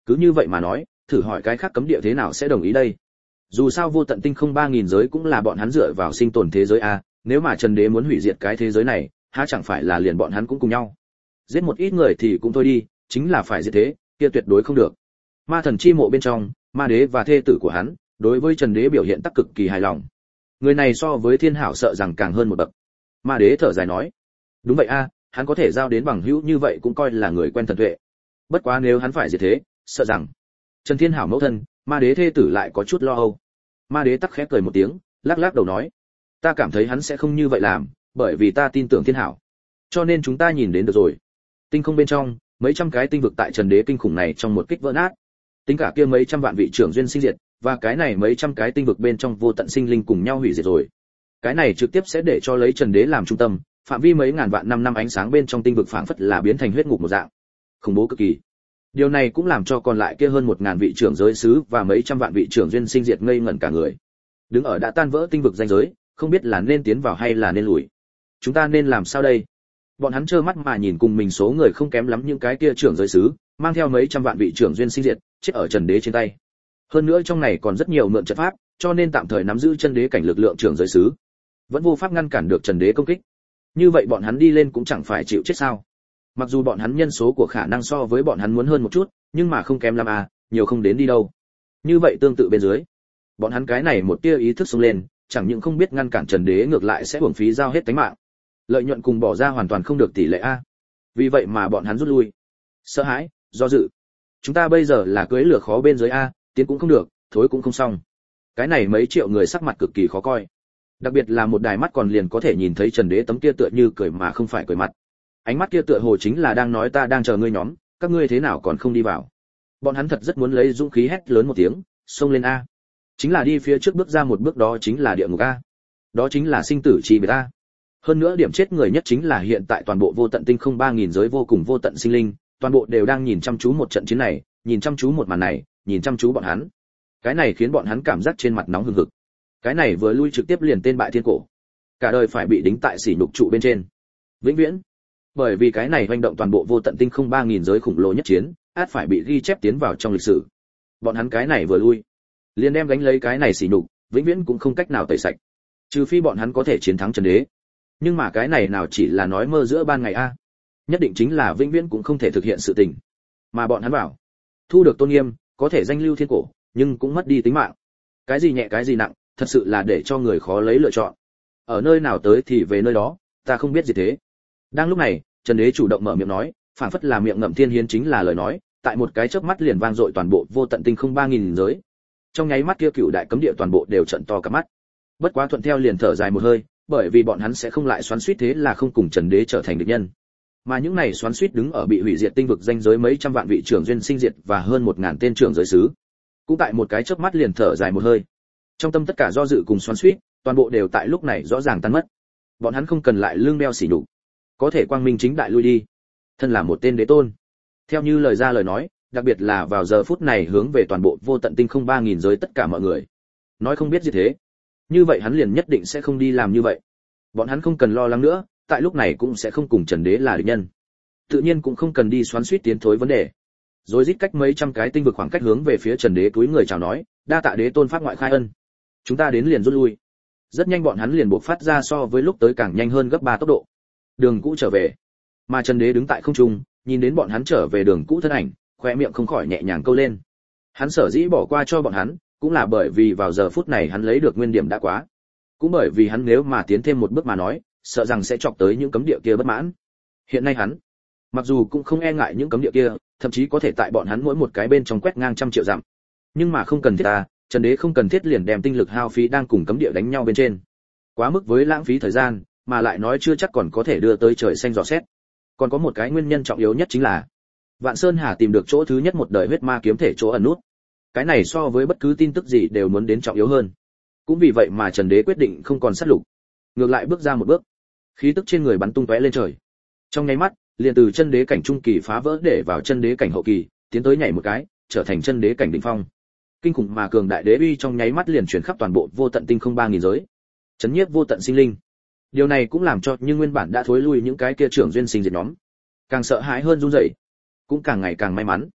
Cứ như vậy mà nói, thử hỏi cái khác cấm địa thế nào sẽ đồng ý đây? Dù sao vô tận tinh không ba nghìn giới cũng là bọn hắn dựa vào sinh tồn thế giới a, nếu mà Trần Đế muốn hủy diệt cái thế giới này, há chẳng phải là liền bọn hắn cũng cùng nhau. Giết một ít người thì cũng thôi đi, chính là phải diệt thế, kia tuyệt đối không được. Ma thần chi mộ bên trong, Ma Đế và thê tử của hắn, đối với Trần Đế biểu hiện tác cực kỳ hài lòng. Người này so với Thiên Hảo sợ rằng càng hơn một bậc. Ma Đế thở dài nói, đúng vậy a, hắn có thể giao đến bằng hữu như vậy cũng coi là người quen thần tuệ. Bất quá nếu hắn phải diệt thế, sợ rằng Trần Thiên Hảo mẫu thân, Ma Đế thê tử lại có chút lo âu. Ma Đế tắc khẽ cười một tiếng, lắc lắc đầu nói, ta cảm thấy hắn sẽ không như vậy làm, bởi vì ta tin tưởng Thiên Hảo. Cho nên chúng ta nhìn đến được rồi. Tinh không bên trong, mấy trăm cái tinh vực tại Trần Đế kinh khủng này trong một kích vỡ nát. Tính cả kia mấy trăm vạn vị trưởng duyên sinh diệt, và cái này mấy trăm cái tinh vực bên trong vô tận sinh linh cùng nhau hủy diệt rồi. Cái này trực tiếp sẽ để cho lấy Trần Đế làm trung tâm, phạm vi mấy ngàn vạn năm năm ánh sáng bên trong tinh vực phảng phất là biến thành huyết ngục một dạng. Khủng bố cực kỳ. Điều này cũng làm cho còn lại kia hơn một ngàn vị trưởng giới sứ và mấy trăm vạn vị trưởng duyên sinh diệt ngây ngẩn cả người. Đứng ở đã tan vỡ tinh vực danh giới, không biết là nên tiến vào hay là nên lùi. Chúng ta nên làm sao đây? Bọn hắn trơ mắt mà nhìn cùng mình số người không kém lắm những cái kia trưởng giới sứ, mang theo mấy trăm vạn vị trưởng duyên sinh diệt, chết ở Trần Đế trên tay. Hơn nữa trong này còn rất nhiều mượn trận pháp, cho nên tạm thời nắm giữ chân đế cảnh lực lượng trưởng giới sứ, vẫn vô pháp ngăn cản được Trần Đế công kích. Như vậy bọn hắn đi lên cũng chẳng phải chịu chết sao? Mặc dù bọn hắn nhân số của khả năng so với bọn hắn muốn hơn một chút, nhưng mà không kém lắm à, nhiều không đến đi đâu. Như vậy tương tự bên dưới, bọn hắn cái này một tia ý thức xông lên, chẳng những không biết ngăn cản Trần Đế ngược lại sẽ uổng phí giao hết tính mạng. Lợi nhuận cùng bỏ ra hoàn toàn không được tỷ lệ a. Vì vậy mà bọn hắn rút lui. Sợ hãi, do dự. Chúng ta bây giờ là cưới lửa khó bên dưới a, tiến cũng không được, thối cũng không xong. Cái này mấy triệu người sắc mặt cực kỳ khó coi. Đặc biệt là một đài mắt còn liền có thể nhìn thấy Trần Đế tấm kia tựa như cười mà không phải cười mặt. Ánh mắt kia tựa hồ chính là đang nói ta đang chờ ngươi nhóm, các ngươi thế nào còn không đi vào. Bọn hắn thật rất muốn lấy dũng khí hét lớn một tiếng, xông lên a. Chính là đi phía trước bước ra một bước đó chính là địa ngục a. Đó chính là sinh tử chi biệt a. Hơn nữa điểm chết người nhất chính là hiện tại toàn bộ vô tận tinh không ba nghìn giới vô cùng vô tận sinh linh, toàn bộ đều đang nhìn chăm chú một trận chiến này, nhìn chăm chú một màn này, nhìn chăm chú bọn hắn. Cái này khiến bọn hắn cảm giác trên mặt nóng hừng hực. Cái này vừa lui trực tiếp liền tên bại thiên cổ. Cả đời phải bị đính tại sỉ nhục trụ bên trên. Vĩnh viễn. Bởi vì cái này hoành động toàn bộ vô tận tinh không ba nghìn giới khủng lồ nhất chiến, át phải bị ghi chép tiến vào trong lịch sử. Bọn hắn cái này vừa lui, liền đem gánh lấy cái này sỉ nhục, vĩnh viễn cũng không cách nào tẩy sạch. Trừ phi bọn hắn có thể chiến thắng Trần Đế. Nhưng mà cái này nào chỉ là nói mơ giữa ban ngày a, nhất định chính là vĩnh viễn cũng không thể thực hiện sự tình. Mà bọn hắn bảo, thu được tôn nghiêm, có thể danh lưu thiên cổ, nhưng cũng mất đi tính mạng. Cái gì nhẹ cái gì nặng, thật sự là để cho người khó lấy lựa chọn. Ở nơi nào tới thì về nơi đó, ta không biết gì thế. Đang lúc này, Trần Đế chủ động mở miệng nói, phảng phất là miệng ngậm thiên hiến chính là lời nói, tại một cái chớp mắt liền vang dội toàn bộ vô tận tinh không ba nghìn giới. Trong nháy mắt kia cựu đại cấm địa toàn bộ đều trợn to cả mắt. Bất quá thuận theo liền thở dài một hơi, bởi vì bọn hắn sẽ không lại xoắn xuýt thế là không cùng Trần Đế trở thành địch nhân. Mà những này xoắn xuýt đứng ở bị hủy diệt tinh vực danh giới mấy trăm vạn vị trưởng duyên sinh diệt và hơn một ngàn tên trưởng giới sứ, cũng tại một cái chớp mắt liền thở dài một hơi. Trong tâm tất cả do dự cùng xoắn xuýt, toàn bộ đều tại lúc này rõ ràng tan mất. Bọn hắn không cần lại lương đeo sỉ nhục, có thể quang minh chính đại lui đi. Thân là một tên đế tôn, theo như lời ra lời nói, đặc biệt là vào giờ phút này hướng về toàn bộ vô tận tinh không ba nghìn giới tất cả mọi người, nói không biết gì thế. Như vậy hắn liền nhất định sẽ không đi làm như vậy. Bọn hắn không cần lo lắng nữa, tại lúc này cũng sẽ không cùng Trần Đế là địch nhân. Tự nhiên cũng không cần đi xoắn xuýt tiến thối vấn đề. Rồi rít cách mấy trăm cái tinh vực khoảng cách hướng về phía Trần Đế túi người chào nói, đa tạ đế tôn pháp ngoại khai ân. Chúng ta đến liền rút lui. Rất nhanh bọn hắn liền buộc phát ra so với lúc tới càng nhanh hơn gấp ba tốc độ. Đường cũ trở về. Mà Trần Đế đứng tại không trung, nhìn đến bọn hắn trở về đường cũ thân ảnh, khóe miệng không khỏi nhẹ nhàng câu lên. Hắn sở dĩ bỏ qua cho bọn hắn, cũng là bởi vì vào giờ phút này hắn lấy được nguyên điểm đã quá. Cũng bởi vì hắn nếu mà tiến thêm một bước mà nói, sợ rằng sẽ chọc tới những cấm địa kia bất mãn. Hiện nay hắn, mặc dù cũng không e ngại những cấm địa kia, thậm chí có thể tại bọn hắn mỗi một cái bên trong quét ngang trăm triệu dặm. Nhưng mà không cần thiết ta, Trần Đế không cần thiết liền đem tinh lực hao phí đang cùng cấm địa đánh nhau bên trên. Quá mức với lãng phí thời gian, mà lại nói chưa chắc còn có thể đưa tới trời xanh dò xét. Còn có một cái nguyên nhân trọng yếu nhất chính là Vạn Sơn Hà tìm được chỗ thứ nhất một đời huyết ma kiếm thể chỗ ẩn nút. Cái này so với bất cứ tin tức gì đều muốn đến trọng yếu hơn. Cũng vì vậy mà Trần Đế quyết định không còn sát lục, ngược lại bước ra một bước, khí tức trên người bắn tung tóe lên trời. Trong nháy mắt, liền từ chân đế cảnh trung kỳ phá vỡ để vào chân đế cảnh hậu kỳ, tiến tới nhảy một cái, trở thành chân đế cảnh đỉnh phong. Kinh khủng mà cường đại đế uy trong nháy mắt liền truyền khắp toàn bộ vô tận tinh không ba nghìn giới, chấn nhiếp vô tận sinh linh. Điều này cũng làm cho nhưng nguyên bản đã thối lui những cái kia trưởng duyên sinh diệt nhóm, càng sợ hãi hơn run rẩy, cũng càng ngày càng may mắn.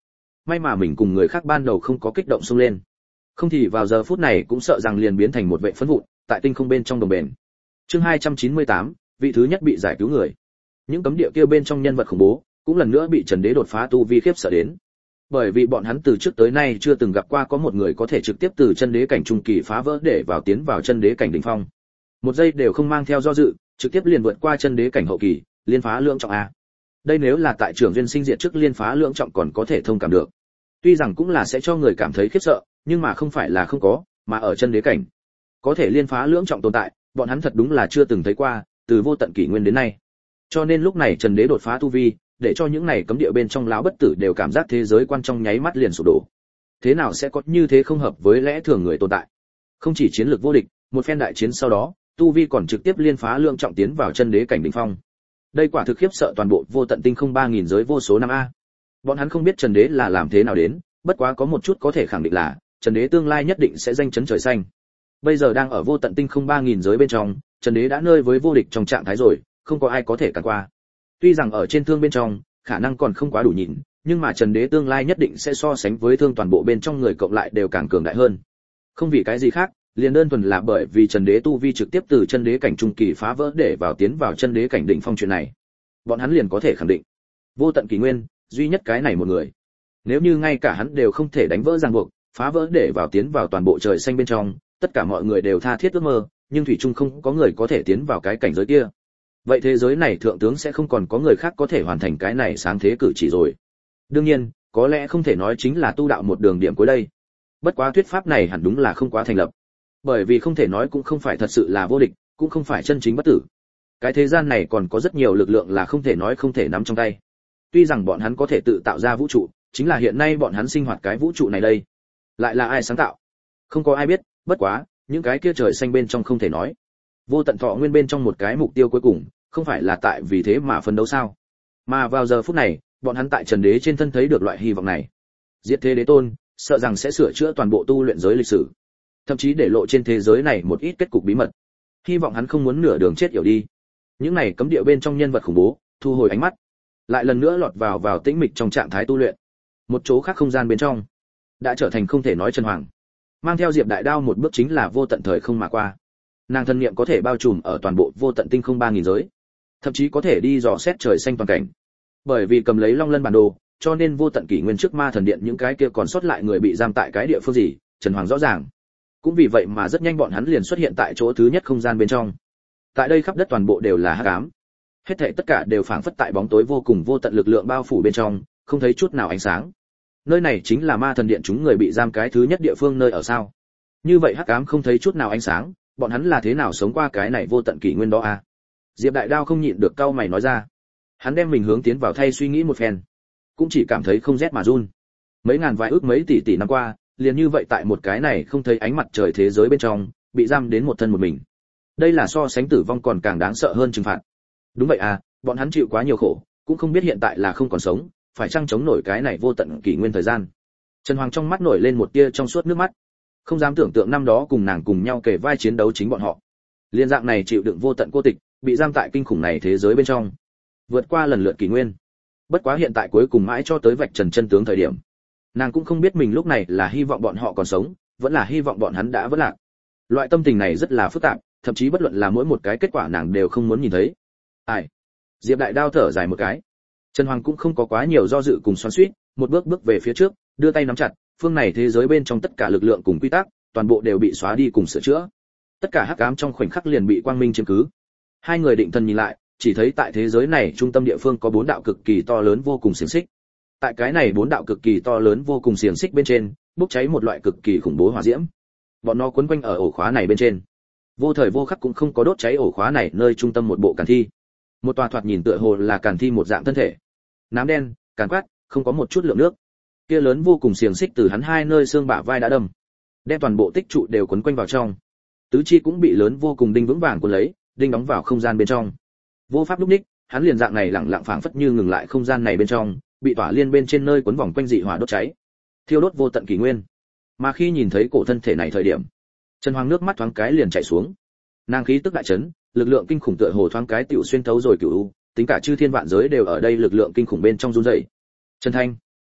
may mà mình cùng người khác ban đầu không có kích động xông lên, không thì vào giờ phút này cũng sợ rằng liền biến thành một vệ phấn vụn tại tinh không bên trong đồng bền. Chương hai trăm chín mươi tám, vị thứ nhất bị giải cứu người. Những cấm địa kia bên trong nhân vật khủng bố cũng lần nữa bị Trần Đế đột phá tu vi khiếp sợ đến. Bởi vì bọn hắn từ trước tới nay chưa từng gặp qua có một người có thể trực tiếp từ chân đế cảnh trung kỳ phá vỡ để vào tiến vào chân đế cảnh đỉnh phong. Một giây đều không mang theo do dự, trực tiếp liền vượt qua chân đế cảnh hậu kỳ, liên phá lượng trọng a. Đây nếu là tại trường duyên sinh diệt trước liên phá lượng trọng còn có thể thông cảm được. Tuy rằng cũng là sẽ cho người cảm thấy khiếp sợ, nhưng mà không phải là không có, mà ở chân đế cảnh có thể liên phá lượng trọng tồn tại, bọn hắn thật đúng là chưa từng thấy qua, từ vô tận kỷ nguyên đến nay. Cho nên lúc này Trần Đế đột phá tu vi, để cho những này cấm địa bên trong lão bất tử đều cảm giác thế giới quan trong nháy mắt liền sụp đổ. Thế nào sẽ có như thế không hợp với lẽ thường người tồn tại? Không chỉ chiến lược vô địch, một phen đại chiến sau đó, tu vi còn trực tiếp liên phá lượng trọng tiến vào chân đế cảnh đỉnh phong. Đây quả thực khiếp sợ toàn bộ vô tận tinh không ba nghìn giới vô số năm a. Bọn hắn không biết Trần Đế là làm thế nào đến, bất quá có một chút có thể khẳng định là Trần Đế tương lai nhất định sẽ danh chấn trời xanh. Bây giờ đang ở vô tận tinh không ba nghìn giới bên trong, Trần Đế đã nơi với vô địch trong trạng thái rồi, không có ai có thể cản qua. Tuy rằng ở trên thương bên trong, khả năng còn không quá đủ nhịn, nhưng mà Trần Đế tương lai nhất định sẽ so sánh với thương toàn bộ bên trong người cộng lại đều càng cường đại hơn. Không vì cái gì khác, liền đơn thuần là bởi vì Trần Đế tu vi trực tiếp từ chân đế cảnh trung kỳ phá vỡ để vào tiến vào chân đế cảnh đỉnh phong chuyện này. Bọn hắn liền có thể khẳng định, vô tận kỷ nguyên, duy nhất cái này một người. Nếu như ngay cả hắn đều không thể đánh vỡ ràng buộc, phá vỡ để vào tiến vào toàn bộ trời xanh bên trong, tất cả mọi người đều tha thiết ước mơ, nhưng thủy chung không có người có thể tiến vào cái cảnh giới kia. Vậy thế giới này thượng tướng sẽ không còn có người khác có thể hoàn thành cái này sáng thế cử chỉ rồi. Đương nhiên, có lẽ không thể nói chính là tu đạo một đường điểm cuối đây. Bất quá thuyết pháp này hẳn đúng là không quá thành lập. Bởi vì không thể nói cũng không phải thật sự là vô địch, cũng không phải chân chính bất tử. Cái thế gian này còn có rất nhiều lực lượng là không thể nói không thể nắm trong tay. Tuy rằng bọn hắn có thể tự tạo ra vũ trụ, chính là hiện nay bọn hắn sinh hoạt cái vũ trụ này đây. Lại là ai sáng tạo? Không có ai biết, bất quá, những cái kia trời xanh bên trong không thể nói. Vô tận thọ nguyên bên trong một cái mục tiêu cuối cùng, không phải là tại vì thế mà phấn đấu sao? Mà vào giờ phút này, bọn hắn tại Trần Đế trên thân thấy được loại hy vọng này. Diệt thế đế tôn, sợ rằng sẽ sửa chữa toàn bộ tu luyện giới lịch sử, thậm chí để lộ trên thế giới này một ít kết cục bí mật. Hy vọng hắn không muốn nửa đường chết yểu đi. Những này cấm địa bên trong nhân vật khủng bố, thu hồi ánh mắt, lại lần nữa lọt vào vào tĩnh mịch trong trạng thái tu luyện. Một chỗ khác không gian bên trong, đã trở thành không thể nói Trần Hoàng. Mang theo Diệp Đại Đao một bước chính là vô tận thời không mà qua. Nàng thân niệm có thể bao trùm ở toàn bộ vô tận tinh không ba nghìn giới, thậm chí có thể đi dò xét trời xanh toàn cảnh. Bởi vì cầm lấy Long Lân bản đồ, cho nên vô tận kỷ nguyên trước ma thần điện những cái kia còn sót lại người bị giam tại cái địa phương gì, Trần Hoàng rõ ràng. Cũng vì vậy mà rất nhanh bọn hắn liền xuất hiện tại chỗ thứ nhất không gian bên trong. Tại đây khắp đất toàn bộ đều là hắc ám. Hết thảy tất cả đều phảng phất tại bóng tối vô cùng vô tận lực lượng bao phủ bên trong, không thấy chút nào ánh sáng. Nơi này chính là ma thần điện chúng người bị giam cái thứ nhất địa phương nơi ở sao? Như vậy hắc ám không thấy chút nào ánh sáng, bọn hắn là thế nào sống qua cái này vô tận kỷ nguyên đó à? Diệp Đại Đao không nhịn được cau mày nói ra. Hắn đem mình hướng tiến vào thay suy nghĩ một phen, cũng chỉ cảm thấy không rét mà run. Mấy ngàn vài ước mấy tỷ tỷ năm qua, liền như vậy tại một cái này không thấy ánh mặt trời thế giới bên trong, bị giam đến một thân một mình. Đây là so sánh tử vong còn càng đáng sợ hơn trừng phạt. Đúng vậy à, bọn hắn chịu quá nhiều khổ, cũng không biết hiện tại là không còn sống, phải chăng chống nổi cái này vô tận kỷ nguyên thời gian. Trần Hoàng trong mắt nổi lên một tia trong suốt nước mắt, không dám tưởng tượng năm đó cùng nàng cùng nhau kề vai chiến đấu chính bọn họ. Liên dạng này chịu đựng vô tận cô tịch, bị giam tại kinh khủng này thế giới bên trong, vượt qua lần lượt kỷ nguyên. Bất quá hiện tại cuối cùng mãi cho tới vạch trần chân tướng thời điểm, nàng cũng không biết mình lúc này là hy vọng bọn họ còn sống, vẫn là hy vọng bọn hắn đã vỡ lạc. Loại tâm tình này rất là phức tạp, thậm chí bất luận là mỗi một cái kết quả nàng đều không muốn nhìn thấy. Ai? Diệp Đại Đao thở dài một cái. Trần Hoàng cũng không có quá nhiều do dự cùng xoắn xuýt, một bước bước về phía trước, đưa tay nắm chặt, phương này thế giới bên trong tất cả lực lượng cùng quy tắc, toàn bộ đều bị xóa đi cùng sửa chữa. Tất cả hắc ám trong khoảnh khắc liền bị quang minh chiếm cứ. Hai người định thần nhìn lại, chỉ thấy tại thế giới này trung tâm địa phương có bốn đạo cực kỳ to lớn vô cùng xiềng xích. Tại cái này bốn đạo cực kỳ to lớn vô cùng xiềng xích bên trên, bốc cháy một loại cực kỳ khủng bố hỏa diễm. Bọn nó quấn quanh ở ổ khóa này bên trên. Vô thời vô khắc cũng không có đốt cháy ổ khóa này nơi trung tâm một bộ càn thi. Một tòa thoạt nhìn tựa hồ là càn thi một dạng thân thể. Nám đen, càn quát, không có một chút lượng nước. Kia lớn vô cùng xiềng xích từ hắn hai nơi xương bả vai đã đâm, đem toàn bộ tích trụ đều quấn quanh vào trong. Tứ chi cũng bị lớn vô cùng đinh vững vàng cuốn lấy, đinh đóng vào không gian bên trong. Vô pháp lúc ních, hắn liền dạng này lặng lặng phảng phất như ngừng lại không gian này bên trong, bị tỏa liên bên trên nơi quấn vòng quanh dị hỏa đốt cháy, thiêu đốt vô tận kỷ nguyên. Mà khi nhìn thấy cổ thân thể này thời điểm, Trần Hoàng nước mắt thoáng cái liền chảy xuống. Nàng khí tức đại chấn, lực lượng kinh khủng tựa hồ thoáng cái tiểu xuyên thấu rồi cửu u, tính cả chư thiên vạn giới đều ở đây lực lượng kinh khủng bên trong run rẩy. Trần Thanh,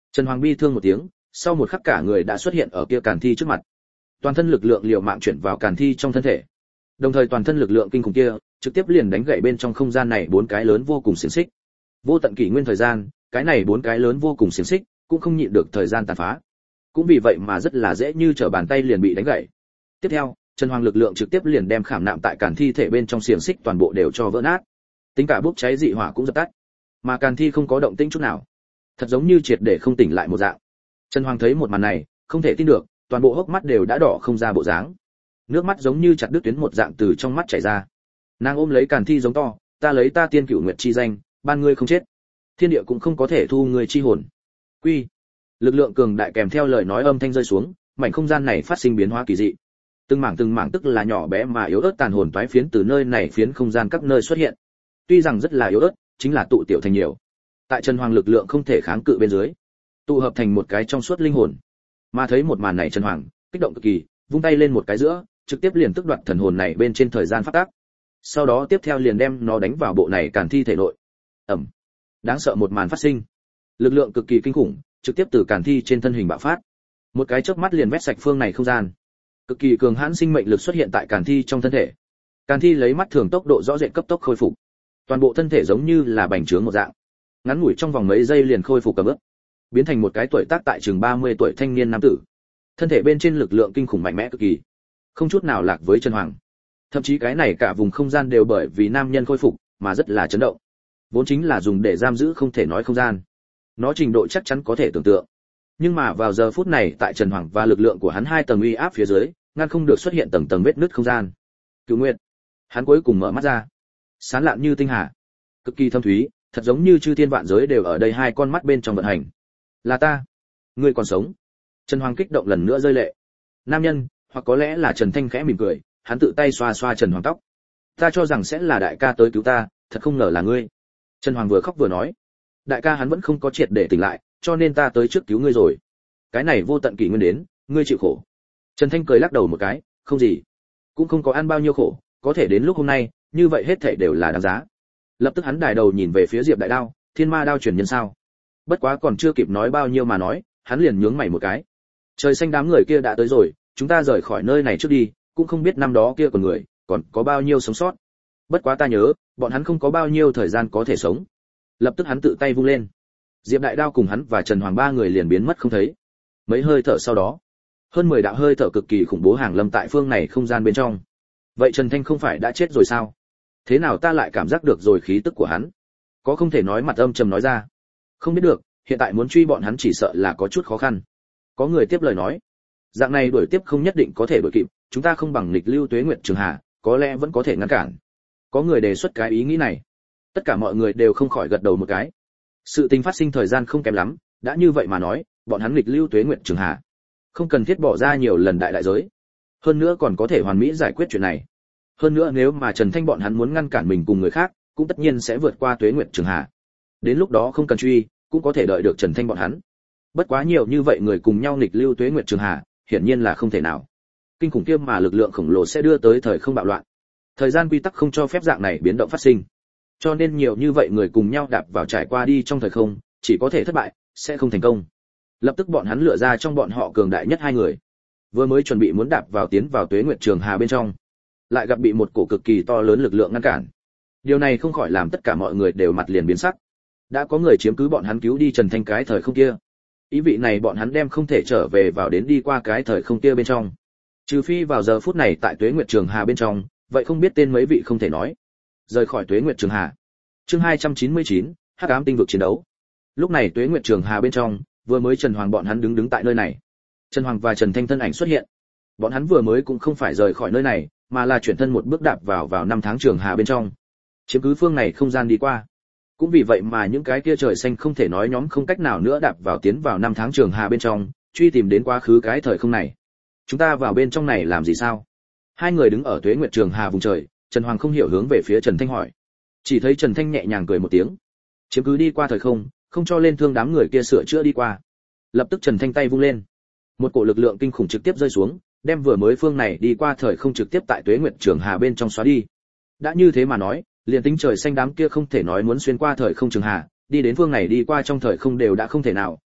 Trần Hoàng bi thương một tiếng, sau một khắc cả người đã xuất hiện ở kia Càn Thi trước mặt. Toàn thân lực lượng liều mạng chuyển vào Càn Thi trong thân thể. Đồng thời toàn thân lực lượng kinh khủng kia trực tiếp liền đánh gãy bên trong không gian này bốn cái lớn vô cùng xiềng xích. Vô tận kỷ nguyên thời gian, cái này bốn cái lớn vô cùng xiềng xích cũng không nhịn được thời gian tàn phá. Cũng vì vậy mà rất là dễ như trở bàn tay liền bị đánh gãy. Tiếp theo, Trần Hoàng lực lượng trực tiếp liền đem khảm nạm tại Càn Thi thể bên trong xiềng xích toàn bộ đều cho vỡ nát. Tính cả bốc cháy dị hỏa cũng dập tắt. Mà Càn Thi không có động tĩnh chút nào, thật giống như triệt để không tỉnh lại một dạng. Trần Hoàng thấy một màn này, không thể tin được, toàn bộ hốc mắt đều đã đỏ không ra bộ dáng. Nước mắt giống như chặt đứt tuyến một dạng từ trong mắt chảy ra. Nàng ôm lấy Càn Thi giống to, ta lấy ta tiên cửu nguyệt chi danh, ban ngươi không chết, thiên địa cũng không có thể thu ngươi chi hồn. Quy. Lực lượng cường đại kèm theo lời nói âm thanh rơi xuống, mảnh không gian này phát sinh biến hóa kỳ dị. Từng mảng từng mảng tức là nhỏ bé mà yếu ớt tàn hồn toái phiến từ nơi này phiến không gian các nơi xuất hiện. Tuy rằng rất là yếu ớt, chính là tụ tiểu thành nhiều. Tại Trần Hoàng lực lượng không thể kháng cự bên dưới, tụ hợp thành một cái trong suốt linh hồn. Mà thấy một màn này Trần Hoàng kích động cực kỳ, vung tay lên một cái giữa, trực tiếp liền tức đoạt thần hồn này bên trên thời gian phát tác. Sau đó tiếp theo liền đem nó đánh vào bộ này Càn Thi thể nội. Ầm. Đáng sợ một màn phát sinh. Lực lượng cực kỳ kinh khủng, trực tiếp từ Càn Thi trên thân hình bạo phát. Một cái chớp mắt liền vét sạch phương này không gian. Cực kỳ cường hãn sinh mệnh lực xuất hiện tại Càn Thi trong thân thể. Càn Thi lấy mắt thường tốc độ rõ rệt cấp tốc khôi phục. Toàn bộ thân thể giống như là bành trướng một dạng. Ngắn ngủi trong vòng mấy giây liền khôi phục cả bước, biến thành một cái tuổi tác tại chừng ba mươi tuổi thanh niên nam tử. Thân thể bên trên lực lượng kinh khủng mạnh mẽ cực kỳ, không chút nào lạc với Trần Hoàng. Thậm chí cái này cả vùng không gian đều bởi vì nam nhân khôi phục mà rất là chấn động. Vốn chính là dùng để giam giữ không thể nói không gian, nó trình độ chắc chắn có thể tưởng tượng. Nhưng mà vào giờ phút này tại Trần Hoàng và lực lượng của hắn hai tầng uy áp phía dưới, ngăn không được xuất hiện tầng tầng vết nứt không gian. Cửu Nguyệt, hắn cuối cùng mở mắt ra, sáng lạn như tinh hà, cực kỳ thâm thúy, thật giống như chư thiên vạn giới đều ở đây hai con mắt bên trong vận hành. Là ta, ngươi còn sống. Trần Hoàng kích động lần nữa rơi lệ. Nam nhân, hoặc có lẽ là Trần Thanh khẽ mỉm cười, hắn tự tay xoa xoa Trần Hoàng tóc. Ta cho rằng sẽ là đại ca tới cứu ta, thật không ngờ là ngươi. Trần Hoàng vừa khóc vừa nói, đại ca hắn vẫn không có triệt để tỉnh lại, cho nên ta tới trước cứu ngươi rồi. Cái này vô tận kỷ nguyên đến, ngươi chịu khổ. Trần Thanh cười lắc đầu một cái, không gì, cũng không có ăn bao nhiêu khổ, có thể đến lúc hôm nay, như vậy hết thảy đều là đáng giá. Lập tức hắn đài đầu nhìn về phía Diệp Đại Đao, Thiên Ma đao truyền nhân sao? Bất quá còn chưa kịp nói bao nhiêu mà nói, hắn liền nhướng mày một cái. Trời xanh đám người kia đã tới rồi, chúng ta rời khỏi nơi này trước đi, cũng không biết năm đó kia còn người, còn có bao nhiêu sống sót. Bất quá ta nhớ, bọn hắn không có bao nhiêu thời gian có thể sống. Lập tức hắn tự tay vung lên. Diệp Đại Đao cùng hắn và Trần Hoàng ba người liền biến mất không thấy. Mấy hơi thở sau đó, hơn mười đạo hơi thở cực kỳ khủng bố hàng lâm tại phương này không gian bên trong. Vậy Trần Thanh không phải đã chết rồi sao? Thế nào ta lại cảm giác được rồi khí tức của hắn? Có không thể nói mặt âm trầm nói ra. Không biết được, hiện tại muốn truy bọn hắn chỉ sợ là có chút khó khăn. Có người tiếp lời nói, dạng này đuổi tiếp không nhất định có thể đuổi kịp, chúng ta không bằng nghịch lưu Tuế Nguyệt Trường Hà, có lẽ vẫn có thể ngăn cản. Có người đề xuất cái ý nghĩ này. Tất cả mọi người đều không khỏi gật đầu một cái. Sự tình phát sinh thời gian không kém lắm, đã như vậy mà nói, bọn hắn nghịch lưu Tuế Nguyệt Trường Hà, không cần thiết bỏ ra nhiều lần đại đại giới. Hơn nữa còn có thể hoàn mỹ giải quyết chuyện này. Hơn nữa nếu mà Trần Thanh bọn hắn muốn ngăn cản mình cùng người khác, cũng tất nhiên sẽ vượt qua Tuế Nguyệt Trường Hà. Đến lúc đó không cần truy, cũng có thể đợi được Trần Thanh bọn hắn. Bất quá nhiều như vậy người cùng nhau nghịch lưu Tuế Nguyệt Trường Hà, hiển nhiên là không thể nào. Kinh khủng kia mà lực lượng khổng lồ sẽ đưa tới thời không bạo loạn. Thời gian quy tắc không cho phép dạng này biến động phát sinh. Cho nên nhiều như vậy người cùng nhau đạp vào trải qua đi trong thời không, chỉ có thể thất bại, sẽ không thành công. Lập tức bọn hắn lựa ra trong bọn họ cường đại nhất hai người. Vừa mới chuẩn bị muốn đạp vào tiến vào Tuế Nguyệt Trường Hà bên trong, lại gặp bị một cổ cực kỳ to lớn lực lượng ngăn cản. Điều này không khỏi làm tất cả mọi người đều mặt liền biến sắc. Đã có người chiếm cứ bọn hắn cứu đi Trần Thanh cái thời không kia. Ý vị này bọn hắn đem không thể trở về vào đến đi qua cái thời không kia bên trong. Trừ phi vào giờ phút này tại Tuế Nguyệt Trường Hà bên trong, vậy không biết tên mấy vị không thể nói. Rời khỏi Tuế Nguyệt Trường Hà. Chương hai trăm chín mươi chín, Hắc ám tinh vực chiến đấu. Lúc này Tuế Nguyệt Trường Hà bên trong, vừa mới Trần Hoàng bọn hắn đứng đứng tại nơi này. Trần Hoàng và Trần Thanh thân ảnh xuất hiện. Bọn hắn vừa mới cũng không phải rời khỏi nơi này, mà là chuyển thân một bước đạp vào vào năm tháng Trường Hà bên trong. Chiếm cứ phương này không gian đi qua. Cũng vì vậy mà những cái kia trời xanh không thể nói nhóm không cách nào nữa đạp vào tiến vào năm tháng Trường Hà bên trong, truy tìm đến quá khứ cái thời không này. Chúng ta vào bên trong này làm gì sao? Hai người đứng ở Tuế Nguyệt Trường Hà vùng trời, Trần Hoàng không hiểu hướng về phía Trần Thanh hỏi. Chỉ thấy Trần Thanh nhẹ nhàng cười một tiếng. Chiếm cứ đi qua thời không, không cho lên thương đám người kia sửa chữa đi qua. Lập tức Trần Thanh tay vung lên, một cổ lực lượng kinh khủng trực tiếp rơi xuống, đem vừa mới phương này đi qua thời không trực tiếp tại Tuế Nguyệt Trường Hà bên trong xóa đi. Đã như thế mà nói, liền tính trời xanh đám kia không thể nói muốn xuyên qua thời không Trường Hà, đi đến phương này đi qua trong thời không đều đã không thể nào,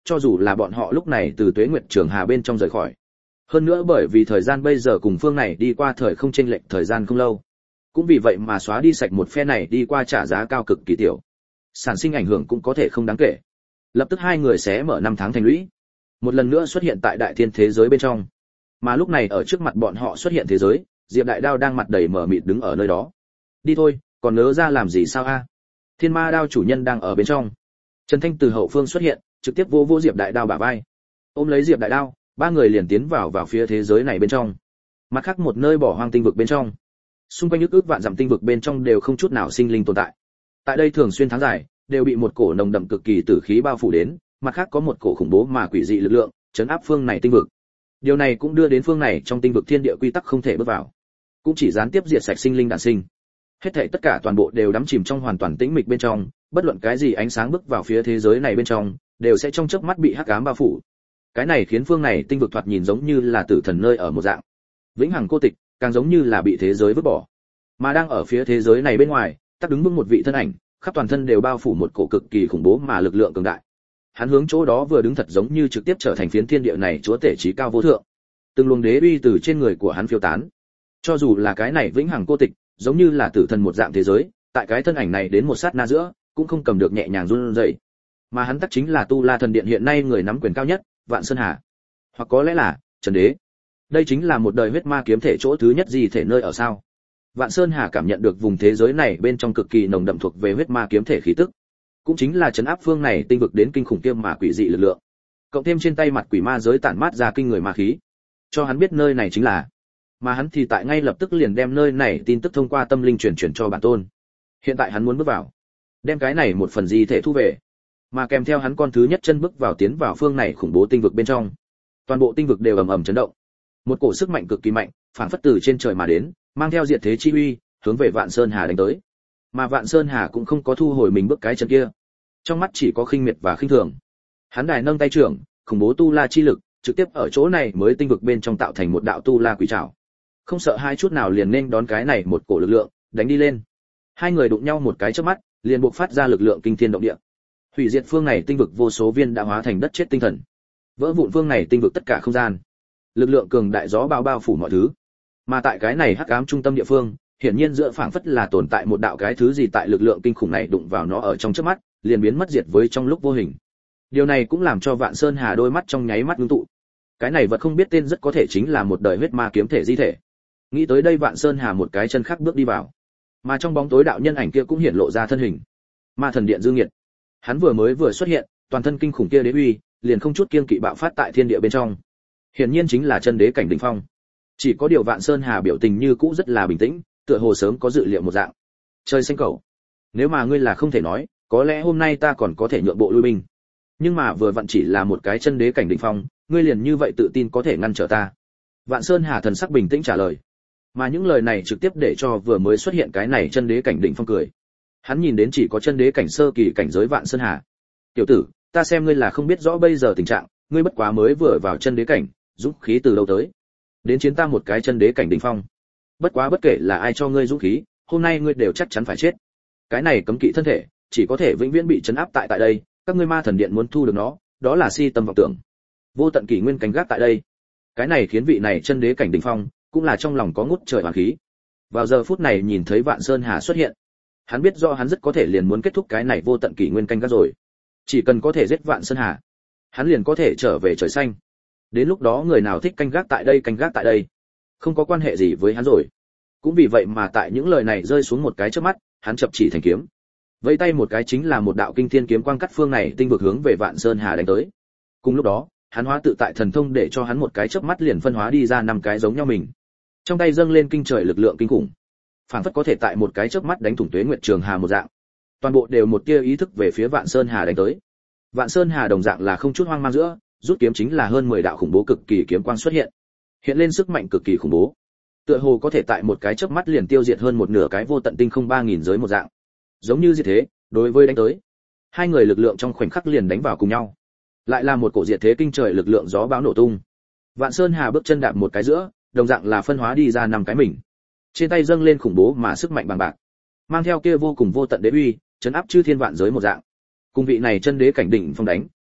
cho dù là bọn họ lúc này từ Tuế Nguyệt Trường Hà bên trong rời khỏi. Hơn nữa bởi vì thời gian bây giờ cùng phương này đi qua thời không chênh lệch thời gian không lâu, cũng vì vậy mà xóa đi sạch một phe này đi qua trả giá cao cực kỳ tiểu, sản sinh ảnh hưởng cũng có thể không đáng kể. Lập tức hai người sẽ mở năm tháng thành lũy, một lần nữa xuất hiện tại đại thiên thế giới bên trong. Mà lúc này ở trước mặt bọn họ xuất hiện thế giới, Diệp Đại Đao đang mặt đầy mở mịt đứng ở nơi đó. Đi thôi, còn nỡ ra làm gì sao a? Thiên Ma Đao chủ nhân đang ở bên trong. Trần Thanh từ hậu phương xuất hiện, trực tiếp vô vô Diệp Đại Đao bả vai. Ôm lấy Diệp Đại Đao, ba người liền tiến vào vào phía thế giới này bên trong. Mặt khác một nơi bỏ hoang tinh vực bên trong. Xung quanh ức ức vạn dặm tinh vực bên trong đều không chút nào sinh linh tồn tại. Tại đây thường xuyên tháng dài, đều bị một cổ nồng đậm cực kỳ tử khí bao phủ đến, mặt khác có một cổ khủng bố mà quỷ dị lực lượng chấn áp phương này tinh vực. Điều này cũng đưa đến phương này trong tinh vực thiên địa quy tắc không thể bước vào, cũng chỉ gián tiếp diệt sạch sinh linh đản sinh. Hết thảy tất cả toàn bộ đều đắm chìm trong hoàn toàn tĩnh mịch bên trong, bất luận cái gì ánh sáng bước vào phía thế giới này bên trong, đều sẽ trong chớp mắt bị hắc ám bao phủ. Cái này khiến phương này tinh vực thoạt nhìn giống như là tử thần nơi ở một dạng, vĩnh hằng cô tịch, càng giống như là bị thế giới vứt bỏ. Mà đang ở phía thế giới này bên ngoài, tác đứng vững một vị thân ảnh, khắp toàn thân đều bao phủ một cổ cực kỳ khủng bố mà lực lượng cường đại. Hắn hướng chỗ đó vừa đứng thật giống như trực tiếp trở thành phiến thiên địa này chúa tể chí cao vô thượng. Từng luồng đế uy từ trên người của hắn phiêu tán. Cho dù là cái này vĩnh hằng cô tịch, giống như là tử thần một dạng thế giới, tại cái thân ảnh này đến một sát na giữa, cũng không cầm được nhẹ nhàng run rẩy. Mà hắn tắc chính là Tu La thần điện hiện nay người nắm quyền cao nhất, Vạn Sơn Hà, hoặc có lẽ là Trần Đế. Đây chính là một đời huyết ma kiếm thể chỗ thứ nhất gì thể nơi ở sao? Vạn Sơn Hà cảm nhận được vùng thế giới này bên trong cực kỳ nồng đậm thuộc về huyết ma kiếm thể khí tức, cũng chính là trấn áp phương này tinh vực đến kinh khủng kiêm mà quỷ dị lực lượng. Cộng thêm trên tay mặt quỷ ma giới tản mát ra kinh người ma khí, cho hắn biết nơi này chính là. Mà hắn thì tại ngay lập tức liền đem nơi này tin tức thông qua tâm linh truyền truyền cho bản tôn. Hiện tại hắn muốn bước vào, đem cái này một phần di thể thu về, mà kèm theo hắn con thứ nhất chân bước vào tiến vào phương này khủng bố tinh vực bên trong. Toàn bộ tinh vực đều ầm ầm chấn động. Một cổ sức mạnh cực kỳ mạnh, phản phất từ trên trời mà đến, mang theo diệt thế chi uy, hướng về Vạn Sơn Hà đánh tới. Mà Vạn Sơn Hà cũng không có thu hồi mình bước cái chân kia, trong mắt chỉ có khinh miệt và khinh thường. Hắn đài nâng tay trưởng, khủng bố tu la chi lực, trực tiếp ở chỗ này mới tinh vực bên trong tạo thành một đạo tu la quỷ trảo. Không sợ hai chút nào liền nên đón cái này một cổ lực lượng, đánh đi lên. Hai người đụng nhau một cái chớp mắt, liền bộc phát ra lực lượng kinh thiên động địa. Hủy diệt phương này tinh vực vô số viên đã hóa thành đất chết tinh thần. Vỡ vụn phương này tinh vực tất cả không gian. Lực lượng cường đại gió bao bao phủ mọi thứ. Mà tại cái này hắc ám trung tâm địa phương, hiển nhiên giữa phảng phất là tồn tại một đạo cái thứ gì tại lực lượng kinh khủng này đụng vào nó ở trong chớp mắt, liền biến mất diệt với trong lúc vô hình. Điều này cũng làm cho Vạn Sơn Hà đôi mắt trong nháy mắt ngưng tụ. Cái này vật không biết tên rất có thể chính là một đời huyết ma kiếm thể di thể. Nghĩ tới đây Vạn Sơn Hà một cái chân khác bước đi vào. Mà trong bóng tối đạo nhân ảnh kia cũng hiển lộ ra thân hình. Ma thần điện Dương Nghiệt. Hắn vừa mới vừa xuất hiện, toàn thân kinh khủng kia đế uy, liền không chút kiêng kỵ bạo phát tại thiên địa bên trong. Hiển nhiên chính là chân đế cảnh đỉnh phong. Chỉ có điều Vạn Sơn Hà biểu tình như cũ rất là bình tĩnh, tựa hồ sớm có dự liệu một dạng. Trời xanh cầu, nếu mà ngươi là không thể nói, có lẽ hôm nay ta còn có thể nhượng bộ lui binh. Nhưng mà vừa vặn chỉ là một cái chân đế cảnh đỉnh phong, ngươi liền như vậy tự tin có thể ngăn trở ta. Vạn Sơn Hà thần sắc bình tĩnh trả lời. Mà những lời này trực tiếp để cho vừa mới xuất hiện cái này chân đế cảnh đỉnh phong cười. Hắn nhìn đến chỉ có chân đế cảnh sơ kỳ cảnh giới Vạn Sơn Hà. Tiểu tử, ta xem ngươi là không biết rõ bây giờ tình trạng, ngươi bất quá mới vừa vào chân đế cảnh, dũng khí từ đâu tới? Đến chiến ta một cái chân đế cảnh đỉnh phong. Bất quá bất kể là ai cho ngươi dũng khí, hôm nay ngươi đều chắc chắn phải chết. Cái này cấm kỵ thân thể, chỉ có thể vĩnh viễn bị trấn áp tại tại đây, các ngươi ma thần điện muốn thu được nó, đó là si tâm vọng tưởng. Vô tận kỷ nguyên canh gác tại đây. Cái này khiến vị này chân đế cảnh đỉnh phong, cũng là trong lòng có ngút trời hoàn khí. Vào giờ phút này nhìn thấy Vạn Sơn Hà xuất hiện, hắn biết rõ hắn rất có thể liền muốn kết thúc cái này vô tận kỷ nguyên canh gác rồi. Chỉ cần có thể giết Vạn Sơn Hà, hắn liền có thể trở về trời xanh. Đến lúc đó người nào thích canh gác tại đây canh gác tại đây, không có quan hệ gì với hắn rồi. Cũng vì vậy mà tại những lời này rơi xuống một cái chớp mắt, hắn chập chỉ thành kiếm, vẫy tay một cái chính là một đạo kinh thiên kiếm quang cắt phương này tinh vực hướng về Vạn Sơn Hà đánh tới. Cùng lúc đó, hắn hóa tự tại thần thông để cho hắn một cái chớp mắt liền phân hóa đi ra năm cái giống nhau mình. Trong tay dâng lên kinh trời lực lượng kinh khủng, phảng phất có thể tại một cái chớp mắt đánh thủng Tuế Nguyệt Trường Hà một dạng. Toàn bộ đều một tia ý thức về phía Vạn Sơn Hà đánh tới. Vạn Sơn Hà đồng dạng là không chút hoang mang giữa, rút kiếm chính là hơn mười đạo khủng bố cực kỳ kiếm quang xuất hiện. Hiện lên sức mạnh cực kỳ khủng bố. Tựa hồ có thể tại một cái chớp mắt liền tiêu diệt hơn một nửa cái vô tận tinh không ba nghìn giới một dạng. Giống như diệt thế, đối với đánh tới. Hai người lực lượng trong khoảnh khắc liền đánh vào cùng nhau. Lại là một cổ diệt thế kinh trời lực lượng gió bão nổ tung. Vạn Sơn Hà bước chân đạp một cái giữa, đồng dạng là phân hóa đi ra năm cái mình. Trên tay dâng lên khủng bố mà sức mạnh bằng bạc, mang theo kia vô cùng vô tận đế uy, chấn áp chư thiên vạn giới một dạng. Cùng vị này chân đế cảnh đỉnh phong đánh,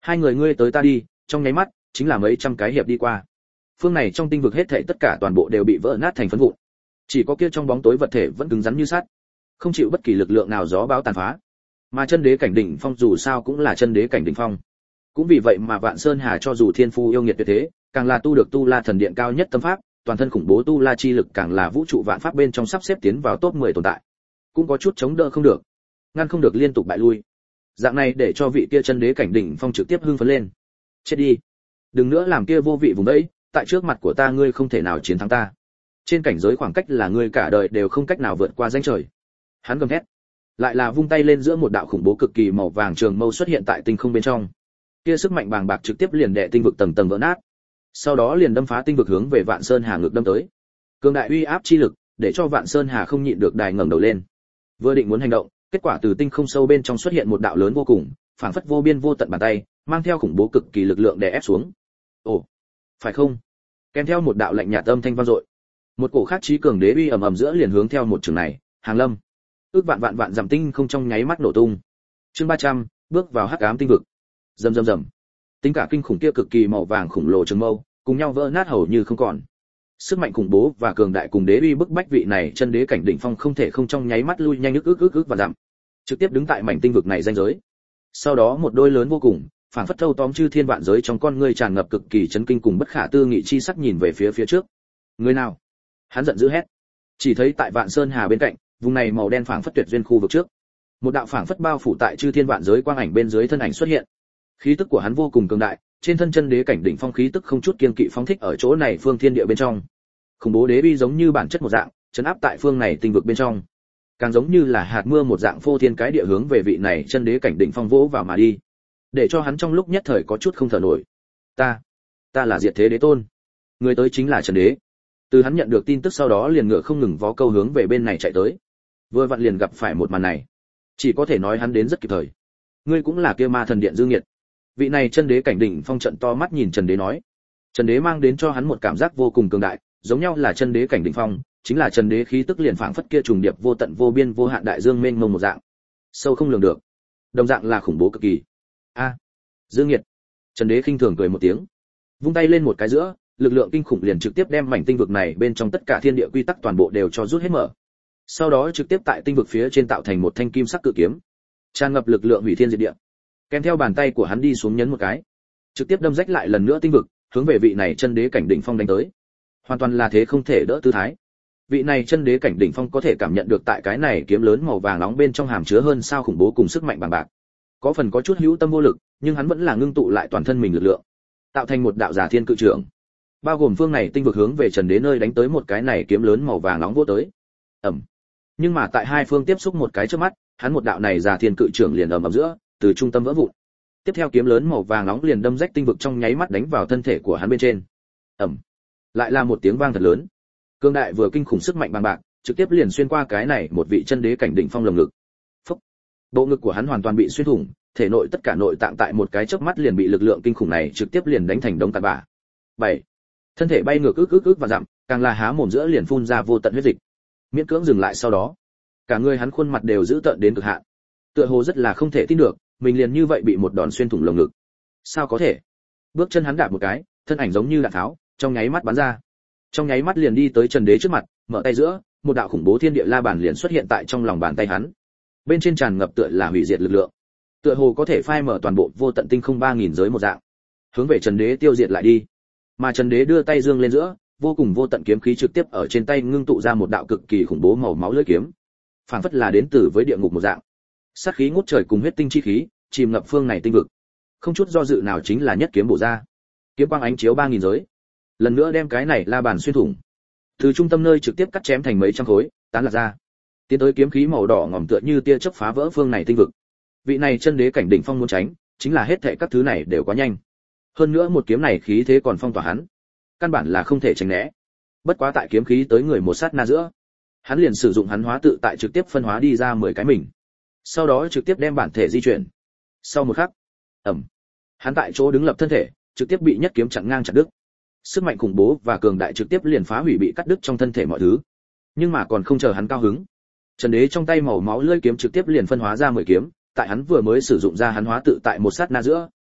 Hai người ngươi tới ta đi, trong nháy mắt chính là mấy trăm cái hiệp đi qua. Phương này trong tinh vực hết thảy tất cả toàn bộ đều bị vỡ nát thành phấn vụn. Chỉ có kia trong bóng tối vật thể vẫn cứng rắn như sắt, không chịu bất kỳ lực lượng nào gió bão tàn phá. Mà chân đế cảnh đỉnh phong dù sao cũng là chân đế cảnh đỉnh phong. Cũng vì vậy mà Vạn Sơn Hà cho dù thiên phu yêu nghiệt tuyệt thế, càng là tu được tu la thần điện cao nhất tâm pháp, toàn thân khủng bố tu la chi lực càng là vũ trụ vạn pháp bên trong sắp xếp tiến vào top mười tồn tại. Cũng có chút chống đỡ không được, ngăn không được liên tục bại lui. Dạng này để cho vị kia chân đế cảnh đỉnh phong trực tiếp hưng phấn lên. Chết đi, đừng nữa làm kia vô vị vùng đấy, tại trước mặt của ta ngươi không thể nào chiến thắng ta. Trên cảnh giới khoảng cách là ngươi cả đời đều không cách nào vượt qua ranh trời. Hắn gầm thét, lại là vung tay lên giữa một đạo khủng bố cực kỳ màu vàng trường mâu xuất hiện tại tinh không bên trong. Kia sức mạnh bàng bạc trực tiếp liền đè tinh vực tầng tầng vỡ nát. Sau đó liền đâm phá tinh vực hướng về Vạn Sơn Hà ngược đâm tới. Cường đại uy áp chi lực, để cho Vạn Sơn Hà không nhịn được đài ngẩng đầu lên. Vừa định muốn hành động, kết quả từ tinh không sâu bên trong xuất hiện một đạo lớn vô cùng, phảng phất vô biên vô tận bàn tay, mang theo khủng bố cực kỳ lực lượng đè ép xuống. Ồ, phải không? Kèm theo một đạo lạnh nhạt âm thanh vang dội. Một cổ khác trí cường đế uy ầm ầm giữa liền hướng theo một trường này, hàng lâm. Ước vạn vạn vạn dặm tinh không trong nháy mắt nổ tung. Chương ba trăm, bước vào hắc ám tinh vực. Rầm rầm rầm. Tính cả kinh khủng kia cực kỳ màu vàng khủng lồ trường mâu, cùng nhau vỡ nát hầu như không còn. Sức mạnh khủng bố và cường đại cùng đế uy bức bách vị này chân đế cảnh đỉnh phong không thể không trong nháy mắt lui nhanh ức ức ức ức và giảm, trực tiếp đứng tại mảnh tinh vực này ranh giới. Sau đó một đôi lớn vô cùng, phảng phất thâu tóm chư thiên vạn giới trong con ngươi tràn ngập cực kỳ chấn kinh cùng bất khả tư nghị chi sắc nhìn về phía phía trước. Người nào? Hắn giận dữ hét. Chỉ thấy tại Vạn Sơn Hà bên cạnh, vùng này màu đen phảng phất tuyệt duyên khu vực trước, một đạo phảng phất bao phủ tại chư thiên vạn giới quang ảnh bên dưới thân ảnh xuất hiện. Khí tức của hắn vô cùng cường đại, trên thân chân đế cảnh đỉnh phong khí tức không chút kiêng kỵ phóng thích ở chỗ này phương thiên địa bên trong. Khủng bố đế uy giống như bản chất một dạng, trấn áp tại phương này tinh vực bên trong. Càng giống như là hạt mưa một dạng phô thiên cái địa hướng về vị này chân đế cảnh đỉnh phong vỗ vào mà đi, để cho hắn trong lúc nhất thời có chút không thở nổi. Ta, ta là Diệt Thế Đế Tôn. Người tới chính là Trần Đế. Từ hắn nhận được tin tức sau đó liền ngựa không ngừng vó câu hướng về bên này chạy tới. Vừa vặn liền gặp phải một màn này, chỉ có thể nói hắn đến rất kịp thời. Ngươi cũng là kia ma thần điện Dương Nghiệt. Vị này chân đế cảnh đỉnh phong trận to mắt nhìn Trần Đế nói. Trần Đế mang đến cho hắn một cảm giác vô cùng cường đại, giống nhau là chân đế cảnh đỉnh phong, chính là Trần Đế khí tức liền phảng phất kia trùng điệp vô tận vô biên vô hạn đại dương mênh mông một dạng, sâu không lường được, đồng dạng là khủng bố cực kỳ. A, Dương Nghiệt. Trần Đế khinh thường cười một tiếng, vung tay lên một cái giữa, lực lượng kinh khủng liền trực tiếp đem mảnh tinh vực này bên trong tất cả thiên địa quy tắc toàn bộ đều cho rút hết mở. Sau đó trực tiếp tại tinh vực phía trên tạo thành một thanh kim sắc cự kiếm, tràn ngập lực lượng hủy thiên diệt địa. Kèm theo bàn tay của hắn đi xuống nhấn một cái, trực tiếp đâm rách lại lần nữa tinh vực, hướng về vị này chân đế cảnh đỉnh phong đánh tới. Hoàn toàn là thế không thể đỡ tư thái. Vị này chân đế cảnh đỉnh phong có thể cảm nhận được tại cái này kiếm lớn màu vàng nóng bên trong hàm chứa hơn sao khủng bố cùng sức mạnh bằng bạc. Có phần có chút hữu tâm vô lực, nhưng hắn vẫn là ngưng tụ lại toàn thân mình lực lượng, tạo thành một đạo giả thiên cự trưởng. Bao gồm phương này tinh vực hướng về Trần Đế nơi đánh tới một cái này kiếm lớn màu vàng nóng vô tới. Ầm. Nhưng mà tại hai phương tiếp xúc một cái trước mắt, hắn một đạo này giả thiên cự trưởng liền ầm ầm giữa, từ trung tâm vỡ vụn. Tiếp theo kiếm lớn màu vàng nóng liền đâm rách tinh vực trong nháy mắt đánh vào thân thể của hắn bên trên. Ầm. Lại là một tiếng vang thật lớn. Cương đại vừa kinh khủng sức mạnh bằng bạc, trực tiếp liền xuyên qua cái này một vị chân đế cảnh đỉnh phong lồng ngực. Phốc. Bộ ngực của hắn hoàn toàn bị xuyên thủng, thể nội tất cả nội tạng tại một cái chớp mắt liền bị lực lượng kinh khủng này trực tiếp liền đánh thành đống tàn bã. bảy. Thân thể bay ngược ức ức ức và dặm, càng là há mồm giữa liền phun ra vô tận huyết dịch. Miễn cưỡng dừng lại sau đó, cả người hắn khuôn mặt đều dữ tợn đến cực hạn. Tựa hồ rất là không thể tin được, mình liền như vậy bị một đòn xuyên thủng lồng ngực. Sao có thể? Bước chân hắn đạp một cái, thân ảnh giống như đạn tháo, trong nháy mắt bắn ra. Trong nháy mắt liền đi tới Trần Đế trước mặt, mở tay giữa, một đạo khủng bố thiên địa la bàn liền xuất hiện tại trong lòng bàn tay hắn. Bên trên tràn ngập tựa là hủy diệt lực lượng, tựa hồ có thể phai mở toàn bộ vô tận tinh không ba nghìn giới một dạng, hướng về Trần Đế tiêu diệt lại đi. Mà Trần Đế đưa tay dương lên giữa, vô cùng vô tận kiếm khí trực tiếp ở trên tay ngưng tụ ra một đạo cực kỳ khủng bố màu máu lưỡi kiếm, phảng phất là đến từ với địa ngục một dạng. Sát khí ngút trời cùng huyết tinh chi khí, chìm ngập phương này tinh vực. Không chút do dự nào chính là nhất kiếm bổ ra. Kiếm quang ánh chiếu ba nghìn giới, lần nữa đem cái này la bàn xuyên thủng. Từ trung tâm nơi trực tiếp cắt chém thành mấy trăm khối, tán lạc ra. Tiến tới kiếm khí màu đỏ ngòm tựa như tia chớp phá vỡ phương này tinh vực. Vị này chân đế cảnh đỉnh phong muốn tránh, chính là hết thảy các thứ này đều quá nhanh. Hơn nữa một kiếm này khí thế còn phong tỏa hắn, căn bản là không thể tránh né. Bất quá tại kiếm khí tới người một sát na giữa, hắn liền sử dụng hắn hóa tự tại trực tiếp phân hóa đi ra mười cái mình. Sau đó trực tiếp đem bản thể di chuyển. Sau một khắc, ầm, hắn tại chỗ đứng lập thân thể, trực tiếp bị nhất kiếm chặn ngang chặt đứt. Sức mạnh khủng bố và cường đại trực tiếp liền phá hủy bị cắt đứt trong thân thể mọi thứ. Nhưng mà còn không chờ hắn cao hứng, Trần Đế trong tay màu máu lưỡi kiếm trực tiếp liền phân hóa ra mười kiếm, tại hắn vừa mới sử dụng ra hắn hóa tự tại một sát na giữa,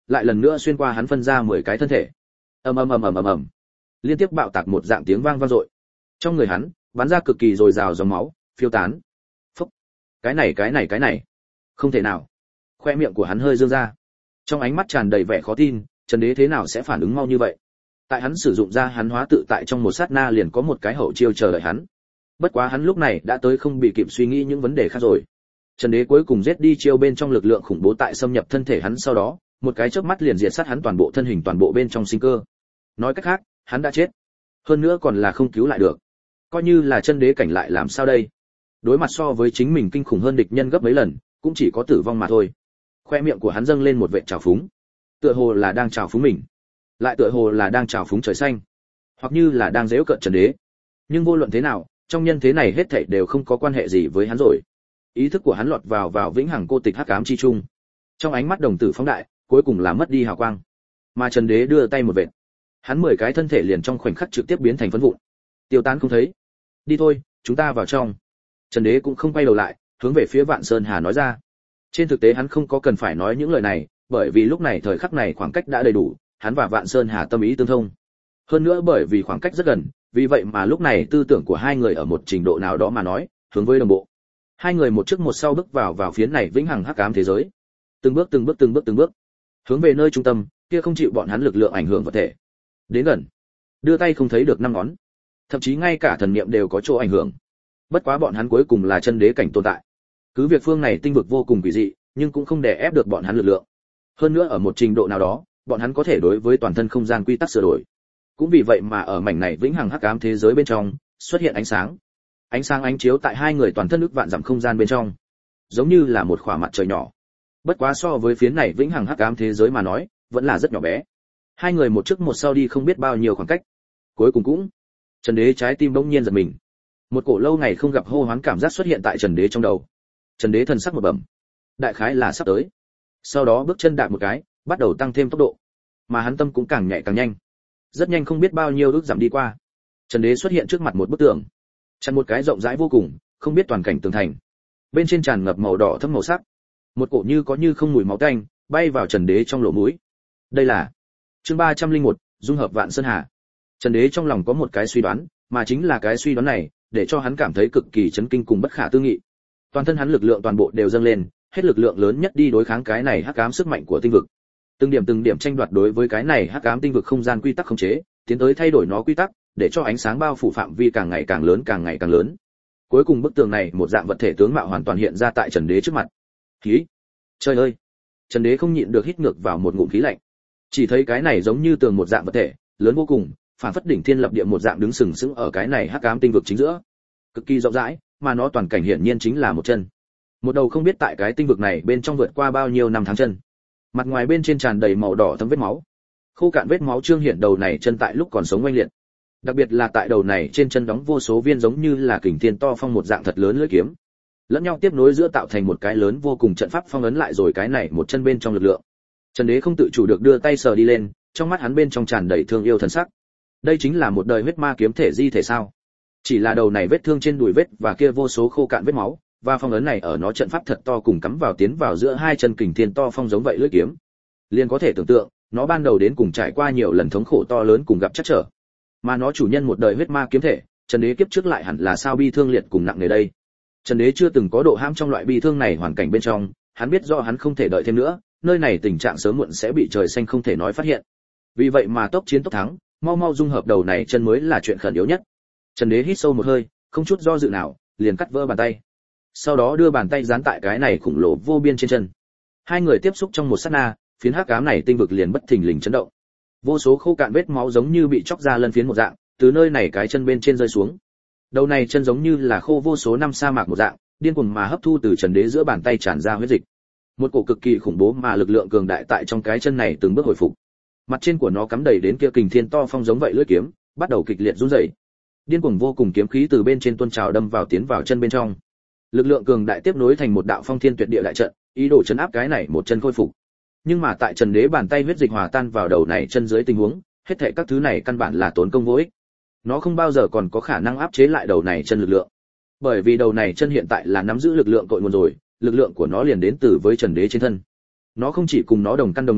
lại lần nữa xuyên qua hắn phân ra mười cái thân thể. Ầm ầm ầm ầm ầm ầm. Liên tiếp bạo tạc một dạng tiếng vang vang dội. Trong người hắn bắn ra cực kỳ dồi dào dòng máu, phiêu tán. Phốc. Cái này cái này cái này, không thể nào. Khoe miệng của hắn hơi dương ra. Trong ánh mắt tràn đầy vẻ khó tin, Trần Đế thế nào sẽ phản ứng mau như vậy? Tại hắn sử dụng ra hắn hóa tự tại trong một sát na liền có một cái hậu chiêu chờ đợi hắn. Bất quá hắn lúc này đã tới không bị kịp suy nghĩ những vấn đề khác rồi. Trần Đế cuối cùng giết đi chiêu bên trong lực lượng khủng bố tại xâm nhập thân thể hắn sau đó, một cái chớp mắt liền diệt sát hắn toàn bộ thân hình toàn bộ bên trong sinh cơ. Nói cách khác, hắn đã chết. Hơn nữa còn là không cứu lại được. Coi như là chân đế cảnh lại làm sao đây? Đối mặt so với chính mình kinh khủng hơn địch nhân gấp mấy lần, cũng chỉ có tử vong mà thôi. Khoe miệng của hắn dâng lên một vệt trào phúng. Tựa hồ là đang trào phúng mình, lại tựa hồ là đang trào phúng trời xanh, hoặc như là đang giễu cợt Trần Đế. Nhưng vô luận thế nào, trong nhân thế này hết thảy đều không có quan hệ gì với hắn rồi. Ý thức của hắn lọt vào vào vĩnh hằng cô tịch hắc ám chi trung. Trong ánh mắt đồng tử phóng đại, cuối cùng là mất đi hào quang. Mà Trần Đế đưa tay một vệt, hắn mười cái thân thể liền trong khoảnh khắc trực tiếp biến thành phấn vụn, tiêu tán không thấy. Đi thôi, chúng ta vào trong. Trần Đế cũng không quay đầu lại, hướng về phía Vạn Sơn Hà nói ra. Trên thực tế hắn không có cần phải nói những lời này, bởi vì lúc này thời khắc này khoảng cách đã đầy đủ, hắn và Vạn Sơn Hà tâm ý tương thông. Hơn nữa bởi vì khoảng cách rất gần, vì vậy mà lúc này tư tưởng của hai người ở một trình độ nào đó mà nói, hướng với đồng bộ. Hai người một trước một sau bước vào vào phiến này vĩnh hằng hắc ám thế giới. Từng bước từng bước từng bước từng bước, hướng về nơi trung tâm, kia không chịu bọn hắn lực lượng ảnh hưởng vật thể. Đến gần, đưa tay không thấy được năm ngón, thậm chí ngay cả thần niệm đều có chỗ ảnh hưởng. Bất quá bọn hắn cuối cùng là chân đế cảnh tồn tại. Cứ việc phương này tinh vực vô cùng quỷ dị, nhưng cũng không đè ép được bọn hắn lực lượng. Hơn nữa ở một trình độ nào đó, bọn hắn có thể đối với toàn thân không gian quy tắc sửa đổi. Cũng vì vậy mà ở mảnh này vĩnh hằng hắc ám thế giới bên trong, xuất hiện ánh sáng. Ánh sáng ánh chiếu tại hai người toàn thân ức vạn dặm không gian bên trong, giống như là một khỏa mặt trời nhỏ. Bất quá so với phiến này vĩnh hằng hắc ám thế giới mà nói, vẫn là rất nhỏ bé. Hai người một trước một sau đi không biết bao nhiêu khoảng cách. Cuối cùng cũng, Trần Đế trái tim bỗng nhiên giật mình. Một cổ lâu ngày không gặp hô hoán cảm giác xuất hiện tại Trần Đế trong đầu. Trần Đế thần sắc một bẩm, đại khái là sắp tới. Sau đó bước chân đạp một cái, bắt đầu tăng thêm tốc độ. Mà hắn tâm cũng càng nhạy càng nhanh. Rất nhanh không biết bao nhiêu ước giảm đi qua. Trần Đế xuất hiện trước mặt một bức tường. Chặn một cái rộng rãi vô cùng, không biết toàn cảnh tường thành. Bên trên tràn ngập màu đỏ thẫm màu sắc. Một cổ như có như không mùi máu tanh bay vào Trần Đế trong lỗ mũi. Đây là chương ba trăm lẻ một, dung hợp Vạn Sơn Hà. Trần Đế trong lòng có một cái suy đoán, mà chính là cái suy đoán này, để cho hắn cảm thấy cực kỳ chấn kinh cùng bất khả tư nghị. Toàn thân hắn lực lượng toàn bộ đều dâng lên, hết lực lượng lớn nhất đi đối kháng cái này hắc ám sức mạnh của tinh vực. Từng điểm từng điểm tranh đoạt đối với cái này hắc ám tinh vực không gian quy tắc khống chế, tiến tới thay đổi nó quy tắc, để cho ánh sáng bao phủ phạm vi càng ngày càng lớn càng ngày càng lớn. Cuối cùng bức tường này một dạng vật thể tướng mạo hoàn toàn hiện ra tại Trần Đế trước mặt. Khí! Trời ơi! Trần Đế không nhịn được hít ngược vào một ngụm khí lạnh. Chỉ thấy cái này giống như tường một dạng vật thể, lớn vô cùng, phản phất đỉnh thiên lập địa một dạng đứng sừng sững ở cái này hắc ám tinh vực chính giữa. Cực kỳ rộng rãi, mà nó toàn cảnh hiển nhiên chính là một chân. Một đầu không biết tại cái tinh vực này bên trong vượt qua bao nhiêu năm tháng chân. Mặt ngoài bên trên tràn đầy màu đỏ thấm vết máu. Khô cạn vết máu trương hiện đầu này chân tại lúc còn sống oanh liệt. Đặc biệt là tại đầu này trên chân đóng vô số viên giống như là kình thiên to phong một dạng thật lớn lưỡi kiếm. Lẫn nhau tiếp nối giữa tạo thành một cái lớn vô cùng trận pháp phong ấn lại rồi cái này một chân bên trong lực lượng. Trần Đế không tự chủ được đưa tay sờ đi lên, trong mắt hắn bên trong tràn đầy thương yêu thần sắc. Đây chính là một đời huyết ma kiếm thể di thể sao? Chỉ là đầu này vết thương trên đùi vết và kia vô số khô cạn vết máu, và phong ấn này ở nó trận pháp thật to cùng cắm vào tiến vào giữa hai chân kình thiên to phong giống vậy lưỡi kiếm. Liền có thể tưởng tượng, nó ban đầu đến cùng trải qua nhiều lần thống khổ to lớn cùng gặp trắc trở. Mà nó chủ nhân một đời huyết ma kiếm thể, Trần Đế kiếp trước lại hẳn là sao bi thương liệt cùng nặng nề đây. Trần Đế chưa từng có độ hãm trong loại bi thương này hoàn cảnh bên trong, hắn biết rõ hắn không thể đợi thêm nữa, nơi này tình trạng sớm muộn sẽ bị trời xanh không thể nói phát hiện. Vì vậy mà tốc chiến tốc thắng, mau mau dung hợp đầu này chân mới là chuyện khẩn yếu nhất. Trần Đế hít sâu một hơi, không chút do dự nào, liền cắt vỡ bàn tay. Sau đó đưa bàn tay dán tại cái này khủng lồ vô biên trên chân. Hai người tiếp xúc trong một sát na, phiến hắc ám này tinh vực liền bất thình lình chấn động. Vô số khô cạn vết máu giống như bị chóc ra lân phiến một dạng, từ nơi này cái chân bên trên rơi xuống. Đầu này chân giống như là khô vô số năm sa mạc một dạng, điên cuồng mà hấp thu từ Trần Đế giữa bàn tay tràn ra huyết dịch. Một cổ cực kỳ khủng bố mà lực lượng cường đại tại trong cái chân này từng bước hồi phục. Mặt trên của nó cắm đầy đến kia kình thiên to phong giống vậy lưỡi kiếm, bắt đầu kịch liệt run rẩy. Điên cuồng vô cùng kiếm khí từ bên trên tuôn trào đâm vào tiến vào chân bên trong. Lực lượng cường đại tiếp nối thành một đạo phong thiên tuyệt địa đại trận, ý đồ chấn áp cái này một chân khôi phục. Nhưng mà tại Trần Đế bàn tay huyết dịch hòa tan vào đầu này chân dưới tình huống, hết thảy các thứ này căn bản là tốn công vô ích. Nó không bao giờ còn có khả năng áp chế lại đầu này chân lực lượng. Bởi vì đầu này chân hiện tại là nắm giữ lực lượng cội nguồn rồi, lực lượng của nó liền đến từ với Trần Đế trên thân. Nó không chỉ cùng nó đồng căn đồng nguyên,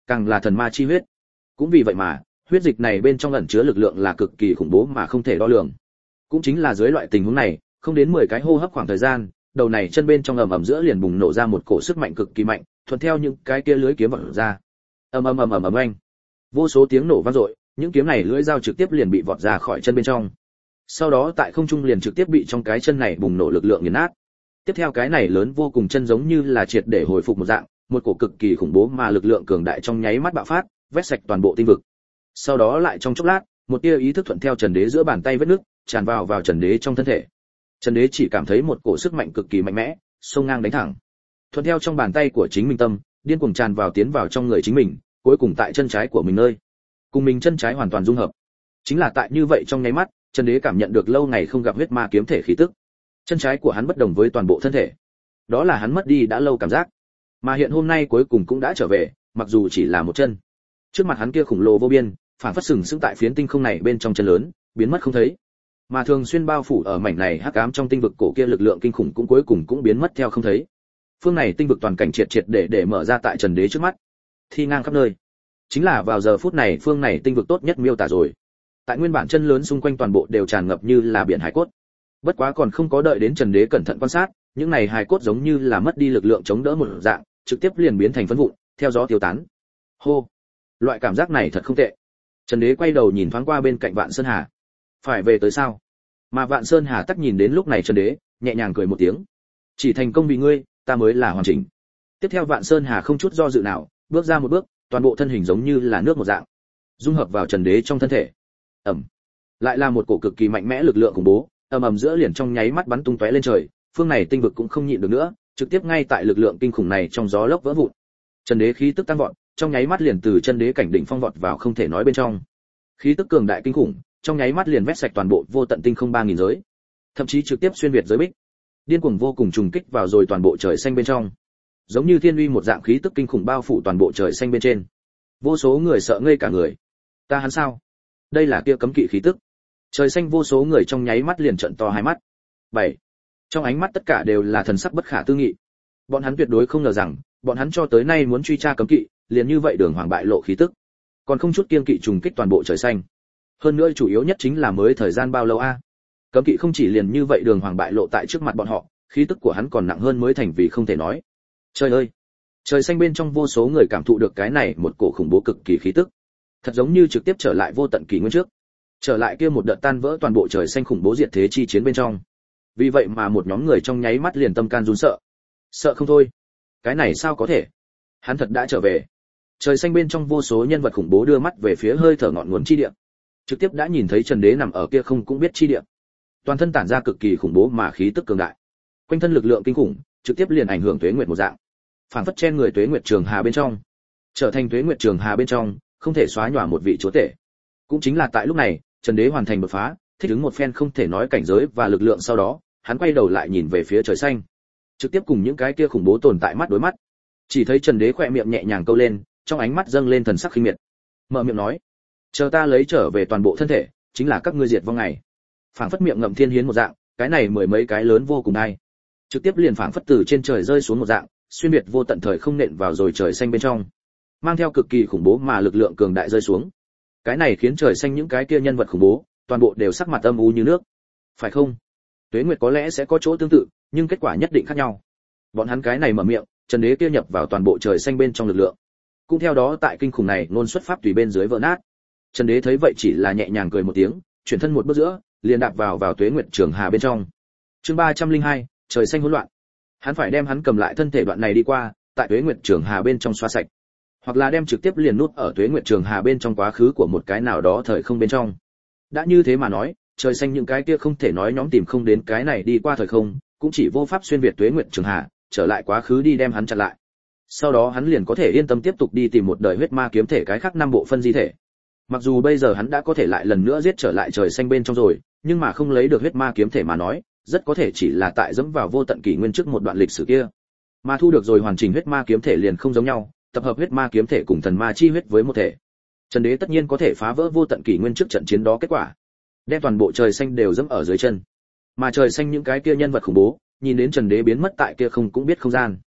càng là thần ma chi huyết. Cũng vì vậy mà, huyết dịch này bên trong ẩn chứa lực lượng là cực kỳ khủng bố mà không thể đo lường. Cũng chính là dưới loại tình huống này, không đến mười cái hô hấp khoảng thời gian, đầu này chân bên trong ầm ầm giữa liền bùng nổ ra một cổ sức mạnh cực kỳ mạnh, thuận theo những cái kia lưới kiếm vọt ra. Ầm ầm ầm ầm ầm anh. Vô số tiếng nổ vang dội, những kiếm này lưỡi dao trực tiếp liền bị vọt ra khỏi chân bên trong. Sau đó tại không trung liền trực tiếp bị trong cái chân này bùng nổ lực lượng nghiền nát. Tiếp theo cái này lớn vô cùng chân giống như là triệt để hồi phục một dạng, một cổ cực kỳ khủng bố mà lực lượng cường đại trong nháy mắt bạo phát, vét sạch toàn bộ tinh vực. Sau đó lại trong chốc lát, một tia ý thức thuận theo Trần Đế giữa bàn tay vết nước, tràn vào vào Trần Đế trong thân thể. Trần Đế chỉ cảm thấy một cổ sức mạnh cực kỳ mạnh mẽ, xông ngang đánh thẳng. Thuận theo trong bàn tay của chính mình tâm, điên cuồng tràn vào tiến vào trong người chính mình, cuối cùng tại chân trái của mình nơi, cùng mình chân trái hoàn toàn dung hợp. Chính là tại như vậy trong nháy mắt, Trần Đế cảm nhận được lâu ngày không gặp huyết ma kiếm thể khí tức. Chân trái của hắn bất đồng với toàn bộ thân thể. Đó là hắn mất đi đã lâu cảm giác, mà hiện hôm nay cuối cùng cũng đã trở về, mặc dù chỉ là một chân. Trước mặt hắn kia khủng lồ vô biên, phản phất sừng sững tại phiến tinh không này bên trong chân lớn, biến mất không thấy. Mà thường xuyên bao phủ ở mảnh này hắc ám trong tinh vực cổ kia lực lượng kinh khủng cũng cuối cùng cũng biến mất theo không thấy. Phương này tinh vực toàn cảnh triệt triệt để để mở ra tại Trần Đế trước mắt, thi ngang khắp nơi. Chính là vào giờ phút này phương này tinh vực tốt nhất miêu tả rồi. Tại nguyên bản chân lớn xung quanh toàn bộ đều tràn ngập như là biển hải cốt. Bất quá còn không có đợi đến Trần Đế cẩn thận quan sát, những này hải cốt giống như là mất đi lực lượng chống đỡ một dạng, trực tiếp liền biến thành phấn vụn, theo gió tiêu tán. Hô, loại cảm giác này thật không tệ. Trần Đế quay đầu nhìn thoáng qua bên cạnh Vạn Sơn Hà. Phải về tới sao? Mà Vạn Sơn Hà tắc nhìn đến lúc này Trần Đế, nhẹ nhàng cười một tiếng. Chỉ thành công vì ngươi, ta mới là hoàn chỉnh. Tiếp theo Vạn Sơn Hà không chút do dự nào, bước ra một bước, toàn bộ thân hình giống như là nước một dạng, dung hợp vào Trần Đế trong thân thể. Ầm. Lại là một cổ cực kỳ mạnh mẽ lực lượng khủng bố, ầm ầm giữa liền trong nháy mắt bắn tung tóe lên trời, phương này tinh vực cũng không nhịn được nữa, trực tiếp ngay tại lực lượng kinh khủng này trong gió lốc vỡ vụn. Trần Đế khí tức tăng vọt, trong nháy mắt liền từ chân đế cảnh đỉnh phong vọt vào không thể nói bên trong. Khí tức cường đại kinh khủng, trong nháy mắt liền vét sạch toàn bộ vô tận tinh không ba nghìn giới, thậm chí trực tiếp xuyên việt giới bích, điên cuồng vô cùng trùng kích vào rồi toàn bộ trời xanh bên trong. Giống như thiên uy một dạng khí tức kinh khủng bao phủ toàn bộ trời xanh bên trên. Vô số người sợ ngây cả người. Ta hắn sao? Đây là kia cấm kỵ khí tức. Trời xanh vô số người trong nháy mắt liền trợn to hai mắt. Bảy. Trong ánh mắt tất cả đều là thần sắc bất khả tư nghị. Bọn hắn tuyệt đối không ngờ rằng, bọn hắn cho tới nay muốn truy tra cấm kỵ, liền như vậy đường hoàng bại lộ khí tức, còn không chút kiêng kỵ trùng kích toàn bộ trời xanh. Hơn nữa chủ yếu nhất chính là mới thời gian bao lâu a? À? Cấm kỵ không chỉ liền như vậy đường hoàng bại lộ tại trước mặt bọn họ, khí tức của hắn còn nặng hơn mới thành vì không thể nói. Trời ơi, trời xanh bên trong vô số người cảm thụ được cái này một cổ khủng bố cực kỳ khí tức, thật giống như trực tiếp trở lại vô tận kỷ nguyên trước, trở lại kia một đợt tan vỡ toàn bộ trời xanh khủng bố diệt thế chi chiến bên trong. Vì vậy mà một nhóm người trong nháy mắt liền tâm can run sợ, sợ không thôi. Cái này sao có thể? Hắn thật đã trở về. Trời xanh bên trong vô số nhân vật khủng bố đưa mắt về phía hơi thở ngọn nguồn chi địa, trực tiếp đã nhìn thấy Trần Đế nằm ở kia không cũng biết chi địa, toàn thân tản ra cực kỳ khủng bố mà khí tức cường đại, quanh thân lực lượng kinh khủng, trực tiếp liền ảnh hưởng tuế nguyệt một dạng, phản phất chen người tuế nguyệt trường hà bên trong, trở thành tuế nguyệt trường hà bên trong không thể xóa nhòa một vị chúa tể. Cũng chính là tại lúc này, Trần Đế hoàn thành đột phá, thích ứng một phen không thể nói cảnh giới và lực lượng, sau đó hắn quay đầu lại nhìn về phía trời xanh, trực tiếp cùng những cái kia khủng bố tồn tại mắt đối mắt. Chỉ thấy Trần Đế khỏe miệng nhẹ nhàng câu lên, trong ánh mắt dâng lên thần sắc khinh miệt, mở miệng nói: chờ ta lấy trở về toàn bộ thân thể, chính là các ngươi diệt vong ngày. Phảng phất miệng ngậm thiên hiến một dạng, cái này mười mấy cái lớn vô cùng ai, trực tiếp liền phảng phất từ trên trời rơi xuống một dạng, xuyên biệt vô tận thời không nện vào rồi trời xanh bên trong, mang theo cực kỳ khủng bố mà lực lượng cường đại rơi xuống. Cái này khiến trời xanh những cái kia nhân vật khủng bố, toàn bộ đều sắc mặt âm u như nước. Phải không? Tuế Nguyệt có lẽ sẽ có chỗ tương tự, nhưng kết quả nhất định khác nhau. Bọn hắn cái này mở miệng, Trần Đế kia nhập vào toàn bộ trời xanh bên trong lực lượng, cũng theo đó tại kinh khủng này ngôn xuất pháp tùy bên dưới vỡ nát. Trần Đế thấy vậy chỉ là nhẹ nhàng cười một tiếng, chuyển thân một bước giữa, liền đạp vào vào tuế nguyệt trường hà bên trong. Chương ba trăm lẻ hai, trời xanh hỗn loạn. Hắn phải đem hắn cầm lại thân thể đoạn này đi qua, tại tuế nguyệt trường hà bên trong xóa sạch, hoặc là đem trực tiếp liền nút ở tuế nguyệt trường hà bên trong quá khứ của một cái nào đó thời không bên trong. Đã như thế mà nói, trời xanh những cái kia không thể nói nhóm tìm không đến cái này đi qua thời không, cũng chỉ vô pháp xuyên việt tuế nguyệt trường hà, trở lại quá khứ đi đem hắn chặn lại. Sau đó hắn liền có thể yên tâm tiếp tục đi tìm một đời huyết ma kiếm thể cái khác năm bộ phân di thể. Mặc dù bây giờ hắn đã có thể lại lần nữa giết trở lại trời xanh bên trong rồi, nhưng mà không lấy được huyết ma kiếm thể mà nói, rất có thể chỉ là tại dẫm vào vô tận kỷ nguyên trước một đoạn lịch sử kia. Mà thu được rồi hoàn chỉnh huyết ma kiếm thể liền không giống nhau, tập hợp huyết ma kiếm thể cùng thần ma chi huyết với một thể. Trần Đế tất nhiên có thể phá vỡ vô tận kỷ nguyên trước trận chiến đó kết quả, đem toàn bộ trời xanh đều dẫm ở dưới chân. Mà trời xanh những cái kia nhân vật khủng bố, nhìn đến Trần Đế biến mất tại kia không cũng biết không gian,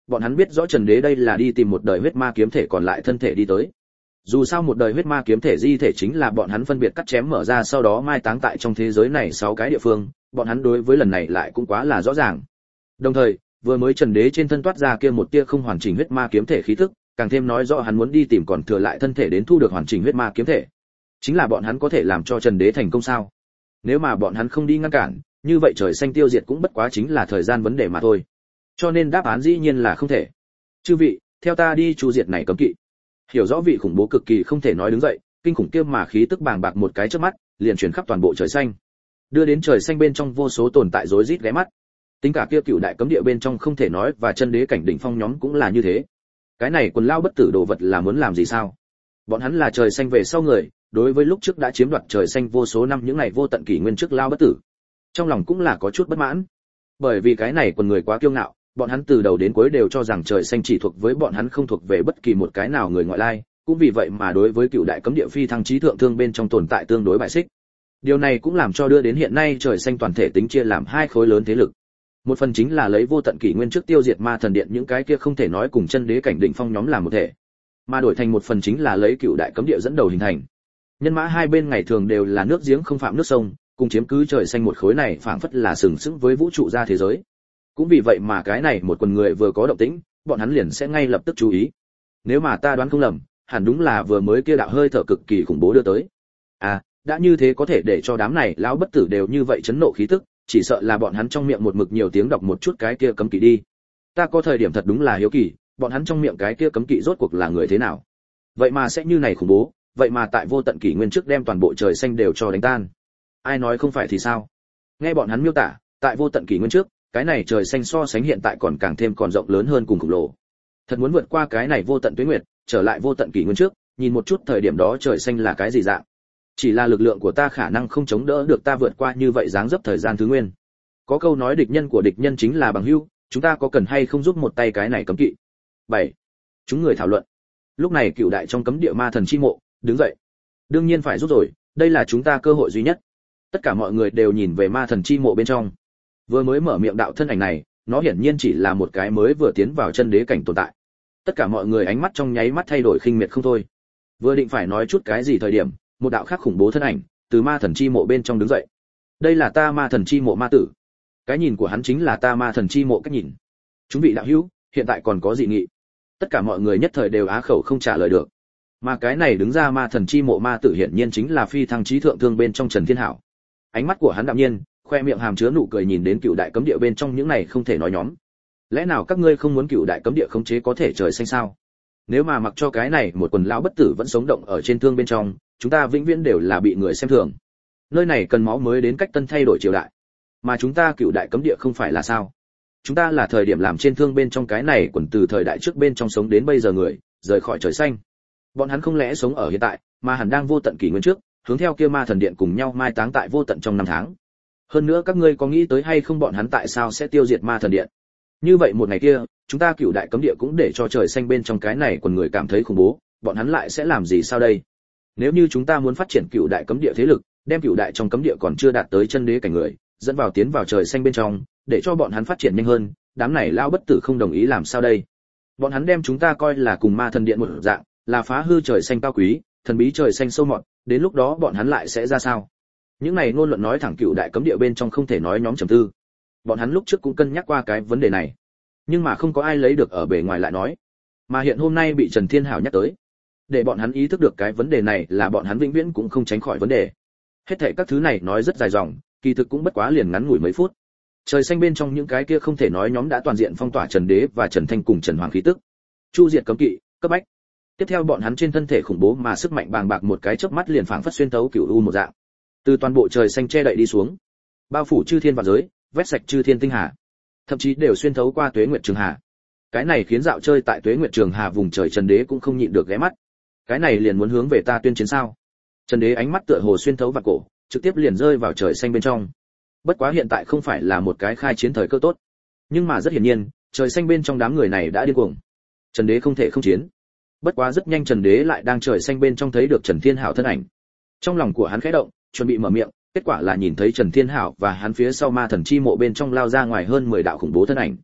bọn hắn biết rõ Trần Đế đây là đi tìm một đời huyết ma kiếm thể còn lại thân thể đi tới. Dù sao một đời huyết ma kiếm thể di thể chính là bọn hắn phân biệt cắt chém mở ra sau đó mai táng tại trong thế giới này sáu cái địa phương, bọn hắn đối với lần này lại cũng quá là rõ ràng. Đồng thời, vừa mới Trần Đế trên thân toát ra kia một tia không hoàn chỉnh huyết ma kiếm thể khí tức, càng thêm nói rõ hắn muốn đi tìm còn thừa lại thân thể đến thu được hoàn chỉnh huyết ma kiếm thể. Chính là bọn hắn có thể làm cho Trần Đế thành công sao? Nếu mà bọn hắn không đi ngăn cản, như vậy trời xanh tiêu diệt cũng bất quá chính là thời gian vấn đề mà thôi. Cho nên đáp án dĩ nhiên là không thể. Chư vị, theo ta đi chu diệt này cấm kỵ. Hiểu rõ vị khủng bố cực kỳ không thể nói đứng dậy, kinh khủng kia mà khí tức bàng bạc một cái chớp mắt, liền truyền khắp toàn bộ trời xanh. Đưa đến trời xanh bên trong vô số tồn tại rối rít ghé mắt. Tính cả kia cựu đại cấm địa bên trong không thể nói và chân đế cảnh đỉnh phong nhóm cũng là như thế. Cái này quần lao bất tử đồ vật là muốn làm gì sao? Bọn hắn là trời xanh về sau người, đối với lúc trước đã chiếm đoạt trời xanh vô số năm những ngày vô tận kỷ nguyên trước lao bất tử, trong lòng cũng là có chút bất mãn. Bởi vì cái này quần người quá kiêu ngạo, bọn hắn từ đầu đến cuối đều cho rằng trời xanh chỉ thuộc với bọn hắn không thuộc về bất kỳ một cái nào người ngoại lai, cũng vì vậy mà đối với cựu đại cấm địa phi thăng trí thượng thương bên trong tồn tại tương đối bài xích. Điều này cũng làm cho đưa đến hiện nay trời xanh toàn thể tính chia làm hai khối lớn thế lực. Một phần chính là lấy vô tận kỷ nguyên trước tiêu diệt ma thần điện những cái kia không thể nói cùng chân đế cảnh đỉnh phong nhóm làm một thể, mà đổi thành một phần chính là lấy cựu đại cấm địa dẫn đầu hình thành. Nhân mã hai bên ngày thường đều là nước giếng không phạm nước sông, cùng chiếm cứ trời xanh một khối này phảng phất là sừng sững với vũ trụ ra thế giới. Cũng vì vậy mà cái này một quần người vừa có động tĩnh, bọn hắn liền sẽ ngay lập tức chú ý. Nếu mà ta đoán không lầm, hẳn đúng là vừa mới kia đạo hơi thở cực kỳ khủng bố đưa tới. À, đã như thế có thể để cho đám này lão bất tử đều như vậy chấn nộ khí tức, chỉ sợ là bọn hắn trong miệng một mực nhiều tiếng đọc một chút cái kia cấm kỵ đi. Ta có thời điểm thật đúng là hiếu kỳ, bọn hắn trong miệng cái kia cấm kỵ rốt cuộc là người thế nào? Vậy mà sẽ như này khủng bố, vậy mà tại vô tận kỷ nguyên trước đem toàn bộ trời xanh đều cho đánh tan. Ai nói không phải thì sao? Nghe bọn hắn miêu tả, tại vô tận kỷ nguyên trước, cái này trời xanh so sánh hiện tại còn càng thêm còn rộng lớn hơn cùng khủng lồ. Thật muốn vượt qua cái này vô tận tuế nguyệt, trở lại vô tận kỷ nguyên trước, nhìn một chút thời điểm đó trời xanh là cái gì dạng. Chỉ là lực lượng của ta khả năng không chống đỡ được ta vượt qua như vậy dáng dấp thời gian thứ nguyên. Có câu nói địch nhân của địch nhân chính là bằng hữu, chúng ta có cần hay không giúp một tay cái này cấm kỵ? bảy. Chúng người thảo luận. Lúc này cựu đại trong cấm địa ma thần chi mộ đứng dậy. Đương nhiên phải giúp rồi, đây là chúng ta cơ hội duy nhất. Tất cả mọi người đều nhìn về ma thần chi mộ bên trong. Vừa mới mở miệng đạo thân ảnh này, nó hiển nhiên chỉ là một cái mới vừa tiến vào chân đế cảnh tồn tại. Tất cả mọi người ánh mắt trong nháy mắt thay đổi khinh miệt không thôi. Vừa định phải nói chút cái gì thời điểm, một đạo khác khủng bố thân ảnh từ ma thần chi mộ bên trong đứng dậy. Đây là ta ma thần chi mộ ma tử. Cái nhìn của hắn chính là ta ma thần chi mộ cách nhìn. Chúng vị đạo hữu, hiện tại còn có dị nghị? Tất cả mọi người nhất thời đều á khẩu không trả lời được. Mà cái này đứng ra ma thần chi mộ ma tử hiển nhiên chính là phi thăng trí thượng thương bên trong Trần Thiên Hảo. Ánh mắt của hắn đạm nhiên, khoe miệng hàm chứa nụ cười nhìn đến cựu đại cấm địa bên trong những này không thể nói nhóm. Lẽ nào các ngươi không muốn cựu đại cấm địa khống chế có thể trời xanh sao? Nếu mà mặc cho cái này một quần lão bất tử vẫn sống động ở trên thương bên trong, chúng ta vĩnh viễn đều là bị người xem thường. Nơi này cần máu mới đến cách tân thay đổi triều đại, mà chúng ta cựu đại cấm địa không phải là sao? Chúng ta là thời điểm làm trên thương bên trong cái này quần từ thời đại trước bên trong sống đến bây giờ người, rời khỏi trời xanh. Bọn hắn không lẽ sống ở hiện tại, mà hẳn đang vô tận kỷ nguyên trước, hướng theo kia ma thần điện cùng nhau mai táng tại vô tận trong năm tháng. Hơn nữa các ngươi có nghĩ tới hay không bọn hắn tại sao sẽ tiêu diệt ma thần điện? Như vậy một ngày kia, chúng ta cựu đại cấm địa cũng để cho trời xanh bên trong cái này quần người cảm thấy khủng bố, bọn hắn lại sẽ làm gì sao đây? Nếu như chúng ta muốn phát triển cựu đại cấm địa thế lực, đem cựu đại trong cấm địa còn chưa đạt tới chân đế cảnh người, dẫn vào tiến vào trời xanh bên trong, để cho bọn hắn phát triển nhanh hơn, đám này lao bất tử không đồng ý làm sao đây? Bọn hắn đem chúng ta coi là cùng ma thần điện một dạng, là phá hư trời xanh cao quý, thần bí trời xanh sâu mọt, đến lúc đó bọn hắn lại sẽ ra sao? Những này ngôn luận nói thẳng cựu đại cấm địa bên trong không thể nói nhóm trầm tư. Bọn hắn lúc trước cũng cân nhắc qua cái vấn đề này, nhưng mà không có ai lấy được ở bề ngoài lại nói, mà hiện hôm nay bị Trần Thiên Hảo nhắc tới, để bọn hắn ý thức được cái vấn đề này là bọn hắn vĩnh viễn cũng không tránh khỏi vấn đề. Hết thảy các thứ này nói rất dài dòng, kỳ thực cũng bất quá liền ngắn ngủi mấy phút. Trời xanh bên trong những cái kia không thể nói nhóm đã toàn diện phong tỏa Trần Đế và Trần Thanh cùng Trần Hoàng khí tức. Chu diệt cấm kỵ, cấp bách. Tiếp theo bọn hắn trên thân thể khủng bố mà sức mạnh bàng bạc một cái chớp mắt liền phảng phất xuyên thấu cửu u một dạng. Từ toàn bộ trời xanh che đậy đi xuống, bao phủ chư thiên vạn giới, vét sạch chư thiên tinh hà, thậm chí đều xuyên thấu qua Tuế Nguyệt Trường Hà. Cái này khiến dạo chơi tại Tuế Nguyệt Trường Hà vùng trời Trần Đế cũng không nhịn được ghé mắt. Cái này liền muốn hướng về ta tuyên chiến sao? Trần Đế ánh mắt tựa hồ xuyên thấu vào cổ, trực tiếp liền rơi vào trời xanh bên trong. Bất quá hiện tại không phải là một cái khai chiến thời cơ tốt, nhưng mà rất hiển nhiên, trời xanh bên trong đám người này đã điên cuồng. Trần Đế không thể không chiến. Bất quá rất nhanh Trần Đế lại đang trời xanh bên trong thấy được Trần Thiên Hảo thân ảnh. Trong lòng của hắn khẽ động, chuẩn bị mở miệng, kết quả là nhìn thấy Trần Thiên Hảo và hắn phía sau ma thần chi mộ bên trong lao ra ngoài hơn mười đạo khủng bố thân ảnh.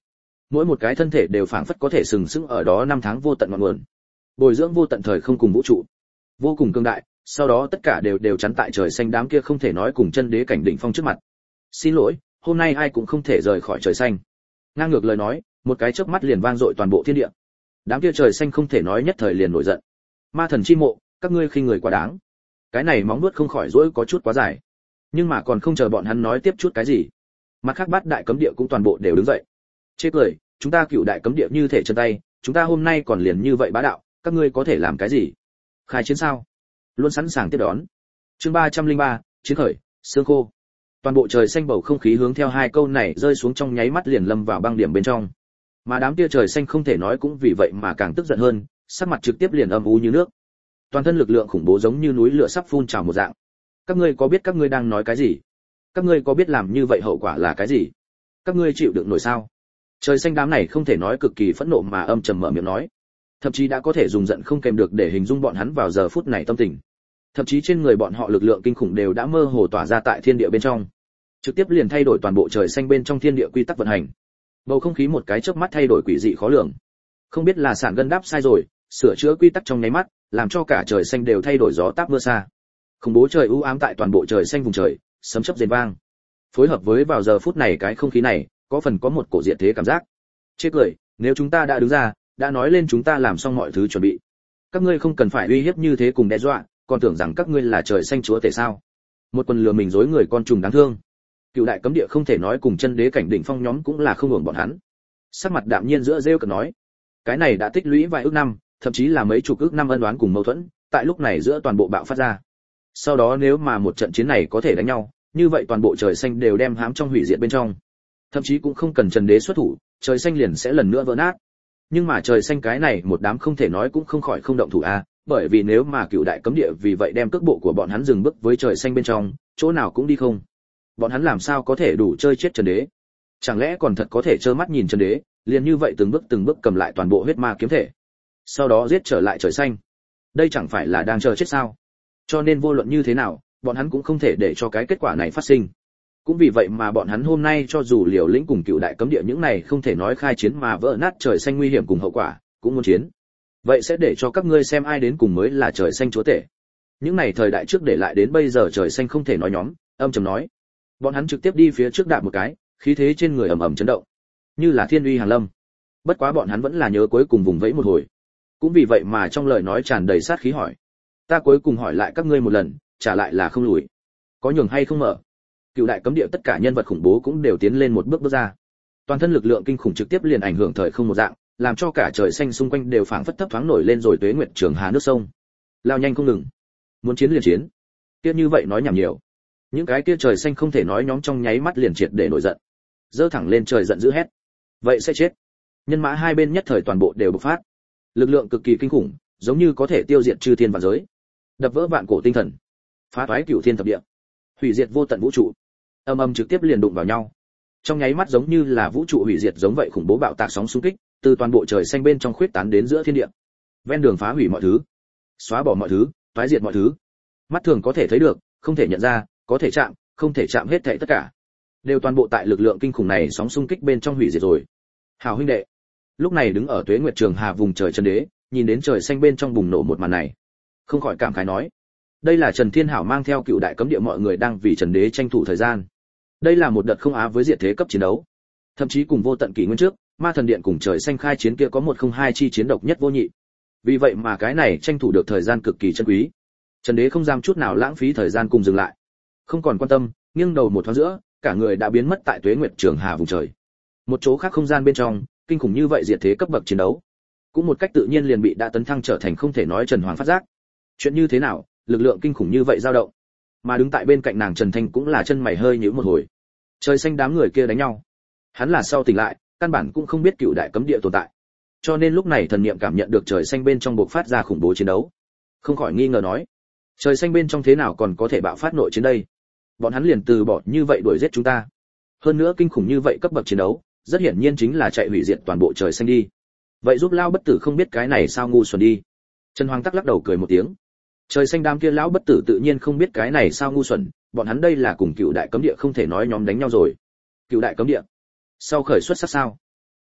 mỗi một cái thân thể đều phảng phất có thể sừng sững ở đó năm tháng vô tận ngọn nguồn, bồi dưỡng vô tận thời không cùng vũ trụ, vô cùng cương đại. Sau đó tất cả đều đều chắn tại trời xanh đám kia không thể nói cùng chân đế cảnh đỉnh phong trước mặt. Xin lỗi, hôm nay ai cũng không thể rời khỏi trời xanh. Ngang ngược lời nói, một cái chớp mắt liền vang dội toàn bộ thiên địa. Đám kia trời xanh không thể nói nhất thời liền nổi giận. Ma thần chi mộ, các ngươi khinh người quá đáng. Cái này móng vuốt không khỏi dỗi có chút quá dài. Nhưng mà còn không chờ bọn hắn nói tiếp chút cái gì, mặt khác bát đại cấm địa cũng toàn bộ đều đứng dậy. Chê cười, chúng ta cựu đại cấm địa như thể chân tay, chúng ta hôm nay còn liền như vậy bá đạo, các ngươi có thể làm cái gì? Khai chiến sao? Luôn sẵn sàng tiếp đón. Chương ba trăm linh ba, chiến khởi, sương khô. Toàn bộ trời xanh bầu không khí hướng theo hai câu này rơi xuống trong nháy mắt liền lâm vào băng điểm bên trong. Mà đám kia trời xanh không thể nói cũng vì vậy mà càng tức giận hơn, sắc mặt trực tiếp liền âm u như nước. Toàn thân lực lượng khủng bố giống như núi lửa sắp phun trào một dạng. Các ngươi có biết các ngươi đang nói cái gì? Các ngươi có biết làm như vậy hậu quả là cái gì? Các ngươi chịu đựng nổi sao? Trời xanh đám này không thể nói cực kỳ phẫn nộ mà âm trầm mở miệng nói, thậm chí đã có thể dùng giận không kèm được để hình dung bọn hắn vào giờ phút này tâm tình. Thậm chí trên người bọn họ lực lượng kinh khủng đều đã mơ hồ tỏa ra tại thiên địa bên trong, trực tiếp liền thay đổi toàn bộ trời xanh bên trong thiên địa quy tắc vận hành. Bầu không khí một cái chớp mắt thay đổi quỷ dị khó lường. Không biết là sản gân đáp sai rồi, sửa chữa quy tắc trong nháy mắt, làm cho cả trời xanh đều thay đổi gió táp mưa xa. Khủng bố trời u ám tại toàn bộ trời xanh vùng trời, sấm chớp rền vang. Phối hợp với vào giờ phút này cái không khí này, có phần có một cổ diện thế cảm giác. Chê cười, nếu chúng ta đã đứng ra, đã nói lên chúng ta làm xong mọi thứ chuẩn bị. Các ngươi không cần phải uy hiếp như thế cùng đe dọa, còn tưởng rằng các ngươi là trời xanh chúa tể sao? Một quần lừa mình dối người con trùng đáng thương. Cựu đại cấm địa không thể nói cùng chân đế cảnh đỉnh phong nhóm cũng là không hưởng bọn hắn. Sắc mặt đạm nhiên giữa rêu cợt nói, cái này đã tích lũy vài ước năm, thậm chí là mấy chục ước năm ân oán cùng mâu thuẫn, tại lúc này giữa toàn bộ bạo phát ra. Sau đó nếu mà một trận chiến này có thể đánh nhau, như vậy toàn bộ trời xanh đều đem hãm trong hủy diệt bên trong. Thậm chí cũng không cần chân đế xuất thủ, trời xanh liền sẽ lần nữa vỡ nát. Nhưng mà trời xanh cái này một đám không thể nói cũng không khỏi không động thủ a, bởi vì nếu mà cựu đại cấm địa vì vậy đem cước bộ của bọn hắn dừng bước với trời xanh bên trong, chỗ nào cũng đi không. Bọn hắn làm sao có thể đủ chơi chết chân đế? Chẳng lẽ còn thật có thể trơ mắt nhìn chân đế, liền như vậy từng bước từng bước cầm lại toàn bộ huyết ma kiếm thể, sau đó giết trở lại trời xanh? Đây chẳng phải là đang chờ chết sao? Cho nên vô luận như thế nào, bọn hắn cũng không thể để cho cái kết quả này phát sinh. Cũng vì vậy mà bọn hắn hôm nay cho dù liều lĩnh cùng cựu đại cấm địa những này không thể nói khai chiến mà vỡ nát trời xanh nguy hiểm cùng hậu quả, cũng muốn chiến. Vậy sẽ để cho các ngươi xem ai đến cùng mới là trời xanh chúa tể. Những này thời đại trước để lại đến bây giờ trời xanh không thể nói nhóm, âm trầm nói. Bọn hắn trực tiếp đi phía trước đạp một cái, khí thế trên người ầm ầm chấn động, như là thiên uy hàng lâm. Bất quá bọn hắn vẫn là nhớ cuối cùng vùng vẫy một hồi. Cũng vì vậy mà trong lời nói tràn đầy sát khí hỏi, ta cuối cùng hỏi lại các ngươi một lần, trả lại là không lùi, có nhường hay không mở? Cựu đại cấm địa tất cả nhân vật khủng bố cũng đều tiến lên một bước bước ra. Toàn thân lực lượng kinh khủng trực tiếp liền ảnh hưởng thời không một dạng, làm cho cả trời xanh xung quanh đều phảng phất thấp thoáng nổi lên rồi tuế nguyệt trường hà nước sông, lao nhanh không ngừng. Muốn chiến liền chiến. Tiếp như vậy nói nhảm nhiều. Những cái kia trời xanh không thể nói nhóm trong nháy mắt liền triệt để nổi giận, giơ thẳng lên trời giận dữ hét, vậy sẽ chết. Nhân mã hai bên nhất thời toàn bộ đều bộc phát, lực lượng cực kỳ kinh khủng, giống như có thể tiêu diệt chư thiên vạn giới, đập vỡ vạn cổ tinh thần, phá toái cửu thiên thập địa, hủy diệt vô tận vũ trụ. Âm âm trực tiếp liền đụng vào nhau, trong nháy mắt giống như là vũ trụ hủy diệt giống vậy, khủng bố bạo tạc sóng xung kích từ toàn bộ trời xanh bên trong khuyết tán đến giữa thiên địa, ven đường phá hủy mọi thứ, xóa bỏ mọi thứ, phá diệt mọi thứ. Mắt thường có thể thấy được, không thể nhận ra, có thể chạm, không thể chạm, hết thảy tất cả đều toàn bộ tại lực lượng kinh khủng này sóng xung kích bên trong hủy diệt rồi. Hào huynh đệ, lúc này đứng ở tuế nguyệt trường hà vùng trời chân đế, nhìn đến trời xanh bên trong bùng nổ một màn này, không khỏi cảm khái nói, đây là Trần Thiên Hảo mang theo cựu đại cấm địa mọi người đang vì Trần đế tranh thủ thời gian. Đây là một đợt không á với diệt thế cấp chiến đấu, thậm chí cùng vô tận kỷ nguyên trước, ma thần điện cùng trời xanh khai chiến kia có một không hai chi chiến độc nhất vô nhị. Vì vậy mà cái này tranh thủ được thời gian cực kỳ chân quý. Trần đế không dám chút nào lãng phí thời gian cùng dừng lại, không còn quan tâm, nghiêng đầu một thoáng giữa, cả người đã biến mất tại tuế nguyệt trường hà vùng trời. Một chỗ khác không gian bên trong, kinh khủng như vậy diệt thế cấp bậc chiến đấu, cũng một cách tự nhiên liền bị đã tấn thăng trở thành không thể nói Trần Hoàng phát giác. Chuyện như thế nào, lực lượng kinh khủng như vậy dao động. Mà đứng tại bên cạnh nàng Trần Thanh cũng là chân mày hơi nhíu một hồi. Trời xanh đám người kia đánh nhau, hắn là sau tỉnh lại, căn bản cũng không biết cựu đại cấm địa tồn tại. Cho nên lúc này thần niệm cảm nhận được trời xanh bên trong bộc phát ra khủng bố chiến đấu, không khỏi nghi ngờ nói, trời xanh bên trong thế nào còn có thể bạo phát nội chiến đây? Bọn hắn liền từ bỏ như vậy đuổi giết chúng ta. Hơn nữa kinh khủng như vậy cấp bậc chiến đấu, rất hiển nhiên chính là chạy hủy diệt toàn bộ trời xanh đi. Vậy giúp lao bất tử không biết cái này sao ngu xuẩn đi. Trần Hoàng tắc lắc đầu cười một tiếng. Trời xanh đám kia lão bất tử tự nhiên không biết cái này sao ngu xuẩn, bọn hắn đây là cùng cựu đại cấm địa không thể nói nhóm đánh nhau rồi. Cựu đại cấm địa sau khởi xuất sắc sao?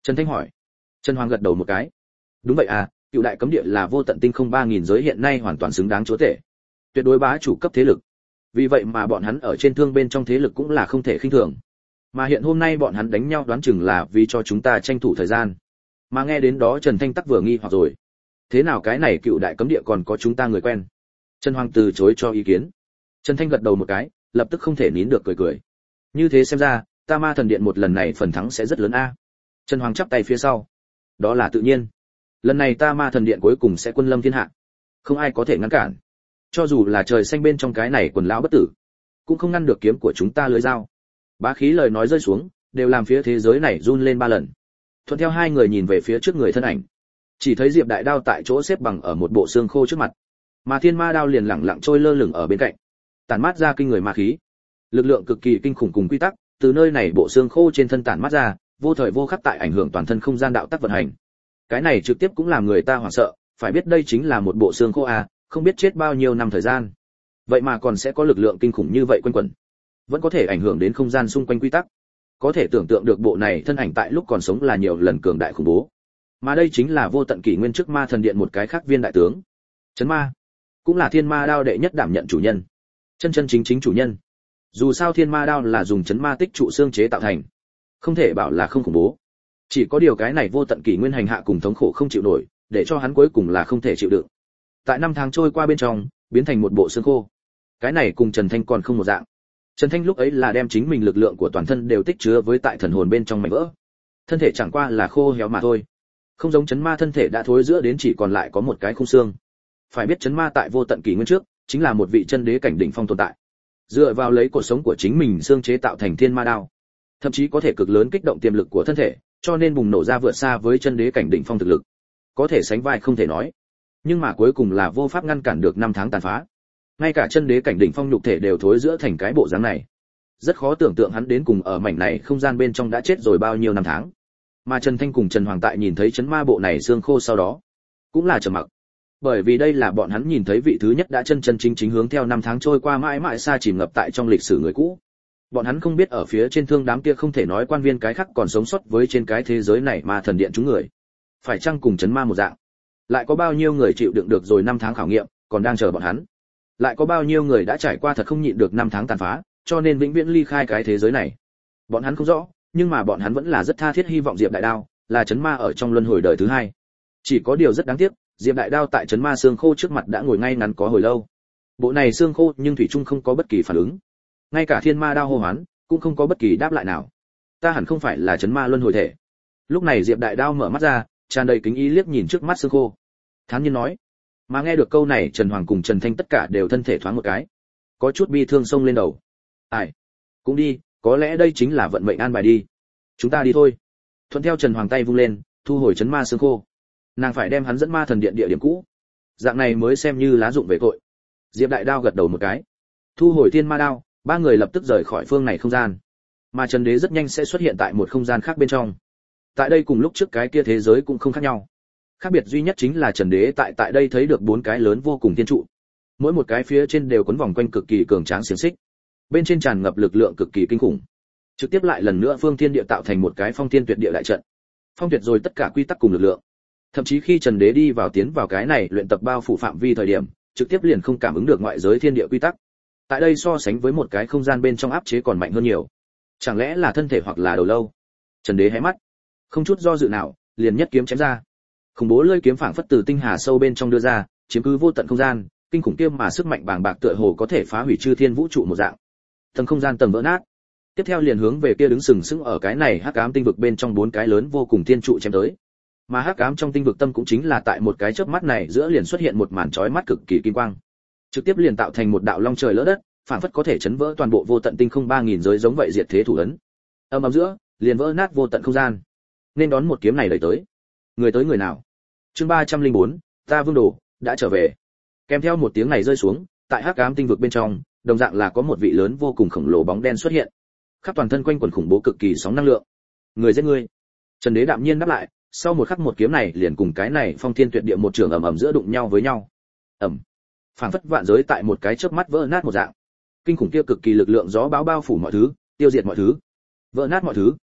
Trần Thanh hỏi. Trần Hoàng gật đầu một cái. Đúng vậy à, cựu đại cấm địa là vô tận tinh không ba nghìn giới hiện nay hoàn toàn xứng đáng chúa tể, tuyệt đối bá chủ cấp thế lực. Vì vậy mà bọn hắn ở trên thương bên trong thế lực cũng là không thể khinh thường. Mà hiện hôm nay bọn hắn đánh nhau đoán chừng là vì cho chúng ta tranh thủ thời gian. Mà nghe đến đó Trần Thanh tắc vừa nghi hoặc rồi. Thế nào cái này cựu đại cấm địa còn có chúng ta người quen? Trần Hoàng từ chối cho ý kiến. Trần Thanh gật đầu một cái, lập tức không thể nín được cười cười. Như thế xem ra, Ta Ma Thần Điện một lần này phần thắng sẽ rất lớn a. Trần Hoàng chắp tay phía sau. Đó là tự nhiên. Lần này Ta Ma Thần Điện cuối cùng sẽ quân lâm thiên hạ, không ai có thể ngăn cản. Cho dù là trời xanh bên trong cái này quần lão bất tử, cũng không ngăn được kiếm của chúng ta lưỡi dao. Bá khí lời nói rơi xuống, đều làm phía thế giới này run lên ba lần. Thuận theo hai người nhìn về phía trước người thân ảnh, chỉ thấy Diệp Đại Đao tại chỗ xếp bằng ở một bộ xương khô trước mặt, mà Thiên Ma Đao liền lẳng lặng trôi lơ lửng ở bên cạnh, tản mát ra kinh người ma khí, lực lượng cực kỳ kinh khủng cùng quy tắc, từ nơi này bộ xương khô trên thân tản mát ra, vô thời vô khắc tại ảnh hưởng toàn thân không gian đạo tắc vận hành. Cái này trực tiếp cũng làm người ta hoảng sợ, phải biết đây chính là một bộ xương khô à, không biết chết bao nhiêu năm thời gian, vậy mà còn sẽ có lực lượng kinh khủng như vậy quanh quẩn, vẫn có thể ảnh hưởng đến không gian xung quanh quy tắc. Có thể tưởng tượng được bộ này thân ảnh tại lúc còn sống là nhiều lần cường đại khủng bố. Mà đây chính là vô tận kỷ nguyên trước Ma Thần Điện một cái khác viên đại tướng. Chấn Ma, cũng là Thiên Ma Đao đệ nhất đảm nhận chủ nhân, chân chân chính chính chủ nhân. Dù sao Thiên Ma Đao là dùng chấn ma tích trụ xương chế tạo thành, không thể bảo là không khủng bố. Chỉ có điều cái này vô tận kỷ nguyên hành hạ cùng thống khổ không chịu nổi, để cho hắn cuối cùng là không thể chịu đựng. Tại năm tháng trôi qua bên trong, biến thành một bộ xương khô. Cái này cùng Trần Thanh còn không một dạng. Trần Thanh lúc ấy là đem chính mình lực lượng của toàn thân đều tích chứa với tại thần hồn bên trong mảnh vỡ. Thân thể chẳng qua là khô héo mà thôi. Không giống chấn ma thân thể đã thối rữa đến chỉ còn lại có một cái khung xương. Phải biết chấn ma tại vô tận kỷ nguyên trước, chính là một vị chân đế cảnh đỉnh phong tồn tại. Dựa vào lấy cuộc sống của chính mình xương chế tạo thành Thiên Ma Đao, thậm chí có thể cực lớn kích động tiềm lực của thân thể, cho nên bùng nổ ra vượt xa với chân đế cảnh đỉnh phong thực lực. Có thể sánh vai không thể nói, nhưng mà cuối cùng là vô pháp ngăn cản được năm tháng tàn phá. Ngay cả chân đế cảnh đỉnh phong nhục thể đều thối rữa thành cái bộ dáng này. Rất khó tưởng tượng hắn đến cùng ở mảnh này không gian bên trong đã chết rồi bao nhiêu năm tháng. Mà Trần Thanh cùng Trần Hoàng tại nhìn thấy chấn ma bộ này xương khô sau đó, cũng là trầm mặc. Bởi vì đây là bọn hắn nhìn thấy vị thứ nhất đã chân chân chính chính hướng theo năm tháng trôi qua mãi mãi xa chìm ngập tại trong lịch sử người cũ. Bọn hắn không biết ở phía trên thương đám kia không thể nói quan viên cái khác còn sống sót với trên cái thế giới này mà thần điện chúng người, phải chăng cùng chấn ma một dạng, lại có bao nhiêu người chịu đựng được rồi năm tháng khảo nghiệm, còn đang chờ bọn hắn. Lại có bao nhiêu người đã trải qua thật không nhịn được năm tháng tàn phá, cho nên vĩnh viễn ly khai cái thế giới này. Bọn hắn không rõ, nhưng mà bọn hắn vẫn là rất tha thiết hy vọng Diệp Đại Đao là chấn ma ở trong luân hồi đời thứ hai. Chỉ có điều rất đáng tiếc, Diệp Đại Đao tại chấn ma xương khô trước mặt đã ngồi ngay ngắn có hồi lâu. Bộ này xương khô nhưng thủy chung không có bất kỳ phản ứng. Ngay cả Thiên Ma Đao hô hoán cũng không có bất kỳ đáp lại nào. Ta hẳn không phải là chấn ma luân hồi thể. Lúc này Diệp Đại Đao mở mắt ra, tràn đầy kính ý liếc nhìn trước mắt xương khô, thản nhiên nói. Mà nghe được câu này, Trần Hoàng cùng Trần Thanh tất cả đều thân thể thoáng một cái, có chút bi thương xông lên đầu. Ai, cũng đi, có lẽ đây chính là vận mệnh an bài đi. Chúng ta đi thôi. Thuận theo Trần Hoàng tay vung lên, thu hồi chấn ma xương khô. Nàng phải đem hắn dẫn Ma Thần Điện địa điểm cũ, dạng này mới xem như lá dụng về tội. Diệp Đại Đao gật đầu một cái, thu hồi Thiên Ma Đao, ba người lập tức rời khỏi phương này không gian. Mà Trần Đế rất nhanh sẽ xuất hiện tại một không gian khác bên trong. Tại đây cùng lúc trước cái kia thế giới cũng không khác nhau. Khác biệt duy nhất chính là Trần Đế tại tại đây thấy được bốn cái lớn vô cùng tiên trụ. Mỗi một cái phía trên đều quấn vòng quanh cực kỳ cường tráng xiềng xích. Bên trên tràn ngập lực lượng cực kỳ kinh khủng. Trực tiếp lại lần nữa phương thiên địa tạo thành một cái phong thiên tuyệt địa đại trận. Phong tuyệt rồi tất cả quy tắc cùng lực lượng. Thậm chí khi Trần Đế đi vào tiến vào cái này luyện tập bao phủ phạm vi thời điểm, trực tiếp liền không cảm ứng được ngoại giới thiên địa quy tắc. Tại đây so sánh với một cái không gian bên trong áp chế còn mạnh hơn nhiều. Chẳng lẽ là thân thể hoặc là đầu lâu? Trần Đế hé mắt, không chút do dự nào, liền nhất kiếm chém ra. Khủng bố lưỡi kiếm phảng phất từ tinh hà sâu bên trong đưa ra, chiếm cứ vô tận không gian, kinh khủng kiếm mà sức mạnh bàng bạc tựa hồ có thể phá hủy chư thiên vũ trụ một dạng. Tầng không gian tầng vỡ nát. Tiếp theo liền hướng về kia đứng sừng sững ở cái này hắc ám tinh vực bên trong bốn cái lớn vô cùng thiên trụ chém tới. Mà hắc ám trong tinh vực tâm cũng chính là tại một cái chớp mắt này giữa liền xuất hiện một màn chói mắt cực kỳ kim quang, trực tiếp liền tạo thành một đạo long trời lỡ đất, phảng phất có thể chấn vỡ toàn bộ vô tận tinh không ba nghìn giới giống vậy diệt thế thủ ấn. Âm ầm giữa, liền vỡ nát vô tận không gian. Nên đón một kiếm này đẩy tới. Người tới người nào? Chương ba trăm lẻ bốn, ta Vương Đồ đã trở về. Kèm theo một tiếng này rơi xuống, tại hắc ám tinh vực bên trong, đồng dạng là có một vị lớn vô cùng khổng lồ bóng đen xuất hiện. Khắp toàn thân quanh quần khủng bố cực kỳ sóng năng lượng. Người giết ngươi. Trần Đế đạm nhiên đáp lại, sau một khắc một kiếm này liền cùng cái này phong thiên tuyệt địa một trường ầm ầm giữa đụng nhau với nhau. Ầm. Phảng phất vạn giới tại một cái chớp mắt vỡ nát một dạng. Kinh khủng kia cực kỳ lực lượng gió bão bao phủ mọi thứ, tiêu diệt mọi thứ, vỡ nát mọi thứ.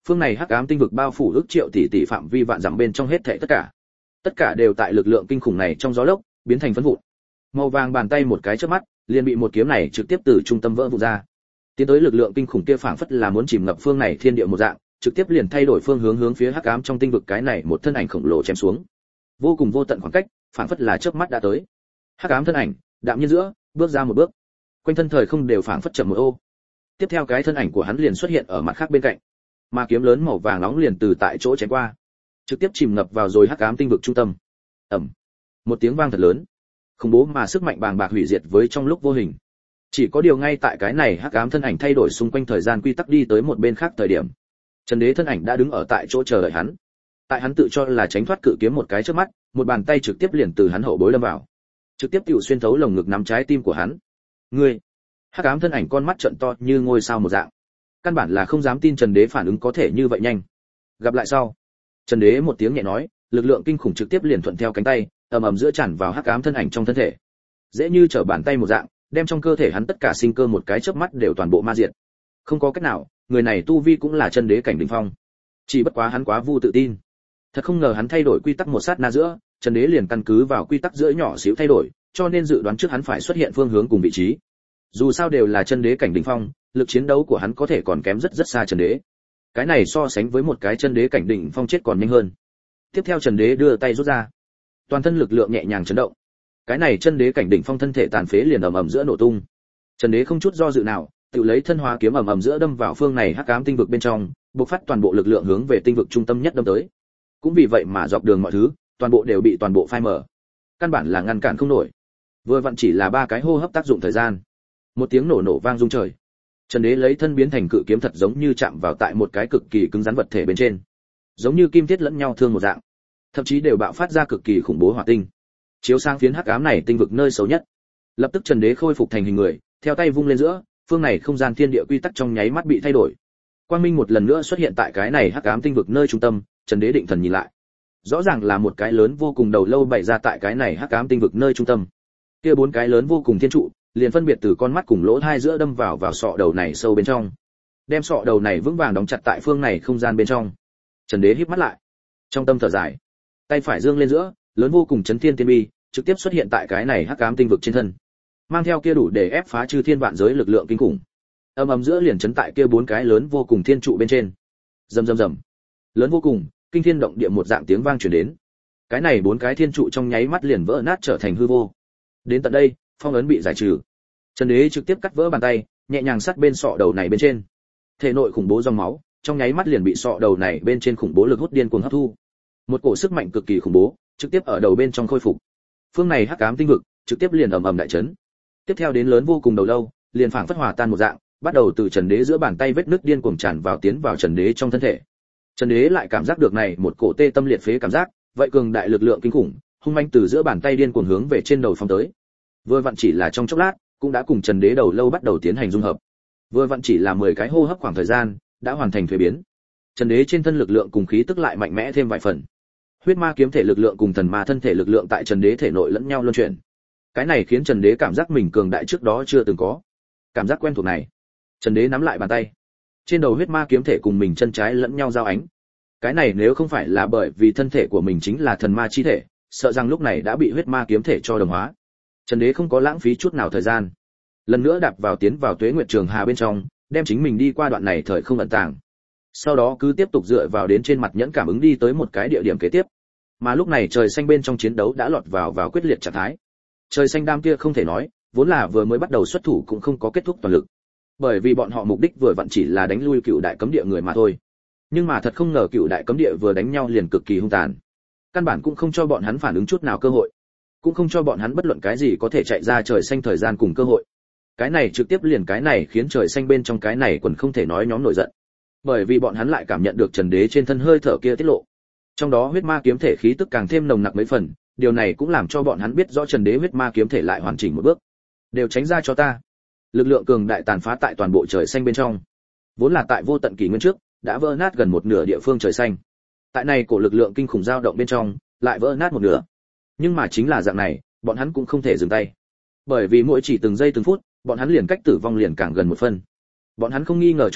phương này hắc ám tinh vực bao phủ ước triệu tỷ tỷ phạm vi vạn dặm bên trong hết thảy tất cả. Tất cả đều tại lực lượng kinh khủng này trong gió lốc biến thành phấn vụn. Màu vàng bàn tay một cái chớp mắt, liền bị một kiếm này trực tiếp từ trung tâm vỡ vụn ra. Tiến tới lực lượng kinh khủng kia phảng phất là muốn chìm ngập phương này thiên địa một dạng, trực tiếp liền thay đổi phương hướng hướng phía hắc ám trong tinh vực cái này một thân ảnh khổng lồ chém xuống. Vô cùng vô tận khoảng cách, phảng phất là chớp mắt đã tới. Hắc ám thân ảnh, đạm nhiên giữa, bước ra một bước. Quanh thân thời không đều phảng phất chậm một ô. Tiếp theo cái thân ảnh của hắn liền xuất hiện ở mặt khác bên cạnh. Mà kiếm lớn màu vàng nóng liền từ tại chỗ chém qua, trực tiếp chìm ngập vào rồi hắc ám tinh vực trung tâm. Ầm. Một tiếng vang thật lớn. Khủng bố mà sức mạnh bàng bạc hủy diệt với trong lúc vô hình. Chỉ có điều ngay tại cái này hắc ám thân ảnh thay đổi xung quanh thời gian quy tắc đi tới một bên khác thời điểm, Trần Đế thân ảnh đã đứng ở tại chỗ chờ đợi hắn. Tại hắn tự cho là tránh thoát cự kiếm một cái trước mắt, một bàn tay trực tiếp liền từ hắn hậu bối đâm vào, trực tiếp tiểu xuyên thấu lồng ngực nắm trái tim của hắn. Ngươi! Hắc ám thân ảnh con mắt trợn to như ngôi sao một dạng, căn bản là không dám tin Trần Đế phản ứng có thể như vậy nhanh. Gặp lại sau, Trần Đế một tiếng nhẹ nói, lực lượng kinh khủng trực tiếp liền thuận theo cánh tay, ầm ầm giữa tràn vào hắc ám thân ảnh trong thân thể, dễ như trở bàn tay một dạng, đem trong cơ thể hắn tất cả sinh cơ một cái chớp mắt đều toàn bộ ma diệt. Không có cách nào, người này tu vi cũng là chân đế cảnh đỉnh phong, chỉ bất quá hắn quá vu tự tin. Thật không ngờ hắn thay đổi quy tắc một sát na giữa, Trần Đế liền căn cứ vào quy tắc giữa nhỏ xíu thay đổi, cho nên dự đoán trước hắn phải xuất hiện phương hướng cùng vị trí. Dù sao đều là chân đế cảnh đỉnh phong, lực chiến đấu của hắn có thể còn kém rất rất xa Trần Đế. Cái này so sánh với một cái chân đế cảnh đỉnh phong chết còn nhanh hơn. Tiếp theo Trần Đế đưa tay rút ra, toàn thân lực lượng nhẹ nhàng chấn động. Cái này chân đế cảnh đỉnh phong thân thể tàn phế liền ầm ầm giữa nổ tung. Trần Đế không chút do dự nào, tự lấy thân hóa kiếm ầm ầm giữa đâm vào phương này hắc ám tinh vực bên trong, bộc phát toàn bộ lực lượng hướng về tinh vực trung tâm nhất đâm tới. Cũng vì vậy mà dọc đường mọi thứ, toàn bộ đều bị toàn bộ phai mở. Căn bản là ngăn cản không nổi. Vừa vặn chỉ là ba cái hô hấp tác dụng thời gian. Một tiếng nổ nổ vang rung trời. Trần Đế lấy thân biến thành cự kiếm thật giống như chạm vào tại một cái cực kỳ cứng rắn vật thể bên trên, giống như kim thiết lẫn nhau thương một dạng, thậm chí đều bạo phát ra cực kỳ khủng bố hỏa tinh, chiếu sang phiến hắc ám này tinh vực nơi xấu nhất. Lập tức Trần Đế khôi phục thành hình người, theo tay vung lên giữa, phương này không gian thiên địa quy tắc trong nháy mắt bị thay đổi. Quang minh một lần nữa xuất hiện tại cái này hắc ám tinh vực nơi trung tâm. Trần Đế định thần nhìn lại, rõ ràng là một cái lớn vô cùng đầu lâu bày ra tại cái này hắc ám tinh vực nơi trung tâm. Kia bốn cái lớn vô cùng thiên trụ, liền phân biệt từ con mắt cùng lỗ hai giữa đâm vào vào sọ đầu này sâu bên trong, đem sọ đầu này vững vàng đóng chặt tại phương này không gian bên trong. Trần Đế híp mắt lại, trong tâm thở dài, tay phải dương lên giữa, lớn vô cùng chấn thiên tiên bi trực tiếp xuất hiện tại cái này hắc ám tinh vực trên thân, mang theo kia đủ để ép phá chư thiên vạn giới lực lượng kinh khủng. Âm ầm giữa liền chấn tại kia bốn cái lớn vô cùng thiên trụ bên trên. Rầm rầm rầm. Lớn vô cùng, kinh thiên động địa một dạng tiếng vang truyền đến. Cái này bốn cái thiên trụ trong nháy mắt liền vỡ nát trở thành hư vô. Đến tận đây, phong ấn bị giải trừ. Trần Đế trực tiếp cắt vỡ bàn tay, nhẹ nhàng sát bên sọ đầu này bên trên. Thể nội khủng bố dòng máu, trong nháy mắt liền bị sọ đầu này bên trên khủng bố lực hút điên cuồng hấp thu. Một cổ sức mạnh cực kỳ khủng bố, trực tiếp ở đầu bên trong khôi phục. Phương này hắc ám tinh vực, trực tiếp liền ầm ầm đại chấn. Tiếp theo đến lớn vô cùng đầu lâu, liền phảng phất hòa tan một dạng, bắt đầu từ Trần Đế giữa bàn tay vết nứt điên cuồng tràn vào tiến vào Trần Đế trong thân thể. Trần Đế lại cảm giác được này một cổ tê tâm liệt phế cảm giác, vậy cường đại lực lượng kinh khủng, hung manh từ giữa bàn tay điên cuồng hướng về trên đầu phong tới. Vừa vặn chỉ là trong chốc lát, cũng đã cùng Trần Đế đầu lâu bắt đầu tiến hành dung hợp. Vừa vặn chỉ là mười cái hô hấp khoảng thời gian, đã hoàn thành thuế biến. Trần Đế trên thân lực lượng cùng khí tức lại mạnh mẽ thêm vài phần. Huyết ma kiếm thể lực lượng cùng thần ma thân thể lực lượng tại Trần Đế thể nội lẫn nhau luân chuyển. Cái này khiến Trần Đế cảm giác mình cường đại trước đó chưa từng có. Cảm giác quen thuộc này, Trần Đế nắm lại bàn tay. Trên đầu huyết ma kiếm thể cùng mình chân trái lẫn nhau giao ánh. Cái này nếu không phải là bởi vì thân thể của mình chính là thần ma chi thể, sợ rằng lúc này đã bị huyết ma kiếm thể cho đồng hóa. Trần Đế không có lãng phí chút nào thời gian, lần nữa đạp vào tiến vào Tuế Nguyệt Trường Hà bên trong, đem chính mình đi qua đoạn này thời không ẩn tàng. Sau đó cứ tiếp tục dựa vào đến trên mặt nhẫn cảm ứng đi tới một cái địa điểm kế tiếp. Mà lúc này trời xanh bên trong chiến đấu đã lọt vào vào quyết liệt trạng thái. Trời xanh đam kia không thể nói, vốn là vừa mới bắt đầu xuất thủ cũng không có kết thúc toàn lực. Bởi vì bọn họ mục đích vừa vặn chỉ là đánh lui cựu đại cấm địa người mà thôi. Nhưng mà thật không ngờ cựu đại cấm địa vừa đánh nhau liền cực kỳ hung tàn. Căn bản cũng không cho bọn hắn phản ứng chút nào cơ hội, cũng không cho bọn hắn bất luận cái gì có thể chạy ra trời xanh thời gian cùng cơ hội. Cái này trực tiếp liền cái này khiến trời xanh bên trong cái này quần không thể nói nhóm nổi giận. Bởi vì bọn hắn lại cảm nhận được Trần Đế trên thân hơi thở kia tiết lộ. Trong đó huyết ma kiếm thể khí tức càng thêm nồng nặc mấy phần, điều này cũng làm cho bọn hắn biết rõ Trần Đế huyết ma kiếm thể lại hoàn chỉnh một bước. Đều tránh ra cho ta. Lực lượng cường đại tàn phá tại toàn bộ trời xanh bên trong. Vốn là tại vô tận kỷ nguyên trước, đã vỡ nát gần một nửa địa phương trời xanh. Tại này cổ lực lượng kinh khủng dao động bên trong, lại vỡ nát một nửa. Nhưng mà chính là dạng này, bọn hắn cũng không thể dừng tay. Bởi vì mỗi chỉ từng giây từng phút, bọn hắn liền cách tử vong liền càng gần một phân. Bọn hắn không nghi ngờ chút nào,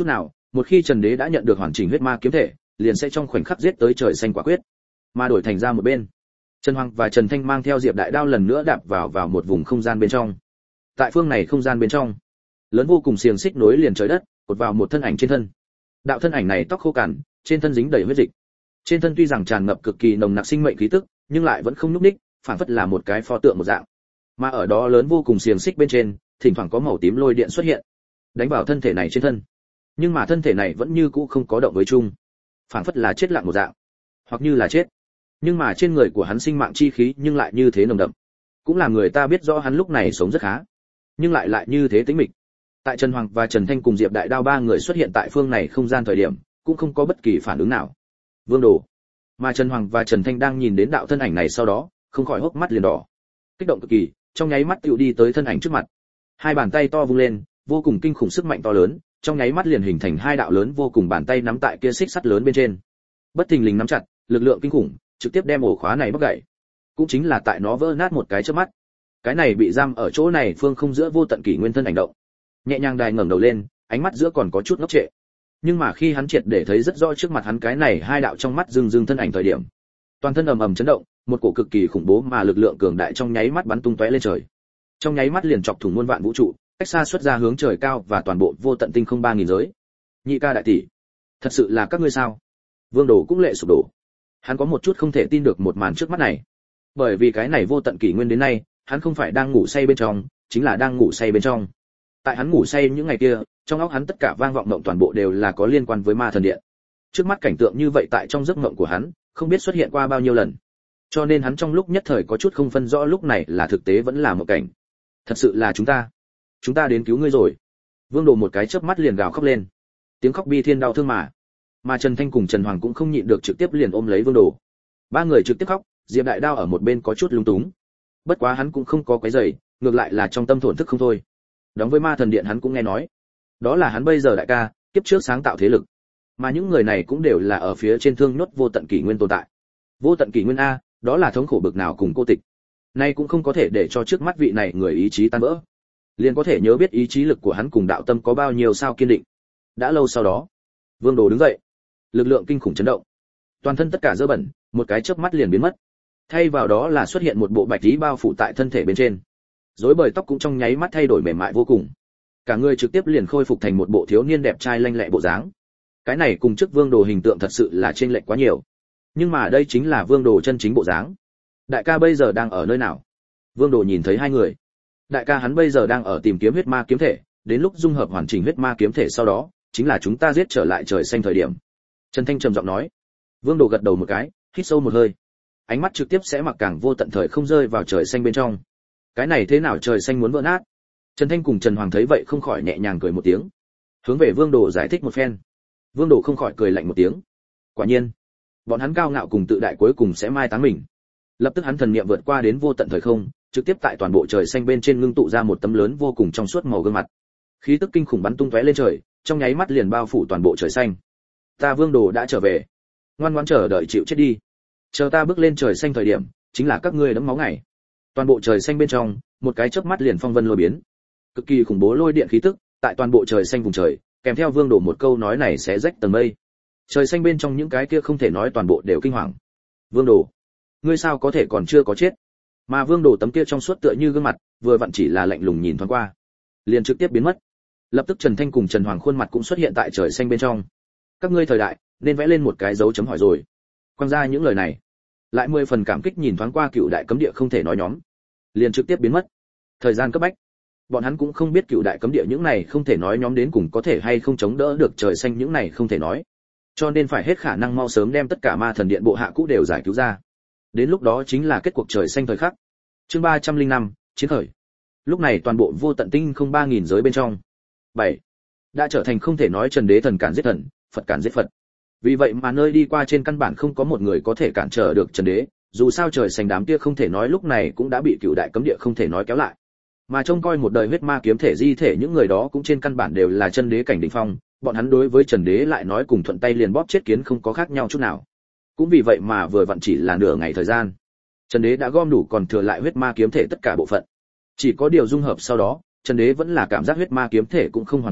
một khi Trần Đế đã nhận được hoàn chỉnh huyết ma kiếm thể, liền sẽ trong khoảnh khắc giết tới trời xanh quả quyết. Mà đổi thành ra một bên, Trần Hoàng và Trần Thanh mang theo Diệp Đại Đao lần nữa đạp vào vào một vùng không gian bên trong. Tại phương này không gian bên trong, lớn vô cùng xiềng xích nối liền trời đất, cột vào một thân ảnh trên thân. Đạo thân ảnh này tóc khô cằn, trên thân dính đầy huyết dịch. Trên thân tuy rằng tràn ngập cực kỳ nồng nặc sinh mệnh khí tức, nhưng lại vẫn không nhúc nhích, phản phất là một cái pho tượng một dạng. Mà ở đó lớn vô cùng xiềng xích bên trên, thỉnh thoảng có màu tím lôi điện xuất hiện, đánh vào thân thể này trên thân. Nhưng mà thân thể này vẫn như cũ không có động với chung, phản phất là chết lặng một dạng, hoặc như là chết. Nhưng mà trên người của hắn sinh mạng chi khí nhưng lại như thế nồng đậm, cũng làm người ta biết rõ hắn lúc này sống rất khá, nhưng lại lại như thế tĩnh mịch. Tại Trần Hoàng và Trần Thanh cùng Diệp Đại Đao ba người xuất hiện tại phương này không gian thời điểm, cũng không có bất kỳ phản ứng nào. Vương Đồ. Mà Trần Hoàng và Trần Thanh đang nhìn đến đạo thân ảnh này sau đó, không khỏi hốc mắt liền đỏ. Kích động cực kỳ, trong nháy mắt tựu đi tới thân ảnh trước mặt. Hai bàn tay to vung lên, vô cùng kinh khủng sức mạnh to lớn, trong nháy mắt liền hình thành hai đạo lớn vô cùng bàn tay nắm tại kia xích sắt lớn bên trên. Bất thình lình nắm chặt, lực lượng kinh khủng, trực tiếp đem ổ khóa này bóc gãy. Cũng chính là tại nó vỡ nát một cái chớp mắt. Cái này bị giam ở chỗ này phương không giữa vô tận kỷ nguyên thân ảnh động. Nhẹ nhàng đài ngẩng đầu lên, ánh mắt giữa còn có chút ngốc trệ. Nhưng mà khi hắn triệt để thấy rất rõ trước mặt hắn cái này hai đạo trong mắt rưng rưng thân ảnh thời điểm, toàn thân ầm ầm chấn động, một cổ cực kỳ khủng bố mà lực lượng cường đại trong nháy mắt bắn tung tóe lên trời. Trong nháy mắt liền chọc thủng muôn vạn vũ trụ, cách xa xuất ra hướng trời cao và toàn bộ vô tận tinh không ba nghìn giới. Nhị ca đại tỷ, thật sự là các ngươi sao? Vương Đồ cũng lệ sụp đổ. Hắn có một chút không thể tin được một màn trước mắt này. Bởi vì cái này vô tận kỷ nguyên đến nay, hắn không phải đang ngủ say bên trong, chính là đang ngủ say bên trong. Tại hắn ngủ say những ngày kia, trong óc hắn tất cả vang vọng mộng toàn bộ đều là có liên quan với Ma Thần Điện. Trước mắt cảnh tượng như vậy tại trong giấc mộng của hắn, không biết xuất hiện qua bao nhiêu lần. Cho nên hắn trong lúc nhất thời có chút không phân rõ lúc này là thực tế vẫn là một cảnh. Thật sự là chúng ta, chúng ta đến cứu ngươi rồi. Vương Đồ một cái chớp mắt liền gào khóc lên. Tiếng khóc bi thiên đau thương mà. Mà Trần Thanh cùng Trần Hoàng cũng không nhịn được trực tiếp liền ôm lấy Vương Đồ. Ba người trực tiếp khóc, Diệp Đại Đao ở một bên có chút lúng túng. Bất quá hắn cũng không có quấy rầy, ngược lại là trong tâm thổn thức không thôi. Đóng với Ma Thần Điện hắn cũng nghe nói, đó là hắn bây giờ đại ca, kiếp trước sáng tạo thế lực. Mà những người này cũng đều là ở phía trên thương nhốt vô tận kỷ nguyên tồn tại. Vô tận kỷ nguyên a, đó là thống khổ bực nào cùng cô tịch. Nay cũng không có thể để cho trước mắt vị này người ý chí tan vỡ. Liền có thể nhớ biết ý chí lực của hắn cùng đạo tâm có bao nhiêu sao kiên định. Đã lâu sau đó, Vương Đồ đứng dậy, lực lượng kinh khủng chấn động, toàn thân tất cả dơ bẩn, một cái chớp mắt liền biến mất. Thay vào đó là xuất hiện một bộ bạch tí bao phủ tại thân thể bên trên. Rối bời tóc cũng trong nháy mắt thay đổi mềm mại vô cùng. Cả người trực tiếp liền khôi phục thành một bộ thiếu niên đẹp trai lanh lẹ bộ dáng. Cái này cùng trước Vương Đồ hình tượng thật sự là chênh lệch quá nhiều. Nhưng mà đây chính là Vương Đồ chân chính bộ dáng. Đại ca bây giờ đang ở nơi nào? Vương Đồ nhìn thấy hai người. Đại ca hắn bây giờ đang ở tìm kiếm huyết ma kiếm thể, đến lúc dung hợp hoàn chỉnh huyết ma kiếm thể sau đó, chính là chúng ta giết trở lại trời xanh thời điểm. Trần Thanh trầm giọng nói. Vương Đồ gật đầu một cái, hít sâu một hơi. Ánh mắt trực tiếp sẽ mặc càng vô tận thời không rơi vào trời xanh bên trong. Cái này thế nào trời xanh muốn vỡ nát? Trần Thanh cùng Trần Hoàng thấy vậy không khỏi nhẹ nhàng cười một tiếng, hướng về Vương Đồ giải thích một phen. Vương Đồ không khỏi cười lạnh một tiếng. Quả nhiên, bọn hắn cao ngạo cùng tự đại cuối cùng sẽ mai táng mình. Lập tức hắn thần niệm vượt qua đến vô tận thời không, trực tiếp tại toàn bộ trời xanh bên trên ngưng tụ ra một tấm lớn vô cùng trong suốt màu gương mặt. Khí tức kinh khủng bắn tung tóe lên trời, trong nháy mắt liền bao phủ toàn bộ trời xanh. Ta Vương Đồ đã trở về, ngoan ngoãn chờ đợi chịu chết đi. Chờ ta bước lên trời xanh thời điểm, chính là các ngươi đẫm máu ngày. Toàn bộ trời xanh bên trong, một cái chớp mắt liền phong vân lôi biến. Cực kỳ khủng bố lôi điện khí tức, tại toàn bộ trời xanh vùng trời, kèm theo Vương Đồ một câu nói này sẽ rách tầng mây. Trời xanh bên trong những cái kia không thể nói toàn bộ đều kinh hoàng. Vương Đồ, ngươi sao có thể còn chưa có chết? Mà Vương Đồ tấm kia trong suốt tựa như gương mặt, vừa vặn chỉ là lạnh lùng nhìn thoáng qua, liền trực tiếp biến mất. Lập tức Trần Thanh cùng Trần Hoàng khuôn mặt cũng xuất hiện tại trời xanh bên trong. Các ngươi thời đại, nên vẽ lên một cái dấu chấm hỏi rồi. Quang ra những lời này, lại mười phần cảm kích nhìn thoáng qua cựu đại cấm địa không thể nói nhóm, liền trực tiếp biến mất. Thời gian cấp bách, bọn hắn cũng không biết cựu đại cấm địa những này không thể nói nhóm đến cùng có thể hay không chống đỡ được trời xanh những này không thể nói, cho nên phải hết khả năng mau sớm đem tất cả Ma Thần Điện bộ hạ cũ đều giải cứu ra. Đến lúc đó chính là kết cuộc trời xanh thời khắc. Chương ba trăm lẻ năm, chiến khởi. Lúc này toàn bộ vô tận tinh không ba nghìn giới bên trong, bảy đã trở thành không thể nói Trần Đế thần cản giết thần, Phật cản giết Phật. Vì vậy mà nơi đi qua trên căn bản không có một người có thể cản trở được Trần Đế, dù sao trời xanh đám kia không thể nói lúc này cũng đã bị cựu đại cấm địa không thể nói kéo lại. Mà trông coi một đời huyết ma kiếm thể di thể những người đó cũng trên căn bản đều là chân đế cảnh đỉnh phong, bọn hắn đối với Trần Đế lại nói cùng thuận tay liền bóp chết kiến không có khác nhau chút nào. Cũng vì vậy mà vừa vặn chỉ là nửa ngày thời gian, Trần Đế đã gom đủ còn thừa lại huyết ma kiếm thể tất cả bộ phận. Chỉ có điều dung hợp sau đó, Trần Đế vẫn là cảm giác huyết ma kiếm thể cũng không hoàn chỉnh,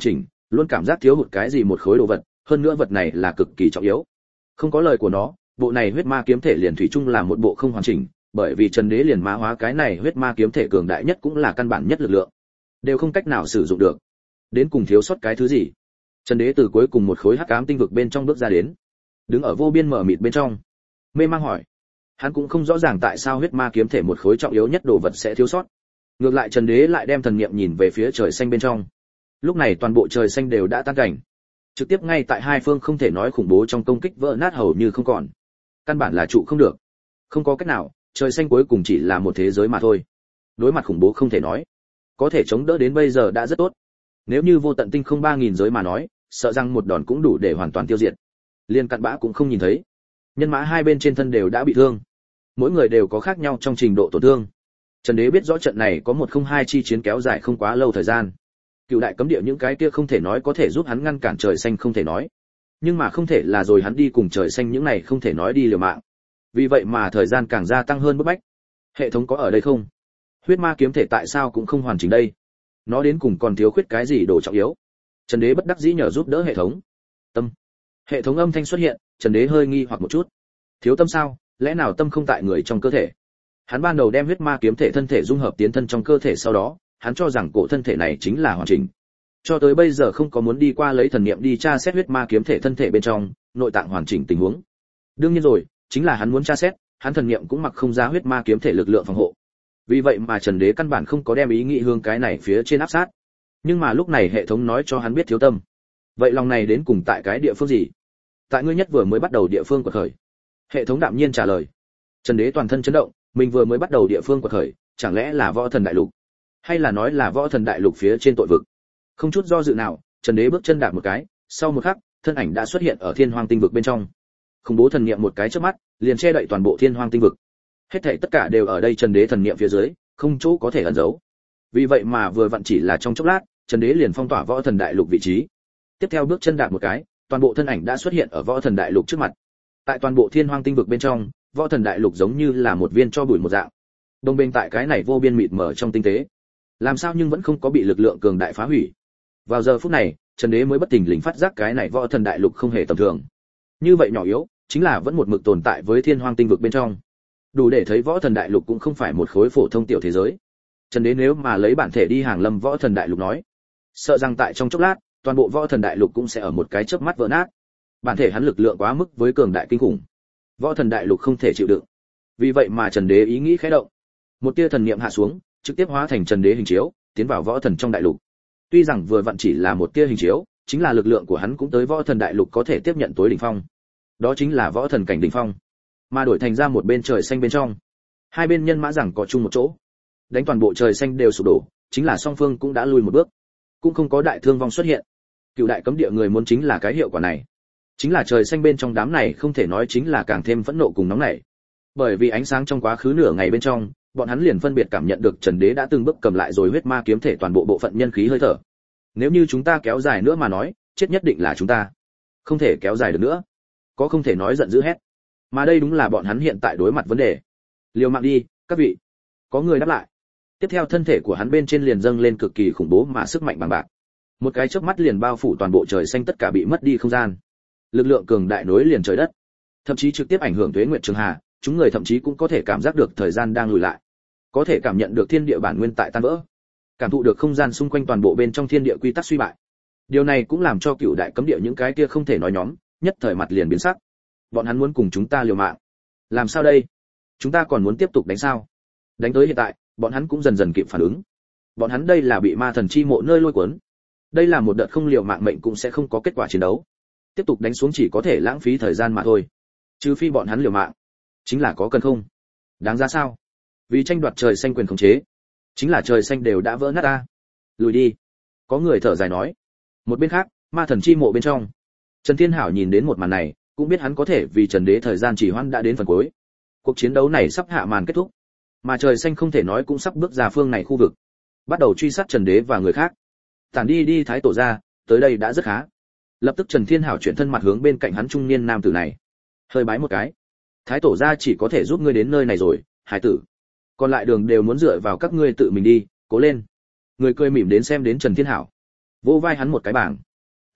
luôn cảm giác thiếu hụt cái gì một khối đồ vật, hơn nữa vật này là cực kỳ trọng yếu. Không có lời của nó, bộ này huyết ma kiếm thể liền thủy chung là một bộ không hoàn chỉnh, bởi vì Trần Đế liền mã hóa cái này huyết ma kiếm thể cường đại nhất cũng là căn bản nhất lực lượng, đều không cách nào sử dụng được. Đến cùng thiếu sót cái thứ gì? Trần Đế từ cuối cùng một khối hắc ám tinh vực bên trong bước ra đến, đứng ở vô biên mở mịt bên trong, mê mang hỏi. Hắn cũng không rõ ràng tại sao huyết ma kiếm thể một khối trọng yếu nhất đồ vật sẽ thiếu sót. Ngược lại Trần Đế lại đem thần niệm nhìn về phía trời xanh bên trong. Lúc này toàn bộ trời xanh đều đã tan cảnh, trực tiếp ngay tại hai phương không thể nói khủng bố trong công kích vỡ nát hầu như không còn. Căn bản là trụ không được. Không có cách nào, trời xanh cuối cùng chỉ là một thế giới mà thôi. Đối mặt khủng bố không thể nói, có thể chống đỡ đến bây giờ đã rất tốt. Nếu như vô tận tinh không ba nghìn giới mà nói, sợ rằng một đòn cũng đủ để hoàn toàn tiêu diệt. Liên cặn bã cũng không nhìn thấy. Nhân mã hai bên trên thân đều đã bị thương, mỗi người đều có khác nhau trong trình độ tổn thương. Trần Đế biết rõ trận này có một không hai chi chiến kéo dài không quá lâu thời gian. Cựu đại cấm địa những cái kia không thể nói có thể giúp hắn ngăn cản trời xanh không thể nói, nhưng mà không thể là rồi hắn đi cùng trời xanh những này không thể nói đi liều mạng. Vì vậy mà thời gian càng gia tăng hơn bức bách. Hệ thống có ở đây không? Huyết ma kiếm thể tại sao cũng không hoàn chỉnh đây? Nó đến cùng còn thiếu khuyết cái gì đồ trọng yếu? Trần Đế bất đắc dĩ nhờ giúp đỡ hệ thống. Tâm. Hệ thống âm thanh xuất hiện, Trần Đế hơi nghi hoặc một chút. Thiếu tâm sao? Lẽ nào tâm không tại người trong cơ thể? Hắn ban đầu đem huyết ma kiếm thể thân thể dung hợp tiến thân trong cơ thể, sau đó hắn cho rằng cổ thân thể này chính là hoàn chỉnh. Cho tới bây giờ không có muốn đi qua lấy thần niệm đi tra xét huyết ma kiếm thể thân thể bên trong nội tạng hoàn chỉnh tình huống. Đương nhiên rồi, chính là hắn muốn tra xét, hắn thần niệm cũng mặc không ra huyết ma kiếm thể lực lượng phòng hộ. Vì vậy mà Trần Đế căn bản không có đem ý nghĩ hướng cái này phía trên áp sát. Nhưng mà lúc này hệ thống nói cho hắn biết thiếu tâm. Vậy lòng này đến cùng tại cái địa phương gì? Tại ngươi nhất vừa mới bắt đầu địa phương của khởi. Hệ thống đạm nhiên trả lời. Trần Đế toàn thân chấn động, mình vừa mới bắt đầu địa phương của khởi, chẳng lẽ là Võ Thần Đại Lục? Hay là nói là Võ Thần Đại Lục phía trên tội vực? Không chút do dự nào, Trần Đế bước chân đạp một cái, sau một khắc, thân ảnh đã xuất hiện ở Thiên Hoang tinh vực bên trong. Khủng bố thần niệm một cái chớp mắt, liền che đậy toàn bộ Thiên Hoang tinh vực. Hết thảy tất cả đều ở đây Trần Đế thần niệm phía dưới, không chỗ có thể ẩn giấu. Vì vậy mà vừa vặn chỉ là trong chốc lát, Trần Đế liền phong tỏa Võ Thần Đại Lục vị trí. Tiếp theo bước chân đạp một cái, toàn bộ thân ảnh đã xuất hiện ở Võ Thần Đại Lục trước mặt. Tại toàn bộ Thiên Hoang tinh vực bên trong, Võ Thần Đại Lục giống như là một viên cho bụi một dạng. Đồng bên tại cái này vô biên mịt mờ trong tinh tế, làm sao nhưng vẫn không có bị lực lượng cường đại phá hủy. Vào giờ phút này, Trần Đế mới bất tỉnh lình phát giác cái này Võ Thần Đại Lục không hề tầm thường. Như vậy nhỏ yếu, chính là vẫn một mực tồn tại với Thiên Hoang tinh vực bên trong. Đủ để thấy Võ Thần Đại Lục cũng không phải một khối phổ thông tiểu thế giới. Trần Đế nếu mà lấy bản thể đi hàng lâm Võ Thần Đại Lục nói, sợ rằng tại trong chốc lát, toàn bộ Võ Thần Đại Lục cũng sẽ ở một cái chớp mắt vỡ nát. Bản thể hắn lực lượng quá mức với cường đại kinh khủng, Võ Thần Đại Lục không thể chịu đựng. Vì vậy mà Trần Đế ý nghĩ khẽ động, một tia thần niệm hạ xuống, trực tiếp hóa thành Trần Đế hình chiếu, tiến vào Võ Thần trong đại lục. Tuy rằng vừa vặn chỉ là một tia hình chiếu, chính là lực lượng của hắn cũng tới Võ Thần Đại Lục có thể tiếp nhận tối đỉnh phong. Đó chính là Võ Thần cảnh đỉnh phong. Mà đổi thành ra một bên trời xanh bên trong, hai bên nhân mã rằng có chung một chỗ, đánh toàn bộ trời xanh đều sụp đổ, chính là song phương cũng đã lùi một bước, cũng không có đại thương vong xuất hiện. Cựu đại cấm địa người muốn chính là cái hiệu quả này. Chính là trời xanh bên trong đám này không thể nói chính là càng thêm phẫn nộ cùng nóng nảy. Bởi vì ánh sáng trong quá khứ nửa ngày bên trong, bọn hắn liền phân biệt cảm nhận được Trần Đế đã từng bước cầm lại rồi huyết ma kiếm thể toàn bộ bộ phận nhân khí hơi thở. Nếu như chúng ta kéo dài nữa mà nói, chết nhất định là chúng ta. Không thể kéo dài được nữa. Có không thể nói giận dữ hét. Mà đây đúng là bọn hắn hiện tại đối mặt vấn đề. Liều mạng đi, các vị. Có người đáp lại. Tiếp theo thân thể của hắn bên trên liền dâng lên cực kỳ khủng bố mà sức mạnh bằng bạc. Một cái chớp mắt liền bao phủ toàn bộ trời xanh, tất cả bị mất đi không gian. Lực lượng cường đại nối liền trời đất, thậm chí trực tiếp ảnh hưởng tuế nguyệt trường hà, chúng người thậm chí cũng có thể cảm giác được thời gian đang lùi lại, có thể cảm nhận được thiên địa bản nguyên tại tan vỡ, cảm thụ được không gian xung quanh toàn bộ bên trong thiên địa quy tắc suy bại. Điều này cũng làm cho cựu đại cấm địa những cái kia không thể nói nhóm, nhất thời mặt liền biến sắc. Bọn hắn muốn cùng chúng ta liều mạng. Làm sao đây? Chúng ta còn muốn tiếp tục đánh sao? Đánh tới hiện tại, bọn hắn cũng dần dần kịp phản ứng. Bọn hắn đây là bị ma thần chi mộ nơi lôi cuốn. Đây là một đợt không liều mạng mệnh cũng sẽ không có kết quả chiến đấu. Tiếp tục đánh xuống chỉ có thể lãng phí thời gian mà thôi. Trừ phi bọn hắn liều mạng, chính là có cần không? Đáng giá sao? Vì tranh đoạt trời xanh quyền khống chế, chính là trời xanh đều đã vỡ nát ta. Lùi đi. Có người thở dài nói. Một bên khác, ma thần chi mộ bên trong, Trần Thiên Hảo nhìn đến một màn này, cũng biết hắn có thể vì Trần Đế thời gian chỉ hoãn đã đến phần cuối. Cuộc chiến đấu này sắp hạ màn kết thúc, mà trời xanh không thể nói cũng sắp bước ra phương này khu vực, bắt đầu truy sát Trần Đế và người khác. Tản đi đi Thái tổ ra, tới đây đã rất khá. Lập tức Trần Thiên Hảo chuyển thân mặt hướng bên cạnh hắn trung niên nam tử này, hơi bái một cái. Thái tổ gia chỉ có thể giúp ngươi đến nơi này rồi, hải tử. Còn lại đường đều muốn dựa vào các ngươi tự mình đi, cố lên. Người cười mỉm đến xem đến Trần Thiên Hảo, vỗ vai hắn một cái bảng.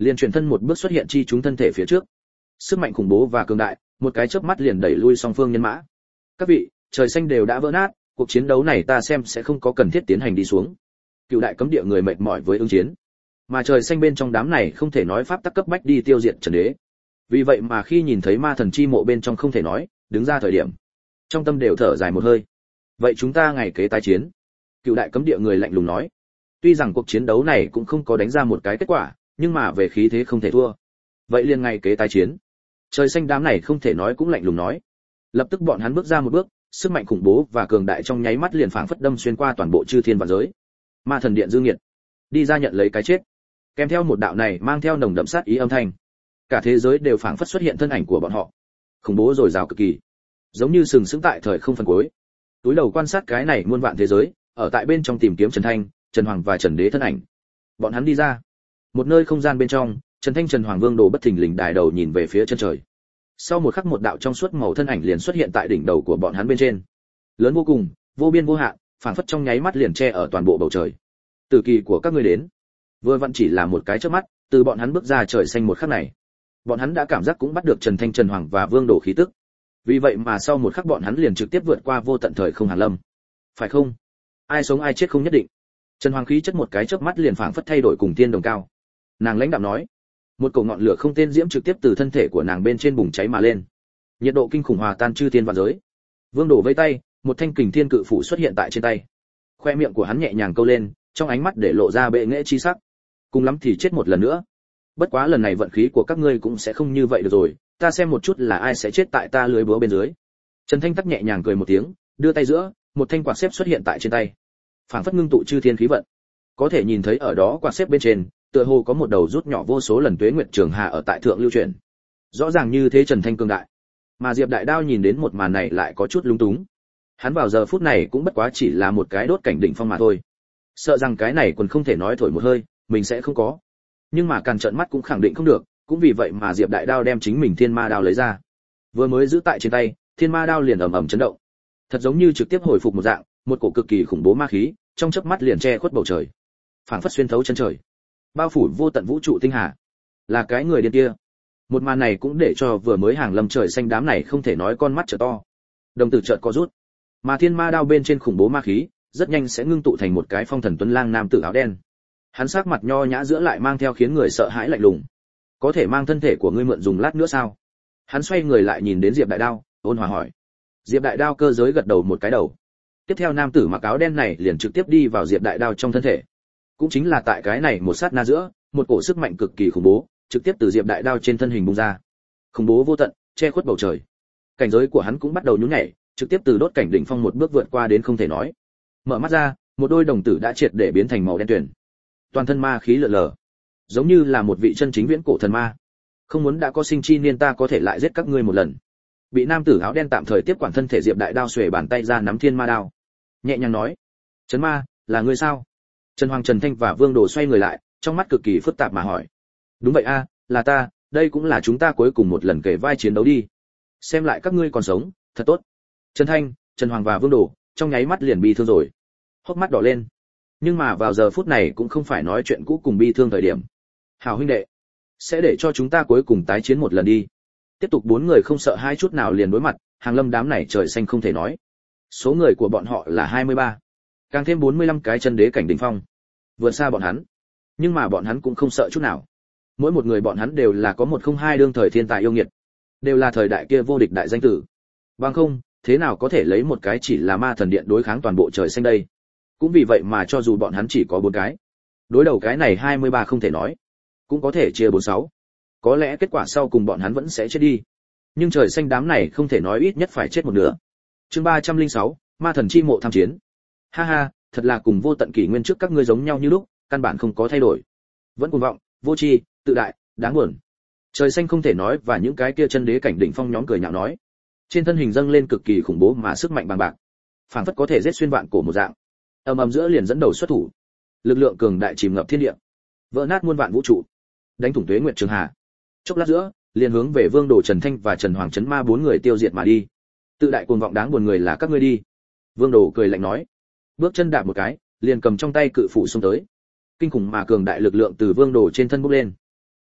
liền chuyển thân một bước xuất hiện chi chúng thân thể phía trước. Sức mạnh khủng bố và cường đại, một cái chớp mắt liền đẩy lui song phương nhân mã. Các vị, trời xanh đều đã vỡ nát, cuộc chiến đấu này ta xem sẽ không có cần thiết tiến hành đi xuống. Cựu đại cấm địa người mệt mỏi với ứng chiến, mà trời xanh bên trong đám này không thể nói pháp tắc cấp bách đi tiêu diệt Trần Đế. Vì vậy mà khi nhìn thấy ma thần chi mộ bên trong không thể nói, đứng ra thời điểm, trong tâm đều thở dài một hơi. Vậy chúng ta ngày kế tái chiến. Cựu đại cấm địa người lạnh lùng nói. Tuy rằng cuộc chiến đấu này cũng không có đánh ra một cái kết quả, nhưng mà về khí thế không thể thua. Vậy liền ngày kế tái chiến. Trời xanh đám này không thể nói cũng lạnh lùng nói. Lập tức bọn hắn bước ra một bước, sức mạnh khủng bố và cường đại trong nháy mắt liền phảng phất đâm xuyên qua toàn bộ chư thiên vạn giới. Ma thần điện Dương Nghiệt, đi ra nhận lấy cái chết. Kèm theo một đạo này mang theo nồng đậm sát ý âm thanh, cả thế giới đều phảng phất xuất hiện thân ảnh của bọn họ. Khủng bố rồi rào cực kỳ, giống như sừng sững tại thời không phần cuối. Túi đầu quan sát cái này muôn vạn thế giới, ở tại bên trong tìm kiếm Trần Thanh, Trần Hoàng và Trần Đế thân ảnh. Bọn hắn đi ra, một nơi không gian bên trong, Trần Thanh Trần Hoàng Vương Đồ bất thình lình đài đầu nhìn về phía chân trời. Sau một khắc một đạo trong suốt màu thân ảnh liền xuất hiện tại đỉnh đầu của bọn hắn bên trên. Lớn vô cùng, vô biên vô hạn, phảng phất trong nháy mắt liền che ở toàn bộ bầu trời. Tử kỳ của các ngươi đến. Vừa vặn chỉ là một cái chớp mắt, từ bọn hắn bước ra trời xanh một khắc này, bọn hắn đã cảm giác cũng bắt được Trần Thanh Trần Hoàng và Vương Đồ khí tức. Vì vậy mà sau một khắc bọn hắn liền trực tiếp vượt qua vô tận thời không hàn lâm. Phải không? Ai sống ai chết không nhất định. Trần Hoàng khí chất một cái chớp mắt liền phảng phất thay đổi cùng tiên đồng cao. Nàng lãnh đạm nói. Một cổ ngọn lửa không tên diễm trực tiếp từ thân thể của nàng bên trên bùng cháy mà lên. Nhiệt độ kinh khủng hòa tan chư thiên vạn giới. Vương Đồ vẫy tay, một thanh kình thiên cự phủ xuất hiện tại trên tay. Khoe miệng của hắn nhẹ nhàng câu lên, trong ánh mắt để lộ ra bệ nghệ chi sắc. Cùng lắm thì chết một lần nữa. Bất quá lần này vận khí của các ngươi cũng sẽ không như vậy được rồi, ta xem một chút là ai sẽ chết tại ta lưới búa bên dưới. Trần Thanh tắc nhẹ nhàng cười một tiếng, đưa tay giữa, một thanh quạt xếp xuất hiện tại trên tay. Phảng phất ngưng tụ chư thiên khí vận. Có thể nhìn thấy ở đó quạt xếp bên trên, tựa hồ có một đầu rút nhỏ vô số lần tuế nguyệt trường hà ở tại thượng lưu truyền. Rõ ràng như thế Trần Thanh cường đại. Mà Diệp Đại Đao nhìn đến một màn này lại có chút lung túng. Hắn vào giờ phút này cũng bất quá chỉ là một cái đốt cảnh đỉnh phong mà thôi. Sợ rằng cái này còn không thể nói thổi một hơi, mình sẽ không có. Nhưng mà càng trợn mắt cũng khẳng định không được, cũng vì vậy mà Diệp Đại Đao đem chính mình Thiên Ma Đao lấy ra. Vừa mới giữ tại trên tay, Thiên Ma Đao liền ầm ầm chấn động. Thật giống như trực tiếp hồi phục một dạng, một cổ cực kỳ khủng bố ma khí, trong chớp mắt liền che khuất bầu trời. Phảng phất xuyên thấu chân trời, bao phủ vô tận vũ trụ tinh hà. Là cái người điên kia. Một màn này cũng để cho vừa mới hàng lâm trời xanh đám này không thể nói con mắt trợ to. Đồng tử chợt co rút. Mà Thiên Ma Đao bên trên khủng bố ma khí, rất nhanh sẽ ngưng tụ thành một cái phong thần tuấn lang nam tử áo đen. Hắn sắc mặt nho nhã giữa lại mang theo khiến người sợ hãi lạnh lùng. Có thể mang thân thể của ngươi mượn dùng lát nữa sao? Hắn xoay người lại nhìn đến Diệp Đại Đao, ôn hòa hỏi. Diệp Đại Đao cơ giới gật đầu một cái đầu. Tiếp theo nam tử mặc áo đen này liền trực tiếp đi vào Diệp Đại Đao trong thân thể. Cũng chính là tại cái này một sát na giữa, một cổ sức mạnh cực kỳ khủng bố, trực tiếp từ Diệp Đại Đao trên thân hình bung ra. Khủng bố vô tận, che khuất bầu trời. Cảnh giới của hắn cũng bắt đầu nhún nhảy, trực tiếp từ đốt cảnh đỉnh phong một bước vượt qua đến không thể nói. Mở mắt ra, một đôi đồng tử đã triệt để biến thành màu đen tuyền. Toàn thân ma khí lượn lờ, giống như là một vị chân chính viễn cổ thần ma. Không muốn đã có sinh chi niên ta có thể lại giết các ngươi một lần. Bị nam tử áo đen tạm thời tiếp quản thân thể Diệp Đại Đao xuề bàn tay ra nắm Thiên Ma Đao, nhẹ nhàng nói: "Trấn Ma, là ngươi sao?" Trần Hoàng, Trần Thanh và Vương Đồ xoay người lại, trong mắt cực kỳ phức tạp mà hỏi: "Đúng vậy a, là ta, đây cũng là chúng ta cuối cùng một lần kể vai chiến đấu đi. Xem lại các ngươi còn sống, thật tốt." Trần Thanh, Trần Hoàng và Vương Đồ trong nháy mắt liền bi thương rồi, hốc mắt đỏ lên. Nhưng mà vào giờ phút này cũng không phải nói chuyện cũ cùng bi thương thời điểm. "Hảo huynh đệ, sẽ để cho chúng ta cuối cùng tái chiến một lần đi." Tiếp tục bốn người không sợ hai chút nào liền đối mặt, hàng lâm đám này trời xanh không thể nói. Số người của bọn họ là hai mươi ba, càng thêm bốn mươi lăm cái chân đế cảnh đỉnh phong. Vượt xa bọn hắn. Nhưng mà bọn hắn cũng không sợ chút nào. Mỗi một người bọn hắn đều là có một không hai đương thời thiên tài yêu nghiệt, đều là thời đại kia vô địch đại danh tử. Bằng không, thế nào có thể lấy một cái chỉ là ma thần điện đối kháng toàn bộ trời xanh đây? Cũng vì vậy mà cho dù bọn hắn chỉ có bốn cái, đối đầu cái này hai mươi ba không thể nói, cũng có thể chia bốn sáu. Có lẽ kết quả sau cùng bọn hắn vẫn sẽ chết đi. Nhưng trời xanh đám này không thể nói ít nhất phải chết một nửa. Chương ba trăm lẻ sáu, Ma thần chi mộ tham chiến. Ha ha, thật là cùng vô tận kỷ nguyên trước các ngươi giống nhau như lúc, căn bản không có thay đổi. Vẫn cuồng vọng, vô tri, tự đại, đáng buồn. Trời xanh không thể nói và những cái kia chân đế cảnh đỉnh phong nhóm cười nhạo nói. Trên thân hình dâng lên cực kỳ khủng bố mà sức mạnh bằng bạc, phảng phất có thể giết xuyên vạn cổ một dạng. Ầm ầm giữa liền dẫn đầu xuất thủ. Lực lượng cường đại chìm ngập thiên địa, vỡ nát muôn vạn vũ trụ, đánh thủng tuế nguyệt trường hà. Chốc lát giữa, liền hướng về Vương Đồ, Trần Thanh và Trần Hoàng Chấn Ma bốn người tiêu diệt mà đi. Tự đại cuồng vọng đáng buồn người là các ngươi đi. Vương Đồ cười lạnh nói, bước chân đạp một cái, liền cầm trong tay cự phủ xông tới. Kinh khủng mà cường đại lực lượng từ Vương Đồ trên thân bốc lên.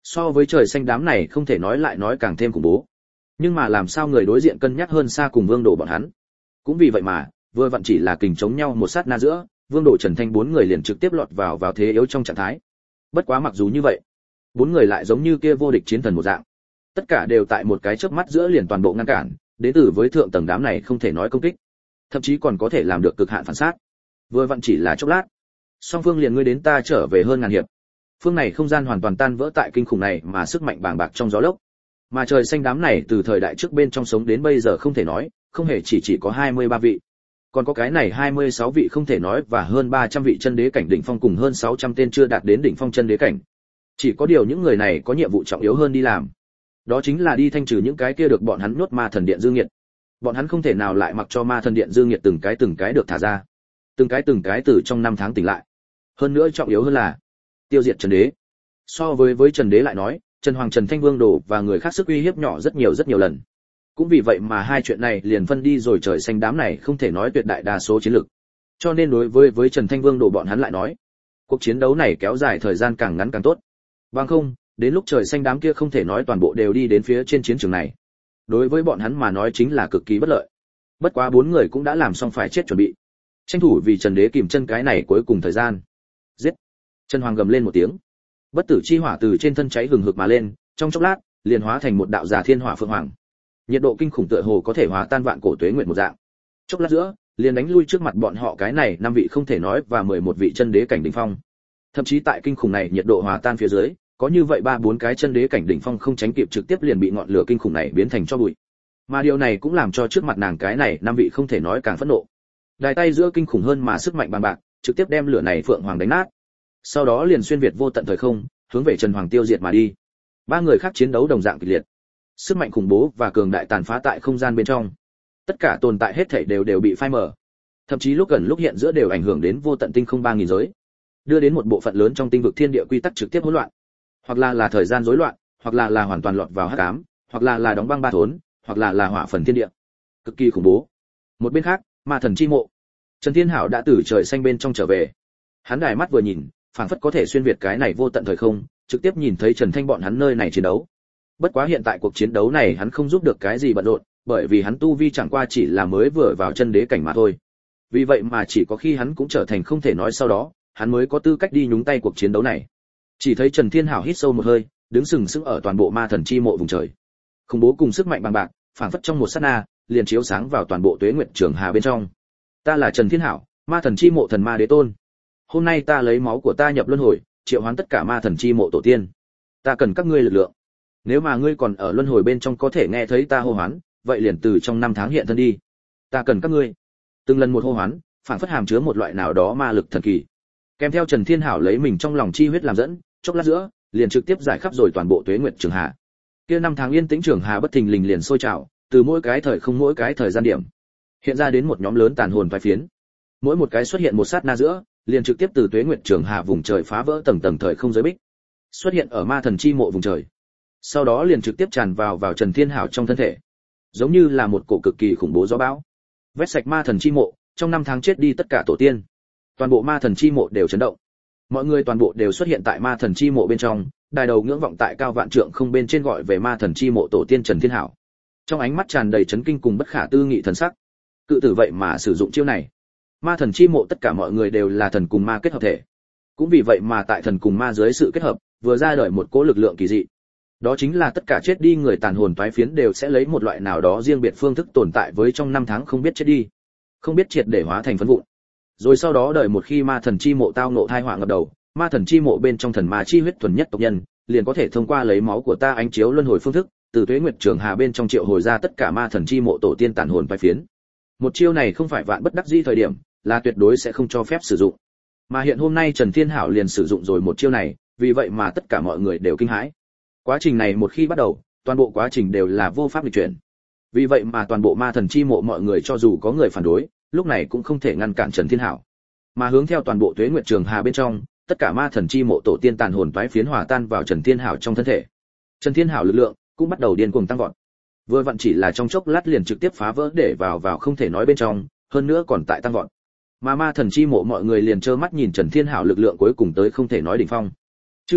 So với trời xanh đám này không thể nói lại nói càng thêm khủng bố. Nhưng mà làm sao người đối diện cân nhắc hơn xa cùng Vương Đồ bọn hắn. Cũng vì vậy mà, vừa vặn chỉ là kình chống nhau một sát na giữa, Vương Đồ Trần Thanh bốn người liền trực tiếp lọt vào vào thế yếu trong trạng thái. Bất quá mặc dù như vậy, bốn người lại giống như kia vô địch chiến thần một dạng. Tất cả đều tại một cái chớp mắt giữa liền toàn bộ ngăn cản, đến từ với thượng tầng đám này không thể nói công kích, thậm chí còn có thể làm được cực hạn phản sát. Vừa vặn chỉ là chốc lát, song phương liền ngươi đến ta trở về hơn ngàn hiệp. Phương này không gian hoàn toàn tan vỡ tại kinh khủng này mà sức mạnh bàng bạc trong gió lốc. Mà trời xanh đám này từ thời đại trước bên trong sống đến bây giờ không thể nói, không hề chỉ chỉ có hai mươi ba vị. Còn có cái này hai mươi sáu vị không thể nói và hơn ba trăm vị chân đế cảnh đỉnh phong cùng hơn sáu trăm tên chưa đạt đến đỉnh phong chân đế cảnh. Chỉ có điều những người này có nhiệm vụ trọng yếu hơn đi làm. Đó chính là đi thanh trừ những cái kia được bọn hắn nhốt ma thần điện dương nghiệt. Bọn hắn không thể nào lại mặc cho ma thần điện dương nghiệt từng cái từng cái được thả ra. Từng cái từng cái từ trong năm tháng tỉnh lại. Hơn nữa trọng yếu hơn là tiêu diệt Trần Đế. So với với Trần Đế lại nói, Trần Hoàng Trần Thanh Vương Đồ và người khác sức uy hiếp nhỏ rất nhiều rất nhiều lần. Cũng vì vậy mà hai chuyện này liền phân đi rồi trời xanh đám này không thể nói tuyệt đại đa số chiến lực. Cho nên đối với với Trần Thanh Vương Đồ bọn hắn lại nói, cuộc chiến đấu này kéo dài thời gian càng ngắn càng tốt. Bằng không, đến lúc trời xanh đám kia không thể nói toàn bộ đều đi đến phía trên chiến trường này. Đối với bọn hắn mà nói chính là cực kỳ bất lợi. Bất quá bốn người cũng đã làm xong phải chết chuẩn bị. Tranh thủ vì Trần Đế kìm chân cái này cuối cùng thời gian. Giết! Trần Hoàng gầm lên một tiếng. Bất tử chi hỏa từ trên thân cháy hừng hực mà lên, trong chốc lát, liền hóa thành một đạo giả thiên hỏa phượng hoàng. Nhiệt độ kinh khủng tựa hồ có thể hòa tan vạn cổ tuế nguyệt một dạng. Chốc lát giữa, liền đánh lui trước mặt bọn họ cái này năm vị không thể nói và mười một vị chân đế cảnh đỉnh phong. Thậm chí tại kinh khủng này nhiệt độ hòa tan phía dưới, có như vậy ba bốn cái chân đế cảnh đỉnh phong không tránh kịp trực tiếp liền bị ngọn lửa kinh khủng này biến thành tro bụi. Mà điều này cũng làm cho trước mặt nàng cái này năm vị không thể nói càng phẫn nộ. Đài tay giữa kinh khủng hơn mà sức mạnh bằng bạc, trực tiếp đem lửa này phượng hoàng đánh nát. Sau đó liền xuyên việt vô tận thời không, hướng về Trần Hoàng tiêu diệt mà đi. Ba người khác chiến đấu đồng dạng kịch liệt. Sức mạnh khủng bố và cường đại tàn phá tại không gian bên trong. Tất cả tồn tại hết thảy đều đều bị phai mờ. Thậm chí lúc gần lúc hiện giữa đều ảnh hưởng đến vô tận tinh không ba nghìn giới. Đưa đến một bộ phận lớn trong tinh vực thiên địa quy tắc trực tiếp hỗn loạn. Hoặc là là thời gian rối loạn, hoặc là là hoàn toàn lọt vào hắc ám, hoặc là là đóng băng ba thốn, hoặc là là hỏa phần thiên địa. Cực kỳ khủng bố. Một bên khác, ma thần chi mộ. Trần Thiên Hảo đã từ trời xanh bên trong trở về. Hắn đài mắt vừa nhìn, phảng phất có thể xuyên việt cái này vô tận thời không, trực tiếp nhìn thấy Trần Thanh bọn hắn nơi này chiến đấu. Bất quá hiện tại cuộc chiến đấu này hắn không giúp được cái gì bận rộn, bởi vì hắn tu vi chẳng qua chỉ là mới vừa vào chân đế cảnh mà thôi. Vì vậy mà chỉ có khi hắn cũng trở thành không thể nói sau đó, hắn mới có tư cách đi nhúng tay cuộc chiến đấu này. Chỉ thấy Trần Thiên Hảo hít sâu một hơi, đứng sừng sững ở toàn bộ ma thần chi mộ vùng trời. Khủng bố cùng sức mạnh bằng bạc, phảng phất trong một sát na, liền chiếu sáng vào toàn bộ tuế nguyệt trường hà bên trong. Ta là Trần Thiên Hảo, ma thần chi mộ thần ma đế tôn. Hôm nay ta lấy máu của ta nhập luân hồi, triệu hoán tất cả ma thần chi mộ tổ tiên. Ta cần các ngươi lực lượng. Nếu mà ngươi còn ở luân hồi bên trong có thể nghe thấy ta hô hoán, vậy liền từ trong năm tháng hiện thân đi. Ta cần các ngươi. Từng lần một hô hoán, phảng phất hàm chứa một loại nào đó ma lực thần kỳ. Kèm theo Trần Thiên Hảo lấy mình trong lòng chi huyết làm dẫn, chốc lát giữa, liền trực tiếp giải khắp rồi toàn bộ tuế nguyệt trường hà. Kia năm tháng yên tĩnh trường hà bất thình lình liền sôi trào, từ mỗi cái thời không mỗi cái thời gian điểm, hiện ra đến một nhóm lớn tàn hồn phái phiến. Mỗi một cái xuất hiện một sát na giữa, liền trực tiếp từ tuế nguyệt trường hà vùng trời phá vỡ tầng tầng thời không giới bích, xuất hiện ở ma thần chi mộ vùng trời. Sau đó liền trực tiếp tràn vào vào Trần Thiên Hảo trong thân thể, giống như là một cổ cực kỳ khủng bố gió bão, vét sạch ma thần chi mộ, trong năm tháng chết đi tất cả tổ tiên. Toàn bộ ma thần chi mộ đều chấn động. Mọi người toàn bộ đều xuất hiện tại ma thần chi mộ bên trong, đài đầu ngưỡng vọng tại cao vạn trượng không bên trên gọi về ma thần chi mộ tổ tiên Trần Thiên Hảo. Trong ánh mắt tràn đầy chấn kinh cùng bất khả tư nghị thần sắc. Cự tử vậy mà sử dụng chiêu này. Ma thần chi mộ tất cả mọi người đều là thần cùng ma kết hợp thể. Cũng vì vậy mà tại thần cùng ma dưới sự kết hợp, vừa ra đời một cỗ lực lượng kỳ dị. Đó chính là tất cả chết đi người tàn hồn toái phiến đều sẽ lấy một loại nào đó riêng biệt phương thức tồn tại với trong năm tháng không biết chết đi, không biết triệt để hóa thành phấn vụn. Rồi sau đó đợi một khi ma thần chi mộ tao ngộ thai họa ngập đầu, ma thần chi mộ bên trong thần ma chi huyết thuần nhất tộc nhân, liền có thể thông qua lấy máu của ta ánh chiếu luân hồi phương thức, từ tuế nguyệt trường hà bên trong triệu hồi ra tất cả ma thần chi mộ tổ tiên tàn hồn toái phiến. Một chiêu này không phải vạn bất đắc dĩ thời điểm, là tuyệt đối sẽ không cho phép sử dụng. Mà hiện hôm nay Trần Thiên Hảo liền sử dụng rồi một chiêu này, vì vậy mà tất cả mọi người đều kinh hãi. Quá trình này một khi bắt đầu, toàn bộ quá trình đều là vô pháp lịch chuyển. Vì vậy mà toàn bộ ma thần chi mộ mọi người cho dù có người phản đối, lúc này cũng không thể ngăn cản Trần Thiên Hảo. Mà hướng theo toàn bộ tuế nguyệt trường hà bên trong, tất cả ma thần chi mộ tổ tiên tàn hồn toái phiến hòa tan vào Trần Thiên Hảo trong thân thể. Trần Thiên Hảo lực lượng cũng bắt đầu điên cuồng tăng vọt. Vừa vặn chỉ là trong chốc lát liền trực tiếp phá vỡ để vào vào không thể nói bên trong, hơn nữa còn tại tăng vọt. Mà ma thần chi mộ mọi người liền trơ mắt nhìn Trần Thiên Hảo lực lượng cuối cùng tới không thể nói đỉnh phong. Chư vị,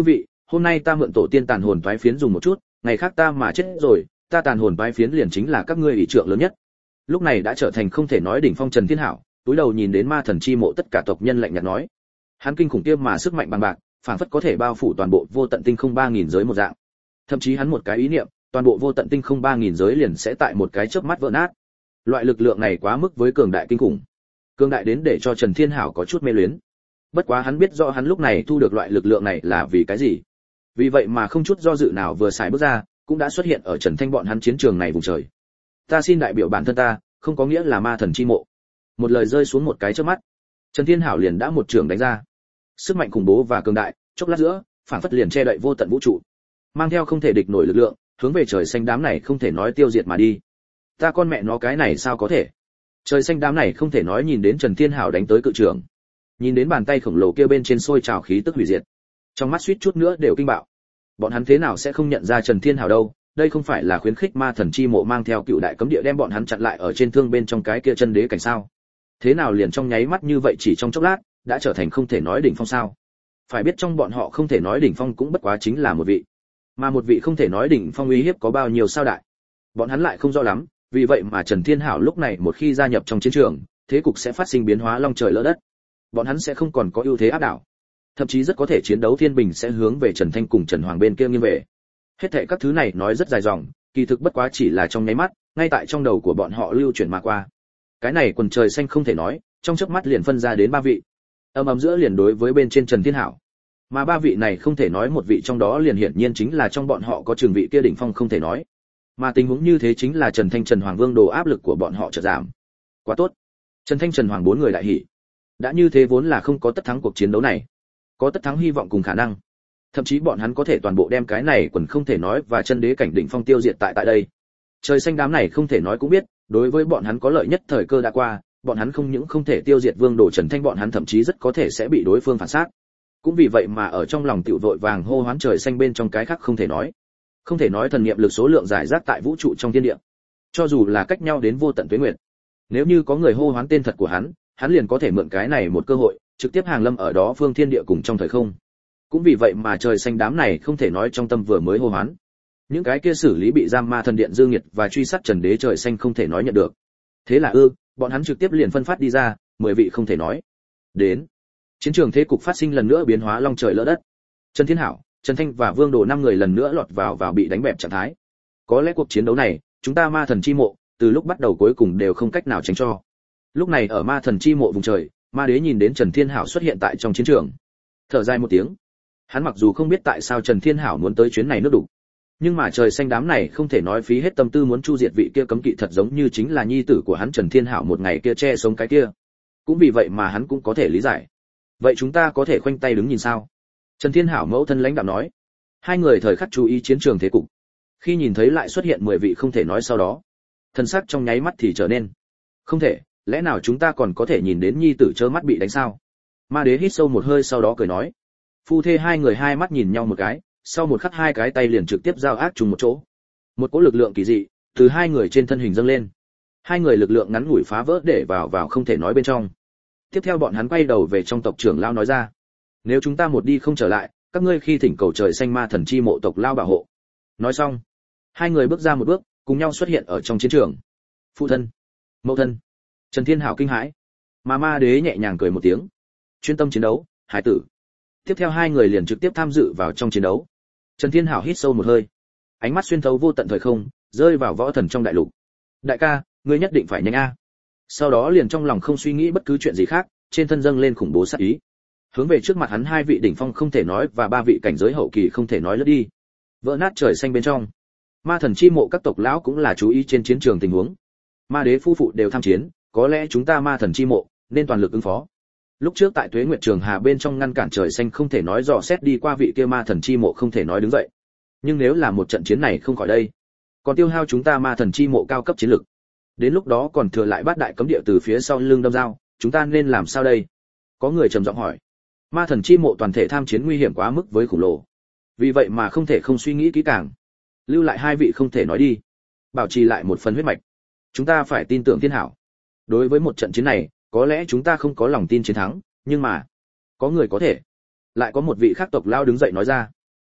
hôm nay ta mượn tổ tiên tàn hồn toái phiến dùng một chút, ngày khác ta mà chết rồi, ta tàn hồn toái phiến liền chính là các ngươi ủy trượng lớn nhất. Lúc này đã trở thành không thể nói đỉnh phong Trần Thiên Hảo, túi đầu nhìn đến ma thần chi mộ tất cả tộc nhân lạnh nhạt nói. Hắn kinh khủng kia mà sức mạnh bằng bạc, phảng phất có thể bao phủ toàn bộ vô tận tinh không ba nghìn giới một dạng. Thậm chí hắn một cái ý niệm, toàn bộ vô tận tinh không ba nghìn giới liền sẽ tại một cái chớp mắt vỡ nát. Loại lực lượng này quá mức với cường đại kinh khủng. Cường đại đến để cho Trần Thiên Hảo có chút mê luyến. Bất quá hắn biết rõ hắn lúc này thu được loại lực lượng này là vì cái gì. Vì vậy mà không chút do dự nào vừa xài bước ra, cũng đã xuất hiện ở Trần Thanh bọn hắn chiến trường này vùng trời. Ta xin đại biểu bản thân ta, không có nghĩa là ma thần chi mộ. Một lời rơi xuống một cái chớp mắt, Trần Thiên Hảo liền đã một trường đánh ra. Sức mạnh khủng bố và cường đại, chốc lát giữa, phản phất liền che đậy vô tận vũ trụ, mang theo không thể địch nổi lực lượng, hướng về trời xanh đám này không thể nói tiêu diệt mà đi. Ta con mẹ nó cái này sao có thể? Trời xanh đám này không thể nói nhìn đến Trần Thiên Hảo đánh tới cự trường, nhìn đến bàn tay khổng lồ kia bên trên sôi trào khí tức hủy diệt, trong mắt suýt chút nữa đều kinh bạo. Bọn hắn thế nào sẽ không nhận ra Trần Thiên Hảo đâu? Đây không phải là khuyến khích ma thần chi mộ mang theo cựu đại cấm địa đem bọn hắn chặn lại ở trên thương bên trong cái kia chân đế cảnh sao? Thế nào liền trong nháy mắt như vậy chỉ trong chốc lát đã trở thành không thể nói đỉnh phong sao? Phải biết trong bọn họ không thể nói đỉnh phong cũng bất quá chính là một vị, mà một vị không thể nói đỉnh phong uy hiếp có bao nhiêu sao đại? Bọn hắn lại không rõ lắm, vì vậy mà Trần Thiên Hảo lúc này một khi gia nhập trong chiến trường, thế cục sẽ phát sinh biến hóa long trời lỡ đất. Bọn hắn sẽ không còn có ưu thế áp đảo, thậm chí rất có thể chiến đấu thiên bình sẽ hướng về Trần Thanh cùng Trần Hoàng bên kia nghiêng về. Hết thảy các thứ này nói rất dài dòng, kỳ thực bất quá chỉ là trong nháy mắt, ngay tại trong đầu của bọn họ lưu chuyển mà qua. Cái này quần trời xanh không thể nói, trong chớp mắt liền phân ra đến ba vị. Âm ầm giữa liền đối với bên trên Trần Thiên Hảo. Mà ba vị này không thể nói một vị trong đó liền hiển nhiên chính là trong bọn họ có trường vị kia đỉnh phong không thể nói. Mà tình huống như thế chính là Trần Thanh Trần Hoàng Vương đồ áp lực của bọn họ chợt giảm. Quá tốt. Trần Thanh Trần Hoàng bốn người đại hỉ. Đã như thế vốn là không có tất thắng cuộc chiến đấu này, có tất thắng hy vọng cùng khả năng. Thậm chí bọn hắn có thể toàn bộ đem cái này quần không thể nói và chân đế cảnh đỉnh phong tiêu diệt tại tại đây. Trời xanh đám này không thể nói cũng biết, đối với bọn hắn có lợi nhất thời cơ đã qua, bọn hắn không những không thể tiêu diệt Vương Đồ Trần Thanh, bọn hắn thậm chí rất có thể sẽ bị đối phương phản sát. Cũng vì vậy mà ở trong lòng tiểu vội vàng hô hoán trời xanh bên trong cái khác không thể nói. Không thể nói thần niệm lực số lượng giải rác tại vũ trụ trong thiên địa. Cho dù là cách nhau đến vô tận tuế nguyệt, nếu như có người hô hoán tên thật của hắn, hắn liền có thể mượn cái này một cơ hội, trực tiếp hàng lâm ở đó phương thiên địa cùng trong thời không. Cũng vì vậy mà trời xanh đám này không thể nói trong tâm vừa mới hô hoán. Những cái kia xử lý bị giam ma thần điện Dương Nghiệt và truy sát Trần Đế trời xanh không thể nói nhận được. Thế là ư, bọn hắn trực tiếp liền phân phát đi ra, mười vị không thể nói. Đến. Chiến trường thế cục phát sinh lần nữa biến hóa long trời lỡ đất. Trần Thiên Hảo, Trần Thanh và Vương Đồ năm người lần nữa lọt vào vào bị đánh bẹp trạng thái. Có lẽ cuộc chiến đấu này, chúng ta ma thần chi mộ, từ lúc bắt đầu cuối cùng đều không cách nào tránh cho. Lúc này ở ma thần chi mộ vùng trời, ma đế nhìn đến Trần Thiên Hảo xuất hiện tại trong chiến trường, thở dài một tiếng. Hắn mặc dù không biết tại sao Trần Thiên Hảo muốn tới chuyến này nước đủ, nhưng mà trời xanh đám này không thể nói phí hết tâm tư muốn chu diệt vị kia cấm kỵ thật giống như chính là nhi tử của hắn Trần Thiên Hảo một ngày kia che sống cái kia. Cũng vì vậy mà hắn cũng có thể lý giải. Vậy chúng ta có thể khoanh tay đứng nhìn sao? Trần Thiên Hảo mẫu thân lãnh đạm nói. Hai người thời khắc chú ý chiến trường thế cục. Khi nhìn thấy lại xuất hiện mười vị không thể nói sau đó, thân sắc trong nháy mắt thì trở nên không thể, lẽ nào chúng ta còn có thể nhìn đến nhi tử trơ mắt bị đánh sao? Ma đế hít sâu một hơi sau đó cười nói. Phu thê hai người hai mắt nhìn nhau một cái, sau một khắc hai cái tay liền trực tiếp giao ác trùng một chỗ. Một cỗ lực lượng kỳ dị từ hai người trên thân hình dâng lên. Hai người lực lượng ngắn ngủi phá vỡ để vào vào không thể nói bên trong. Tiếp theo bọn hắn quay đầu về trong tộc trưởng lao nói ra, nếu chúng ta một đi không trở lại, các ngươi khi thỉnh cầu trời xanh ma thần chi mộ tộc lao bảo hộ. Nói xong, hai người bước ra một bước, cùng nhau xuất hiện ở trong chiến trường. Phụ thân, mẫu thân. Trần Thiên Hảo kinh hãi, mà ma đế nhẹ nhàng cười một tiếng. Chuyên tâm chiến đấu, hải tử. Tiếp theo hai người liền trực tiếp tham dự vào trong chiến đấu. Trần Thiên Hảo hít sâu một hơi, ánh mắt xuyên thấu vô tận thời không, rơi vào võ thần trong đại lục. Đại ca, ngươi nhất định phải nhanh a. Sau đó liền trong lòng không suy nghĩ bất cứ chuyện gì khác, trên thân dâng lên khủng bố sát ý. Hướng về trước mặt hắn hai vị đỉnh phong không thể nói và ba vị cảnh giới hậu kỳ không thể nói lướt đi. Vỡ nát trời xanh bên trong. Ma thần chi mộ các tộc lão cũng là chú ý trên chiến trường tình huống. Ma đế phu phụ đều tham chiến, có lẽ chúng ta ma thần chi mộ nên toàn lực ứng phó. Lúc trước tại Tuế Nguyệt Trường Hà bên trong ngăn cản trời xanh không thể nói dò xét đi qua vị kia ma thần chi mộ không thể nói đứng dậy. Nhưng nếu là một trận chiến này không khỏi đây, còn tiêu hao chúng ta ma thần chi mộ cao cấp chiến lực. Đến lúc đó còn thừa lại bát đại cấm địa từ phía sau lưng đâm dao, chúng ta nên làm sao đây? Có người trầm giọng hỏi. Ma thần chi mộ toàn thể tham chiến nguy hiểm quá mức với khủng lồ. Vì vậy mà không thể không suy nghĩ kỹ càng. Lưu lại hai vị không thể nói đi, bảo trì lại một phần huyết mạch. Chúng ta phải tin tưởng Thiên Hảo. Đối với một trận chiến này, có lẽ chúng ta không có lòng tin chiến thắng, nhưng mà có người có thể. Lại có một vị khác tộc lao đứng dậy nói ra.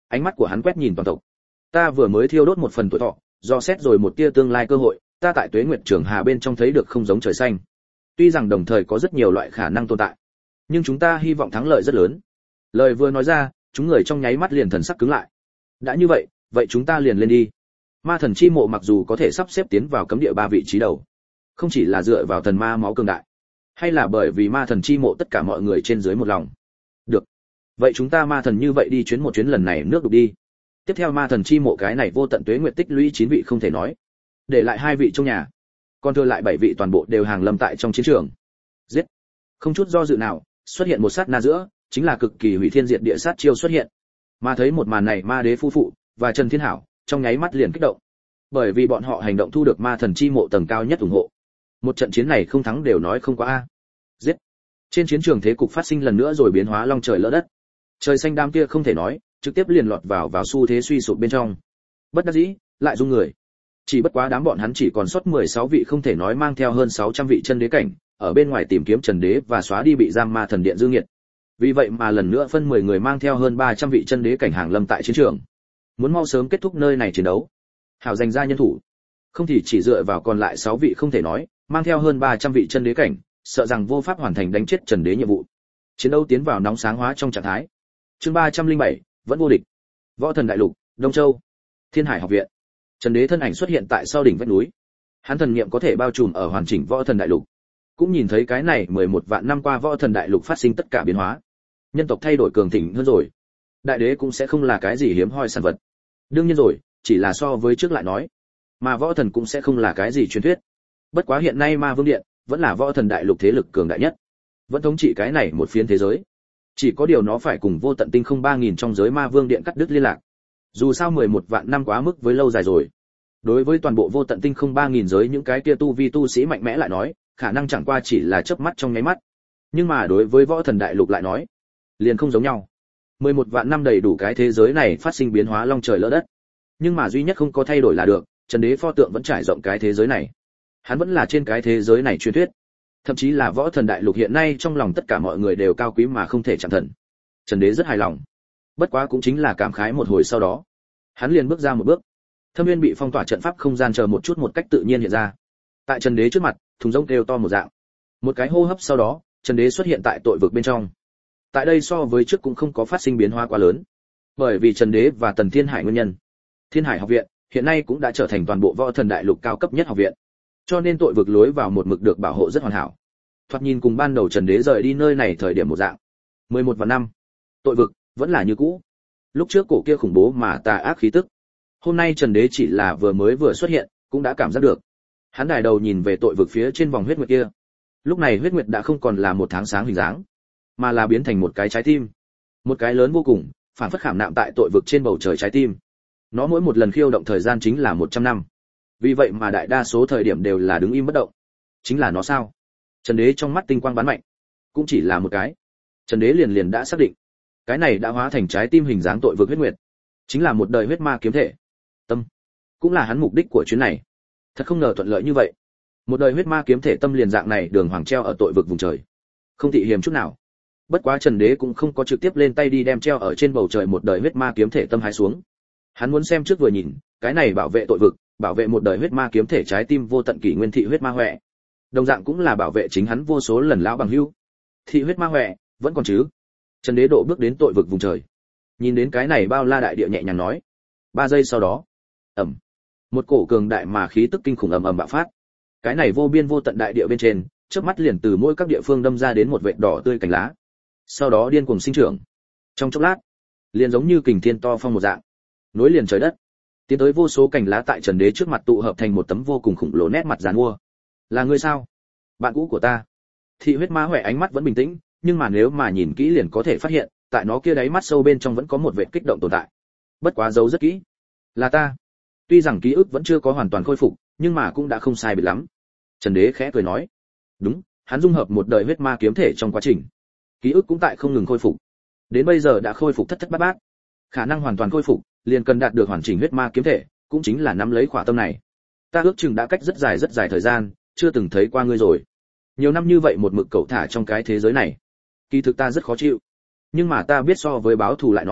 Ánh mắt của hắn quét nhìn toàn tộc. Ta vừa mới thiêu đốt một phần tuổi thọ, do xét rồi một tia tương lai cơ hội, ta tại Tuế Nguyệt Trường Hà bên trong thấy được không giống trời xanh. Tuy rằng đồng thời có rất nhiều loại khả năng tồn tại, nhưng chúng ta hy vọng thắng lợi rất lớn. Lời vừa nói ra, chúng người trong nháy mắt liền thần sắc cứng lại. Đã như vậy, vậy chúng ta liền lên đi. Ma thần chi mộ mặc dù có thể sắp xếp tiến vào cấm địa ba vị trí đầu, không chỉ là dựa vào thần ma máu cường đại, hay là bởi vì ma thần chi mộ tất cả mọi người trên dưới một lòng. Được. Vậy chúng ta ma thần như vậy đi chuyến một chuyến lần này nước đục đi. Tiếp theo ma thần chi mộ cái này vô tận tuế nguyệt tích lũy chín vị không thể nói, để lại hai vị trong nhà, còn thừa lại bảy vị toàn bộ đều hàng lâm tại trong chiến trường. Giết. Không chút do dự nào, xuất hiện một sát na giữa, chính là cực kỳ hủy thiên diệt địa sát chiêu xuất hiện. Mà thấy một màn này, Ma Đế phu phụ và Trần Thiên Hảo trong nháy mắt liền kích động, bởi vì bọn họ hành động thu được ma thần chi mộ tầng cao nhất ủng hộ. Một trận chiến này không thắng đều nói không quá a. Giết. Trên chiến trường thế cục phát sinh lần nữa rồi biến hóa long trời lỡ đất. Trời xanh đam kia không thể nói, trực tiếp liền lọt vào vào xu thế suy sụp bên trong. Bất đắc dĩ, lại dung người. Chỉ bất quá đám bọn hắn chỉ còn sót mười sáu vị không thể nói mang theo hơn sáu trăm vị chân đế cảnh, ở bên ngoài tìm kiếm Trần Đế và xóa đi bị giam ma thần điện dương nghiệt. Vì vậy mà lần nữa phân mười người mang theo hơn ba trăm vị chân đế cảnh hàng lâm tại chiến trường. Muốn mau sớm kết thúc nơi này chiến đấu, hảo dành ra nhân thủ. Không thì chỉ dựa vào còn lại sáu vị không thể nói, mang theo hơn ba trăm vị chân đế cảnh, sợ rằng vô pháp hoàn thành đánh chết Trần Đế nhiệm vụ. Chiến đấu tiến vào nóng sáng hóa trong trạng thái. Chương ba trăm lẻ bảy, vẫn vô địch. Võ Thần Đại Lục, Đông Châu, Thiên Hải học viện. Trần Đế thân ảnh xuất hiện tại sau đỉnh vách núi. Hắn thần niệm có thể bao trùm ở hoàn chỉnh Võ Thần Đại Lục. Cũng nhìn thấy cái này mười một vạn năm qua Võ Thần Đại Lục phát sinh tất cả biến hóa. Nhân tộc thay đổi cường thịnh hơn rồi. Đại đế cũng sẽ không là cái gì hiếm hoi sản vật. Đương nhiên rồi, chỉ là so với trước lại nói, mà võ thần cũng sẽ không là cái gì truyền thuyết. Bất quá hiện nay Ma Vương Điện vẫn là Võ Thần Đại Lục thế lực cường đại nhất, vẫn thống trị cái này một phiến thế giới. Chỉ có điều nó phải cùng vô tận tinh không ba nghìn trong giới Ma Vương Điện cắt đứt liên lạc. Dù sao mười một vạn năm quá mức với lâu dài rồi. Đối với toàn bộ vô tận tinh không ba nghìn giới những cái kia tu vi tu sĩ mạnh mẽ lại nói, khả năng chẳng qua chỉ là chớp mắt trong nháy mắt. Nhưng mà đối với Võ Thần Đại Lục lại nói, liền không giống nhau. mười một vạn năm đầy đủ cái thế giới này phát sinh biến hóa long trời lỡ đất. Nhưng mà duy nhất không có thay đổi là được, Trần Đế pho tượng vẫn trải rộng cái thế giới này. Hắn vẫn là trên cái thế giới này truyền thuyết. Thậm chí là Võ Thần Đại Lục hiện nay trong lòng tất cả mọi người đều cao quý mà không thể chạm thần. Trần Đế rất hài lòng. Bất quá cũng chính là cảm khái một hồi sau đó, hắn liền bước ra một bước. Thâm Nguyên bị phong tỏa trận pháp không gian chờ một chút một cách tự nhiên hiện ra. Tại Trần Đế trước mặt, thùng rỗng kêu to một dạng. Một cái hô hấp sau đó, Trần Đế xuất hiện tại tội vực bên trong. Tại đây so với trước cũng không có phát sinh biến hóa quá lớn, bởi vì Trần Đế và Tần Thiên Hải nguyên nhân. Thiên Hải học viện hiện nay cũng đã trở thành toàn bộ Võ Thần Đại Lục cao cấp nhất học viện, cho nên tội vực lối vào một mực được bảo hộ rất hoàn hảo. Thoạt nhìn cùng ban đầu Trần Đế rời đi nơi này thời điểm một dạng. mười một vạn năm, tội vực vẫn là như cũ. Lúc trước cổ kia khủng bố mà tà ác khí tức, hôm nay Trần Đế chỉ là vừa mới vừa xuất hiện, cũng đã cảm giác được. Hắn đài đầu nhìn về tội vực phía trên vòng huyết nguyệt kia. Lúc này huyết nguyệt đã không còn là một tháng sáng hình dáng, mà là biến thành một cái trái tim, một cái lớn vô cùng, phản phất khảm nạm tại tội vực trên bầu trời trái tim. Nó mỗi một lần khiêu động thời gian chính là một trăm năm, vì vậy mà đại đa số thời điểm đều là đứng im bất động. Chính là nó sao? Trần Đế trong mắt tinh quang bắn mạnh, cũng chỉ là một cái. Trần Đế liền liền đã xác định, cái này đã hóa thành trái tim hình dáng tội vực huyết nguyệt, chính là một đời huyết ma kiếm thể. Tâm, cũng là hắn mục đích của chuyến này. Thật không ngờ thuận lợi như vậy, một đời huyết ma kiếm thể tâm liền dạng này đường hoàng treo ở tội vực vùng trời, không thị hiểm chút nào. Bất quá Trần Đế cũng không có trực tiếp lên tay đi đem treo ở trên bầu trời một đời huyết ma kiếm thể tâm hái xuống. Hắn muốn xem trước vừa nhìn, cái này bảo vệ tội vực, bảo vệ một đời huyết ma kiếm thể trái tim vô tận kỷ nguyên thị huyết ma huệ. Đồng dạng cũng là bảo vệ chính hắn vô số lần lão bằng hữu. Thị huyết ma huệ, vẫn còn chứ? Trần Đế độ bước đến tội vực vùng trời. Nhìn đến cái này bao la đại địa nhẹ nhàng nói. Ba giây sau đó, ầm, một cổ cường đại mà khí tức kinh khủng ầm ầm bạo phát. Cái này vô biên vô tận đại địa bên trên, chớp mắt liền từ mỗi các địa phương đâm ra đến một vệt đỏ tươi cành lá. Sau đó điên cuồng sinh trưởng. Trong chốc lát, liền giống như kình thiên to phong một dạng, nối liền trời đất. Tiến tới vô số cành lá tại Trần Đế trước mặt tụ hợp thành một tấm vô cùng khủng bố nét mặt giàn mua. Là ngươi sao? Bạn cũ của ta. Thị huyết ma huệ ánh mắt vẫn bình tĩnh, nhưng mà nếu mà nhìn kỹ liền có thể phát hiện, tại nó kia đáy mắt sâu bên trong vẫn có một vệt kích động tồn tại. Bất quá giấu rất kỹ. Là ta. Tuy rằng ký ức vẫn chưa có hoàn toàn khôi phục, nhưng mà cũng đã không sai biệt lắm. Trần Đế khẽ cười nói. Đúng, hắn dung hợp một đời huyết ma kiếm thể trong quá trình, ký ức cũng tại không ngừng khôi phục. Đến bây giờ đã khôi phục thất thất bát bát. Khả năng hoàn toàn khôi phục, liền cần đạt được hoàn chỉnh huyết ma kiếm thể, cũng chính là nắm lấy khỏa tâm này. Ta ước chừng đã cách rất dài rất dài thời gian, chưa từng thấy qua ngươi rồi. Nhiều năm như vậy một mực cẩu thả trong cái thế giới này, kỳ thực ta rất khó chịu. Nhưng mà ta biết so với báo thù lại nói,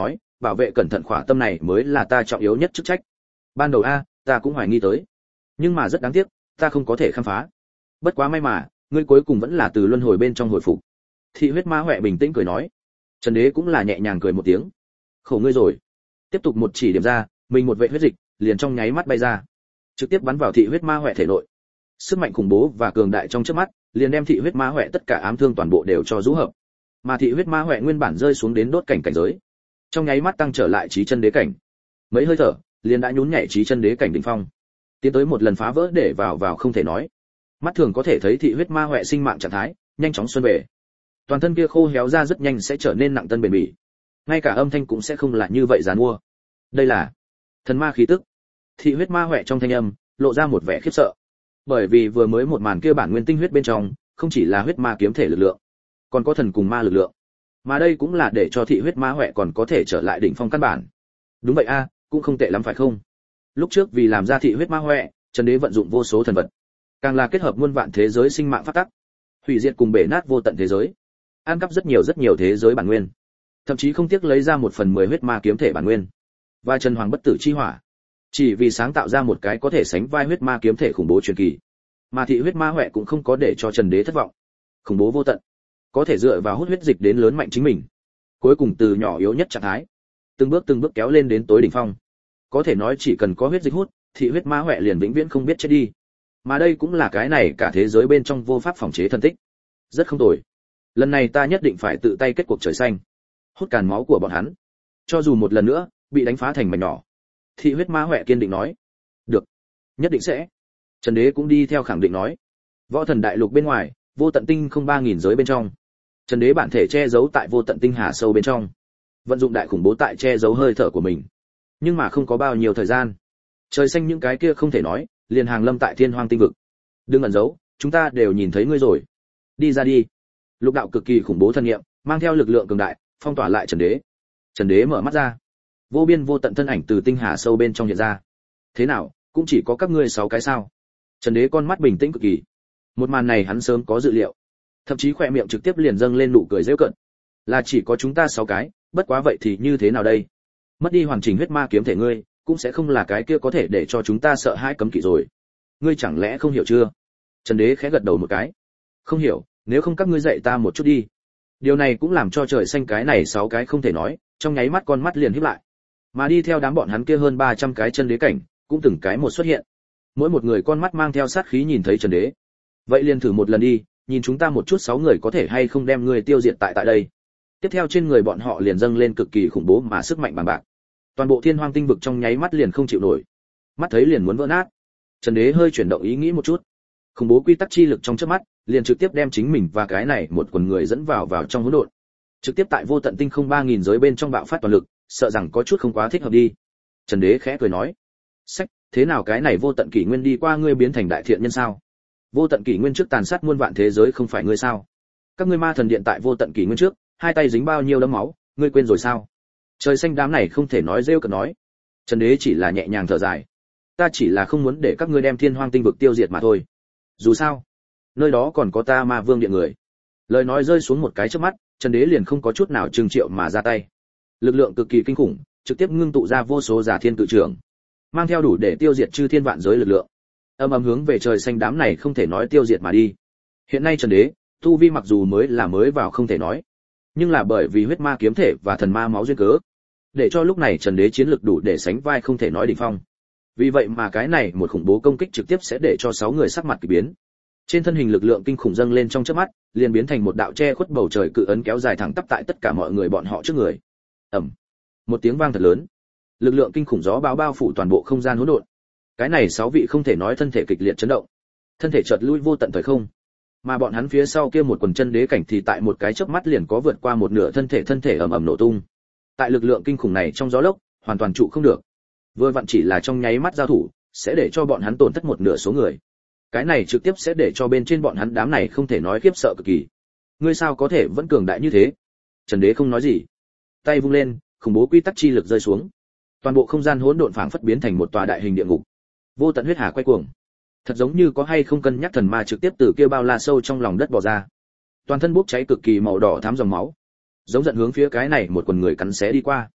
bảo vệ cẩn thận khỏa tâm này mới là ta trọng yếu nhất chức trách. Ban đầu a, ta cũng hoài nghi tới, nhưng mà rất đáng tiếc, ta không có thể khám phá. Bất quá may mà, ngươi cuối cùng vẫn là từ luân hồi bên trong hồi phục. Thị huyết ma huệ bình tĩnh cười nói. Trần Đế cũng là nhẹ nhàng cười một tiếng. Khổ ngươi rồi. Tiếp tục một chỉ điểm ra, mình một vệ huyết dịch, liền trong nháy mắt bay ra, trực tiếp bắn vào thị huyết ma huệ thể nội. Sức mạnh khủng bố và cường đại trong chớp mắt, liền đem thị huyết ma huệ tất cả ám thương toàn bộ đều cho rũ hợp. Mà thị huyết ma huệ nguyên bản rơi xuống đến đốt cảnh cảnh giới, trong nháy mắt tăng trở lại chí chân đế cảnh. Mấy hơi thở, liền đã nhún nhảy chí chân đế cảnh đỉnh phong. Tiến tới một lần phá vỡ để vào vào không thể nói. Mắt thường có thể thấy thị huyết ma huệ sinh mạng trạng thái, nhanh chóng xuân về. Toàn thân kia khô héo ra rất nhanh sẽ trở nên nặng tân bền bỉ. Ngay cả âm thanh cũng sẽ không là như vậy giàn mua. Đây là thần ma khí tức. Thị huyết ma huệ trong thanh âm lộ ra một vẻ khiếp sợ. Bởi vì vừa mới một màn kia bản nguyên tinh huyết bên trong, không chỉ là huyết ma kiếm thể lực lượng, còn có thần cùng ma lực lượng. Mà đây cũng là để cho thị huyết ma huệ còn có thể trở lại đỉnh phong căn bản. Đúng vậy a, cũng không tệ lắm phải không? Lúc trước vì làm ra thị huyết ma huệ, Trần Đế vận dụng vô số thần vật, càng là kết hợp muôn vạn thế giới sinh mạng phát tắc, hủy diệt cùng bể nát vô tận thế giới, ăn cắp rất nhiều rất nhiều thế giới bản nguyên, thậm chí không tiếc lấy ra một phần mười huyết ma kiếm thể bản nguyên và Trần Hoàng bất tử chi hỏa, chỉ vì sáng tạo ra một cái có thể sánh vai huyết ma kiếm thể khủng bố truyền kỳ. Mà thị huyết ma huệ cũng không có để cho Trần Đế thất vọng. Khủng bố vô tận, có thể dựa vào hút huyết dịch đến lớn mạnh chính mình, cuối cùng từ nhỏ yếu nhất trạng thái, từng bước từng bước kéo lên đến tối đỉnh phong. Có thể nói chỉ cần có huyết dịch hút, thị huyết ma huệ liền vĩnh viễn không biết chết đi. Mà đây cũng là cái này cả thế giới bên trong vô pháp phòng chế thân tích. Rất không tồi. Lần này ta nhất định phải tự tay kết cuộc trời xanh, hút càn máu của bọn hắn, cho dù một lần nữa bị đánh phá thành mảnh nhỏ. Thị huyết ma huệ kiên định nói. Được, nhất định sẽ. Trần Đế cũng đi theo khẳng định nói. Võ thần đại lục bên ngoài, vô tận tinh không ba nghìn giới bên trong, Trần Đế bản thể che giấu tại vô tận tinh hà sâu bên trong, vận dụng đại khủng bố tại che giấu hơi thở của mình. Nhưng mà không có bao nhiêu thời gian, trời xanh những cái kia không thể nói, liền hàng lâm tại thiên hoang tinh vực. Đừng ẩn giấu, chúng ta đều nhìn thấy ngươi rồi. Đi ra đi. Lục đạo cực kỳ khủng bố thân nghiệm, mang theo lực lượng cường đại, phong tỏa lại Trần Đế. Trần Đế mở mắt ra, vô biên vô tận thân ảnh từ tinh hà sâu bên trong hiện ra. Thế nào, cũng chỉ có các ngươi sáu cái sao? Trần Đế con mắt bình tĩnh cực kỳ. Một màn này hắn sớm có dự liệu, thậm chí khỏe miệng trực tiếp liền dâng lên nụ cười giễu cợt. Là chỉ có chúng ta sáu cái, bất quá vậy thì như thế nào đây? Mất đi hoàn chỉnh huyết ma kiếm thể ngươi, cũng sẽ không là cái kia có thể để cho chúng ta sợ hãi cấm kỵ rồi. Ngươi chẳng lẽ không hiểu chưa? Trần Đế khẽ gật đầu một cái. Không hiểu, nếu không các ngươi dạy ta một chút đi. Điều này cũng làm cho trời xanh cái này sáu cái không thể nói, trong nháy mắt con mắt liền híp lại. Mà đi theo đám bọn hắn kia hơn ba trăm cái chân đế cảnh, cũng từng cái một xuất hiện. Mỗi một người con mắt mang theo sát khí nhìn thấy Trần Đế. Vậy liền thử một lần đi, nhìn chúng ta một chút sáu người có thể hay không đem ngươi tiêu diệt tại tại đây. Tiếp theo trên người bọn họ liền dâng lên cực kỳ khủng bố mà sức mạnh bằng bạc. Toàn bộ thiên hoang tinh vực trong nháy mắt liền không chịu nổi, mắt thấy liền muốn vỡ nát. Trần Đế hơi chuyển động ý nghĩ một chút, khủng bố quy tắc chi lực trong chớp mắt liền trực tiếp đem chính mình và cái này một quần người dẫn vào vào trong hỗn độn, trực tiếp tại vô tận tinh không ba nghìn giới bên trong bạo phát toàn lực, sợ rằng có chút không quá thích hợp đi. Trần Đế khẽ cười nói, sách, thế nào cái này vô tận kỷ nguyên đi qua ngươi biến thành đại thiện nhân sao? Vô tận kỷ nguyên trước tàn sát muôn vạn thế giới không phải ngươi sao? Các ngươi ma thần điện tại vô tận kỷ nguyên trước, hai tay dính bao nhiêu đấm máu, ngươi quên rồi sao? Trời xanh đám này không thể nói rêu cợt nói. Trần Đế chỉ là nhẹ nhàng thở dài, ta chỉ là không muốn để các ngươi đem thiên hoang tinh vực tiêu diệt mà thôi. Dù sao, nơi đó còn có ta ma vương điện người. Lời nói rơi xuống một cái trước mắt, Trần Đế liền không có chút nào trừng triệu mà ra tay. Lực lượng cực kỳ kinh khủng, trực tiếp ngưng tụ ra vô số giả thiên cự trưởng, mang theo đủ để tiêu diệt chư thiên vạn giới lực lượng, âm ầm hướng về trời xanh đám này không thể nói tiêu diệt mà đi. Hiện nay Trần Đế, tu vi mặc dù mới là mới vào không thể nói, nhưng là bởi vì huyết ma kiếm thể và thần ma máu duyên cớ, để cho lúc này Trần Đế chiến lực đủ để sánh vai không thể nói đỉnh phong. Vì vậy mà cái này một khủng bố công kích trực tiếp sẽ để cho sáu người sắc mặt kỳ biến. Trên thân hình lực lượng kinh khủng dâng lên trong chớp mắt, liền biến thành một đạo che khuất bầu trời cự ấn kéo dài thẳng tắp tại tất cả mọi người bọn họ trước người. Ầm. Một tiếng vang thật lớn, lực lượng kinh khủng gió bão bao phủ toàn bộ không gian hỗn độn. Cái này sáu vị không thể nói thân thể kịch liệt chấn động, thân thể chợt lui vô tận thời không. Mà bọn hắn phía sau kia một quần chân đế cảnh thì tại một cái chớp mắt liền có vượt qua một nửa thân thể thân thể ầm ầm nổ tung. Tại lực lượng kinh khủng này trong gió lốc, hoàn toàn trụ không được. Vừa vặn chỉ là trong nháy mắt giao thủ, sẽ để cho bọn hắn tổn thất một nửa số người. Cái này trực tiếp sẽ để cho bên trên bọn hắn đám này không thể nói khiếp sợ cực kỳ. Ngươi sao có thể vẫn cường đại như thế? Trần Đế không nói gì, tay vung lên, khủng bố quy tắc chi lực rơi xuống. Toàn bộ không gian hỗn độn phảng phất biến thành một tòa đại hình địa ngục. Vô tận huyết hà quay cuồng, thật giống như có hay không cân nhắc thần ma trực tiếp từ kia bao la sâu trong lòng đất bò ra. Toàn thân bốc cháy cực kỳ màu đỏ thắm dòng máu, giống giận hướng phía cái này một quần người cắn xé đi qua.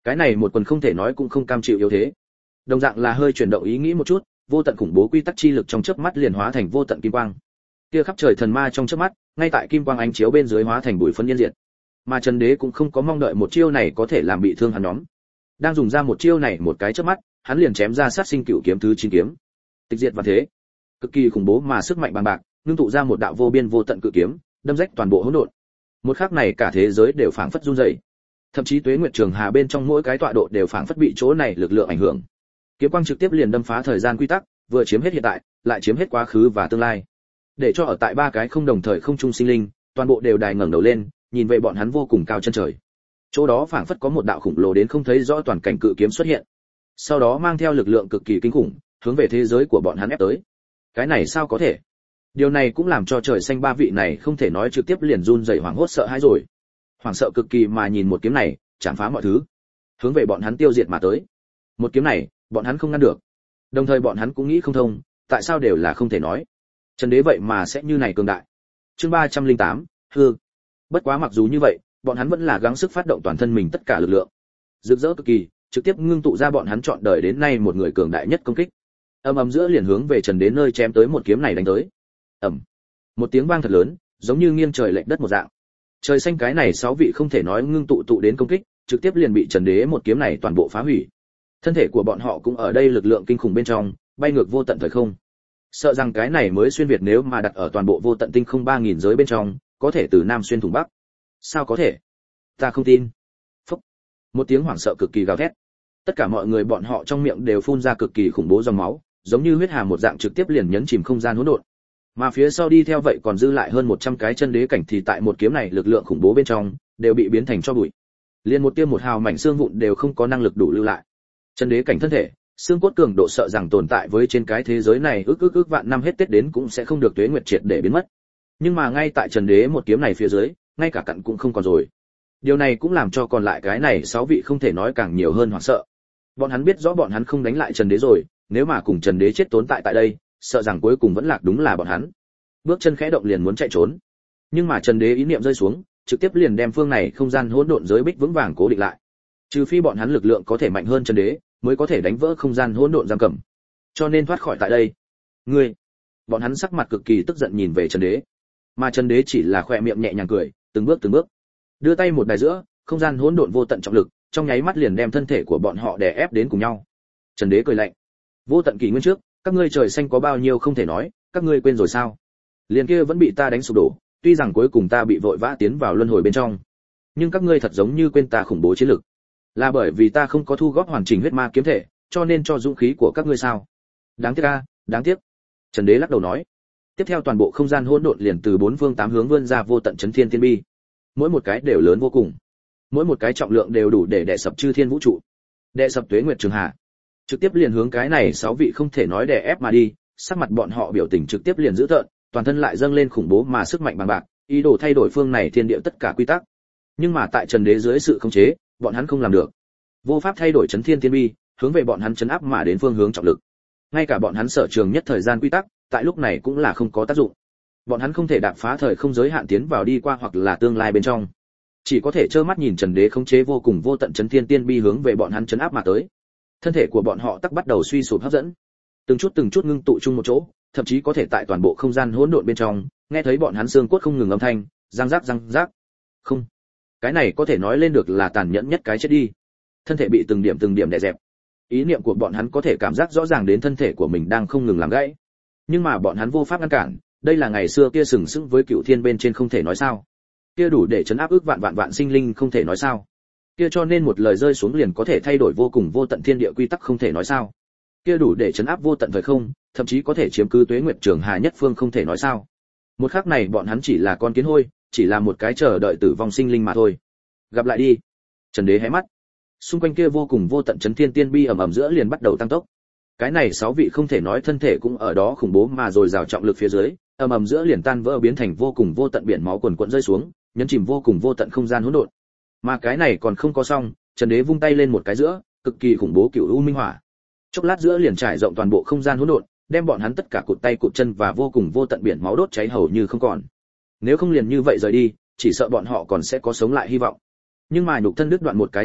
Cái này một quần không thể nói cũng không cam chịu yếu thế. Đồng dạng là hơi chuyển động ý nghĩ một chút, vô tận khủng bố quy tắc chi lực trong chớp mắt liền hóa thành vô tận kim quang. Kia khắp trời thần ma trong chớp mắt, ngay tại kim quang ánh chiếu bên dưới hóa thành bụi phấn yên diệt. Mà Trần Đế cũng không có mong đợi một chiêu này có thể làm bị thương hắn nhóm. Đang dùng ra một chiêu này một cái chớp mắt, hắn liền chém ra sát sinh cửu kiếm thứ chín kiếm. Tịch diệt vạn thế. Cực kỳ khủng bố mà sức mạnh bằng bạc, ngưng tụ ra một đạo vô biên vô tận cự kiếm, đâm rách toàn bộ hỗn độn. Một khắc này cả thế giới đều phảng phất run rẩy. Thậm chí Tuế Nguyệt Trường Hà bên trong mỗi cái tọa độ đều phảng phất bị chỗ này lực lượng ảnh hưởng. Kiếm quang trực tiếp liền đâm phá thời gian quy tắc, vừa chiếm hết hiện tại, lại chiếm hết quá khứ và tương lai. Để cho ở tại ba cái không đồng thời không trung sinh linh, toàn bộ đều đài ngẩng đầu lên, nhìn về bọn hắn vô cùng cao chân trời. Chỗ đó phảng phất có một đạo khủng lồ đến không thấy rõ toàn cảnh cự kiếm xuất hiện. Sau đó mang theo lực lượng cực kỳ kinh khủng, hướng về thế giới của bọn hắn ép tới. Cái này sao có thể? Điều này cũng làm cho trời xanh ba vị này không thể nói trực tiếp liền run rẩy hoảng hốt sợ hãi rồi. Hoảng sợ cực kỳ mà nhìn một kiếm này, chạm phá mọi thứ, hướng về bọn hắn tiêu diệt mà tới. Một kiếm này, bọn hắn không ngăn được. Đồng thời bọn hắn cũng nghĩ không thông, tại sao đều là không thể nói. Trần Đế vậy mà sẽ như này cường đại. Chương ba trăm lẻ tám, hư. Bất quá mặc dù như vậy, bọn hắn vẫn là gắng sức phát động toàn thân mình tất cả lực lượng. Rực rỡ cực kỳ, trực tiếp ngưng tụ ra bọn hắn chọn đời đến nay một người cường đại nhất công kích. Ầm ầm giữa liền hướng về Trần Đế nơi chém tới một kiếm này đánh tới. Ầm. Một tiếng vang thật lớn, giống như nghiêng trời lệch đất một dạng. Trời xanh cái này sáu vị không thể nói ngưng tụ tụ đến công kích, trực tiếp liền bị Trần Đế một kiếm này toàn bộ phá hủy. Thân thể của bọn họ cũng ở đây lực lượng kinh khủng bên trong, bay ngược vô tận thời không. Sợ rằng cái này mới xuyên việt nếu mà đặt ở toàn bộ vô tận tinh không ba nghìn giới bên trong, có thể từ nam xuyên thủng bắc. Sao có thể? Ta không tin. Phốc. Một tiếng hoảng sợ cực kỳ gào thét. Tất cả mọi người bọn họ trong miệng đều phun ra cực kỳ khủng bố dòng máu, giống như huyết hà một dạng trực tiếp liền nhấn chìm không gian hỗn độn. Mà phía sau đi theo vậy còn dư lại hơn một trăm cái chân đế cảnh thì tại một kiếm này lực lượng khủng bố bên trong, đều bị biến thành tro bụi. Liên một tiêm một hào mảnh xương vụn đều không có năng lực đủ lưu lại. Chân đế cảnh thân thể, xương cốt cường độ sợ rằng tồn tại với trên cái thế giới này ước ước ước vạn năm hết Tết đến cũng sẽ không được tuế nguyệt triệt để biến mất. Nhưng mà ngay tại Trần Đế một kiếm này phía dưới, ngay cả cặn cũng không còn rồi. Điều này cũng làm cho còn lại cái này sáu vị không thể nói càng nhiều hơn hoảng sợ. Bọn hắn biết rõ bọn hắn không đánh lại Trần Đế rồi, nếu mà cùng Trần Đế chết tốn tại tại đây, sợ rằng cuối cùng vẫn lạc đúng là bọn hắn. Bước chân khẽ động liền muốn chạy trốn. Nhưng mà Trần Đế ý niệm rơi xuống, trực tiếp liền đem phương này không gian hỗn độn giới bích vững vàng cố định lại. Trừ phi bọn hắn lực lượng có thể mạnh hơn Trần Đế, mới có thể đánh vỡ không gian hỗn độn giam cầm. Cho nên thoát khỏi tại đây. Ngươi, bọn hắn sắc mặt cực kỳ tức giận nhìn về Trần Đế. Mà Trần Đế chỉ là khỏe miệng nhẹ nhàng cười, từng bước từng bước, đưa tay một đài giữa, không gian hỗn độn vô tận trọng lực, trong nháy mắt liền đem thân thể của bọn họ đè ép đến cùng nhau. Trần Đế cười lạnh, vô tận kỷ nguyên trước, các ngươi trời xanh có bao nhiêu không thể nói, các ngươi quên rồi sao? Liền kia vẫn bị ta đánh sụp đổ, tuy rằng cuối cùng ta bị vội vã tiến vào luân hồi bên trong, nhưng các ngươi thật giống như quên ta khủng bố chiến lực. Là bởi vì ta không có thu góp hoàn chỉnh huyết ma kiếm thể, cho nên cho dũng khí của các ngươi sao? Đáng tiếc a, đáng tiếc. Trần Đế lắc đầu nói. Tiếp theo toàn bộ không gian hỗn độn liền từ bốn phương tám hướng vươn ra vô tận chấn thiên tiên bi. Mỗi một cái đều lớn vô cùng, mỗi một cái trọng lượng đều đủ để đè sập chư thiên vũ trụ, đè sập tuế nguyệt trường hà. Trực tiếp liền hướng cái này sáu vị không thể nói đè ép mà đi, sắc mặt bọn họ biểu tình trực tiếp liền dữ tợn, toàn thân lại dâng lên khủng bố mà sức mạnh bằng bạc, ý đồ thay đổi phương này thiên địa tất cả quy tắc. Nhưng mà tại Trần Đế dưới sự khống chế, bọn hắn không làm được. Vô pháp thay đổi chấn thiên tiên bi, hướng về bọn hắn chấn áp mà đến phương hướng trọng lực. Ngay cả bọn hắn sở trường nhất thời gian quy tắc, tại lúc này cũng là không có tác dụng. Bọn hắn không thể đạp phá thời không giới hạn tiến vào đi qua hoặc là tương lai bên trong. Chỉ có thể trơ mắt nhìn Trần Đế khống chế vô cùng vô tận chấn thiên tiên bi hướng về bọn hắn chấn áp mà tới. Thân thể của bọn họ tắc bắt đầu suy sụp hấp dẫn. Từng chút từng chút ngưng tụ chung một chỗ, thậm chí có thể tại toàn bộ không gian hỗn độn bên trong, nghe thấy bọn hắn xương cốt không ngừng âm thanh, răng rác răng rác. Không, cái này có thể nói lên được là tàn nhẫn nhất cái chết đi. Thân thể bị từng điểm từng điểm đè dẹp. Ý niệm của bọn hắn có thể cảm giác rõ ràng đến thân thể của mình đang không ngừng làm gãy. Nhưng mà bọn hắn vô pháp ngăn cản, đây là ngày xưa kia sừng sững với cựu thiên bên trên không thể nói sao. Kia đủ để chấn áp ước vạn vạn vạn sinh linh không thể nói sao. Kia cho nên một lời rơi xuống liền có thể thay đổi vô cùng vô tận thiên địa quy tắc không thể nói sao. Kia đủ để chấn áp vô tận thời không, thậm chí có thể chiếm cứ tuế nguyệt trường hà nhất phương không thể nói sao. Một khắc này bọn hắn chỉ là con kiến hôi, chỉ là một cái chờ đợi tử vong sinh linh mà thôi. Gặp lại đi. Trần Đế hé mắt. Xung quanh kia vô cùng vô tận chấn thiên tiên bi ầm ầm giữa liền bắt đầu tăng tốc. Cái này sáu vị không thể nói thân thể cũng ở đó khủng bố mà rồi rào trọng lực phía dưới, ầm ầm giữa liền tan vỡ biến thành vô cùng vô tận biển máu quần quần rơi xuống, nhấn chìm vô cùng vô tận không gian hỗn độn. Mà cái này còn không có xong, Trần Đế vung tay lên một cái giữa, cực kỳ khủng bố cửu u minh hỏa. Chốc lát giữa liền trải rộng toàn bộ không gian hỗn độn, đem bọn hắn tất cả cụt tay cụt chân và vô cùng vô tận biển máu đốt cháy hầu như không còn. Nếu không liền như vậy rời đi, chỉ sợ bọn họ còn sẽ có sống lại hy vọng. Nhưng mà nhục thân đứt đoạn một cái trước mắt,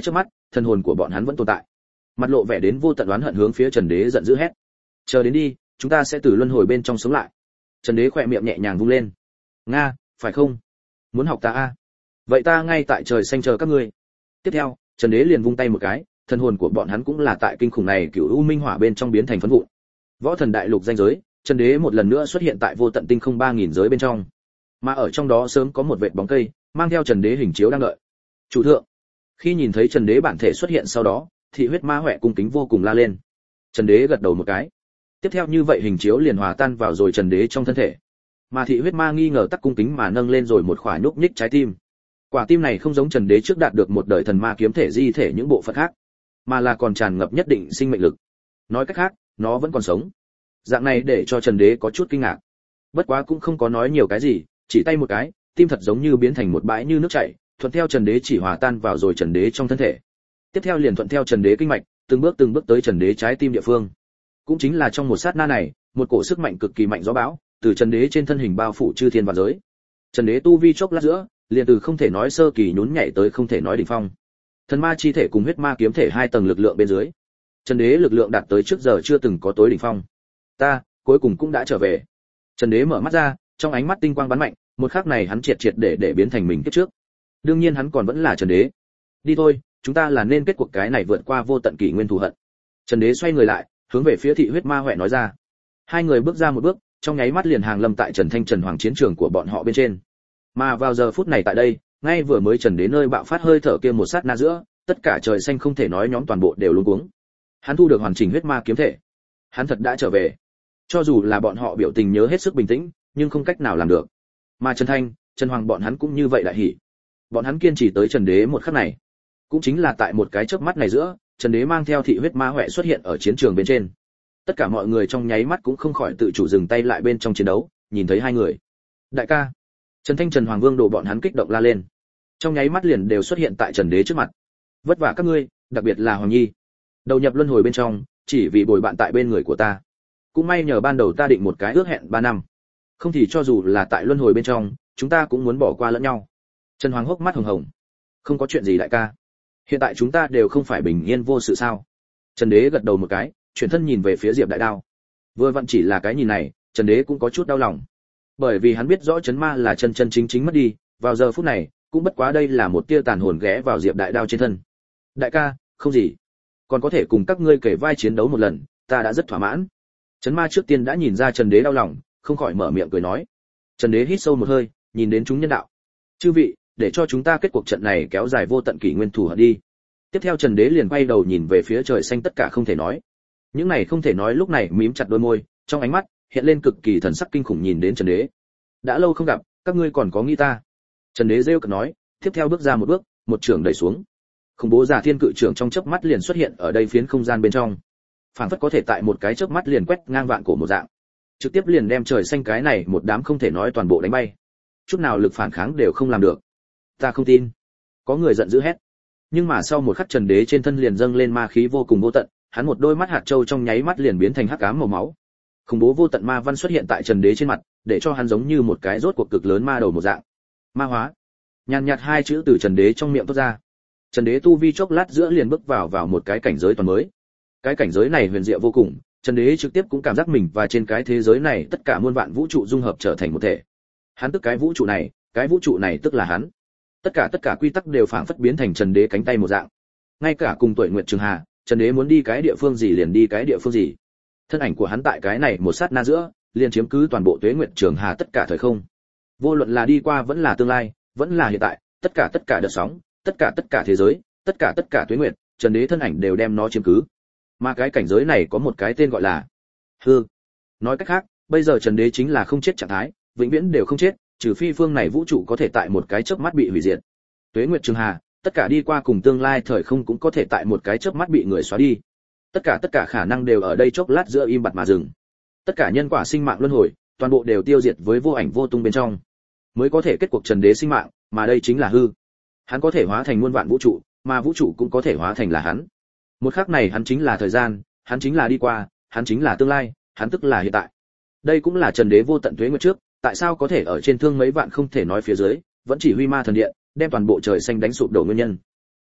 thần hồn của bọn hắn vẫn tồn tại. Mặt lộ vẻ đến vô tận oán hận hướng phía Trần Đế giận dữ hét: "Chờ đến đi, chúng ta sẽ từ luân hồi bên trong sống lại." Trần Đế khỏe miệng nhẹ nhàng vung lên: "Nga, phải không? Muốn học ta a? Vậy ta ngay tại trời xanh chờ các ngươi." Tiếp theo, Trần Đế liền vung tay một cái, thần hồn của bọn hắn cũng là tại kinh khủng này cửu u minh hỏa bên trong biến thành phấn vụn. Võ thần đại lục danh giới, Trần Đế một lần nữa xuất hiện tại vô tận tinh không ba nghìn giới bên trong. Mà ở trong đó sớm có một vệt bóng cây, mang theo Trần Đế hình chiếu đang đợi. "Chủ thượng." Khi nhìn thấy Trần Đế bản thể xuất hiện sau đó, thị huyết ma hoè cung kính vô cùng la lên. Trần Đế gật đầu một cái. Tiếp theo như vậy hình chiếu liền hòa tan vào rồi Trần Đế trong thân thể. Mà thị huyết ma nghi ngờ tắc cung kính mà nâng lên rồi một khỏa nhúc nhích trái tim. Quả tim này không giống Trần Đế trước đạt được một đời thần ma kiếm thể di thể những bộ phận khác, mà là còn tràn ngập nhất định sinh mệnh lực. Nói cách khác, nó vẫn còn sống. Dạng này để cho Trần Đế có chút kinh ngạc. Bất quá cũng không có nói nhiều cái gì, chỉ tay một cái, tim thật giống như biến thành một bãi như nước chảy, thuận theo Trần Đế chỉ hòa tan vào rồi Trần Đế trong thân thể. Tiếp theo liền thuận theo Trần Đế kinh mạch, từng bước từng bước tới Trần Đế trái tim địa phương. Cũng chính là trong một sát na này, một cổ sức mạnh cực kỳ mạnh gió bão từ Trần Đế trên thân hình bao phủ chư thiên vạn giới. Trần Đế tu vi chốc lát giữa, liền từ không thể nói sơ kỳ nhún nhảy tới không thể nói đỉnh phong. Thần ma chi thể cùng huyết ma kiếm thể hai tầng lực lượng bên dưới, Trần Đế lực lượng đạt tới trước giờ chưa từng có tối đỉnh phong. Ta, cuối cùng cũng đã trở về. Trần Đế mở mắt ra, trong ánh mắt tinh quang bắn mạnh, một khắc này hắn triệt triệt để để biến thành mình kiếp trước. Đương nhiên hắn còn vẫn là Trần Đế. Đi thôi, chúng ta là nên kết cuộc cái này vượt qua vô tận kỷ nguyên thù hận. Trần Đế xoay người lại, hướng về phía thị huyết ma hoè nói ra. Hai người bước ra một bước, trong nháy mắt liền hàng lâm tại Trần Thanh Trần Hoàng chiến trường của bọn họ bên trên. Mà vào giờ phút này tại đây, ngay vừa mới Trần Đế nơi bạo phát hơi thở kia một sát na giữa, tất cả trời xanh không thể nói nhóm toàn bộ đều luống cuống. Hắn thu được hoàn chỉnh huyết ma kiếm thể. Hắn thật đã trở về. Cho dù là bọn họ biểu tình nhớ hết sức bình tĩnh, nhưng không cách nào làm được. Mà Trần Thanh, Trần Hoàng bọn hắn cũng như vậy đại hỉ. Bọn hắn kiên trì tới Trần Đế một khắc này. Cũng chính là tại một cái chớp mắt này giữa, Trần Đế mang theo thị huyết ma hoè xuất hiện ở chiến trường bên trên. Tất cả mọi người trong nháy mắt cũng không khỏi tự chủ dừng tay lại bên trong chiến đấu, nhìn thấy hai người. Đại ca, Trần Thanh Trần Hoàng Vương đồ bọn hắn kích động la lên. Trong nháy mắt liền đều xuất hiện tại Trần Đế trước mặt. Vất vả các ngươi, đặc biệt là Hoàng Nhi. Đầu nhập luân hồi bên trong, chỉ vì bồi bạn tại bên người của ta. Cũng may nhờ ban đầu ta định một cái ước hẹn ba năm. Không thì cho dù là tại luân hồi bên trong, chúng ta cũng muốn bỏ qua lẫn nhau. Trần Hoàng hốc mắt hồng hồng. Không có chuyện gì đại ca. Hiện tại chúng ta đều không phải bình yên vô sự sao? Trần Đế gật đầu một cái, chuyển thân nhìn về phía Diệp Đại Đao. Vừa vặn chỉ là cái nhìn này, Trần Đế cũng có chút đau lòng. Bởi vì hắn biết rõ Trấn Ma là chân chân chính chính mất đi, vào giờ phút này, cũng bất quá đây là một tia tàn hồn ghé vào Diệp Đại Đao trên thân. Đại ca, không gì, còn có thể cùng các ngươi kể vai chiến đấu một lần, ta đã rất thỏa mãn. Trấn Ma trước tiên đã nhìn ra Trần Đế đau lòng, không khỏi mở miệng cười nói. Trần Đế hít sâu một hơi, nhìn đến chúng nhân đạo. Chư vị, để cho chúng ta kết cuộc trận này kéo dài vô tận kỷ nguyên thù hận đi. Tiếp theo Trần Đế liền quay đầu nhìn về phía trời xanh tất cả không thể nói. Những này không thể nói lúc này mím chặt đôi môi, trong ánh mắt hiện lên cực kỳ thần sắc kinh khủng nhìn đến Trần Đế. Đã lâu không gặp, các ngươi còn có nghĩ ta? Trần Đế rêu cợt nói, tiếp theo bước ra một bước, một trường đẩy xuống. Khủng bố giả thiên cự trường trong chớp mắt liền xuất hiện ở đây phiến không gian bên trong. Phản phất có thể tại một cái chớp mắt liền quét ngang vạn cổ một dạng. Trực tiếp liền đem trời xanh cái này một đám không thể nói toàn bộ đánh bay. Chút nào lực phản kháng đều không làm được. Ta không tin. Có người giận dữ hét. Nhưng mà sau một khắc Trần Đế trên thân liền dâng lên ma khí vô cùng vô tận, hắn một đôi mắt hạt châu trong nháy mắt liền biến thành hắc ám màu máu. Khủng bố vô tận ma văn xuất hiện tại Trần Đế trên mặt, để cho hắn giống như một cái rốt cuộc cực lớn ma đầu một dạng. Ma hóa. Nhàn nhạt hai chữ từ Trần Đế trong miệng thoát ra. Trần Đế tu vi chốc lát giữa liền bước vào vào một cái cảnh giới toàn mới. Cái cảnh giới này huyền diệu vô cùng, Trần Đế trực tiếp cũng cảm giác mình và trên cái thế giới này tất cả muôn vạn vũ trụ dung hợp trở thành một thể. Hắn tức cái vũ trụ này, cái vũ trụ này tức là hắn. Tất cả tất cả quy tắc đều phảng phất biến thành Trần Đế cánh tay một dạng. Ngay cả cùng tuổi Nguyệt Trường Hà, Trần Đế muốn đi cái địa phương gì liền đi cái địa phương gì. Thân ảnh của hắn tại cái này một sát na giữa, liền chiếm cứ toàn bộ Tuế Nguyệt Trường Hà tất cả thời không. Vô luận là đi qua vẫn là tương lai, vẫn là hiện tại, tất cả tất cả đợt sóng, tất cả tất cả thế giới, tất cả tất cả Tuế Nguyệt, Trần Đế thân ảnh đều đem nó chiếm cứ. Mà cái cảnh giới này có một cái tên gọi là hư. Nói cách khác, bây giờ Trần Đế chính là không chết trạng thái, vĩnh viễn đều không chết, trừ phi phương này vũ trụ có thể tại một cái chớp mắt bị hủy diệt. Tuế Nguyệt Trường Hà, tất cả đi qua cùng tương lai thời không cũng có thể tại một cái chớp mắt bị người xóa đi. Tất cả tất cả khả năng đều ở đây chốc lát giữa im bặt mà dừng. Tất cả nhân quả sinh mạng luân hồi, toàn bộ đều tiêu diệt với vô ảnh vô tung bên trong. Mới có thể kết cuộc Trần Đế sinh mạng, mà đây chính là hư. Hắn có thể hóa thành muôn vạn vũ trụ, mà vũ trụ cũng có thể hóa thành là hắn. Một khắc này hắn chính là thời gian, hắn chính là đi qua, hắn chính là tương lai, hắn tức là hiện tại. Đây cũng là Trần Đế vô tận tuế nguyệt trước, tại sao có thể ở trên thương mấy vạn không thể nói phía dưới, vẫn chỉ huy ma thần điện, đem toàn bộ trời xanh đánh sụp đổ nguyên nhân.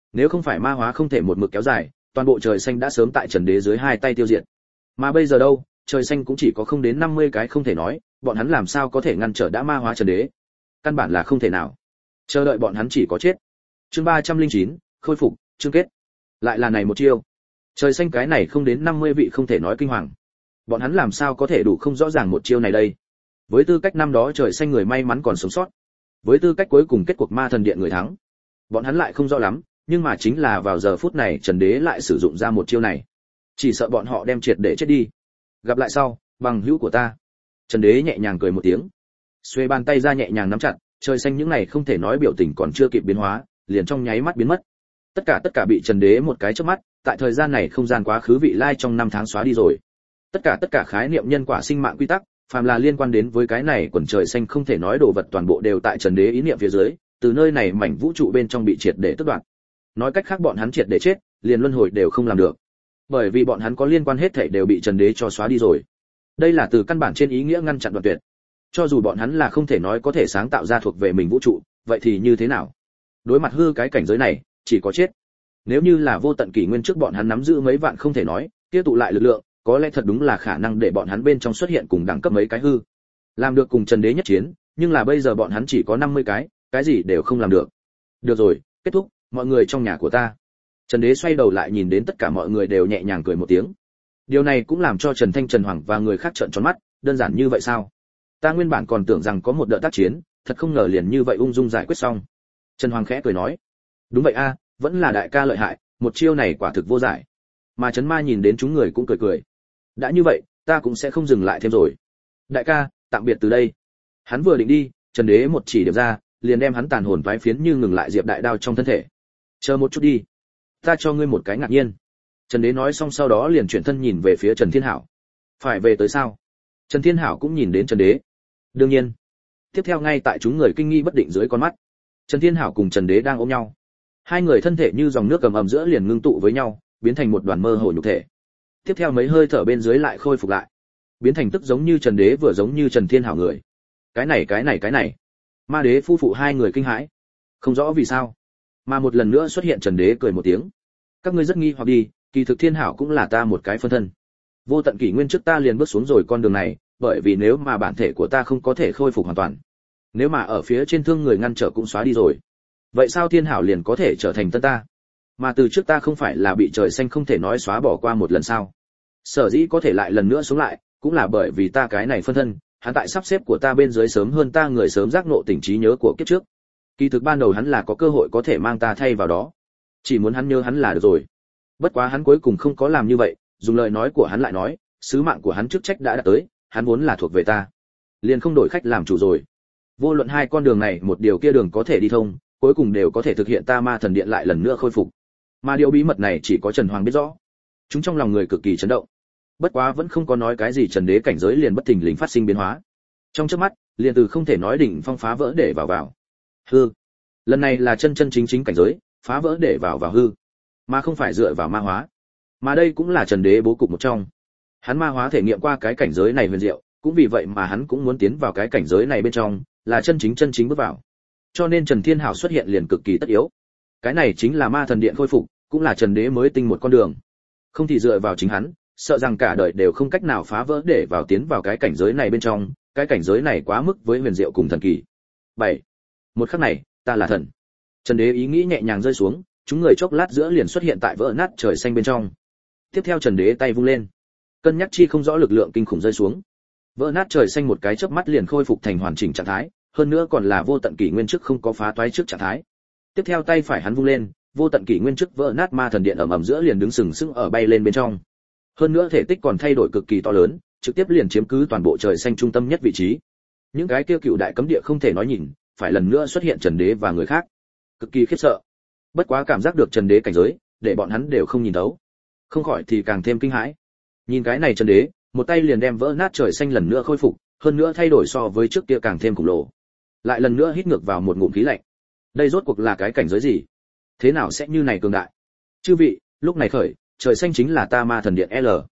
Nếu không phải ma hóa không thể một mực kéo dài, toàn bộ trời xanh đã sớm tại Trần Đế dưới hai tay tiêu diệt. Mà bây giờ đâu, trời xanh cũng chỉ có không đến năm mươi cái không thể nói, bọn hắn làm sao có thể ngăn trở đã ma hóa Trần Đế? Căn bản là không thể nào. Chờ đợi bọn hắn chỉ có chết. Chương ba trăm lẻ chín, khôi phục, chương kết. Lại là này một chiêu. Trời xanh cái này không đến năm mươi vị không thể nói kinh hoàng. Bọn hắn làm sao có thể đủ không rõ ràng một chiêu này đây? Với tư cách năm đó trời xanh người may mắn còn sống sót, với tư cách cuối cùng kết cuộc ma thần điện người thắng, bọn hắn lại không rõ lắm, nhưng mà chính là vào giờ phút này Trần Đế lại sử dụng ra một chiêu này, chỉ sợ bọn họ đem triệt để chết đi. Gặp lại sau, bằng hữu của ta. Trần Đế nhẹ nhàng cười một tiếng, xuê bàn tay ra nhẹ nhàng nắm chặt, trời xanh những này không thể nói biểu tình còn chưa kịp biến hóa, liền trong nháy mắt biến mất. Tất cả tất cả bị Trần Đế một cái chớp mắt, tại thời gian này không gian quá khứ vị lai trong năm tháng xóa đi rồi. Tất cả tất cả khái niệm nhân quả sinh mạng quy tắc, phàm là liên quan đến với cái này quần trời xanh không thể nói đồ vật toàn bộ đều tại Trần Đế ý niệm phía dưới, từ nơi này mảnh vũ trụ bên trong bị triệt để tước đoạt. Nói cách khác bọn hắn triệt để chết, liền luân hồi đều không làm được. Bởi vì bọn hắn có liên quan hết thảy đều bị Trần Đế cho xóa đi rồi. Đây là từ căn bản trên ý nghĩa ngăn chặn đoạn tuyệt. Cho dù bọn hắn là không thể nói có thể sáng tạo ra thuộc về mình vũ trụ, vậy thì như thế nào? Đối mặt hư cái cảnh giới này, chỉ có chết. Nếu như là vô tận kỷ nguyên trước bọn hắn nắm giữ mấy vạn không thể nói, tiếp tụ lại lực lượng, có lẽ thật đúng là khả năng để bọn hắn bên trong xuất hiện cùng đẳng cấp mấy cái hư. Làm được cùng Trần Đế nhất chiến, nhưng là bây giờ bọn hắn chỉ có năm mươi cái, cái gì đều không làm được. Được rồi, kết thúc, mọi người trong nhà của ta. Trần Đế xoay đầu lại nhìn đến tất cả mọi người đều nhẹ nhàng cười một tiếng. Điều này cũng làm cho Trần Thanh, Trần Hoàng và người khác trợn tròn mắt, đơn giản như vậy sao? Ta nguyên bản còn tưởng rằng có một đợt tác chiến, thật không ngờ liền như vậy ung dung giải quyết xong. Trần Hoàng khẽ cười nói, đúng vậy a, vẫn là đại ca lợi hại, một chiêu này quả thực vô giải. Mà Trấn Ma nhìn đến chúng người cũng cười cười. Đã như vậy, ta cũng sẽ không dừng lại thêm rồi. Đại ca, tạm biệt từ đây. Hắn vừa định đi, Trần Đế một chỉ điểm ra, liền đem hắn tàn hồn toái phiến như ngừng lại diệp đại đao trong thân thể. Chờ một chút đi, ta cho ngươi một cái ngạc nhiên. Trần Đế nói xong sau đó liền chuyển thân nhìn về phía Trần Thiên Hảo. Phải về tới sao? Trần Thiên Hảo cũng nhìn đến Trần Đế. Đương nhiên. Tiếp theo ngay tại chúng người kinh nghi bất định dưới con mắt, Trần Thiên Hảo cùng Trần Đế đang ôm nhau. Hai người thân thể như dòng nước cầm ầm giữa liền ngưng tụ với nhau, biến thành một đoàn mơ hồ nhục thể. Tiếp theo mấy hơi thở bên dưới lại khôi phục lại, biến thành tức giống như Trần Đế vừa giống như Trần Thiên Hảo người. Cái này cái này cái này. Ma Đế phu phụ hai người kinh hãi, không rõ vì sao, mà một lần nữa xuất hiện Trần Đế cười một tiếng. Các ngươi rất nghi hoặc đi, kỳ thực Thiên Hảo cũng là ta một cái phân thân. Vô tận kỷ nguyên trước ta liền bước xuống rồi con đường này, bởi vì nếu mà bản thể của ta không có thể khôi phục hoàn toàn, nếu mà ở phía trên thương người ngăn trở cũng xóa đi rồi, vậy sao Thiên Hảo liền có thể trở thành tân ta? Mà từ trước ta không phải là bị trời xanh không thể nói xóa bỏ qua một lần sao? Sở dĩ có thể lại lần nữa sống lại, cũng là bởi vì ta cái này phân thân, hắn tại sắp xếp của ta bên dưới sớm hơn ta người sớm giác ngộ tỉnh trí nhớ của kiếp trước. Kỳ thực ban đầu hắn là có cơ hội có thể mang ta thay vào đó, chỉ muốn hắn nhớ hắn là được rồi. Bất quá hắn cuối cùng không có làm như vậy, dùng lời nói của hắn lại nói, sứ mạng của hắn chức trách đã đạt tới, hắn vốn là thuộc về ta, liền không đổi khách làm chủ rồi. Vô luận hai con đường này một điều kia đường có thể đi thông, cuối cùng đều có thể thực hiện ta ma thần điện lại lần nữa khôi phục. Mà điều bí mật này chỉ có Trần Hoàng biết rõ. Chúng trong lòng người cực kỳ chấn động. Bất quá vẫn không có nói cái gì, Trần Đế cảnh giới liền bất thình lình phát sinh biến hóa. Trong chớp mắt, liền từ không thể nói đỉnh phong phá vỡ để vào vào. Hư. Lần này là chân chân chính chính cảnh giới, phá vỡ để vào vào hư, mà không phải dựa vào ma hóa. Mà đây cũng là Trần Đế bố cục một trong. Hắn ma hóa thể nghiệm qua cái cảnh giới này huyền diệu, cũng vì vậy mà hắn cũng muốn tiến vào cái cảnh giới này bên trong, là chân chính chân chính bước vào. Cho nên Trần Thiên Hảo xuất hiện liền cực kỳ tất yếu. Cái này chính là ma thần điện khôi phục, cũng là Trần Đế mới tinh một con đường. Không thì dựa vào chính hắn, sợ rằng cả đời đều không cách nào phá vỡ để vào tiến vào cái cảnh giới này bên trong, cái cảnh giới này quá mức với huyền diệu cùng thần kỳ. bảy. Một khắc này, ta là thần. Trần Đế ý nghĩ nhẹ nhàng rơi xuống, chúng người chốc lát giữa liền xuất hiện tại vỡ nát trời xanh bên trong. Tiếp theo Trần Đế tay vung lên, cân nhắc chi không rõ lực lượng kinh khủng rơi xuống. Vỡ nát trời xanh một cái chớp mắt liền khôi phục thành hoàn chỉnh trạng thái, hơn nữa còn là vô tận kỷ nguyên trước không có phá toái trước trạng thái. Tiếp theo tay phải hắn vung lên, vô tận kỷ nguyên trước vỡ nát ma thần điện ầm ầm giữa liền đứng sừng sững ở bay lên bên trong. Hơn nữa thể tích còn thay đổi cực kỳ to lớn, trực tiếp liền chiếm cứ toàn bộ trời xanh trung tâm nhất vị trí. Những cái kia cựu đại cấm địa không thể nói nhìn, phải lần nữa xuất hiện Trần Đế và người khác, cực kỳ khiếp sợ. Bất quá cảm giác được Trần Đế cảnh giới, để bọn hắn đều không nhìn thấu, không khỏi thì càng thêm kinh hãi. Nhìn cái này Trần Đế, một tay liền đem vỡ nát trời xanh lần nữa khôi phục, hơn nữa thay đổi so với trước kia càng thêm khủng lồ. Lại lần nữa hít ngược vào một ngụm khí lạnh. Đây rốt cuộc là cái cảnh giới gì? Thế nào sẽ như này cường đại? Chư vị, lúc này khởi, trời xanh chính là ta ma thần điện L.